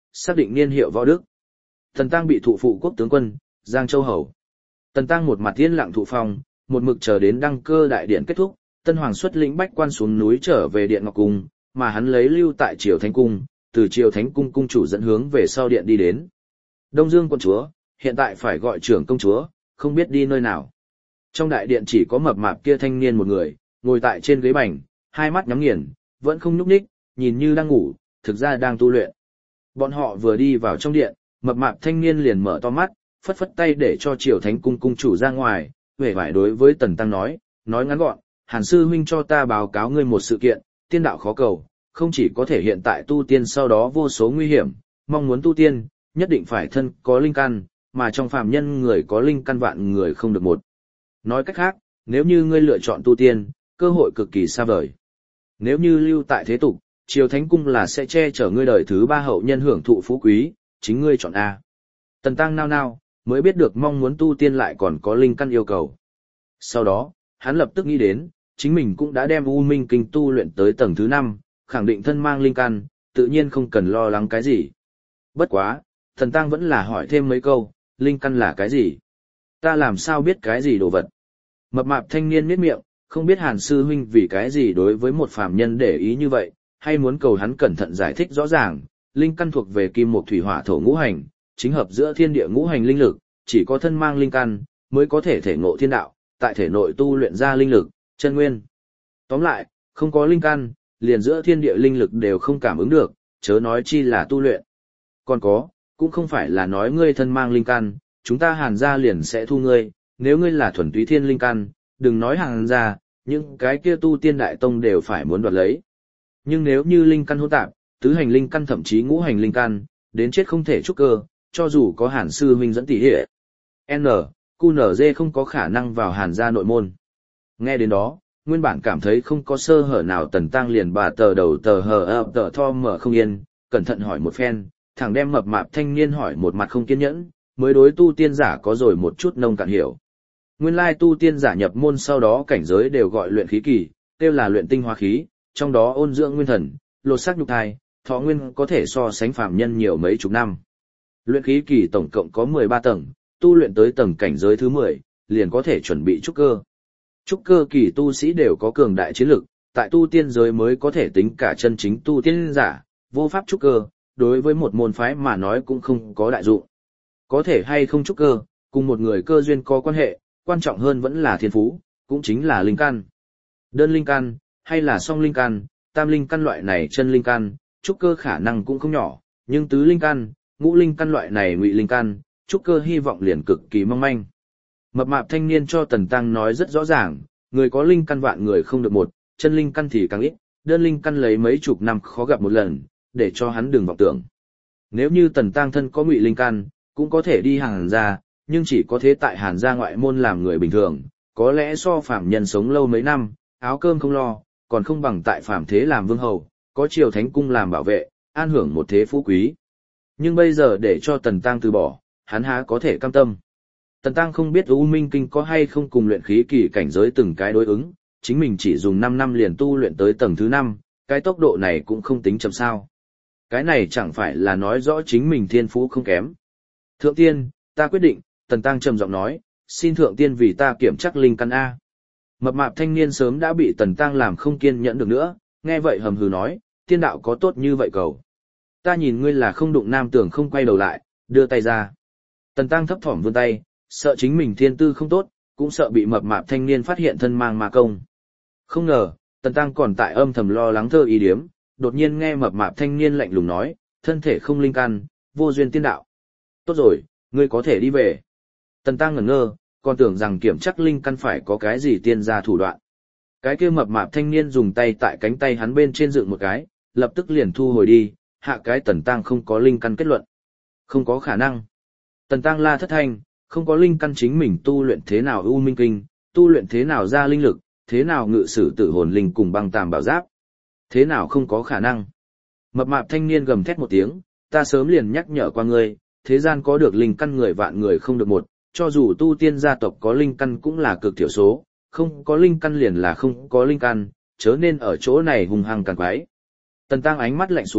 xác định niên hiệu võ đức. Tần Tăng bị thụ phụ quốc tướng quân, Giang Châu Hầu. Tần Tăng một mặt yên lặng thụ phong, một mực chờ đến đăng cơ đại điện kết thúc, Tân Hoàng xuất lĩnh bách quan xuống núi trở về Điện Ngọc Cung, mà hắn lấy lưu tại Triều Thánh Cung, từ Triều Thánh Cung cung chủ dẫn hướng về sau điện đi đến. Đông Dương quân chúa, hiện tại phải gọi trưởng công chúa, không biết đi nơi nào. Trong đại điện chỉ có mập mạp kia thanh niên một người, ngồi tại trên ghế bành, hai mắt nhắm nghiền, vẫn không nhúc nhích, nhìn như đang ngủ, thực ra đang tu luyện. Bọn họ vừa đi vào trong điện, mập mạp thanh niên liền mở to mắt, phất phất tay để cho Triều Thánh Cung cung chủ ra ngoài, vẻ vải đối với Tần Tăng nói, nói ngắn gọn, Hàn sư huynh cho ta báo cáo ngươi một sự kiện, tiên đạo khó cầu, không chỉ có thể hiện tại tu tiên sau đó vô số nguy hiểm, mong muốn tu tiên, nhất định phải thân có linh căn, mà trong phàm nhân người có linh căn vạn người không được một. Nói cách khác, nếu như ngươi lựa chọn tu tiên, cơ hội cực kỳ xa vời. Nếu như lưu tại thế tục, Triều Thánh Cung là sẽ che chở ngươi đời thứ ba hậu nhân hưởng thụ phú quý, chính ngươi chọn A. Tần Tăng nao nao, mới biết được mong muốn tu tiên lại còn có linh căn yêu cầu. Sau đó, hắn lập tức nghĩ đến, chính mình cũng đã đem U Minh Kinh tu luyện tới tầng thứ năm, khẳng định thân mang linh căn, tự nhiên không cần lo lắng cái gì. Bất quá, Tần Tăng vẫn là hỏi thêm mấy câu, linh căn là cái gì? Ta làm sao biết cái gì đồ vật? Mập mạp thanh niên miết miệng, không biết Hàn sư huynh vì cái gì đối với một phàm nhân để ý như vậy, hay muốn cầu hắn cẩn thận giải thích rõ ràng, linh căn thuộc về kim mộc thủy hỏa thổ ngũ hành, chính hợp giữa thiên địa ngũ hành linh lực, chỉ có thân mang linh căn mới có thể thể ngộ thiên đạo, tại thể nội tu luyện ra linh lực, chân nguyên. Tóm lại, không có linh căn, liền giữa thiên địa linh lực đều không cảm ứng được, chớ nói chi là tu luyện. Còn có, cũng không phải là nói ngươi thân mang linh căn, chúng ta Hàn gia liền sẽ thu ngươi, nếu ngươi là thuần túy thiên linh căn, đừng nói Hàn gia, những cái kia tu tiên đại tông đều phải muốn đoạt lấy. Nhưng nếu như linh căn hỗn tạp, tứ hành linh căn thậm chí ngũ hành linh căn, đến chết không thể trúc cơ, cho dù có Hàn sư huynh dẫn tỷ hệ. N, Q N G không có khả năng vào Hàn gia nội môn. Nghe đến đó, nguyên bản cảm thấy không có sơ hở nào Tần Tăng liền bà tờ đầu tờ hờ ập tờ tho mở không yên, cẩn thận hỏi một phen, thẳng đem mập mạp thanh niên hỏi một mặt không kiên nhẫn, mới đối tu tiên giả có rồi một chút nông cạn hiểu. Nguyên lai tu tiên giả nhập môn sau đó cảnh giới đều gọi luyện khí kỳ, kêu là luyện tinh hóa khí, trong đó ôn dưỡng nguyên thần, lột xác nhục thai, thọ nguyên có thể so sánh phàm nhân nhiều mấy chục năm. Luyện khí kỳ tổng cộng có mười ba tầng, tu luyện tới tầng cảnh giới thứ mười, liền có thể chuẩn bị trúc cơ. Trúc cơ kỳ tu sĩ đều có cường đại chiến lực, tại tu tiên giới mới có thể tính cả chân chính tu tiên giả, vô pháp trúc cơ, đối với một môn phái mà nói cũng không có đại dụng. Có thể hay không trúc cơ, cùng một người cơ duyên có quan hệ, quan trọng hơn vẫn là thiên phú, cũng chính là linh căn. Đơn linh căn, hay là song linh căn, tam linh căn loại này chân linh căn, trúc cơ khả năng cũng không nhỏ, nhưng tứ linh căn, ngũ linh căn loại này ngụy linh căn, trúc cơ hy vọng liền cực kỳ mong manh. Mập mạp thanh niên cho Tần Tăng nói rất rõ ràng, người có linh căn vạn người không được một, chân linh căn thì càng ít, đơn linh căn lấy mấy chục năm khó gặp một lần, để cho hắn đừng vọng tưởng. Nếu như Tần Tăng thân có ngụy linh căn, cũng có thể đi Hàn gia, nhưng chỉ có thế tại Hàn gia ngoại môn làm người bình thường, có lẽ so phàm nhân sống lâu mấy năm, áo cơm không lo, còn không bằng tại phàm thế làm vương hầu, có Triều Thánh Cung làm bảo vệ, an hưởng một thế phú quý. Nhưng bây giờ để cho Tần Tăng từ bỏ, hắn há có thể cam tâm. Tần Tăng không biết U Minh Kinh có hay không cùng luyện khí kỳ cảnh giới từng cái đối ứng, chính mình chỉ dùng năm năm liền tu luyện tới tầng thứ năm, cái tốc độ này cũng không tính chậm sao. Cái này chẳng phải là nói rõ chính mình thiên phú không kém. Thượng tiên, ta quyết định, Tần Tăng trầm giọng nói, xin thượng tiên vì ta kiểm chắc linh căn A. Mập mạp thanh niên sớm đã bị Tần Tăng làm không kiên nhẫn được nữa, nghe vậy hầm hừ nói, tiên đạo có tốt như vậy cầu. Ta nhìn ngươi là không đụng nam tưởng không quay đầu lại, đưa tay ra. Tần Tăng thấp thỏm vươn tay, sợ chính mình thiên tư không tốt, cũng sợ bị mập mạp thanh niên phát hiện thân mang ma công. Không ngờ, Tần Tăng còn tại âm thầm lo lắng thơ ý điếm, đột nhiên nghe mập mạp thanh niên lạnh lùng nói, thân thể không linh căn, vô duyên tiên đạo. Tốt rồi, ngươi có thể đi về. Tần Tăng ngẩn ngơ, còn tưởng rằng kiểm chắc linh căn phải có cái gì tiên gia thủ đoạn. Cái kia mập mạp thanh niên dùng tay tại cánh tay hắn bên trên dựng một cái, lập tức liền thu hồi đi, hạ cái Tần Tăng không có linh căn kết luận. Không có khả năng. Tần Tăng la thất thanh, không có linh căn chính mình tu luyện thế nào U Minh Kinh, tu luyện thế nào ra linh lực, thế nào ngự sử tử hồn linh cùng băng tàm bảo giáp. Thế nào không có khả năng. Mập mạp thanh niên gầm thét một tiếng, ta sớm liền nhắc nhở qua ngươi, thế gian có được linh căn người vạn người không được một, cho dù tu tiên gia tộc có linh căn cũng là cực thiểu số, không có linh căn liền là không có linh căn, chớ nên ở chỗ này hung hăng càn quái. Tần Tăng ánh mắt lạnh xuống,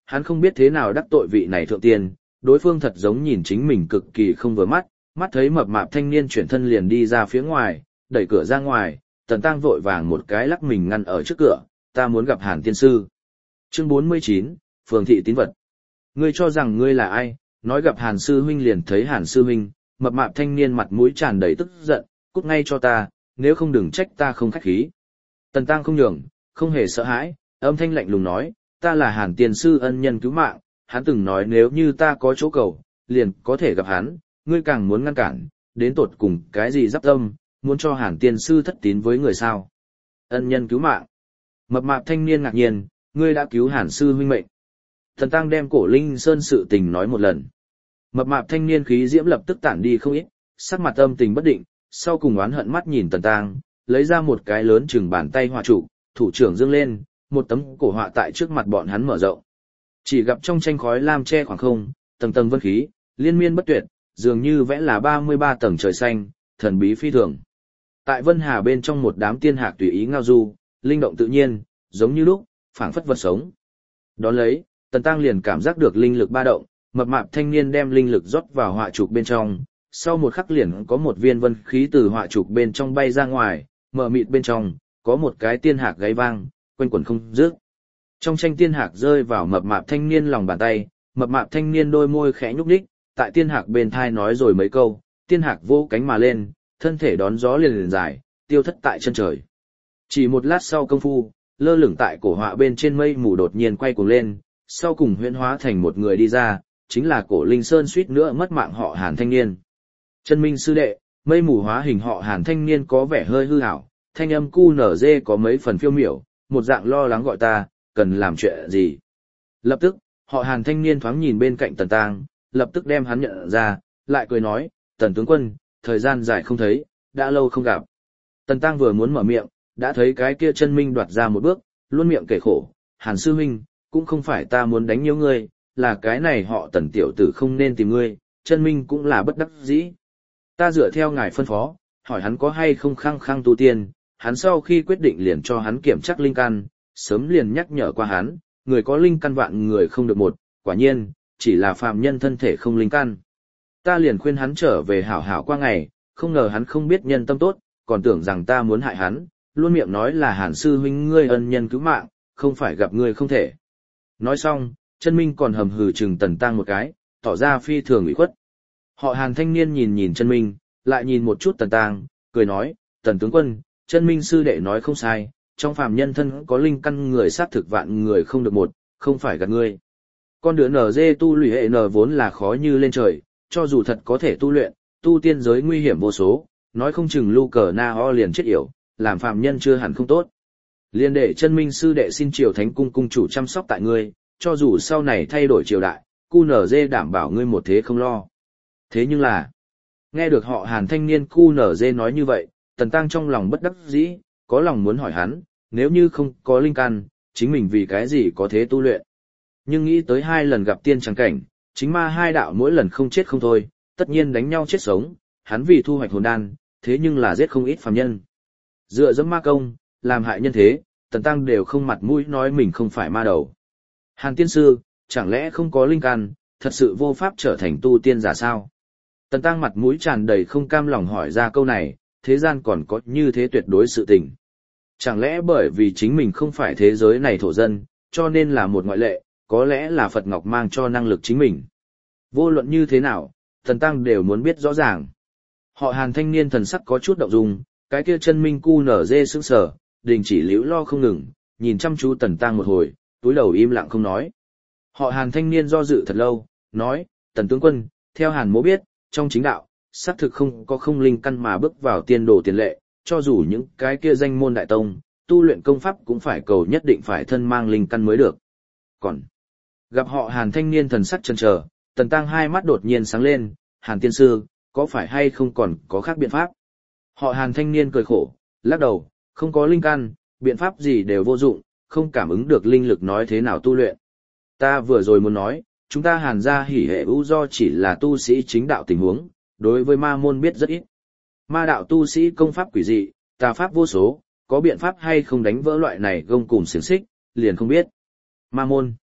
hắn không biết thế nào đắc tội vị này thượng tiên, đối phương thật giống nhìn chính mình cực kỳ không vừa mắt, mắt thấy mập mạp thanh niên chuyển thân liền đi ra phía ngoài, đẩy cửa ra ngoài, Tần Tăng vội vàng một cái lắc mình ngăn ở trước cửa, ta muốn gặp Hàn tiên sư. Chương bốn mươi chín, Phường thị tín vật. Ngươi cho rằng ngươi là ai, nói gặp Hàn sư huynh liền thấy Hàn sư huynh, mập mạp thanh niên mặt mũi tràn đầy tức giận, cút ngay cho ta, nếu không đừng trách ta không khách khí. Tần Tăng không nhường, không hề sợ hãi, âm thanh lạnh lùng nói, ta là Hàn tiên sư ân nhân cứu mạng, hắn từng nói nếu như ta có chỗ cầu, liền có thể gặp hắn, ngươi càng muốn ngăn cản, đến tột cùng cái gì giáp tâm, muốn cho Hàn tiên sư thất tín với người sao. Ân nhân cứu mạng. Mập mạp thanh niên ngạc nhiên, ngươi đã cứu Hàn sư huynh mệnh. Tần Tăng đem Cổ Linh Sơn sự tình nói một lần. Mập mạp thanh niên khí diễm lập tức tản đi không ít, sắc mặt âm tình bất định, sau cùng oán hận mắt nhìn Tần Tăng, lấy ra một cái lớn chừng bàn tay họa trụ, thủ trưởng dương lên, một tấm cổ họa tại trước mặt bọn hắn mở rộng. Chỉ gặp trong tranh khói lam che khoảng không, tầng tầng vân khí, liên miên bất tuyệt, dường như vẽ là ba mươi ba tầng trời xanh, thần bí phi thường. Tại vân hà bên trong một đám tiên hạc tùy ý ngao du, linh động tự nhiên, giống như lúc, phảng phất vật sống. Đón lấy, Tần Tăng liền cảm giác được linh lực ba động, mập mạp thanh niên đem linh lực rót vào họa trục bên trong, sau một khắc liền có một viên vân khí từ họa trục bên trong bay ra ngoài, mở mịt bên trong, có một cái tiên hạc gáy vang, quanh quẩn không dứt. Trong tranh tiên hạc rơi vào mập mạp thanh niên lòng bàn tay, mập mạp thanh niên đôi môi khẽ nhúc nhích, tại tiên hạc bên thai nói rồi mấy câu, tiên hạc vỗ cánh mà lên, thân thể đón gió liền liền dài, tiêu thất tại chân trời. Chỉ một lát sau công phu, lơ lửng tại cổ họa bên trên mây mù đột nhiên quay cuồng lên, sau cùng huyễn hóa thành một người đi ra, chính là Cổ Linh Sơn suýt nữa mất mạng họ Hàn thanh niên. Chân Minh sư đệ, mây mù hóa hình họ Hàn thanh niên có vẻ hơi hư ảo, thanh âm cu nở dê có mấy phần phiêu miểu, một dạng lo lắng gọi ta, cần làm chuyện gì. Lập tức, họ Hàn thanh niên thoáng nhìn bên cạnh Tần Tăng, lập tức đem hắn nhận ra, lại cười nói, Tần tướng quân, thời gian dài không thấy, đã lâu không gặp. Tần Tăng vừa muốn mở miệng, đã thấy cái kia Chân Minh đoạt ra một bước, luôn miệng kể khổ, Hàn sư huynh, cũng không phải ta muốn đánh nhiều ngươi, là cái này họ Tần tiểu tử không nên tìm ngươi, Chân Minh cũng là bất đắc dĩ. Ta dựa theo ngài phân phó, hỏi hắn có hay không khăng khăng tu tiên, hắn sau khi quyết định liền cho hắn kiểm chắc linh căn, sớm liền nhắc nhở qua hắn, người có linh căn vạn người không được một, quả nhiên, chỉ là phàm nhân thân thể không linh căn. Ta liền khuyên hắn trở về hảo hảo qua ngày, không ngờ hắn không biết nhân tâm tốt, còn tưởng rằng ta muốn hại hắn, luôn miệng nói là Hàn sư huynh ngươi ân nhân cứu mạng, không phải gặp ngươi không thể. Nói xong, Chân Minh còn hầm hừ chừng Tần Tăng một cái, tỏ ra phi thường ủy khuất. Họ Hàn thanh niên nhìn nhìn Chân Minh, lại nhìn một chút Tần Tăng, cười nói, Tần tướng quân, Chân Minh sư đệ nói không sai, trong phàm nhân thân có linh căn người sát thực vạn người không được một, không phải gạt ngươi. Con đứa nở dê tu lụy hệ nở vốn là khó như lên trời, cho dù thật có thể tu luyện, tu tiên giới nguy hiểm vô số, nói không chừng lu cờ na ho liền chết yểu, làm phàm nhân chưa hẳn không tốt. Liên đệ Chân Minh sư đệ xin triều thánh cung cung chủ chăm sóc tại ngươi, cho dù sau này thay đổi triều đại, cu nở dê đảm bảo ngươi một thế không lo. Thế nhưng là, nghe được họ Hàn thanh niên cu nở dê nói như vậy, Tần Tăng trong lòng bất đắc dĩ, có lòng muốn hỏi hắn, nếu như không có linh căn, chính mình vì cái gì có thế tu luyện. Nhưng nghĩ tới hai lần gặp tiên trắng cảnh, chính ma hai đạo mỗi lần không chết không thôi, tất nhiên đánh nhau chết sống, hắn vì thu hoạch hồn đan, thế nhưng là giết không ít phàm nhân. Dựa dẫm ma công, làm hại nhân thế, Tần Tăng đều không mặt mũi nói mình không phải ma đầu. Hàn tiên sư, chẳng lẽ không có linh căn, thật sự vô pháp trở thành tu tiên giả sao? Tần Tăng mặt mũi tràn đầy không cam lòng hỏi ra câu này, thế gian còn có như thế tuyệt đối sự tình. Chẳng lẽ bởi vì chính mình không phải thế giới này thổ dân, cho nên là một ngoại lệ, có lẽ là Phật Ngọc mang cho năng lực chính mình. Vô luận như thế nào, Tần Tăng đều muốn biết rõ ràng. Họ Hàn thanh niên thần sắc có chút động dung, cái kia Chân Minh cu nở dê sững sờ, đình chỉ liễu lo không ngừng, nhìn chăm chú Tần Tăng một hồi, túi đầu im lặng không nói. Họ Hàn thanh niên do dự thật lâu, nói, Tần tướng quân, theo Hàn mỗ biết, trong chính đạo, xác thực không có không linh căn mà bước vào tiên đồ tiền lệ, cho dù những cái kia danh môn đại tông, tu luyện công pháp cũng phải cầu nhất định phải thân mang linh căn mới được. Còn, gặp họ Hàn thanh niên thần sắc chần chờ, Tần Tăng hai mắt đột nhiên sáng lên, Hàn tiên sư, có phải hay không còn có khác biện pháp? Họ Hàn thanh niên cười khổ, lắc đầu, không có linh căn, biện pháp gì đều vô dụng, không cảm ứng được linh lực nói thế nào tu luyện. Ta vừa rồi muốn nói, chúng ta Hàn gia hỉ hệ ưu do chỉ là tu sĩ chính đạo tình huống, đối với ma môn biết rất ít. Ma đạo tu sĩ công pháp quỷ dị, tà pháp vô số, có biện pháp hay không đánh vỡ loại này gông cùm xiềng xích, liền không biết. Ma môn.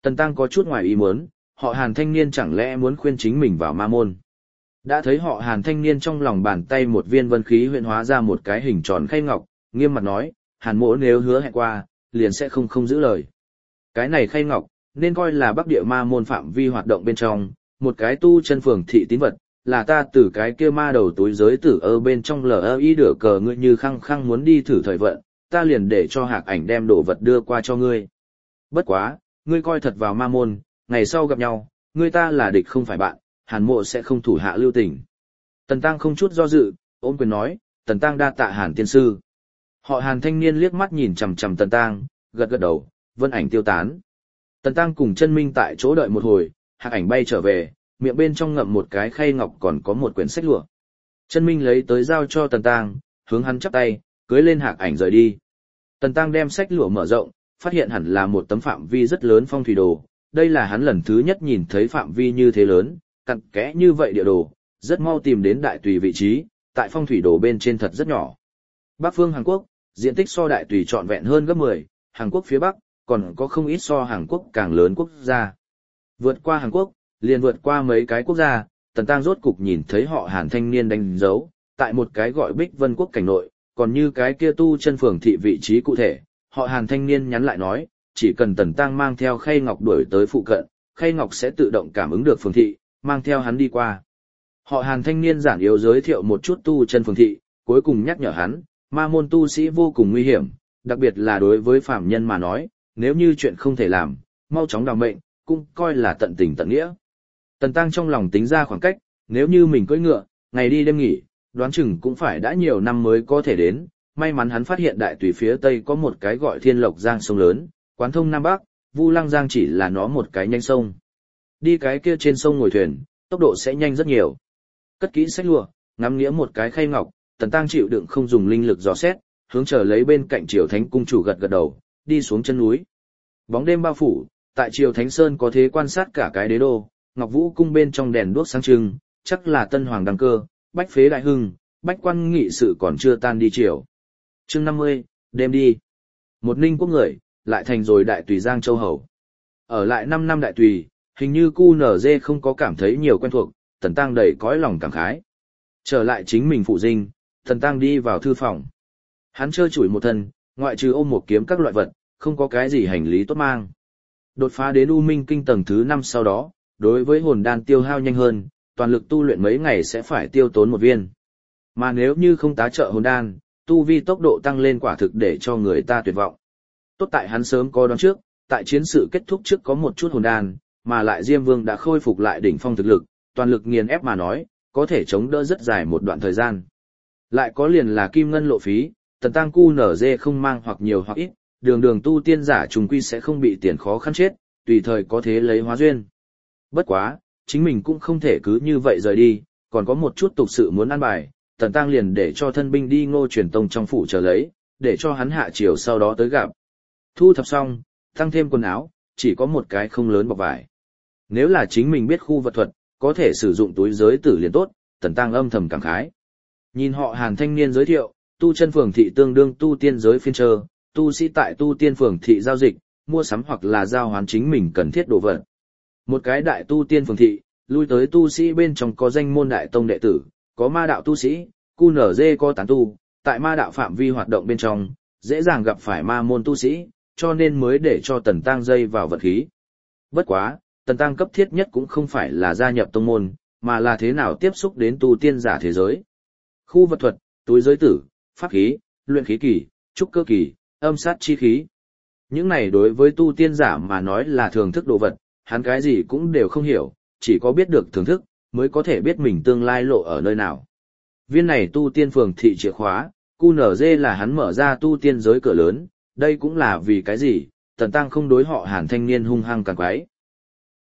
Tần Tăng có chút ngoài ý muốn, họ Hàn thanh niên chẳng lẽ muốn khuyên chính mình vào ma môn. Đã thấy họ Hàn thanh niên trong lòng bàn tay một viên vân khí huyện hóa ra một cái hình tròn khay ngọc, nghiêm mặt nói, Hàn mỗ nếu hứa hẹn qua, liền sẽ không không giữ lời. Cái này khay ngọc, nên coi là Bắc Địa ma môn phạm vi hoạt động bên trong, một cái tu chân phường thị tín vật, là ta từ cái kia ma đầu túi giới tử ở bên trong lờ ý đửa cờ ngươi như khăng khăng muốn đi thử thời vận, ta liền để cho Hạc Ảnh đem đồ vật đưa qua cho ngươi. Bất quá, ngươi coi thật vào ma môn, ngày sau gặp nhau, ngươi ta là địch không phải bạn, Hàn mộ sẽ không thủ hạ lưu tình. Tần Tăng không chút do dự, ôm quyền nói, Tần Tăng đa tạ Hàn tiên sư. Họ Hàn thanh niên liếc mắt nhìn chằm chằm Tần Tăng, gật gật đầu, vân ảnh tiêu tán. Tần Tăng cùng Chân Minh tại chỗ đợi một hồi, Hạc Ảnh bay trở về, miệng bên trong ngậm một cái khay ngọc còn có một quyển sách lụa. Chân Minh lấy tới giao cho Tần Tăng, hướng hắn chắp tay, cưới lên Hạc Ảnh rời đi. Tần Tăng đem sách lụa mở rộng, phát hiện hẳn là một tấm phạm vi rất lớn phong thủy đồ, đây là hắn lần thứ nhất nhìn thấy phạm vi như thế lớn, cặn kẽ như vậy địa đồ, rất mau tìm đến đại tùy vị trí, tại phong thủy đồ bên trên thật rất nhỏ. Bắc phương Hàn Quốc, diện tích so đại tùy trọn vẹn hơn gấp mười, Hàn Quốc phía Bắc, còn có không ít so Hàn Quốc càng lớn quốc gia. Vượt qua Hàn Quốc, liền vượt qua mấy cái quốc gia, Tần Tăng rốt cục nhìn thấy họ Hàn thanh niên đánh dấu, tại một cái gọi Bích Vân Quốc cảnh nội, còn như cái kia tu chân phường thị vị trí cụ thể, họ Hàn thanh niên nhắn lại nói, chỉ cần Tần Tăng mang theo khay ngọc đuổi tới phụ cận, khay ngọc sẽ tự động cảm ứng được phường thị, mang theo hắn đi qua. Họ Hàn thanh niên giản yếu giới thiệu một chút tu chân phường thị, cuối cùng nhắc nhở hắn, ma môn tu sĩ vô cùng nguy hiểm, đặc biệt là đối với phạm nhân mà nói, nếu như chuyện không thể làm, mau chóng đào mệnh, cũng coi là tận tình tận nghĩa. Tần Tăng trong lòng tính ra khoảng cách, nếu như mình cưỡi ngựa, ngày đi đêm nghỉ, đoán chừng cũng phải đã nhiều năm mới có thể đến, may mắn hắn phát hiện đại tùy phía tây có một cái gọi Thiên Lộc Giang sông lớn, quán thông Nam Bắc, Vu Lăng Giang chỉ là nó một cái nhanh sông. Đi cái kia trên sông ngồi thuyền, tốc độ sẽ nhanh rất nhiều. Cất kỹ sách lụa, ngắm nghĩa một cái khay ngọc, Tần Tăng chịu đựng không dùng linh lực dò xét, hướng trở lấy bên cạnh Triều Thánh cung chủ gật gật đầu, đi xuống chân núi. Bóng đêm bao phủ, tại Triều Thánh Sơn có thế quan sát cả cái đế đô, Ngọc Vũ cung bên trong đèn đuốc sáng trưng, chắc là tân hoàng đăng cơ, bách phế đại hưng, bách quan nghị sự còn chưa tan đi triều. Chương năm mươi, đêm đi. Một Ninh quốc người, lại thành rồi đại tùy Giang Châu hầu. Ở lại năm năm đại tùy, hình như cu nở dê không có cảm thấy nhiều quen thuộc, Tần Tăng đầy cõi lòng cảm khái. Trở lại chính mình phụ dinh, Tần Tăng đi vào thư phòng. Hắn trơ trụi một thân, ngoại trừ ôm một kiếm các loại vật, không có cái gì hành lý tốt mang. Đột phá đến U Minh kinh tầng thứ năm sau đó, đối với hồn đan tiêu hao nhanh hơn, toàn lực tu luyện mấy ngày sẽ phải tiêu tốn một viên. Mà nếu như không tá trợ hồn đan, tu vi tốc độ tăng lên quả thực để cho người ta tuyệt vọng. Tốt tại hắn sớm có đoán trước, tại chiến sự kết thúc trước có một chút hồn đan, mà lại Diêm Vương đã khôi phục lại đỉnh phong thực lực, toàn lực nghiền ép mà nói, có thể chống đỡ rất dài một đoạn thời gian. Lại có liền là kim ngân lộ phí, Tần Tăng cu nở dê không mang hoặc nhiều hoặc ít, đường đường tu tiên giả trùng quy sẽ không bị tiền khó khăn chết, tùy thời có thế lấy hóa duyên. Bất quá, chính mình cũng không thể cứ như vậy rời đi, còn có một chút tục sự muốn ăn bài, Tần Tăng liền để cho thân binh đi Ngô Truyền Tông trong phủ chờ lấy, để cho hắn hạ chiều sau đó tới gặp. Thu thập xong, tăng thêm quần áo, chỉ có một cái không lớn bọc vải. Nếu là chính mình biết khu vật thuật, có thể sử dụng túi giới tử liền tốt, Tần Tăng âm thầm cảm khái. Nhìn họ Hàn thanh niên giới thiệu, tu chân phường thị tương đương tu tiên giới phiên trơ, tu sĩ tại tu tiên phường thị giao dịch, mua sắm hoặc là giao hoán chính mình cần thiết đồ vật. Một cái đại tu tiên phường thị, lui tới tu sĩ bên trong có danh môn đại tông đệ tử, có ma đạo tu sĩ, cu nở dê có tán tu, tại ma đạo phạm vi hoạt động bên trong, dễ dàng gặp phải ma môn tu sĩ, cho nên mới để cho Tần Tăng dây vào vật khí. Bất quá, Tần Tăng cấp thiết nhất cũng không phải là gia nhập tông môn, mà là thế nào tiếp xúc đến tu tiên giả thế giới. Khu vật thuật, túi giới tử, pháp khí, luyện khí kỳ, trúc cơ kỳ, âm sát chi khí. Những này đối với tu tiên giả mà nói là thưởng thức đồ vật, hắn cái gì cũng đều không hiểu, chỉ có biết được thưởng thức, mới có thể biết mình tương lai lộ ở nơi nào. Viên này tu tiên phường thị chìa khóa, cu nở dê là hắn mở ra tu tiên giới cửa lớn, đây cũng là vì cái gì, Tần Tăng không đối họ Hàn thanh niên hung hăng càng quái.